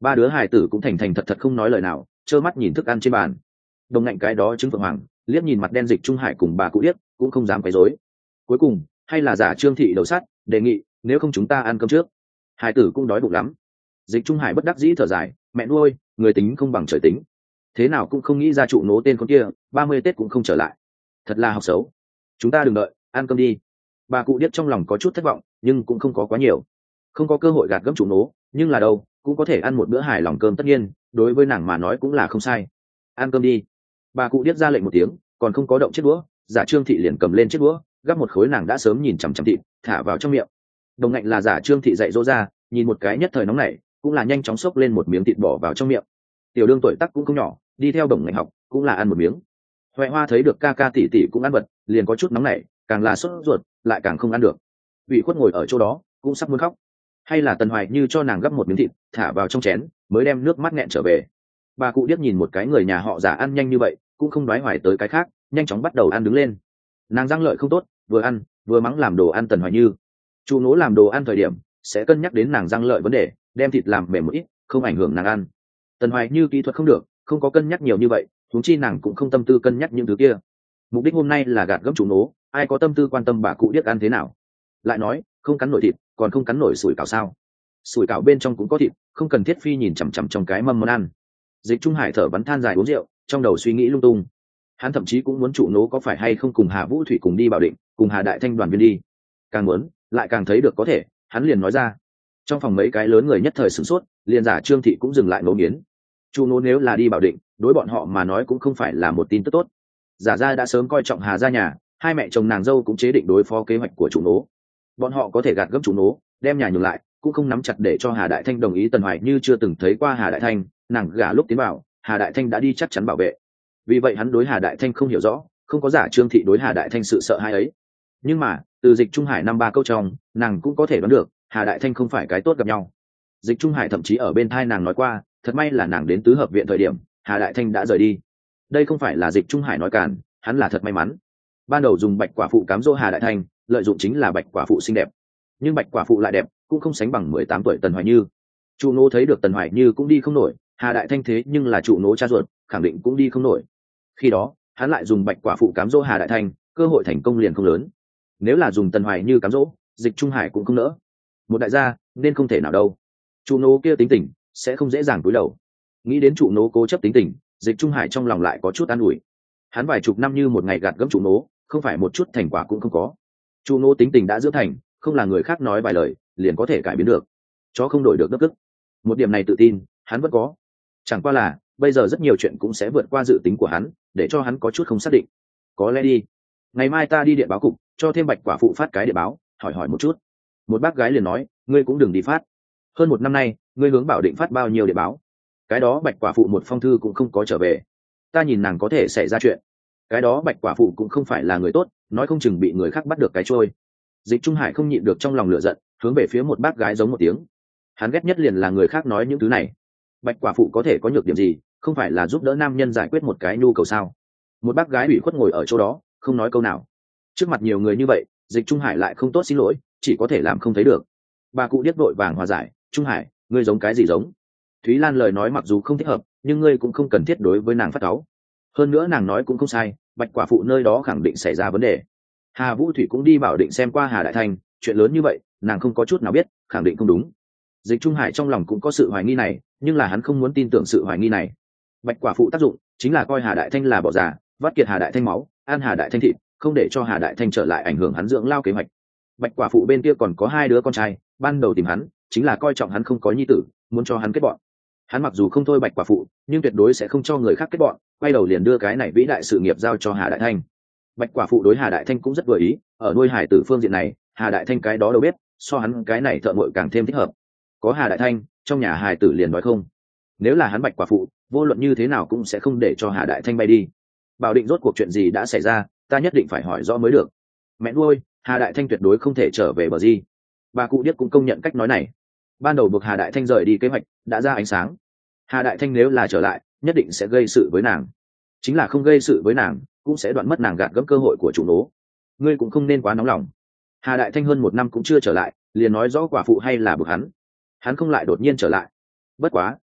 ba đứa hài tử cũng thành thành thật thật không nói lời nào, trơ mắt nhìn thức ăn trên bàn. Đồng ngạnh cái đó trứng phượng hoàng liếc nhìn mặt đen Dịch Trung Hải cùng bà cụ điếc cũng không dám quấy rối. Cuối cùng hay là giả Trương thị đầu sắt đề nghị, nếu không chúng ta ăn cơm trước, hài tử cũng đói bụng lắm. Dịch Trung Hải bất đắc dĩ thở dài, mẹ nuôi, người tính không bằng trời tính, thế nào cũng không nghĩ ra trụ nố tên con kia 30 Tết cũng không trở lại, thật là học xấu. Chúng ta đừng đợi, ăn cơm đi. Bà cụ điếc trong lòng có chút thất vọng, nhưng cũng không có quá nhiều, không có cơ hội gạt gẫm trụ nố, nhưng là đâu cũng có thể ăn một bữa hài lòng cơm, tất nhiên đối với nàng mà nói cũng là không sai. Ăn cơm đi. Bà cụ điếc ra lệnh một tiếng, còn không có động chiếc đũa, giả Trương thị liền cầm lên chiếc đũa, gắp một khối nàng đã sớm nhìn chằm chằm thịt thả vào trong miệng. Đồng ngạnh là giả Trương thị dạy dỗ ra, nhìn một cái nhất thời nóng nảy, cũng là nhanh chóng xốc lên một miếng thịt bỏ vào trong miệng. Tiểu đương tuổi tác cũng không nhỏ, đi theo đồng ngạnh học cũng là ăn một miếng. Huệ Hoa thấy được ca ca tỷ tỷ cũng ăn vật, liền có chút nóng nảy, càng là sốt ruột lại càng không ăn được. Ủy khuất ngồi ở chỗ đó cũng sắp muốn khóc. Hay là Tần Hoài Như cho nàng gắp một miếng thịt thả vào trong chén, mới đem nước mắt nghẹn trở về. Bà cụ điếc nhìn một cái người nhà họ giả ăn nhanh như vậy, cũng không đoái hoài tới cái khác, nhanh chóng bắt đầu ăn đứng lên. Nàng răng lợi không tốt, vừa ăn vừa mắng làm đồ ăn Tần Hoài Như. Chu nố làm đồ ăn thời điểm sẽ cân nhắc đến nàng răng lợi vấn đề, đem thịt làm mềm một ít, không ảnh hưởng nàng ăn. Tần Hoài Như kỹ thuật không được, không có cân nhắc nhiều như vậy, huống chi nàng cũng không tâm tư cân nhắc những thứ kia. Mục đích hôm nay là gạt gẫm chủ nố, ai có tâm tư quan tâm bà cụ điếc ăn thế nào. Lại nói không cắn nổi thịt, còn không cắn nổi sủi cảo sao? Sủi cảo bên trong cũng có thịt, không cần thiết phi nhìn chằm chằm trong cái mâm món ăn. Dịch Trung Hải thở bắn than dài uống rượu, trong đầu suy nghĩ lung tung. Hắn thậm chí cũng muốn chủ nố có phải hay không cùng Hà Vũ Thủy cùng đi Bảo Định, cùng Hà Đại Thanh đoàn viên đi. Càng muốn lại càng thấy được có thể, hắn liền nói ra. Trong phòng mấy cái lớn người nhất thời sửng sốt, liền giả Trương thị cũng dừng lại ngấu nghiến. Chủ nố nếu là đi Bảo Định, đối bọn họ mà nói cũng không phải là một tin tức tốt. Giả gia đã sớm coi trọng Hà gia nhà, hai mẹ chồng nàng dâu cũng chế định đối phó kế hoạch của chủ nố. Bọn họ có thể gạt gẫm chủ nố, đem nhà nhường lại, cũng không nắm chặt để cho Hà Đại Thanh đồng ý. Tần Hoài Như chưa từng thấy qua Hà Đại Thanh, nàng gả lúc tiến vào, Hà Đại Thanh đã đi chắc chắn bảo vệ. Vì vậy hắn đối Hà Đại Thanh không hiểu rõ, không có giả Trương thị đối Hà Đại Thanh sự sợ hãi ấy. Nhưng mà từ Dịch Trung Hải năm ba câu trong, nàng cũng có thể đoán được Hà Đại Thanh không phải cái tốt gặp nhau. Dịch Trung Hải thậm chí ở bên thai nàng nói qua, thật may là nàng đến tứ hợp viện thời điểm Hà Đại Thanh đã rời đi. Đây không phải là Dịch Trung Hải nói càn, hắn là thật may mắn. Ban đầu dùng bạch quả phụ cám dỗ Hà Đại Thanh, lợi dụng chính là bạch quả phụ xinh đẹp, nhưng bạch quả phụ lại đẹp cũng không sánh bằng 18 tuổi Tần Hoài Như. Trụ nô thấy được Tần Hoài Như cũng đi không nổi, Hà Đại Thanh thế nhưng là trụ nô cha ruột, khẳng định cũng đi không nổi. Khi đó hắn lại dùng bạch quả phụ cám dỗ Hà Đại Thanh, cơ hội thành công liền không lớn. Nếu là dùng Tần Hoài Như cám dỗ, Dịch Trung Hải cũng không nỡ. Một đại gia nên không thể nào đâu. Trụ nô kia tính tình sẽ không dễ dàng cúi đầu. Nghĩ đến trụ nô cố chấp tính tình, Dịch Trung Hải trong lòng lại có chút an ủi. Hắn vài chục năm như một ngày gạt gẫm trụ nô, không phải một chút thành quả cũng không có. Trụ nô tính tình đã dưỡng thành, không là người khác nói vài lời liền có thể cải biến được. Chó không đổi được đất cức. Một điểm này tự tin hắn vẫn có, chẳng qua là bây giờ rất nhiều chuyện cũng sẽ vượt qua dự tính của hắn, để cho hắn có chút không xác định. Có lẽ đi, ngày mai ta đi điện báo cục cho thêm bạch quả phụ phát cái điện báo, hỏi hỏi một chút. Một bác gái liền nói, ngươi cũng đừng đi phát, hơn một năm nay ngươi hướng Bảo Định phát bao nhiêu điện báo, cái đó bạch quả phụ một phong thư cũng không có trở về, ta nhìn nàng có thể xảy ra chuyện. Cái đó bạch quả phụ cũng không phải là người tốt, nói không chừng bị người khác bắt được cái trôi. Dịch Trung Hải không nhịn được trong lòng lửa giận, hướng về phía một bác gái giống một tiếng. Hắn ghét nhất liền là người khác nói những thứ này. Bạch quả phụ có thể có nhược điểm gì, không phải là giúp đỡ nam nhân giải quyết một cái nhu cầu sao? Một bác gái ủy khuất ngồi ở chỗ đó, không nói câu nào. Trước mặt nhiều người như vậy, Dịch Trung Hải lại không tốt xin lỗi, chỉ có thể làm không thấy được. Bà cụ điếc vội vàng hòa giải, Trung Hải, ngươi giống cái gì giống? Thúy Lan lời nói mặc dù không thích hợp, nhưng ngươi cũng không cần thiết đối với nàng phát cáu. Hơn nữa nàng nói cũng không sai, bạch quả phụ nơi đó khẳng định xảy ra vấn đề. Hà Vũ Thủy cũng đi Bảo Định xem qua Hà Đại Thanh, chuyện lớn như vậy nàng không có chút nào biết, khẳng định không đúng. Dịch Trung Hải trong lòng cũng có sự hoài nghi này, nhưng là hắn không muốn tin tưởng sự hoài nghi này. Bạch quả phụ tác dụng chính là coi Hà Đại Thanh là bỏ già, vắt kiệt Hà Đại Thanh máu, ăn Hà Đại Thanh thịt, không để cho Hà Đại Thanh trở lại ảnh hưởng hắn dưỡng lao kế hoạch. Bạch quả phụ bên kia còn có hai đứa con trai, ban đầu tìm hắn chính là coi trọng hắn không có nhi tử, muốn cho hắn kết bọn. Hắn mặc dù không thôi bạch quả phụ, nhưng tuyệt đối sẽ không cho người khác kết bọn, quay đầu liền đưa cái này vĩ đại sự nghiệp giao cho Hà Đại Thanh. Bạch quả phụ đối Hà Đại Thanh cũng rất vừa ý, ở nuôi hải tử phương diện này, Hà Đại Thanh cái đó đâu biết, so hắn cái này thợ ngội càng thêm thích hợp. Có Hà Đại Thanh, trong nhà hải tử liền nói không. Nếu là hắn bạch quả phụ, vô luận như thế nào cũng sẽ không để cho Hà Đại Thanh bay đi. Bảo Định rốt cuộc chuyện gì đã xảy ra, ta nhất định phải hỏi rõ mới được. Mẹ nuôi, Hà Đại Thanh tuyệt đối không thể trở về bờ di. Bà cụ điếc cũng công nhận cách nói này. Ban đầu buộc Hà Đại Thanh rời đi kế hoạch đã ra ánh sáng. Hà Đại Thanh nếu là trở lại, nhất định sẽ gây sự với nàng. Chính là không gây sự với nàng, cũng sẽ đoạn mất nàng gạt gẫm cơ hội của chủ nố. Ngươi cũng không nên quá nóng lòng. Hà Đại Thanh hơn một năm cũng chưa trở lại, liền nói rõ quả phụ hay là bực hắn. Hắn không lại đột nhiên trở lại. Bất quá,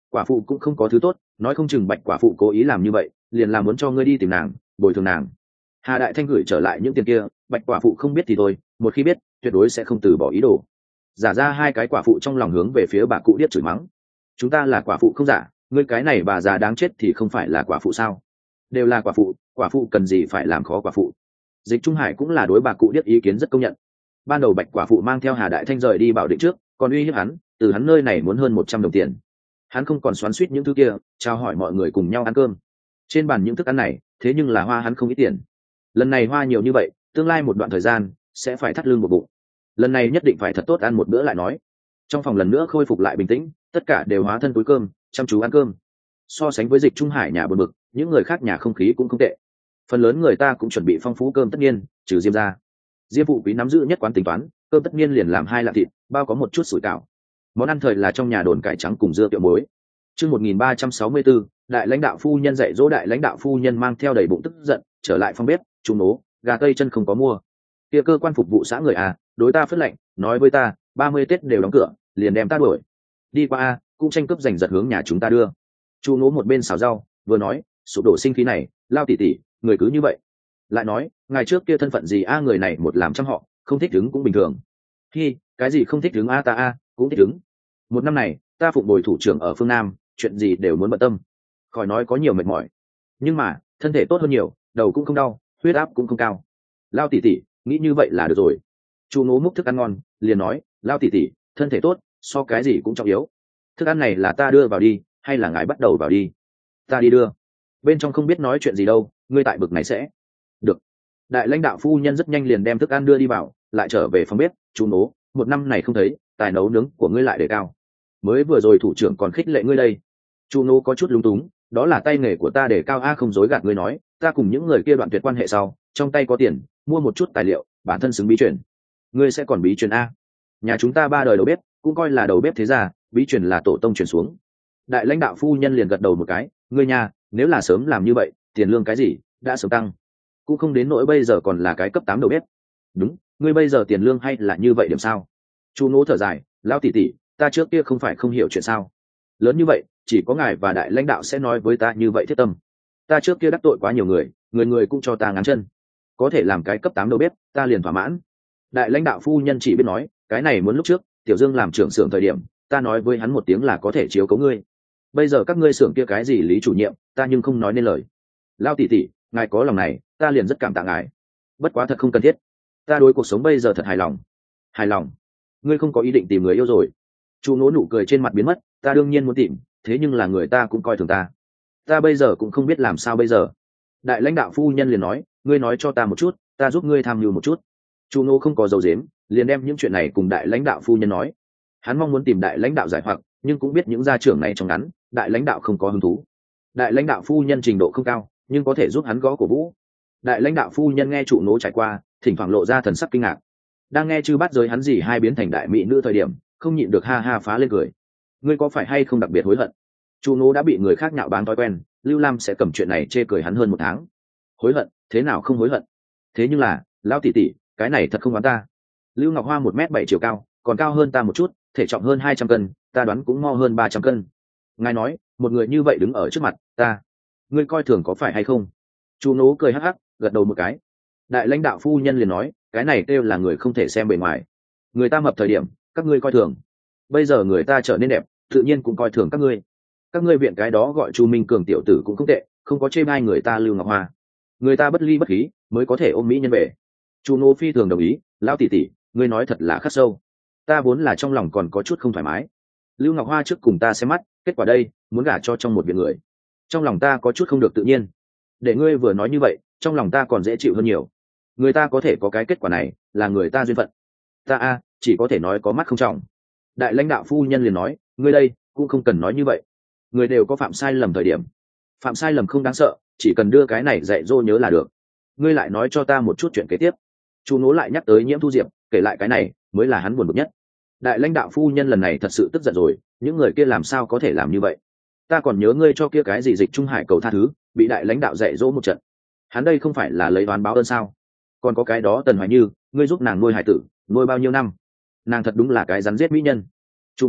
quả phụ cũng không có thứ tốt, nói không chừng Bạch quả phụ cố ý làm như vậy liền là muốn cho ngươi đi tìm nàng bồi thường nàng. Hà Đại Thanh gửi trở lại những tiền kia, Bạch quả phụ không biết thì thôi, một khi biết tuyệt đối sẽ không từ bỏ ý đồ. Giả ra hai cái quả phụ trong lòng hướng về phía bà cụ điếc chửi mắng. Chúng ta là quả phụ không giả, ngươi cái này bà già đáng chết thì không phải là quả phụ sao? Đều là quả phụ cần gì phải làm khó quả phụ. Dịch Trung Hải cũng là đối bà cụ điếc ý kiến rất công nhận. Ban đầu Bạch quả phụ mang theo Hà Đại Thanh rời đi Bảo Định trước, còn uy hiếp hắn, từ hắn nơi này muốn hơn 100 đồng tiền. Hắn không còn xoắn xuýt những thứ kia, chào hỏi mọi người cùng nhau ăn cơm. Trên bàn những thức ăn này, thế nhưng là hoa hắn không ít tiền. Lần này hoa nhiều như vậy, tương lai một đoạn thời gian sẽ phải thắt lưng một bụng. Lần này nhất định phải thật tốt ăn một bữa lại nói. Trong phòng lần nữa khôi phục lại bình tĩnh, tất cả đều hóa thân túi cơm, chăm chú ăn cơm. So sánh với Dịch Trung Hải nhà buồn bực, những người khác nhà không khí cũng không tệ. Phần lớn người ta cũng chuẩn bị phong phú cơm tất nhiên, trừ Diêm ra. Diêm phụ quý nắm giữ nhất quán tính toán, cơm tất nhiên liền làm 2 lạng thịt, bao có một chút sủi cảo. Món ăn thời là trong nhà đồn cải trắng cùng dưa tiệu muối. Chương 1364, đại lãnh đạo phu nhân dạy dỗ. Đại lãnh đạo phu nhân mang theo đầy bụng tức giận, trở lại phòng bếp, trung nố, gà tây chân không có mua. Kia cơ quan phục vụ xã người à, đối ta phất lệnh, nói với ta, 30 Tết đều đóng cửa, liền đem ta đuổi. Đi qua a, cũng tranh cướp giành giật hướng nhà chúng ta đưa. Chu nố một bên xào rau, vừa nói, sụp đổ sinh khí này, Lao tỷ tỷ, người cứ như vậy. Lại nói, ngày trước kia thân phận gì a, người này một làm trăm họ, không thích đứng cũng bình thường. Hi, cái gì không thích đứng a, ta a, cũng thích đứng. Một năm này, ta phụng bồi thủ trưởng ở phương Nam, chuyện gì đều muốn bận tâm. Khỏi nói có nhiều mệt mỏi. Nhưng mà, thân thể tốt hơn nhiều, đầu cũng không đau, huyết áp cũng không cao. Lao tỷ tỷ, nghĩ như vậy là được rồi. Chu nố múc thức ăn ngon, liền nói, Lao tỷ tỷ, thân thể tốt, so cái gì cũng trọng yếu. Thức ăn này là ta đưa vào đi, hay là ngài bắt đầu vào đi? Ta đi đưa. Bên trong không biết nói chuyện gì đâu, ngươi tại bực này sẽ. Được. Đại lãnh đạo phu nhân rất nhanh liền đem thức ăn đưa đi vào, lại trở về phòng bếp. Chu nố, một năm này không thấy, tài nấu nướng của ngươi lại đề cao. Mới vừa rồi thủ trưởng còn khích lệ ngươi đây. Chu nố có chút lúng túng, đó là tay nghề của ta đề cao a, không dối gạt ngươi nói, ta cùng những người kia đoạn tuyệt quan hệ sau, trong tay có tiền, mua một chút tài liệu, bản thân xứng bí truyền. Ngươi sẽ còn bí truyền a? Nhà chúng ta 3 đời đầu bếp, cũng coi là đầu bếp thế gia, bí truyền là tổ tông truyền xuống. Đại lãnh đạo phu nhân liền gật đầu một cái, ngươi nhà, nếu là sớm làm như vậy, tiền lương cái gì đã sớm tăng, cũng không đến nỗi bây giờ còn là cái cấp 8 đầu bếp. Đúng, ngươi bây giờ tiền lương hay là như vậy điểm sao? Chu nố thở dài, lão tỷ tỷ, ta trước kia không phải không hiểu chuyện sao? Lớn như vậy, chỉ có ngài và đại lãnh đạo sẽ nói với ta như vậy thiết tâm. Ta trước kia đắc tội quá nhiều người, người người cũng cho ta ngáng chân. Có thể làm cái cấp 8 đầu bếp, ta liền thỏa mãn. Đại lãnh đạo phu nhân chỉ biết nói, cái này muốn lúc trước, Tiểu Dương làm trưởng xưởng thời điểm, ta nói với hắn một tiếng là có thể chiếu cố ngươi. Bây giờ các ngươi xưởng kia cái gì lý chủ nhiệm, ta nhưng không nói nên lời. Lao tỷ tỷ, ngài có lòng này, ta liền rất cảm tạ ngài. Bất quá thật không cần thiết. Ta đối cuộc sống bây giờ thật hài lòng. Hài lòng? Ngươi không có ý định tìm người yêu rồi? Chu nố nụ cười trên mặt biến mất, ta đương nhiên muốn tìm, thế nhưng là người ta cũng coi thường ta. Ta bây giờ cũng không biết làm sao bây giờ. Đại lãnh đạo phu nhân liền nói, ngươi nói cho ta một chút, ta giúp ngươi tham mưu một chút. Chu nô không có dấu dếm, liền đem những chuyện này cùng đại lãnh đạo phu nhân nói. Hắn mong muốn tìm đại lãnh đạo giải hoặc, nhưng cũng biết những gia trưởng này trong ngắn, đại lãnh đạo không có hứng thú. Đại lãnh đạo phu nhân trình độ không cao, nhưng có thể giúp hắn gõ cổ vũ. Đại lãnh đạo phu nhân nghe trụ nố trải qua, thỉnh thoảng lộ ra thần sắc kinh ngạc. Đang nghe chư bắt giới hắn gì hai biến thành đại mỹ nữ thời điểm, không nhịn được ha ha phá lên cười. Ngươi có phải hay không đặc biệt hối hận? Chu nố đã bị người khác nhạo báng thói quen, Lưu Lam sẽ cầm chuyện này chê cười hắn hơn 1 tháng. Hối hận? Thế nào không hối hận? Thế nhưng là, lão tỷ tỷ, cái này thật không đoán ta. Lưu Ngọc Hoa 1m7 chiều cao, còn cao hơn ta một chút, thể trọng hơn 200 cân, ta đoán cũng mo hơn 300 cân. Ngài nói, một người như vậy đứng ở trước mặt ta, ngươi coi thường có phải hay không? Chu nố cười hắc hắc, gật đầu một cái. Đại lãnh đạo phu nhân liền nói, cái này kêu là người không thể xem bề ngoài. Người ta mập thời điểm, các ngươi coi thường. Bây giờ người ta trở nên đẹp, tự nhiên cũng coi thường các ngươi. Các ngươi viện cái đó gọi Chu Minh Cường tiểu tử cũng không tệ, không có chê bai người ta Lưu Ngọc Hoa. Người ta bất ly bất khí, mới có thể ôm mỹ nhân về. Chu nô phi thường đồng ý, lão tỷ tỷ, ngươi nói thật là khắc sâu. Ta vốn là trong lòng còn có chút không thoải mái. Lưu Ngọc Hoa trước cùng ta xem mắt, kết quả đây, muốn gả cho trong một viện người. Trong lòng ta có chút không được tự nhiên. Để ngươi vừa nói như vậy, trong lòng ta còn dễ chịu hơn nhiều. Người ta có thể có cái kết quả này, là người ta duyên phận. Ta chỉ có thể nói có mắt không trọng. Đại lãnh đạo phu nhân liền nói, ngươi đây cũng không cần nói như vậy. Người đều có phạm sai lầm thời điểm. Phạm sai lầm không đáng sợ, chỉ cần đưa cái này dạy dỗ nhớ là được. Ngươi lại nói cho ta một chút chuyện kế tiếp. Chu nố lại nhắc tới Nhiễm Thu Diệp, kể lại cái này mới là hắn buồn bực nhất. Đại lãnh đạo phu nhân lần này thật sự tức giận rồi, những người kia làm sao có thể làm như vậy? Ta còn nhớ ngươi cho kia cái gì Dịch Trung Hải cầu tha thứ, bị đại lãnh đạo dạy dỗ một trận. Hắn đây không phải là lấy oán báo ơn sao? Còn có cái đó Tần Hoài Như, ngươi giúp nàng nuôi hải tử, nuôi bao nhiêu năm? Nàng thật đúng là cái rắn giết mỹ nhân. Chu nố,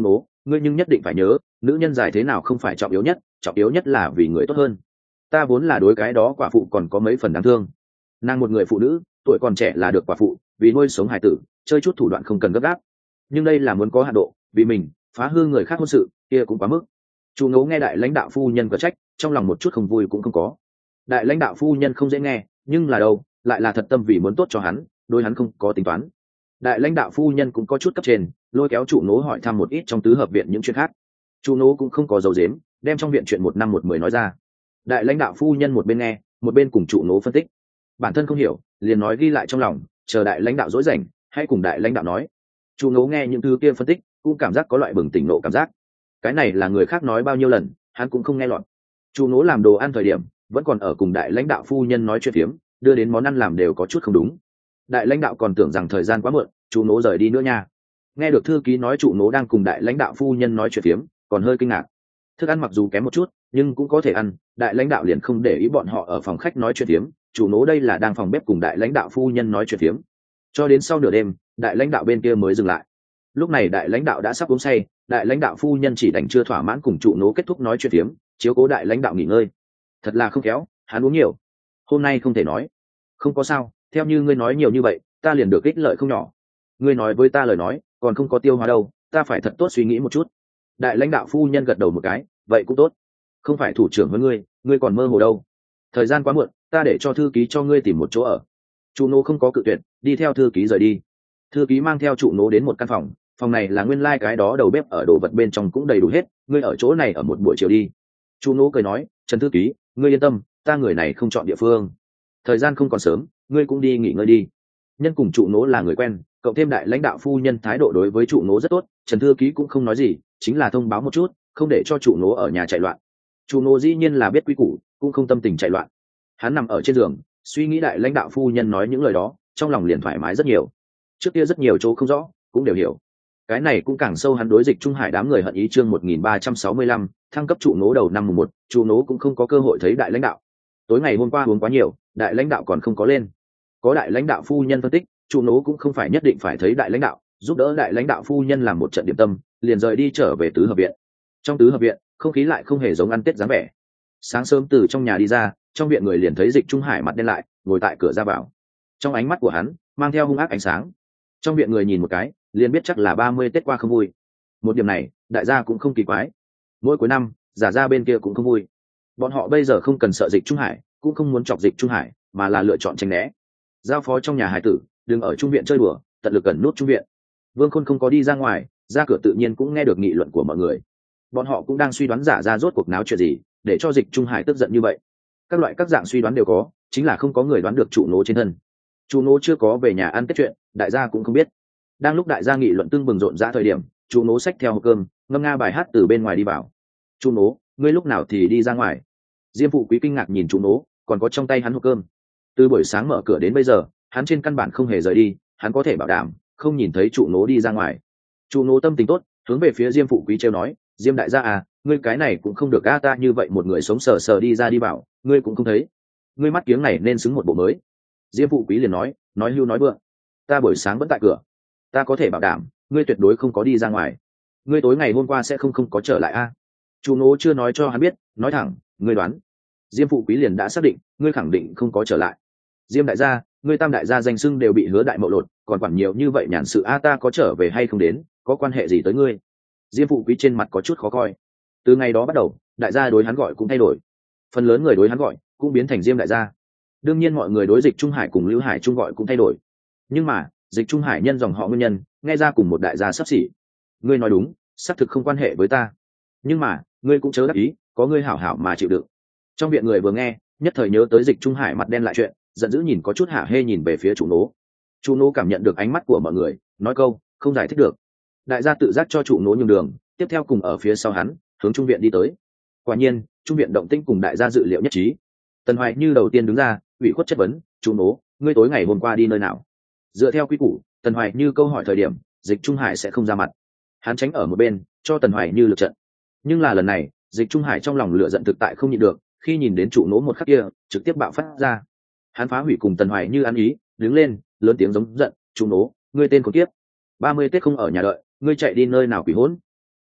ngươi nhưng nhất định phải nhớ, nữ nhân dài thế nào không phải trọng yếu nhất, trọng yếu nhất là vì người tốt hơn. Ta vốn là đối cái đó quả phụ còn có mấy phần đáng thương. Nàng một người phụ nữ, tuổi còn trẻ là được quả phụ, vì nuôi sống hài tử, chơi chút thủ đoạn không cần gấp gáp. Nhưng đây là muốn có hạn độ, vì mình phá hư người khác hôn sự, kia cũng quá mức. Chu Ngố nghe đại lãnh đạo phu nhân có trách, trong lòng một chút không vui cũng không có. Đại lãnh đạo phu nhân không dễ nghe, nhưng là đâu, lại là thật tâm vì muốn tốt cho hắn, đôi hắn không có tính toán. Đại lãnh đạo phu nhân cũng có chút cấp trên, lôi kéo Chu Ngố hỏi thăm một ít trong tứ hợp viện những chuyện khác. Chu Ngố cũng không có dấu dếm, đem trong viện chuyện 1 năm 1 mười nói ra. Đại lãnh đạo phu nhân một bên nghe, một bên cùng Chu Ngố phân tích. Bản thân không hiểu, liền nói ghi lại trong lòng, chờ đại lãnh đạo dỗi rảnh, hãy cùng đại lãnh đạo nói. Chu Ngố nghe những thứ kia phân tích, cũng cảm giác có loại bừng tỉnh nộ cảm giác. Cái này là người khác nói bao nhiêu lần, hắn cũng không nghe lọt. Chu Ngố làm đồ ăn thời điểm, vẫn còn ở cùng đại lãnh đạo phu nhân nói chuyện phiếm, đưa đến món ăn làm đều có chút không đúng. Đại lãnh đạo còn tưởng rằng thời gian quá muộn, Chu Ngố rời đi nữa nha. Nghe được thư ký nói Chu Ngố đang cùng đại lãnh đạo phu nhân nói chuyện phiếm, còn hơi kinh ngạc. Thức ăn mặc dù kém một chút, nhưng cũng có thể ăn. Đại lãnh đạo liền không để ý bọn họ ở phòng khách nói chuyện phiếm, Chu Ngố đây là đang phòng bếp cùng đại lãnh đạo phu nhân nói chuyện phiếm. Cho đến sau nửa đêm, đại lãnh đạo bên kia mới dừng lại. Lúc này đại lãnh đạo đã sắp uống say, đại lãnh đạo phu nhân chỉ đành chưa thỏa mãn cùng Chu Ngố kết thúc nói chuyện phiếm, chiếu cố đại lãnh đạo nghỉ ngơi. Thật là không khéo, hắn uống nhiều, hôm nay không thể nói. Không có sao, theo như ngươi nói nhiều như vậy, ta liền được ích lợi không nhỏ. Ngươi nói với ta lời nói, còn không có tiêu hóa đâu, ta phải thật tốt suy nghĩ một chút. Đại lãnh đạo phu nhân gật đầu một cái, vậy cũng tốt. Không phải thủ trưởng với ngươi còn mơ hồ đâu. Thời gian quá muộn, ta để cho thư ký cho ngươi tìm một chỗ ở. Chu Nô không có cự tuyệt, đi theo thư ký rời đi. Thư ký mang theo Chu Nô đến một căn phòng, phòng này là nguyên lai cái đó đầu bếp ở đồ vật bên trong cũng đầy đủ hết, ngươi ở chỗ này ở một buổi chiều đi. Chu Nô cười nói, Trần thư ký, ngươi yên tâm, ta người này không chọn địa phương. Thời gian không còn sớm, ngươi cũng đi nghỉ ngơi đi. Nhân cùng Chu Nô là người quen, cộng thêm đại lãnh đạo phu nhân thái độ đối với Chu Nô rất tốt, Trần thư ký cũng không nói gì, chính là thông báo một chút, không để cho Chu Nô ở nhà chạy loạn. Chu Nô dĩ nhiên là biết quy củ, cũng không tâm tình chạy loạn. Hắn nằm ở trên giường, suy nghĩ đại lãnh đạo phu nhân nói những lời đó, trong lòng liền thoải mái rất nhiều. Trước kia rất nhiều chỗ không rõ, cũng đều hiểu. Cái này cũng càng sâu hắn đối Dịch Trung Hải đám người hận ý. Chương 1365, thăng cấp Chu Nô đầu năm mùng 1, Chu Nô cũng không có cơ hội thấy đại lãnh đạo. Tối ngày hôm qua uống quá nhiều, đại lãnh đạo còn không có lên. Có đại lãnh đạo phu nhân phân tích, Chu Nô cũng không phải nhất định phải thấy đại lãnh đạo, giúp đỡ đại lãnh đạo phu nhân làm một trận điểm tâm, liền rời đi trở về tứ hợp viện. Trong tứ hợp viện, không khí lại không hề giống ăn Tết dáng vẻ. Sáng sớm từ trong nhà đi ra, trong viện người liền thấy Dịch Trung Hải mặt đen lại, ngồi tại cửa ra vào. Trong ánh mắt của hắn mang theo hung ác ánh sáng. Trong viện người nhìn một cái, liền biết chắc là 30 Tết qua không vui. Một điểm này, đại gia cũng không kỳ quái. Mỗi cuối năm, giả gia bên kia cũng không vui. Bọn họ bây giờ không cần sợ Dịch Trung Hải, cũng không muốn chọc Dịch Trung Hải, mà là lựa chọn tránh né. Giao phó trong nhà hải tử, đừng ở trung viện chơi đùa, tận lực cần nút trung viện. Vương Khôn không có đi ra ngoài, ra cửa tự nhiên cũng nghe được nghị luận của mọi người. Bọn họ cũng đang suy đoán giả ra rốt cuộc náo chuyện gì, để cho Dịch Trung Hải tức giận như vậy. Các loại các dạng suy đoán đều có, chính là không có người đoán được Chu Nô trên thân. Chu Nô chưa có về nhà ăn Tết chuyện, đại gia cũng không biết. Đang lúc đại gia nghị luận tưng bừng rộn rã thời điểm, Chu Nô xách theo hộp cơm, ngâm nga bài hát từ bên ngoài đi vào. Chu Nô, ngươi lúc nào thì đi ra ngoài? Diêm Phụ Quý kinh ngạc nhìn Chu Nô, còn có trong tay hắn hộp cơm. Từ buổi sáng mở cửa đến bây giờ, hắn trên căn bản không hề rời đi, hắn có thể bảo đảm không nhìn thấy Chu Nô đi ra ngoài. Chu Nô tâm tình tốt, hướng về phía Diêm Phụ Quý trêu nói, Diêm đại gia à, ngươi cái này cũng không được a, ta như vậy một người sống sờ sờ đi ra đi vào, ngươi cũng không thấy. Ngươi mắt kiếng này nên xứng một bộ mới. Diêm Phụ Quý liền nói hưu nói vượng, ta buổi sáng vẫn tại cửa, ta có thể bảo đảm ngươi tuyệt đối không có đi ra ngoài. Ngươi tối ngày hôm qua sẽ không có trở lại a. Chu Nô chưa nói cho hắn biết, nói thẳng, ngươi đoán. Diêm Phụ Quý liền đã xác định, ngươi khẳng định không có trở lại. Diêm đại gia, ngươi Tam đại gia danh xưng đều bị Hứa đại mậu lột, còn quản nhiều như vậy nhàn sự a, ta có trở về hay không đến, có quan hệ gì tới ngươi? Diêm Phụ Quý trên mặt có chút khó coi. Từ ngày đó bắt đầu, đại gia đối hắn gọi cũng thay đổi. Phần lớn người đối hắn gọi cũng biến thành Diêm đại gia. Đương nhiên mọi người đối Dịch Trung Hải cùng Lưu Hải Trung gọi cũng thay đổi. Nhưng mà, Dịch Trung Hải nhân dòng họ nguyên nhân, nghe ra cùng một đại gia sắp xỉ. Ngươi nói đúng, xác thực không quan hệ với ta. Nhưng mà, ngươi cũng chớ đắc ý, có ngươi hảo hảo mà chịu đựng. Trong viện người vừa nghe, nhất thời nhớ tới Dịch Trung Hải mặt đen lại chuyện, giận dữ nhìn có chút hả hê nhìn về phía Chu Nô. Chu Nô cảm nhận được ánh mắt của mọi người, nói câu, không giải thích được. Đại gia tự giác cho Chu Nô nhường đường, tiếp theo cùng ở phía sau hắn, hướng trung viện đi tới. Quả nhiên, trung viện động tĩnh cùng đại gia dự liệu nhất trí. Tần Hoài Như đầu tiên đứng ra, ủy khuất chất vấn, Chu Nô, ngươi tối ngày hôm qua đi nơi nào? Dựa theo quy củ, Tần Hoài Như câu hỏi thời điểm, Dịch Trung Hải sẽ không ra mặt. Hắn tránh ở một bên, cho Tần Hoài Như lượt trận. Nhưng là lần này, Dịch Trung Hải trong lòng lửa giận thực tại không nhịn được, khi nhìn đến Chu Nô một khắc kia, trực tiếp bạo phát ra. Hắn phá hủy cùng Tần Hoài Như ăn ý, đứng lên, lớn tiếng giống giận, Chu Nô, ngươi tên khốn kiếp, 30 Tết không ở nhà đợi, ngươi chạy đi nơi nào quỷ hỗn?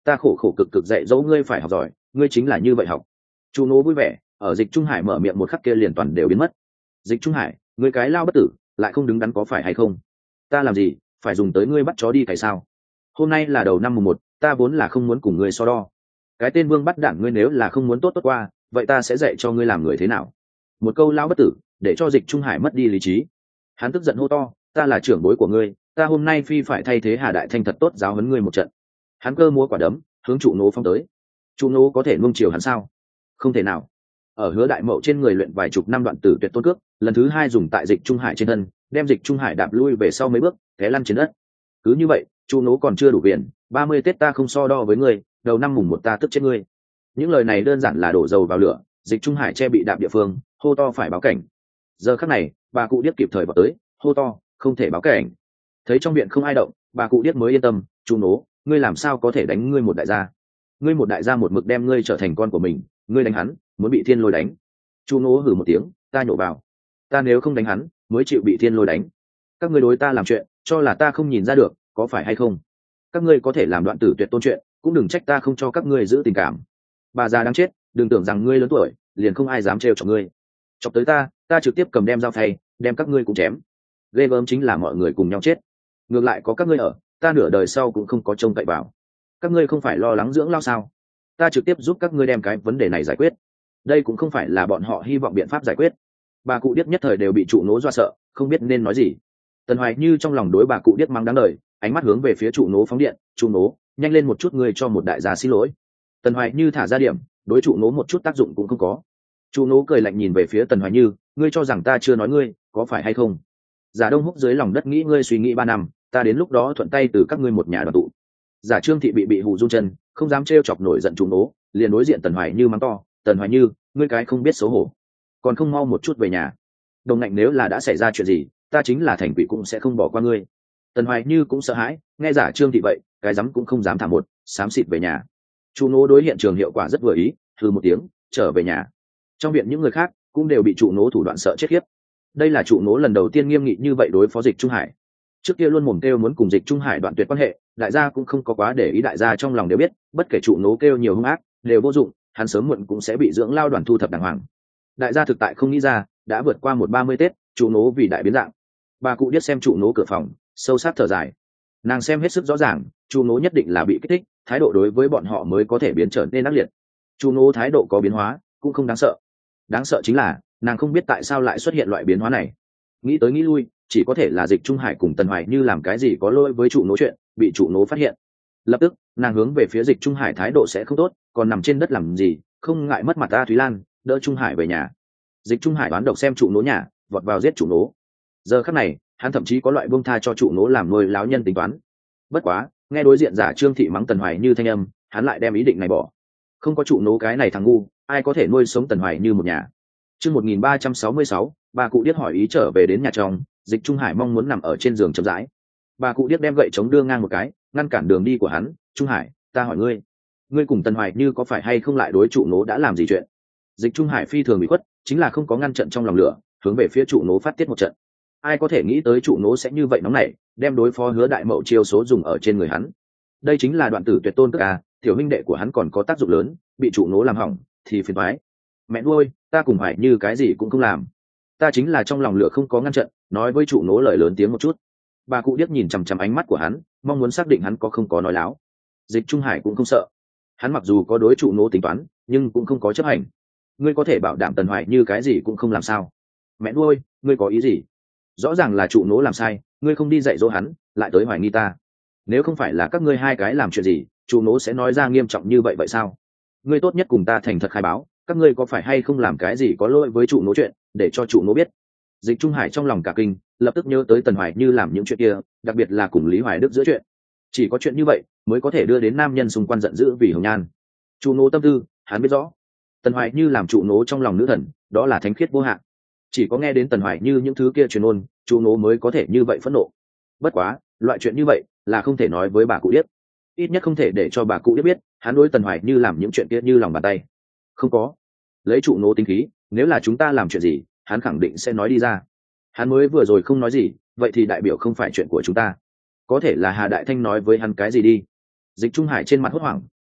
ta khổ khổ cực cực dạy dỗ ngươi phải học giỏi, ngươi chính là như vậy học. Chu nô vui vẻ, ở Dịch Trung Hải mở miệng một khắc kia liền toàn đều biến mất. Dịch Trung Hải, ngươi cái lao bất tử, lại không đứng đắn có phải hay không? Ta làm gì phải dùng tới ngươi bắt chó đi cày sao? Hôm nay là đầu năm mùng 1, ta vốn là không muốn cùng ngươi so đo. Cái tên vương bắt đản ngươi nếu là không muốn tốt tốt qua, vậy ta sẽ dạy cho ngươi làm người thế nào. Một câu lao bất tử để cho Dịch Trung Hải mất đi lý trí. Hắn tức giận hô to, ta là trưởng bối của ngươi, ta hôm nay phi phải thay thế Hà Đại Thanh thật tốt giáo huấn ngươi một trận. Hắn cơ múa quả đấm hướng trụ nô phong tới. Trụ nô có thể nuông chiều hắn sao? Không thể nào. Ở Hứa Đại Mậu trên người luyện vài chục năm đoạn tử tuyệt tôn cước, lần thứ 2 dùng tại Dịch Trung Hải trên thân, đem Dịch Trung Hải đạp lui về sau mấy bước, té lăn trên đất. Cứ như vậy, Chu nô còn chưa đủ biển, 30 Tết ta không so đo với ngươi, đầu năm mùng 1 ta tức chết ngươi. Những lời này đơn giản là đổ dầu vào lửa. Dịch Trung Hải che bị đạp địa phương, hô to phải báo cảnh. Giờ khắc này, bà cụ điếc kịp thời vào tới, hô to, không thể báo cảnh. Thấy trong viện không ai động, bà cụ điếc mới yên tâm. Chu nô, ngươi làm sao có thể đánh ngươi một đại gia? Ngươi một đại gia một mực đem ngươi trở thành con của mình, ngươi đánh hắn, muốn bị thiên lôi đánh. Chu nô hừ một tiếng, ta nhổ vào. Ta nếu không đánh hắn, mới chịu bị thiên lôi đánh. Các ngươi đối ta làm chuyện, cho là ta không nhìn ra được, có phải hay không? Các ngươi có thể làm đoạn tử tuyệt tôn chuyện, cũng đừng trách ta không cho các ngươi giữ tình cảm. Bà già đáng chết, đừng tưởng rằng ngươi lớn tuổi, liền không ai dám trêu chọc ngươi. Chọc tới ta trực tiếp cầm đem dao phay, đem các ngươi cũng chém. Ghê gớm chính là mọi người cùng nhau chết. Ngược lại có các ngươi ở, ta nửa đời sau cũng không có trông cậy vào. Các ngươi không phải lo lắng dưỡng lao sao? Ta trực tiếp giúp các ngươi đem cái vấn đề này giải quyết. Đây cũng không phải là bọn họ hy vọng biện pháp giải quyết. Bà cụ điếc nhất thời đều bị trụ nố dọa sợ, không biết nên nói gì. Tần Hoài Như trong lòng đối bà cụ điếc mắng đáng lời, ánh mắt hướng về phía trụ nố phóng điện. Trụ nố, nhanh lên một chút, ngươi cho một đại gia xin lỗi. Tần Hoài Như thả ra điểm, đối trụ nố một chút tác dụng cũng không có. Trụ nố cười lạnh nhìn về phía Tần Hoài Như, ngươi cho rằng ta chưa nói ngươi, có phải hay không? Giả Đông Húc dưới lòng đất nghĩ ngươi suy nghĩ 3 năm, ta đến lúc đó thuận tay từ các ngươi một nhà đoàn tụ. Giả Trương Thị bị hù run chân, không dám trêu chọc nổi giận trụ nố, liền đối diện Tần Hoài Như mắng to, Tần Hoài Như, ngươi cái không biết xấu hổ, còn không mau một chút về nhà. Đồng Ngạnh, nếu là đã xảy ra chuyện gì, ta chính là thành quỷ cũng sẽ không bỏ qua ngươi. Tần Hoài Như cũng sợ hãi, nghe Giả Trương Thị vậy, cái dám cũng không dám thả một, xám xịt về nhà. Trụ nố đối hiện trường hiệu quả rất vừa ý, hừ một tiếng, trở về nhà. Trong viện những người khác cũng đều bị trụ nố thủ đoạn sợ chết khiếp. Đây là trụ nố lần đầu tiên nghiêm nghị như vậy đối phó Dịch Trung Hải. Trước kia luôn mồm kêu muốn cùng Dịch Trung Hải đoạn tuyệt quan hệ, đại gia cũng không có quá để ý, đại gia trong lòng đều biết, bất kể trụ nố kêu nhiều hung ác, đều vô dụng, hắn sớm muộn cũng sẽ bị dưỡng lao đoàn thu thập đàng hoàng. Đại gia thực tại không nghĩ ra, đã vượt qua một 30 Tết, trụ nố vì đại biến dạng. Bà cụ điếc xem trụ nố cửa phòng, sâu sắc thở dài. Nàng xem hết sức rõ ràng, trụ nố nhất định là bị kích thích, thái độ đối với bọn họ mới có thể biến trở nên ác liệt. Trụ nố thái độ có biến hóa, cũng không đáng sợ. Đáng sợ chính là, nàng không biết tại sao lại xuất hiện loại biến hóa này. Nghĩ tới nghĩ lui, chỉ có thể là Dịch Trung Hải cùng Tần Hoài Như làm cái gì có lỗi với trụ nố chuyện, bị trụ nố phát hiện. Lập tức, nàng hướng về phía Dịch Trung Hải thái độ sẽ không tốt, còn nằm trên đất làm gì, không ngại mất mặt ta Thúy Lan, đỡ Trung Hải về nhà. Dịch Trung Hải đoán độc xem trụ nố nhà, vọt vào giết trụ nố. Giờ khắc này, hắn thậm chí có loại buông tha cho trụ nố làm nuôi láo nhân tính toán. Bất quá, nghe đối diện Giả Trương Thị mắng Tần Hoài Như thanh âm, hắn lại đem ý định này bỏ. Không có trụ nố cái này thằng ngu, ai có thể nuôi sống Tần Hoài Như một nhà. Chương 1366, bà cụ điếc hỏi ý trở về đến nhà trong, Dịch Trung Hải mong muốn nằm ở trên giường chậm rãi. Bà cụ điếc đem gậy chống đưa ngang một cái, ngăn cản đường đi của hắn. Trung Hải, ta hỏi ngươi, ngươi cùng Tần Hoài Như có phải hay không lại đối trụ nố đã làm gì chuyện? Dịch Trung Hải phi thường bị khuất, chính là không có ngăn trận trong lòng lửa, hướng về phía trụ nố phát tiết một trận. Ai có thể nghĩ tới trụ nố sẽ như vậy nóng nảy, đem đối phó Hứa Đại Mậu chiêu số dùng ở trên người hắn. Đây chính là đoạn tử tuyệt tôn cước à, tiểu huynh đệ của hắn còn có tác dụng lớn, bị trụ nố làm hỏng thì phiền toái. Mẹ nuôi, ta cùng Hoài Như cái gì cũng không làm, ta chính là trong lòng lửa không có ngăn trận, nói với trụ nố lời lớn tiếng một chút. Bà cụ điếc nhìn chằm chằm ánh mắt của hắn, mong muốn xác định hắn có không có nói láo. Dịch Trung Hải cũng không sợ, hắn mặc dù có đối trụ nố tính toán, nhưng cũng không có chấp hành. Ngươi có thể bảo đảm Tần Hoài Như cái gì cũng không làm sao? Mẹ nuôi, ngươi có ý gì? Rõ ràng là trụ nố làm sai, ngươi không đi dạy dỗ hắn, lại tới hoài nghi ta. Nếu không phải là các ngươi hai cái làm chuyện gì, trụ nố sẽ nói ra nghiêm trọng như vậy vậy sao? Ngươi tốt nhất cùng ta thành thật khai báo, các ngươi có phải hay không làm cái gì có lỗi với trụ nố chuyện, để cho trụ nố biết. Dịch Trung Hải trong lòng cả kinh, lập tức nhớ tới Tần Hoài Như làm những chuyện kia, đặc biệt là cùng Lý Hoài Đức giữa chuyện. Chỉ có chuyện như vậy mới có thể đưa đến nam nhân xung quanh giận dữ vì hồng nhan. Trụ nố tâm tư, hắn biết rõ. Tần Hoài Như làm trụ nố trong lòng nữ thần, đó là thánh khiết vô hạn. Chỉ có nghe đến Tần Hoài Như những thứ kia truyền ôn, trụ nố mới có thể như vậy phẫn nộ. Bất quá, loại chuyện như vậy là không thể nói với bà cụ điếc, ít nhất không thể để cho bà cụ điếc biết hắn đối Tần Hoài Như làm những chuyện kia như lòng bàn tay. Không có, lấy trụ nố tính khí, nếu là chúng ta làm chuyện gì, hắn khẳng định sẽ nói đi ra. Hắn mới vừa rồi không nói gì, vậy thì đại biểu không phải chuyện của chúng ta. Có thể là Hà Đại Thanh nói với hắn cái gì đi. Dịch Trung Hải trên mặt hốt hoảng,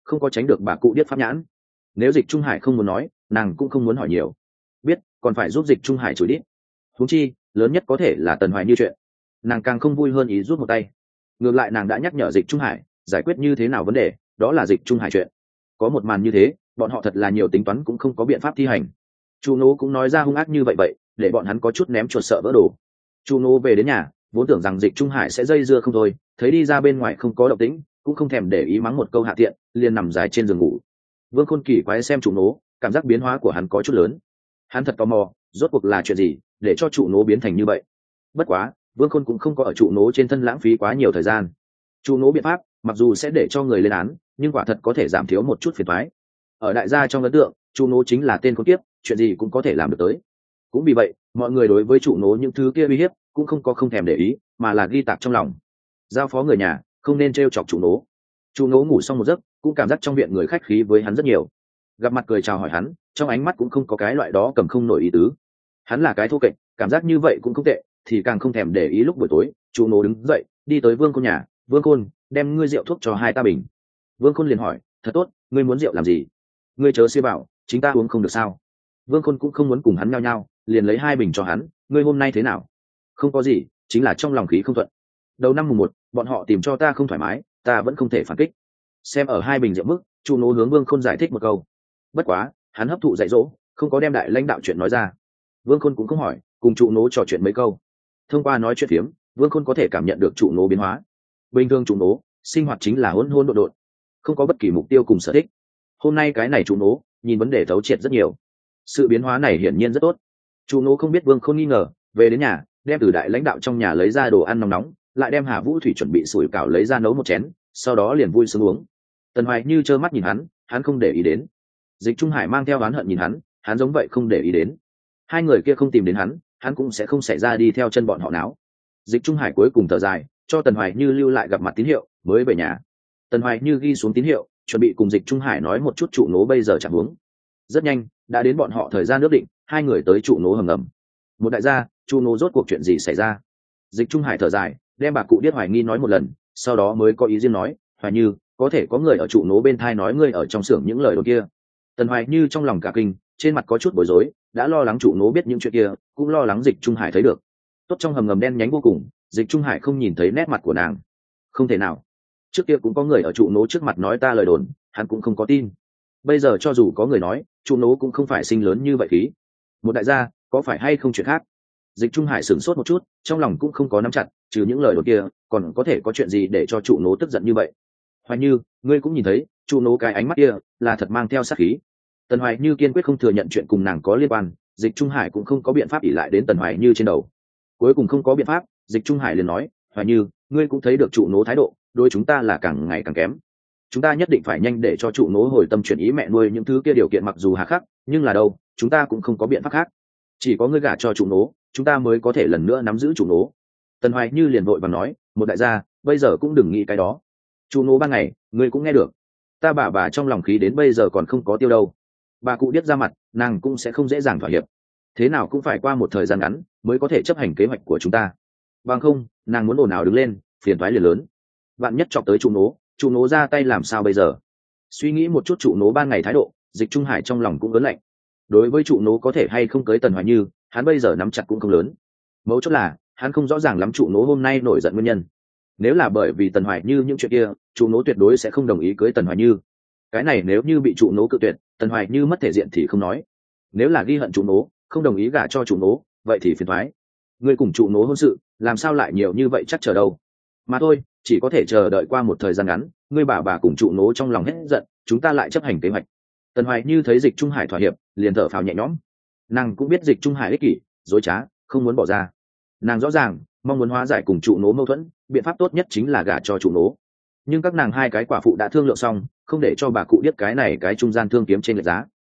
không có tránh được bà cụ điếc pháp nhãn. Nếu Dịch Trung Hải không muốn nói, nàng cũng không muốn hỏi nhiều, biết còn phải giúp Dịch Trung Hải chửi đít. Huống chi lớn nhất có thể là Tần Hoài Như chuyện, nàng càng không vui hơn ý rút một tay. Ngược lại nàng đã nhắc nhở Dịch Trung Hải giải quyết như thế nào vấn đề, đó là Dịch Trung Hải chuyện. Có một màn như thế, bọn họ thật là nhiều tính toán cũng không có biện pháp thi hành. Chu Nô cũng nói ra hung ác như vậy, để bọn hắn có chút ném chuột sợ vỡ đồ. Chu Nô về đến nhà, vốn tưởng rằng Dịch Trung Hải sẽ dây dưa không thôi, thấy đi ra bên ngoài không có động tĩnh, cũng không thèm để ý mắng một câu hạ tiện, liền nằm dài trên giường ngủ. Vương Khôn kỳ quái xem Chu Nô, cảm giác biến hóa của hắn có chút lớn. Hắn thật tò mò, rốt cuộc là chuyện gì để cho Chu Nô biến thành như vậy. Bất quá, Vương Khôn cũng không có ở Chu Nô trên thân lãng phí quá nhiều thời gian. Chu Nô biện pháp, mặc dù sẽ để cho người lên án, nhưng quả thật có thể giảm thiếu một chút phiền toái. Ở đại gia trong ấn tượng, Chu Nô chính là tên khốn kiếp, chuyện gì cũng có thể làm được tới. Cũng vì vậy, mọi người đối với Chu Nô những thứ kia uy hiếp cũng không thèm để ý, mà là ghi tạc trong lòng. Giao phó người nhà không nên trêu chọc Chu Nô. Chu Nô ngủ xong một giấc, cũng cảm giác trong viện người khách khí với hắn rất nhiều. Gặp mặt cười chào hỏi hắn, trong ánh mắt cũng không có cái loại đó cầm không nổi ý tứ. Hắn là cái thô kệch, cảm giác như vậy cũng không tệ, thì càng không thèm để ý. Lúc buổi tối, Chu Nô đứng dậy, đi tới Vương Khôn nhà. Vương Khôn, đem ngươi rượu thuốc cho hai ta bình. Vương Khôn liền hỏi, thật tốt, ngươi muốn rượu làm gì? Ngươi chớ xia bảo, chính ta uống không được sao? Vương Khôn cũng không muốn cùng hắn nhao nhao, liền lấy hai bình cho hắn. Ngươi hôm nay thế nào? Không có gì, chính là trong lòng khí không thuận. Đầu năm mùng 1, bọn họ tìm cho ta không thoải mái, ta vẫn không thể phản kích. Xem ở hai bình rượu mức, Chu Nô hướng Vương Khôn giải thích một câu. Bất quá, hắn hấp thụ dạy dỗ, không có đem đại lãnh đạo chuyện nói ra. Vương Khôn cũng không hỏi, cùng Chu Nô trò chuyện mấy câu. Thông qua nói chuyện phiếm, Vương Khôn có thể cảm nhận được Chu Nô biến hóa. Bình thường Chu Nô sinh hoạt chính là hỗn hỗn độn độn, không có bất kỳ mục tiêu cùng sở thích. Hôm nay cái này Chu Nô nhìn vấn đề thấu triệt rất nhiều. Sự biến hóa này hiển nhiên rất tốt. Chu Nô không biết Vương Khôn nghi ngờ, về đến nhà, đem từ đại lãnh đạo trong nhà lấy ra đồ ăn nóng nóng, lại đem Hà Vũ Thủy chuẩn bị sủi cảo lấy ra nấu một chén, sau đó liền vui sướng uống. Tần Hoài Như trơ mắt nhìn hắn không để ý đến. Dịch Trung Hải mang theo oán hận nhìn hắn giống vậy không để ý đến. Hai người kia không tìm đến hắn cũng sẽ không xảy ra đi theo chân bọn họ náo. Dịch Trung Hải cuối cùng thở dài, cho Tần Hoài Như lưu lại gặp mặt tín hiệu, mới về nhà. Tần Hoài Như ghi xuống tín hiệu, chuẩn bị cùng Dịch Trung Hải nói một chút Trụ Nố bây giờ chẳng huống. Rất nhanh, đã đến bọn họ thời gian ước định, hai người tới Trụ Nố hầm ngầm. Một đại gia, Trụ Nố rốt cuộc chuyện gì xảy ra? Dịch Trung Hải thở dài, đem bà cụ Điếc Hoài Nghi nói một lần, sau đó mới có ý riêng nói, Hoài Như, có thể có người ở Trụ Nố bên thai nói ngươi ở trong xưởng những lời đồn kia. Tần Hoài Như trong lòng cả kinh, trên mặt có chút bối rối, đã lo lắng Trụ Nố biết những chuyện kia, cũng lo lắng Dịch Trung Hải thấy được. Tốt trong hầm ngầm đen nhánh vô cùng, Dịch Trung Hải không nhìn thấy nét mặt của nàng. Không thể nào, trước kia cũng có người ở Trụ Nố trước mặt nói ta lời đồn, hắn cũng không có tin. Bây giờ cho dù có người nói, Trụ Nố cũng không phải sinh lớn như vậy khí. Một đại gia, có phải hay không chuyện khác? Dịch Trung Hải sửng sốt một chút, trong lòng cũng không có nắm chặt, trừ những lời đồn kia, còn có thể có chuyện gì để cho Trụ Nố tức giận như vậy? Hoài Như, ngươi cũng nhìn thấy, Trụ Nố cái ánh mắt kia là thật mang theo sát khí. Tần Hoài Như kiên quyết không thừa nhận chuyện cùng nàng có liên quan, Dịch Trung Hải cũng không có biện pháp ỷ lại đến Tần Hoài Như trên đầu. Cuối cùng không có biện pháp, Dịch Trung Hải liền nói, Hoài Như, ngươi cũng thấy được Trụ Nố thái độ, đối chúng ta là càng ngày càng kém. Chúng ta nhất định phải nhanh để cho Trụ Nố hồi tâm chuyển ý, mẹ nuôi những thứ kia điều kiện mặc dù hà khắc, nhưng là đâu, chúng ta cũng không có biện pháp khác. Chỉ có ngươi gả cho Trụ Nố, chúng ta mới có thể lần nữa nắm giữ Trụ Nố. Tần Hoài Như liền vội và nói, một đại gia, bây giờ cũng đừng nghĩ cái đó. Trụ Nố ban ngày, ngươi cũng nghe được. Ta bà trong lòng khí đến bây giờ còn không có tiêu đâu. Bà cụ Điếc ra mặt, nàng cũng sẽ không dễ dàng thỏa hiệp. Thế nào cũng phải qua một thời gian ngắn mới có thể chấp hành kế hoạch của chúng ta. Bằng không, nàng muốn ồn ào đứng lên, phiền toái liền lớn. Bạn nhất chọc tới Trụ Nố ra tay làm sao bây giờ? Suy nghĩ một chút Trụ Nố ban ngày thái độ, Dịch Trung Hải trong lòng cũng ớn lạnh. Đối với Trụ Nố có thể hay không cưới Tần Hoài Như, hắn bây giờ nắm chặt cũng không lớn. Mấu chốt là, hắn không rõ ràng lắm Trụ Nố hôm nay nổi giận nguyên nhân. Nếu là bởi vì Tần Hoài Như những chuyện kia, Trụ Nố tuyệt đối sẽ không đồng ý cưới Tần Hoài Như. Cái này nếu như bị Trụ Nố cự tuyệt, Tần Hoài Như mất thể diện thì không nói. Nếu là ghi hận Trụ Nố, không đồng ý gả cho Trụ Nố, vậy thì phiền toái. Ngươi cùng Trụ Nố hôn sự, làm sao lại nhiều như vậy chắc chờ đâu. Mà thôi, chỉ có thể chờ đợi qua một thời gian ngắn, ngươi bà cùng Trụ Nố trong lòng hết giận, chúng ta lại chấp hành kế hoạch. Tần Hoài Như thấy Dịch Trung Hải thỏa hiệp, liền thở phào nhẹ nhõm. Nàng cũng biết Dịch Trung Hải ích kỷ, dối trá, không muốn bỏ ra. Nàng rõ ràng, mong muốn hóa giải cùng Trụ Nố mâu thuẫn, biện pháp tốt nhất chính là gả cho Trụ Nố. Nhưng các nàng hai cái quả phụ đã thương lượng xong, không để cho bà cụ Điếc cái này cái trung gian thương kiếm trên lệch giá.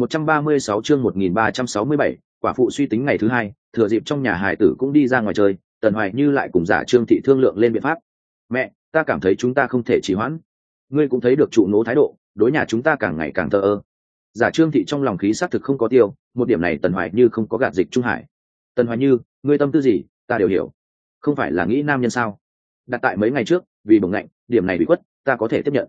136 chương 1367, quả phụ suy tính ngày thứ hai, thừa dịp trong nhà hài tử cũng đi ra ngoài chơi, Tần Hoài Như lại cùng giả Trương thị thương lượng lên biện pháp. Mẹ, ta cảm thấy chúng ta không thể trì hoãn. Ngươi cũng thấy được Trụ Nố thái độ, đối nhà chúng ta càng ngày càng thờ ơ. Giả Trương thị trong lòng khí xác thực không có tiêu, một điểm này Tần Hoài Như không có gạt Dịch Trung Hải. Tần Hoài Như, ngươi tâm tư gì, ta đều hiểu. Không phải là nghĩ nam nhân sao? Đặt tại mấy ngày trước, vì bồng ngạnh, điểm này bị khuất, ta có thể tiếp nhận.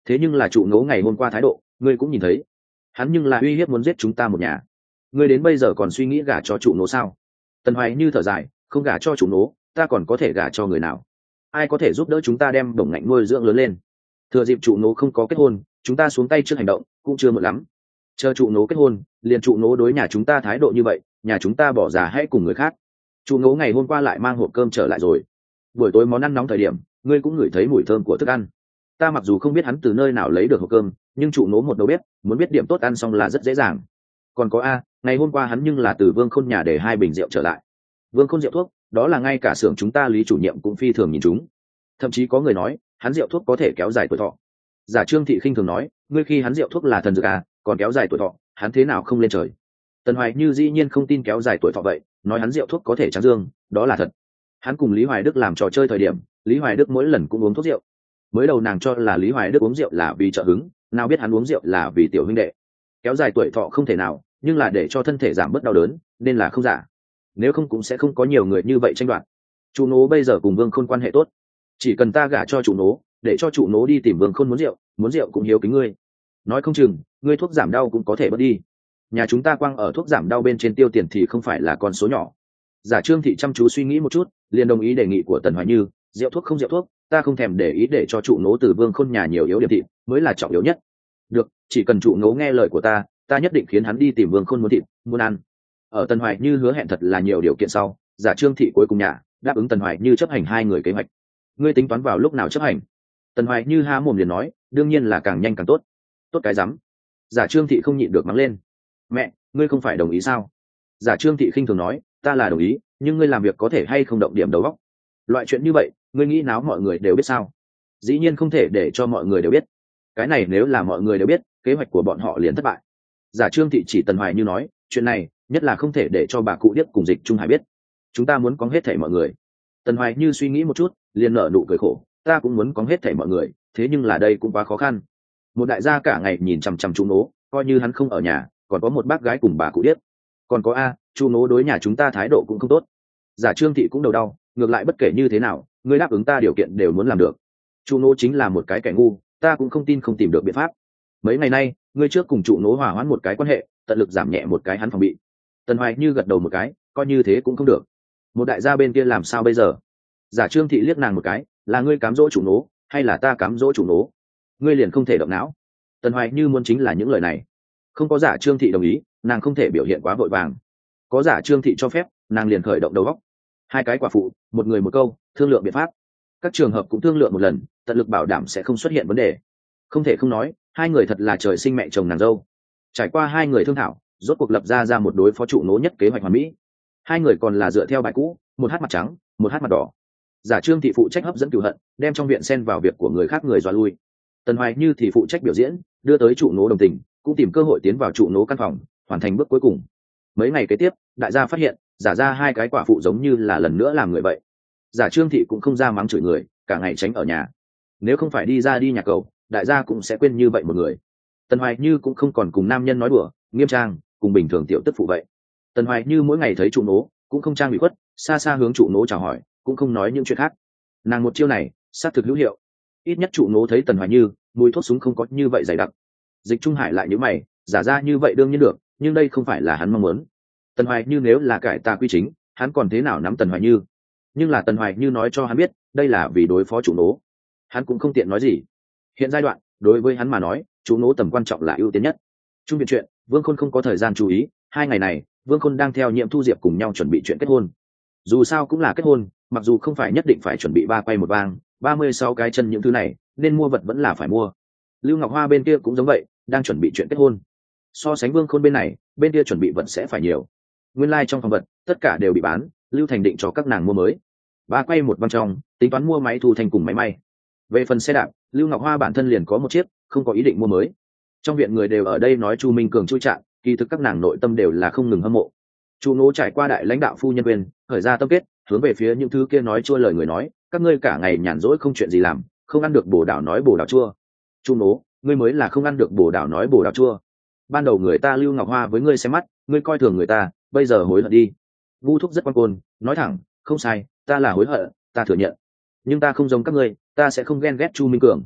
thế nhưng là trụ ngố ngày hôm qua thái độ ngươi cũng nhìn thấy, hắn nhưng là uy hiếp muốn giết chúng ta một nhà. Ngươi đến bây giờ còn suy nghĩ gả cho trụ ngố sao? Tần Hoài Như thở dài, không gả cho trụ ngố ta còn có thể gả cho người nào? Ai có thể giúp đỡ chúng ta đem Đồng Ngạnh nuôi dưỡng lớn lên? Thừa dịp trụ ngố không có kết hôn, chúng ta xuống tay trước hành động cũng chưa muộn lắm. Chờ trụ ngố kết hôn, liền trụ ngố đối nhà chúng ta thái độ như vậy, nhà chúng ta bỏ già hãy cùng người khác. Trụ ngố ngày hôm qua lại mang hộp cơm trở lại rồi. Buổi tối món ăn nóng thời điểm, ngươi cũng ngửi thấy mùi thơm của thức ăn. Ta mặc dù không biết hắn từ nơi nào lấy được hộp cơm, nhưng trụ ngố một đầu bếp, muốn biết điểm tốt ăn xong là rất dễ dàng. Còn có ngày hôm qua hắn nhưng là từ Vương Khôn nhà để 2 bình rượu trở lại. Vương Khôn rượu thuốc, đó là ngay cả xưởng chúng ta Lý chủ nhiệm cũng phi thường nhìn chúng. Thậm chí có người nói, hắn rượu thuốc có thể kéo dài tuổi thọ. Giả Trương Thị khinh thường nói, ngươi khi hắn rượu thuốc là thần dược còn kéo dài tuổi thọ, hắn thế nào không lên trời? Tần Hoài Như dĩ nhiên không tin kéo dài tuổi thọ vậy, nói hắn rượu thuốc có thể tráng dương, đó là thật. Hắn cùng Lý Hoài Đức làm trò chơi thời điểm, Lý Hoài Đức mỗi lần cũng uống thuốc rượu. Mới đầu nàng cho là Lý Hoài Đức uống rượu là vì trợ hứng, nào biết hắn uống rượu là vì tiểu huynh đệ. Kéo dài tuổi thọ không thể nào, nhưng là để cho thân thể giảm bớt đau đớn, nên là không giả. Nếu không cũng sẽ không có nhiều người như vậy tranh đoạt. Chủ nố bây giờ cùng Vương Khôn quan hệ tốt, chỉ cần ta gả cho chủ nố, để cho chủ nố đi tìm Vương Khôn muốn rượu cũng hiếu kính ngươi. Nói không chừng, ngươi thuốc giảm đau cũng có thể bớt đi. Nhà chúng ta quăng ở thuốc giảm đau bên trên tiêu tiền thì không phải là con số nhỏ. Giả Trương Thị chăm chú suy nghĩ một chút, liền đồng ý đề nghị của Tần Hoài Như, rượu thuốc không rượu thuốc, ta không thèm để ý, để cho trụ nố từ Vương Khôn nhà nhiều yếu điểm thịt mới là trọng yếu nhất. Được, chỉ cần trụ nố nghe lời của ta nhất định khiến hắn đi tìm Vương Khôn muốn thịt muốn ăn. Ở Tần Hoài Như hứa hẹn thật là nhiều điều kiện sau, Giả Trương Thị cuối cùng nhà đáp ứng Tần Hoài Như chấp hành 2 người kế hoạch. Ngươi tính toán vào lúc nào chấp hành? Tần Hoài Như há mồm liền nói, đương nhiên là càng nhanh càng tốt. Tốt cái rắm. Giả Trương Thị không nhịn được mắng lên. Mẹ, ngươi không phải đồng ý sao? Giả Trương Thị khinh thường nói, ta là đồng ý, nhưng ngươi làm việc có thể hay không động điểm đầu óc? Loại chuyện như vậy, ngươi nghĩ náo mọi người đều biết sao? Dĩ nhiên không thể để cho mọi người đều biết. Cái này nếu là mọi người đều biết, kế hoạch của bọn họ liền thất bại. Giả Trương Thị chỉ Tần Hoài Như nói, chuyện này nhất là không thể để cho bà cụ Điếc cùng Dịch Trung Hải biết. Chúng ta muốn có hết thảy mọi người. Tần Hoài Như suy nghĩ một chút, liền nở nụ cười khổ, ta cũng muốn có hết thảy mọi người, thế nhưng là đây cũng quá khó khăn. Một đại gia cả ngày nhìn chằm chằm Chu Nố, coi như hắn không ở nhà, còn có một bác gái cùng bà cụ Điếc. Còn có Chu Nố đối nhà chúng ta thái độ cũng không tốt. Giả Trương Thị cũng đầu đau, ngược lại bất kể như thế nào, ngươi đáp ứng ta điều kiện đều muốn làm được. Chu Nố chính là một cái kẻ ngu, ta cũng không tin không tìm được biện pháp. Mấy ngày nay, ngươi trước cùng Chu Nố hòa hoãn một cái quan hệ, tận lực giảm nhẹ một cái hắn phòng bị. Tần Hoài Như gật đầu một cái, coi như thế cũng không được. Một đại gia bên kia làm sao bây giờ? Giả Trương Thị liếc nàng một cái, là ngươi cám dỗ Chu Nố, hay là ta cám dỗ Chu Nố? Ngươi liền không thể động não. Tần Hoài Như muốn chính là những lời này. Không có Giả Trương Thị đồng ý, nàng không thể biểu hiện quá vội vàng. Có Giả Trương Thị cho phép, nàng liền khởi động đầu óc. 2 cái quả phụ, một người một câu, thương lượng biện pháp. Các trường hợp cũng thương lượng một lần, tận lực bảo đảm sẽ không xuất hiện vấn đề. Không thể không nói, 2 người thật là trời sinh mẹ chồng nàng dâu. Trải qua 2 người thương thảo, rốt cuộc lập ra một đối phó trụ nố nhất kế hoạch hoàn mỹ. 2 người còn là dựa theo bài cũ, một hát mặt trắng, một hát mặt đỏ. Giả Trương Thị phụ trách hấp dẫn cửu hận, đem trong viện xen vào việc của người khác người dọa lui. Tần Hoài Như thì phụ trách biểu diễn, đưa tới trụ nố đồng tình, cũng tìm cơ hội tiến vào trụ nố căn phòng, hoàn thành bước cuối cùng. Mấy ngày kế tiếp, đại gia phát hiện, giả ra 2 cái quả phụ giống như là lần nữa làm người vậy. Giả Trương Thị cũng không ra mắng chửi người, cả ngày tránh ở nhà. Nếu không phải đi ra đi nhà cầu, đại gia cũng sẽ quên như vậy một người. Tần Hoài Như cũng không còn cùng nam nhân nói đùa, nghiêm trang, cùng bình thường tiểu tức phụ vậy. Tần Hoài Như mỗi ngày thấy trụ nố, cũng không trang bị khuất, xa xa hướng trụ nố chào hỏi, cũng không nói những chuyện khác. Nàng một chiêu này, xác thực hữu hiệu. Ít nhất trụ nố thấy Tần Hoài Như, mùi thuốc súng không có như vậy dày đặc. Dịch Trung Hải lại nhíu mày, giả ra như vậy đương nhiên được, nhưng đây không phải là hắn mong muốn. Tần Hoài Như nếu là cải tà quy chính, hắn còn thế nào nắm Tần Hoài Như? Nhưng là Tần Hoài Như nói cho hắn biết, đây là vì đối phó trụ nố. Hắn cũng không tiện nói gì. Hiện giai đoạn, đối với hắn mà nói, trụ nố tầm quan trọng là ưu tiên nhất. Trung viện chuyện, Vương Khôn không có thời gian chú ý, 2 ngày này, Vương Khôn đang theo Nhiệm Thu Diệp cùng nhau chuẩn bị chuyện kết hôn. Dù sao cũng là kết hôn, mặc dù không phải nhất định phải chuẩn bị 3 quay một vang, 36 cái chân những thứ này, nên mua vật vẫn là phải mua. Lưu Ngọc Hoa bên kia cũng giống vậy, đang chuẩn bị chuyện kết hôn. So sánh Vương Khôn bên này, bên kia chuẩn bị vật sẽ phải nhiều. Nguyên lai trong phòng vật, tất cả đều bị bán, Lưu Thành định cho các nàng mua mới. 3 quay một vang trong, tính toán mua máy thu thành cùng máy may. Về phần xe đạp, Lưu Ngọc Hoa bản thân liền có một chiếc, không có ý định mua mới. Trong viện người đều ở đây nói Chu Minh Cường chui trạng, kỳ thực các nàng nội tâm đều là không ngừng hâm mộ. Chu Nỗ trải qua đại lãnh đạo phu nhân quyền, khởi ra tâm kết, hướng về phía những thứ kia nói chua lời người nói, các ngươi cả ngày nhàn rỗi không chuyện gì làm, không ăn được bồ đào nói bồ đào chua. Chu Nỗ, ngươi mới là không ăn được bồ đào nói bồ đào chua. Ban đầu người ta Lưu Ngọc Hoa với ngươi xem mắt, ngươi coi thường người ta, bây giờ hối hận đi. Vu Thúc rất quan côn, nói thẳng, không sai, ta là hối hận, ta thừa nhận. Nhưng ta không giống các ngươi, ta sẽ không ghen ghét Chu Minh Cường.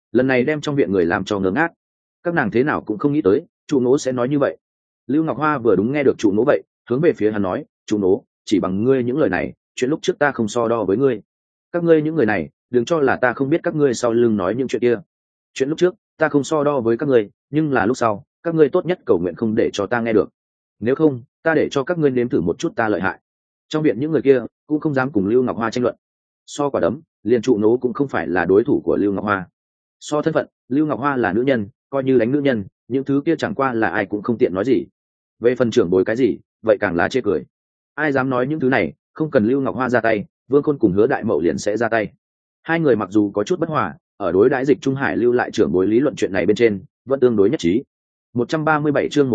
lần này đem trong viện người làm cho ngớ ngác. Các nàng thế nào cũng không nghĩ tới trụ nố sẽ nói như vậy. Lưu Ngọc Hoa vừa đúng nghe được trụ nố vậy, hướng về phía hắn nói, trụ nố, chỉ bằng ngươi những lời này, chuyện lúc trước ta không so đo với ngươi. Các ngươi những người này, đừng cho là ta không biết các ngươi sau lưng nói những chuyện kia. Chuyện lúc trước ta không so đo với các ngươi, nhưng là lúc sau các ngươi tốt nhất cầu nguyện không để cho ta nghe được, nếu không ta để cho các ngươi nếm thử một chút ta lợi hại. Trong viện những người kia cũng không dám cùng Lưu Ngọc Hoa tranh luận, so quả đấm liền trụ nố cũng không phải là đối thủ của Lưu Ngọc Hoa. So thân phận, Lưu Ngọc Hoa là nữ nhân, coi như đánh nữ nhân, những thứ kia chẳng qua là ai cũng không tiện nói gì. Về phần trưởng bối cái gì, vậy càng lá chê cười. Ai dám nói những thứ này, không cần Lưu Ngọc Hoa ra tay, Vương Khôn cùng Hứa Đại Mậu liền sẽ ra tay. Hai người mặc dù có chút bất hòa, ở đối đãi Dịch Trung Hải lưu lại trưởng bối lý luận chuyện này bên trên vẫn tương đối nhất trí. 137 chương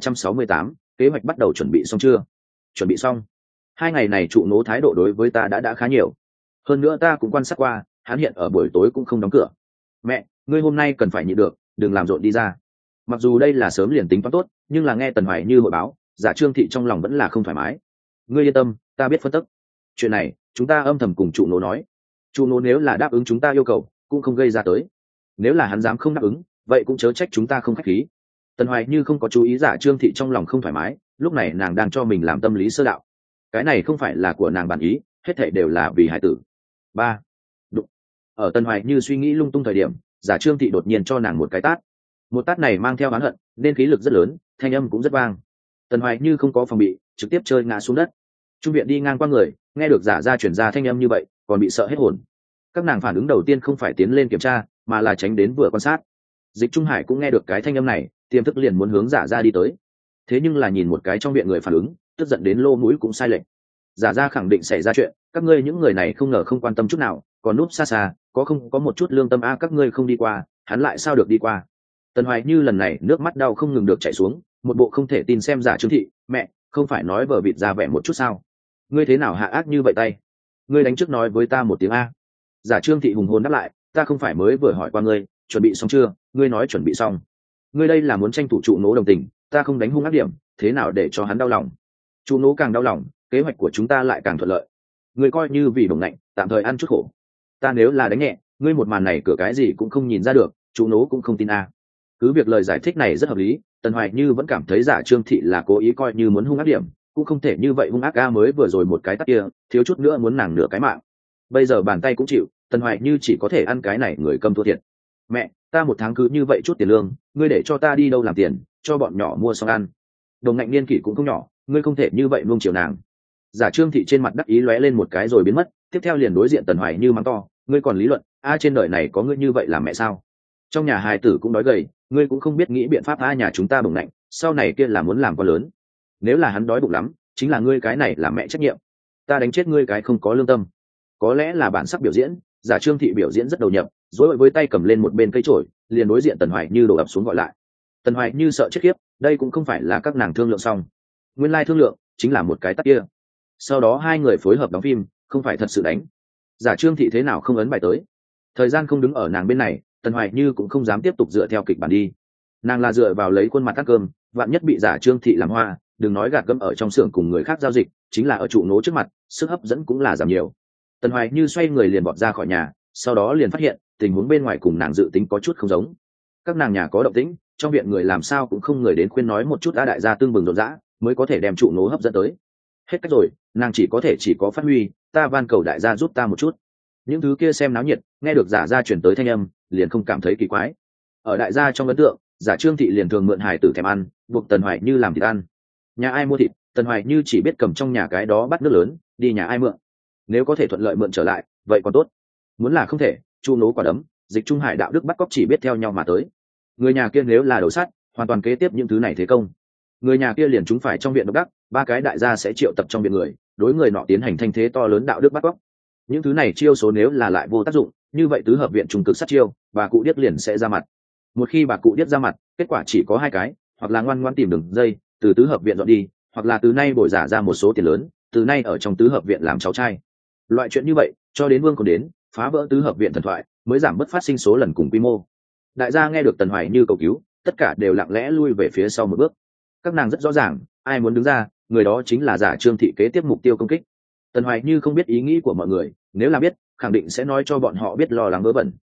1368, kế hoạch bắt đầu chuẩn bị xong chưa? Chuẩn bị xong. 2 ngày này trụ nố thái độ đối với ta đã khá nhiều. Hơn nữa ta cũng quan sát qua, hắn hiện ở buổi tối cũng không đóng cửa. Mẹ, ngươi hôm nay cần phải nhịn được, đừng làm rộn đi ra. Mặc dù đây là sớm liền tính toán tốt, nhưng là nghe Tần Hoài Như hội báo, Giả Trương Thị trong lòng vẫn là không thoải mái. Ngươi yên tâm, ta biết phân tích. Chuyện này chúng ta âm thầm cùng trụ nố nói. Trụ nố nếu là đáp ứng chúng ta yêu cầu, cũng không gây ra tới. Nếu là hắn dám không đáp ứng, vậy cũng chớ trách chúng ta không khách khí. Tần Hoài Như không có chú ý Giả Trương Thị trong lòng không thoải mái, lúc này nàng đang cho mình làm tâm lý sơ đạo. Cái này không phải là của nàng bản ý, hết thảy đều là vì hải tử. Ba. Đụng. Ở Tần Hoài Như suy nghĩ lung tung thời điểm, Giả Trương Thị đột nhiên cho nàng một cái tát. Một tát này mang theo oán hận, nên khí lực rất lớn, thanh âm cũng rất vang. Tần Hoài Như không có phòng bị, trực tiếp chơi ngã xuống đất. Trung viện đi ngang qua người, nghe được Giả gia truyền ra thanh âm như vậy, còn bị sợ hết hồn. Các nàng phản ứng đầu tiên không phải tiến lên kiểm tra, mà là tránh đến vừa quan sát. Dịch Trung Hải cũng nghe được cái thanh âm này, tiềm thức liền muốn hướng Giả gia đi tới. Thế nhưng là nhìn một cái trong viện người phản ứng, tức giận đến lô mũi cũng sai lệch. Giả gia khẳng định xảy ra chuyện, các ngươi những người này không ngờ không quan tâm chút nào, còn núp xa xa, có không có một chút lương tâm a, các ngươi không đi qua, hắn lại sao được đi qua? Tần Hoài Như lần này nước mắt đau không ngừng được chảy xuống, một bộ không thể tin xem Giả Trương Thị, mẹ, không phải nói vợ vịt ra vẻ một chút sao? Ngươi thế nào hạ ác như vậy tay? Ngươi đánh trước nói với ta một tiếng a. Giả Trương Thị hùng hồn đáp lại, ta không phải mới vừa hỏi qua ngươi, chuẩn bị xong chưa? Ngươi nói chuẩn bị xong. Ngươi đây là muốn tranh thủ trụ nố đồng tình, ta không đánh hung ác điểm, thế nào để cho hắn đau lòng? Trụ nố càng đau lòng, kế hoạch của chúng ta lại càng thuận lợi. Ngươi coi như vì đồng lạnh, tạm thời ăn chút khổ. Ta nếu là đánh nhẹ, ngươi một màn này cửa cái gì cũng không nhìn ra được, trụ nố cũng không tin a. Cứ việc lời giải thích này rất hợp lý, Tần Hoài Như vẫn cảm thấy Giả Trương Thị là cố ý coi như muốn hung ác điểm, cũng không thể như vậy hung ác a, mới vừa rồi một cái tát kia, thiếu chút nữa muốn nàng nửa cái mạng. Bây giờ bàn tay cũng chịu, Tần Hoài Như chỉ có thể ăn cái này người câm thua thiệt. Mẹ, ta một tháng cứ như vậy chút tiền lương, ngươi để cho ta đi đâu làm tiền, cho bọn nhỏ mua xong ăn. Đồng ngạnh niên kỷ cũng không nhỏ, ngươi không thể như vậy nuông chiều nàng. Giả Trương Thị trên mặt đắc ý lóe lên một cái rồi biến mất, tiếp theo liền đối diện Tần Hoài Như mắng to, ngươi còn lý luận, a trên đời này có ngươi như vậy làm mẹ sao? Trong nhà hài tử cũng đói gầy, ngươi cũng không biết nghĩ biện pháp a, nhà chúng ta bồng lạnh, sau này kia là muốn làm quá lớn. Nếu là hắn đói bụng lắm, chính là ngươi cái này là mẹ trách nhiệm. Ta đánh chết ngươi cái không có lương tâm. Có lẽ là bản sắc biểu diễn, Giả Trương Thị biểu diễn rất đầu nhập, rối với tay cầm lên một bên cây chổi, liền đối diện Tần Hoài Như đổ ập xuống gọi lại. Tần Hoài Như sợ chết khiếp, đây cũng không phải là các nàng thương lượng xong. Nguyên lai thương lượng chính là một cái tát kia. Sau đó hai người phối hợp đóng phim, không phải thật sự đánh. Giả Trương Thị thế nào không ấn bài tới. Thời gian không đứng ở nàng bên này, Tần Hoài Như cũng không dám tiếp tục dựa theo kịch bản đi. Nàng là dựa vào lấy khuôn mặt ăn cơm, vạn nhất bị Giả Trương Thị làm hoa, đừng nói gạt gẫm ở trong xưởng cùng người khác giao dịch, chính là ở trụ nố trước mặt, sức hấp dẫn cũng là giảm nhiều. Tần Hoài Như xoay người liền bọt ra khỏi nhà, sau đó liền phát hiện tình huống bên ngoài cùng nàng dự tính có chút không giống. Các nàng nhà có động tĩnh, trong viện người làm sao cũng không người đến khuyên nói một chút đã, đại gia tương bừng rộn rã, mới có thể đem trụ nố hấp dẫn tới. Hết cách rồi, nàng chỉ có phát huy, ta van cầu đại gia giúp ta một chút. Những thứ kia xem náo nhiệt, nghe được Giả gia chuyển tới thanh âm, liền không cảm thấy kỳ quái. Ở đại gia trong ấn tượng, Giả Trương Thị liền thường mượn hài tử thèm ăn, buộc Tần Hoài Như làm thịt ăn. Nhà ai mua thịt, Tần Hoài Như chỉ biết cầm trong nhà cái đó bắt nước lớn, đi nhà ai mượn. Nếu có thể thuận lợi mượn trở lại, vậy còn tốt. Muốn là không thể, chu nố quả đấm, Dịch Trung Hải đạo đức bắt cóc chỉ biết theo nhau mà tới. Người nhà kia nếu là đầu sắt, hoàn toàn kế tiếp những thứ này thế công. Người nhà kia liền chúng phải trong viện độc đắc, ba cái đại gia sẽ triệu tập trong viện người, đối người nọ tiến hành thanh thế to lớn đạo đức bắt cóc. Những thứ này chiêu số nếu là lại vô tác dụng, như vậy tứ hợp viện trùng cực sát chiêu, bà cụ điếc liền sẽ ra mặt. Một khi bà cụ điếc ra mặt, kết quả chỉ có hai cái, hoặc là ngoan ngoãn tìm đường dây từ tứ hợp viện dọn đi, hoặc là từ nay bồi giả ra một số tiền lớn, từ nay ở trong tứ hợp viện làm cháu trai. Loại chuyện như vậy cho đến Vương còn đến phá vỡ tứ hợp viện thần thoại, mới giảm bớt phát sinh số lần cùng quy mô. Đại gia nghe được Tần Hoài Như cầu cứu, tất cả đều lặng lẽ lui về phía sau một bước. Các nàng rất rõ ràng, ai muốn đứng ra, người đó chính là Giả Trương Thị kế tiếp mục tiêu công kích. Tần Hoài Như không biết ý nghĩ của mọi người, nếu là biết, khẳng định sẽ nói cho bọn họ biết, lo lắng vớ vẩn.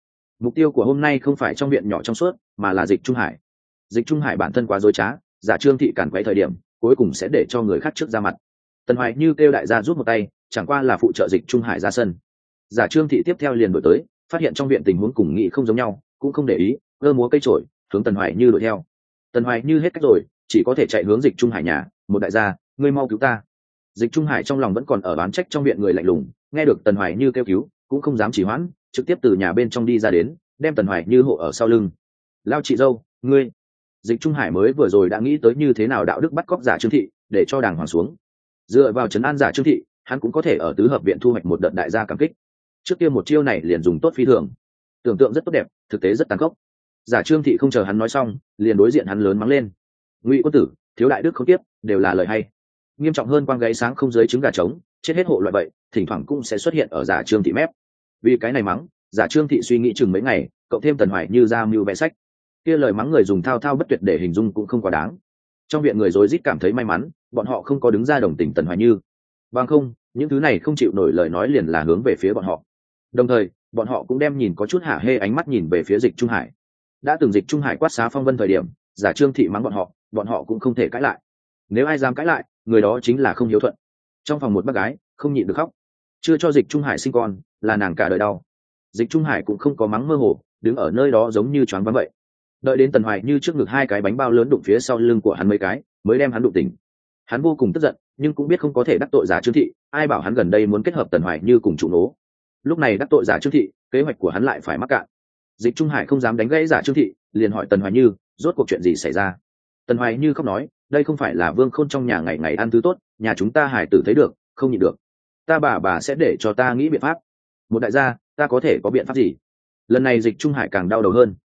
Mục tiêu của hôm nay không phải trong viện nhỏ trong suốt mà là Dịch Trung Hải. Dịch Trung Hải bản thân quá dối trá, giả Trương Thị cản quấy thời điểm cuối cùng sẽ để cho người khác trước ra mặt. Tần Hoài Như kêu đại gia rút một tay, chẳng qua là phụ trợ Dịch Trung Hải ra sân. Giả Trương Thị tiếp theo liền đổi tới, phát hiện trong viện tình huống cùng nghị không giống nhau, cũng không để ý, cơ múa cây chổi hướng Tần Hoài Như đuổi theo. Tần Hoài Như hết cách rồi, chỉ có thể chạy hướng Dịch Trung Hải nhà. Một đại gia, ngươi mau cứu ta. Dịch Trung Hải trong lòng vẫn còn ở oán trách trong viện người lạnh lùng, nghe được Tần Hoài Như kêu cứu cũng không dám trì hoãn, trực tiếp từ nhà bên trong đi ra đến, đem Tần Hoài Như hộ ở sau lưng. Lao chị dâu, ngươi. Dịch Trung Hải mới vừa rồi đã nghĩ tới như thế nào đạo đức bắt cóc giả Trương Thị để cho đàng hoàng xuống. Dựa vào trấn an giả Trương Thị, hắn cũng có thể ở tứ hợp viện thu hoạch một đợt đại gia cảm kích. Trước kia một chiêu này liền dùng tốt phi thường, tưởng tượng rất tốt đẹp, thực tế rất tàn khốc. Giả Trương Thị không chờ hắn nói xong, liền đối diện hắn lớn mắng lên: Ngụy quân tử, thiếu đại đức không tiếp, đều là lời hay. Nghiêm trọng hơn, quang gáy sáng không dưới trứng gà trống, chết hết hộ loại vậy, thỉnh thoảng cũng sẽ xuất hiện ở giả Trương Thị mép. Vì cái này mắng, giả Trương Thị suy nghĩ chừng mấy ngày, cộng thêm Tần Hoài Như ra mưu vẽ sách, kia lời mắng người dùng thao thao bất tuyệt để hình dung cũng không quá đáng. Trong viện người rối rít cảm thấy may mắn, bọn họ không có đứng ra đồng tình Tần Hoài Như, bằng không những thứ này không chịu nổi lời nói liền là hướng về phía bọn họ. Đồng thời bọn họ cũng đem nhìn có chút hả hê ánh mắt nhìn về phía Dịch Trung Hải. Đã từng Dịch Trung Hải quát xá phong vân thời điểm, giả Trương Thị mắng bọn họ cũng không thể cãi lại. Nếu ai dám cãi lại, người đó chính là không hiếu thuận. Trong phòng một bác gái không nhịn được khóc, chưa cho Dịch Trung Hải sinh con là nàng cả đời đau. Dịch Trung Hải cũng không có mắng mơ hồ, đứng ở nơi đó giống như choáng váng vậy. Đợi đến Tần Hoài Như trước ngực hai cái bánh bao lớn đụng phía sau lưng của hắn mấy cái, mới đem hắn đụng tỉnh. Hắn vô cùng tức giận, nhưng cũng biết không có thể đắc tội giả Trương Thị, ai bảo hắn gần đây muốn kết hợp Tần Hoài Như cùng trụ nố. Lúc này đắc tội giả Trương Thị, kế hoạch của hắn lại phải mắc cạn. Dịch Trung Hải không dám đánh gãy giả Trương Thị, liền hỏi Tần Hoài Như, rốt cuộc chuyện gì xảy ra. Tần Hoài Như khóc nói, đây không phải là Vương Khôn trong nhà ngày ngày ăn thứ tốt, nhà chúng ta hải tử thấy được, không nhịn được. Ta bà sẽ để cho ta nghĩ biện pháp. Một đại gia, ta có thể có biện pháp gì? Lần này Dịch Trung Hải càng đau đầu hơn.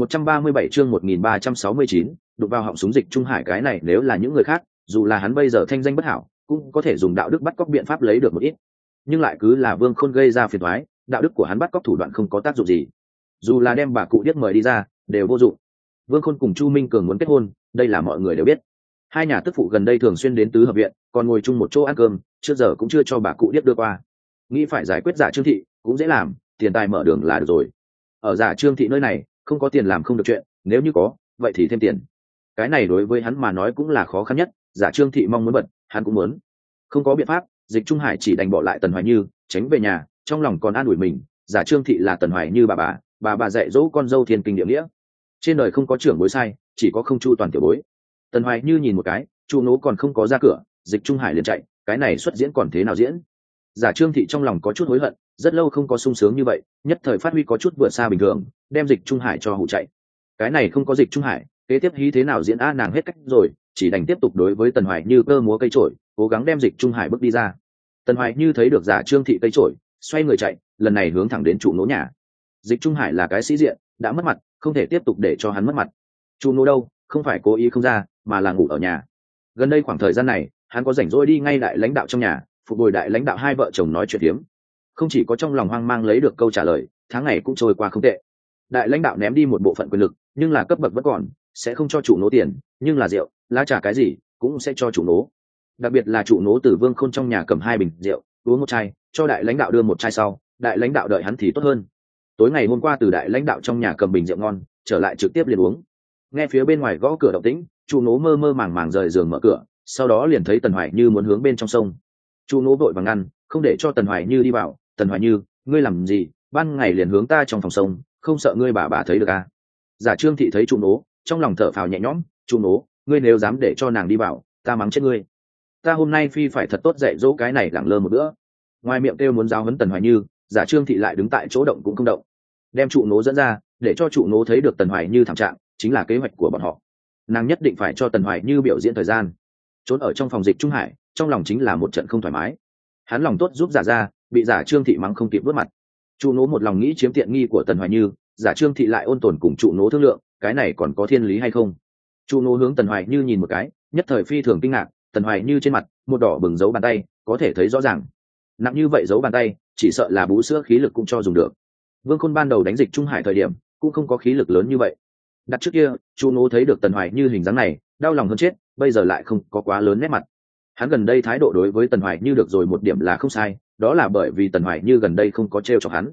137 chương 1369, đụng vào họng súng Dịch Trung Hải cái này nếu là những người khác, dù là hắn bây giờ thanh danh bất hảo, cũng có thể dùng đạo đức bắt cóc biện pháp lấy được một ít. Nhưng lại cứ là Vương Khôn gây ra phiền toái, đạo đức của hắn bắt cóc thủ đoạn không có tác dụng gì. Dù là đem bà cụ điếc mời đi ra, đều vô dụng. Vương Khôn cùng Chu Minh Cường muốn kết hôn, đây là mọi người đều biết. Hai nhà tức phụ gần đây thường xuyên đến tứ hợp viện, còn ngồi chung một chỗ ăn cơm, trước giờ cũng chưa cho bà cụ điếc đưa qua. Nghĩ phải giải quyết giả Trương Thị, cũng dễ làm, tiền tài mở đường là được rồi. Ở giả Trương Thị nơi này, không có tiền làm không được chuyện, nếu như có, vậy thì thêm tiền. Cái này đối với hắn mà nói cũng là khó khăn nhất, giả Trương Thị mong muốn bật, hắn cũng muốn. Không có biện pháp, Dịch Trung Hải chỉ đành bỏ lại Tần Hoài Như, tránh về nhà, trong lòng còn an ủi mình, giả Trương Thị là Tần Hoài Như bà dạy dỗ con dâu thiên kinh địa nghĩa. Trên đời không có trưởng bối sai, chỉ có không chu toàn tiểu bối. Tần Hoài Như nhìn một cái, Chu Nố còn không có ra cửa, Dịch Trung Hải liền chạy, cái này xuất diễn còn thế nào diễn? Giả Trương Thị trong lòng có chút hối hận, rất lâu không có sung sướng như vậy, nhất thời phát huy có chút vượt xa bình thường, đem Dịch Trung Hải cho hụ chạy. Cái này không có Dịch Trung Hải, kế tiếp hí thế nào diễn nàng hết cách rồi, chỉ đành tiếp tục đối với Tần Hoài Như cơ múa cây chổi, cố gắng đem Dịch Trung Hải bước đi ra. Tần Hoài Như thấy được Giả Trương Thị cây chổi, xoay người chạy, lần này hướng thẳng đến trụ nố nhà. Dịch Trung Hải là cái sĩ diện, đã mất mặt, không thể tiếp tục để cho hắn mất mặt. Trụ nố đâu, không phải cố ý không ra, mà là ngủ ở nhà. Gần đây khoảng thời gian này, hắn có rảnh rỗi đi ngay đại lãnh đạo trong nhà, phục bồi đại lãnh đạo hai vợ chồng nói chuyện hiếm. Không chỉ có trong lòng hoang mang lấy được câu trả lời, tháng ngày cũng trôi qua không tệ. Đại lãnh đạo ném đi một bộ phận quyền lực, nhưng là cấp bậc vẫn còn, sẽ không cho chủ nố tiền, nhưng là rượu, lá trà cái gì cũng sẽ cho chủ nố. Đặc biệt là chủ nố từ Vương Khôn trong nhà cầm 2 bình rượu, uống một chai, cho đại lãnh đạo đưa một chai sau, đại lãnh đạo đợi hắn thì tốt hơn. Tối ngày hôm qua từ đại lãnh đạo trong nhà cầm bình rượu ngon, trở lại trực tiếp liền uống. Nghe phía bên ngoài gõ cửa động tĩnh, chủ nố mơ mơ màng màng rời giường mở cửa, sau đó liền thấy Tần Hoài Như muốn hướng bên trong sông. Chủ nố vội vàng ngăn, không để cho Tần Hoài Như đi vào. Tần Hoài Như, ngươi làm gì, ban ngày liền hướng ta trong phòng sông, không sợ ngươi bà thấy được à? Giả Trương Thị thấy chủ nố, trong lòng thở phào nhẹ nhõm, chủ nố, ngươi nếu dám để cho nàng đi vào, ta mắng chết ngươi. Ta hôm nay phi phải thật tốt dạy dỗ cái này lẳng lơ một bữa. Ngoài miệng kêu muốn giáo huấn Tần Hoài Như, Giả Trương Thị lại đứng tại chỗ động cũng không động, đem trụ nố dẫn ra, để cho trụ nố thấy được Tần Hoài Như thảm trạng, chính là kế hoạch của bọn họ. Nàng nhất định phải cho Tần Hoài Như biểu diễn thời gian. Trốn ở trong phòng Dịch Trung Hải, trong lòng chính là một trận không thoải mái. Hắn lòng tốt giúp Giả ra, bị Giả Trương Thị mắng không kịp vớt mặt. Trụ nố một lòng nghĩ chiếm tiện nghi của Tần Hoài Như, Giả Trương Thị lại ôn tồn cùng trụ nố thương lượng, cái này còn có thiên lý hay không? Trụ nố hướng Tần Hoài Như nhìn một cái, nhất thời phi thường kinh ngạc, Tần Hoài Như trên mặt một đỏ bừng dấu bàn tay, có thể thấy rõ ràng. Nặng như vậy dấu bàn tay, chỉ sợ là bú sữa khí lực cũng cho dùng được. Vương Khôn ban đầu đánh Dịch Trung Hải thời điểm, cũng không có khí lực lớn như vậy. Đặt trước kia, Chu Nô thấy được Tần Hoài Như hình dáng này, đau lòng hơn chết, bây giờ lại không có quá lớn nét mặt. Hắn gần đây thái độ đối với Tần Hoài Như được rồi một điểm là không sai, đó là bởi vì Tần Hoài Như gần đây không có trêu chọc hắn.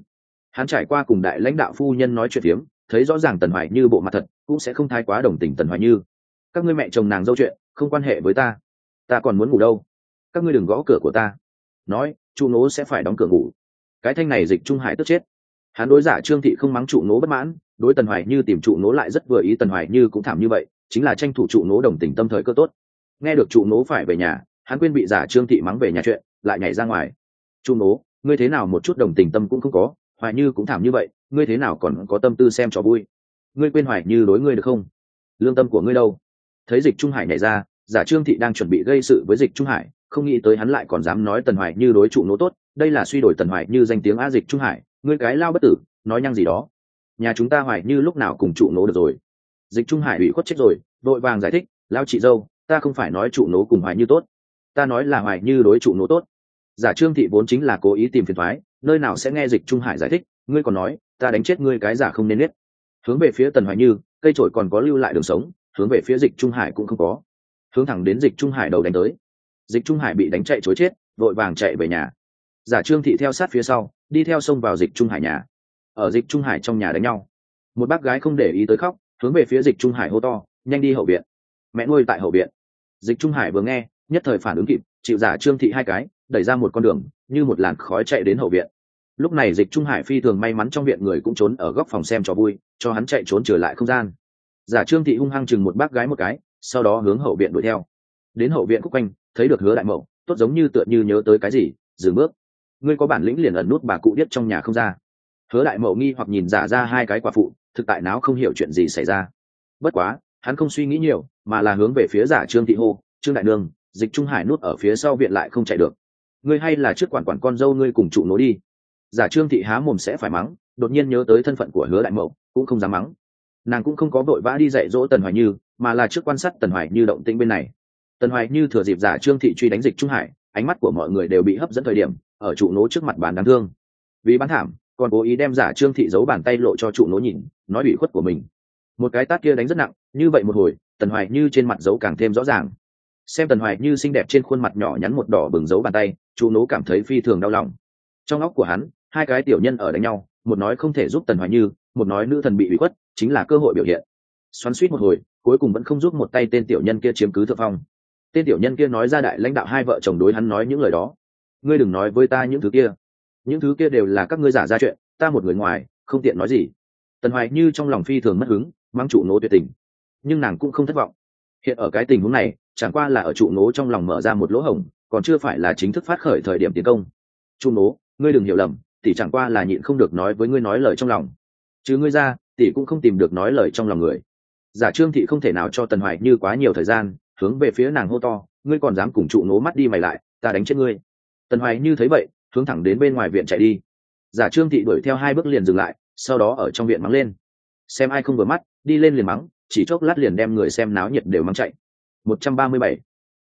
Hắn trải qua cùng đại lãnh đạo phu nhân nói chuyện phiếm, thấy rõ ràng Tần Hoài Như bộ mặt thật cũng sẽ không thái quá đồng tình Tần Hoài Như. Các ngươi mẹ chồng nàng dâu chuyện không quan hệ với ta, ta còn muốn ngủ đâu, các ngươi đừng gõ cửa của ta. Nói trụ nố sẽ phải đóng cửa ngủ. Cái thanh này Dịch Trung Hải tức chết. Hắn đối giả Trương Thị không mắng trụ nố bất mãn, đối Tần Hoài Như tìm trụ nố lại rất vừa ý. Tần Hoài Như cũng thảm như vậy, chính là tranh thủ trụ nố đồng tình tâm thời cơ tốt. Nghe được trụ nố phải về nhà, hắn quên bị giả Trương Thị mắng về nhà chuyện, lại nhảy ra ngoài. Trụ nố, ngươi thế nào một chút đồng tình tâm cũng không có, Hoài Như cũng thảm như vậy, ngươi thế nào còn có tâm tư xem trò vui? Ngươi quên Hoài Như đối ngươi được không? Lương tâm của ngươi đâu? Thấy Dịch Trung Hải nhảy ra, giả Trương Thị đang chuẩn bị gây sự với Dịch Trung Hải, không nghĩ tới hắn lại còn dám nói Tần Hoài Như đối trụ nố tốt, đây là suy đổi Tần Hoài Như danh tiếng. Dịch Trung Hải, ngươi cái lao bất tử, nói nhăng gì đó. Nhà chúng ta Hoài Như lúc nào cùng trụ nố được rồi? Dịch Trung Hải ủy khuất chết rồi, đội vàng giải thích, lao chị dâu, ta không phải nói trụ nố cùng Hoài Như tốt, ta nói là Hoài Như đối trụ nố tốt. Giả Trương Thị vốn chính là cố ý tìm phiền toái, nơi nào sẽ nghe Dịch Trung Hải giải thích, ngươi còn nói ta đánh chết ngươi cái giả không nên biết. Hướng về phía Tần Hoài Như, cây trổi còn có lưu lại đường sống, hướng về phía Dịch Trung Hải cũng không có, hướng thẳng đến Dịch Trung Hải đầu đánh tới. Dịch Trung Hải bị đánh chạy chối chết, vội vàng chạy về nhà. Giả Trương Thị theo sát phía sau, đi theo xông vào Dịch Trung Hải nhà. Ở Dịch Trung Hải trong nhà đánh nhau, một bác gái không để ý tới khóc, hướng về phía Dịch Trung Hải hô to, nhanh đi hậu viện, mẹ nuôi tại hậu viện. Dịch Trung Hải vừa nghe, nhất thời phản ứng kịp, chịu Giả Trương Thị hai cái, đẩy ra một con đường, như một làn khói chạy đến hậu viện. Lúc này Dịch Trung Hải phi thường may mắn trong viện người cũng trốn ở góc phòng xem trò vui, cho hắn chạy trốn trở lại không gian. Giả Trương Thị hung hăng chừng một bác gái một cái, sau đó hướng hậu viện đuổi theo. Đến hậu viện khúc quanh, thấy được Hứa Đại Mậu, tốt giống như tựa như nhớ tới cái gì, dừng bước. Ngươi có bản lĩnh liền ẩn nút bà cụ điếc trong nhà không ra. Hứa Đại Mậu nghi hoặc nhìn Giả ra hai cái quả phụ, thực tại não không hiểu chuyện gì xảy ra. Bất quá, hắn không suy nghĩ nhiều, mà là hướng về phía Giả Trương Thị hô, Trương đại nương, Dịch Trung Hải nút ở phía sau viện lại không chạy được. Ngươi hay là trước quản quản con dâu ngươi cùng trụ nối đi. Giả Trương Thị há mồm sẽ phải mắng, đột nhiên nhớ tới thân phận của Hứa Đại Mậu, cũng không dám mắng. Nàng cũng không có vội vã đi dạy dỗ Tần Hoài Như, mà là trước quan sát Tần Hoài Như động tĩnh bên này. Tần Hoài Như thừa dịp Giả Trương Thị truy đánh Dịch Trung Hải, ánh mắt của mọi người đều bị hấp dẫn thời điểm, ở trụ nố trước mặt bán đáng thương. Vì bán thảm, còn cố ý đem Giả Trương Thị giấu bàn tay lộ cho trụ nố nhìn, nói ủy khuất của mình. Một cái tát kia đánh rất nặng, như vậy một hồi, Tần Hoài Như trên mặt dấu càng thêm rõ ràng. Xem Tần Hoài Như xinh đẹp trên khuôn mặt nhỏ nhắn một đỏ bừng dấu bàn tay, trụ nố cảm thấy phi thường đau lòng. Trong óc của hắn, hai cái tiểu nhân ở đánh nhau, một nói không thể giúp Tần Hoài Như, một nói nữ thần bị ủy khuất, chính là cơ hội biểu hiện. Xoắn xuýt một hồi, cuối cùng vẫn không giúp một tay tên tiểu nhân kia chiếm cứ thượng phong. Tên tiểu nhân kia nói ra đại lãnh đạo hai vợ chồng đối hắn nói những lời đó. Ngươi đừng nói với ta những thứ kia đều là các ngươi giả ra chuyện, ta một người ngoài, không tiện nói gì. Tần Hoài Như trong lòng phi thường mất hứng, mang trụ nố tuyệt tình, nhưng nàng cũng không thất vọng. Hiện ở cái tình huống này, chẳng qua là ở trụ nố trong lòng mở ra một lỗ hổng, còn chưa phải là chính thức phát khởi thời điểm tiến công. Trụ nố, ngươi đừng hiểu lầm, tỷ chẳng qua là nhịn không được nói với ngươi nói lời trong lòng, chứ ngươi ra, tỷ cũng không tìm được nói lời trong lòng người. Giả Trương Thị không thể nào cho Tần Hoài Như quá nhiều thời gian, hướng về phía nàng hô to, ngươi còn dám cùng trụ nố mắt đi mày lại, ta đánh chết ngươi. Tần Hoài Như thấy vậy, hướng thẳng đến bên ngoài viện chạy đi. Giả Trương Thị đuổi theo hai bước liền dừng lại, sau đó ở trong viện mắng lên. Xem ai không vừa mắt, đi lên liền mắng, chỉ chốc lát liền đem người xem náo nhiệt đều mắng chạy. 137.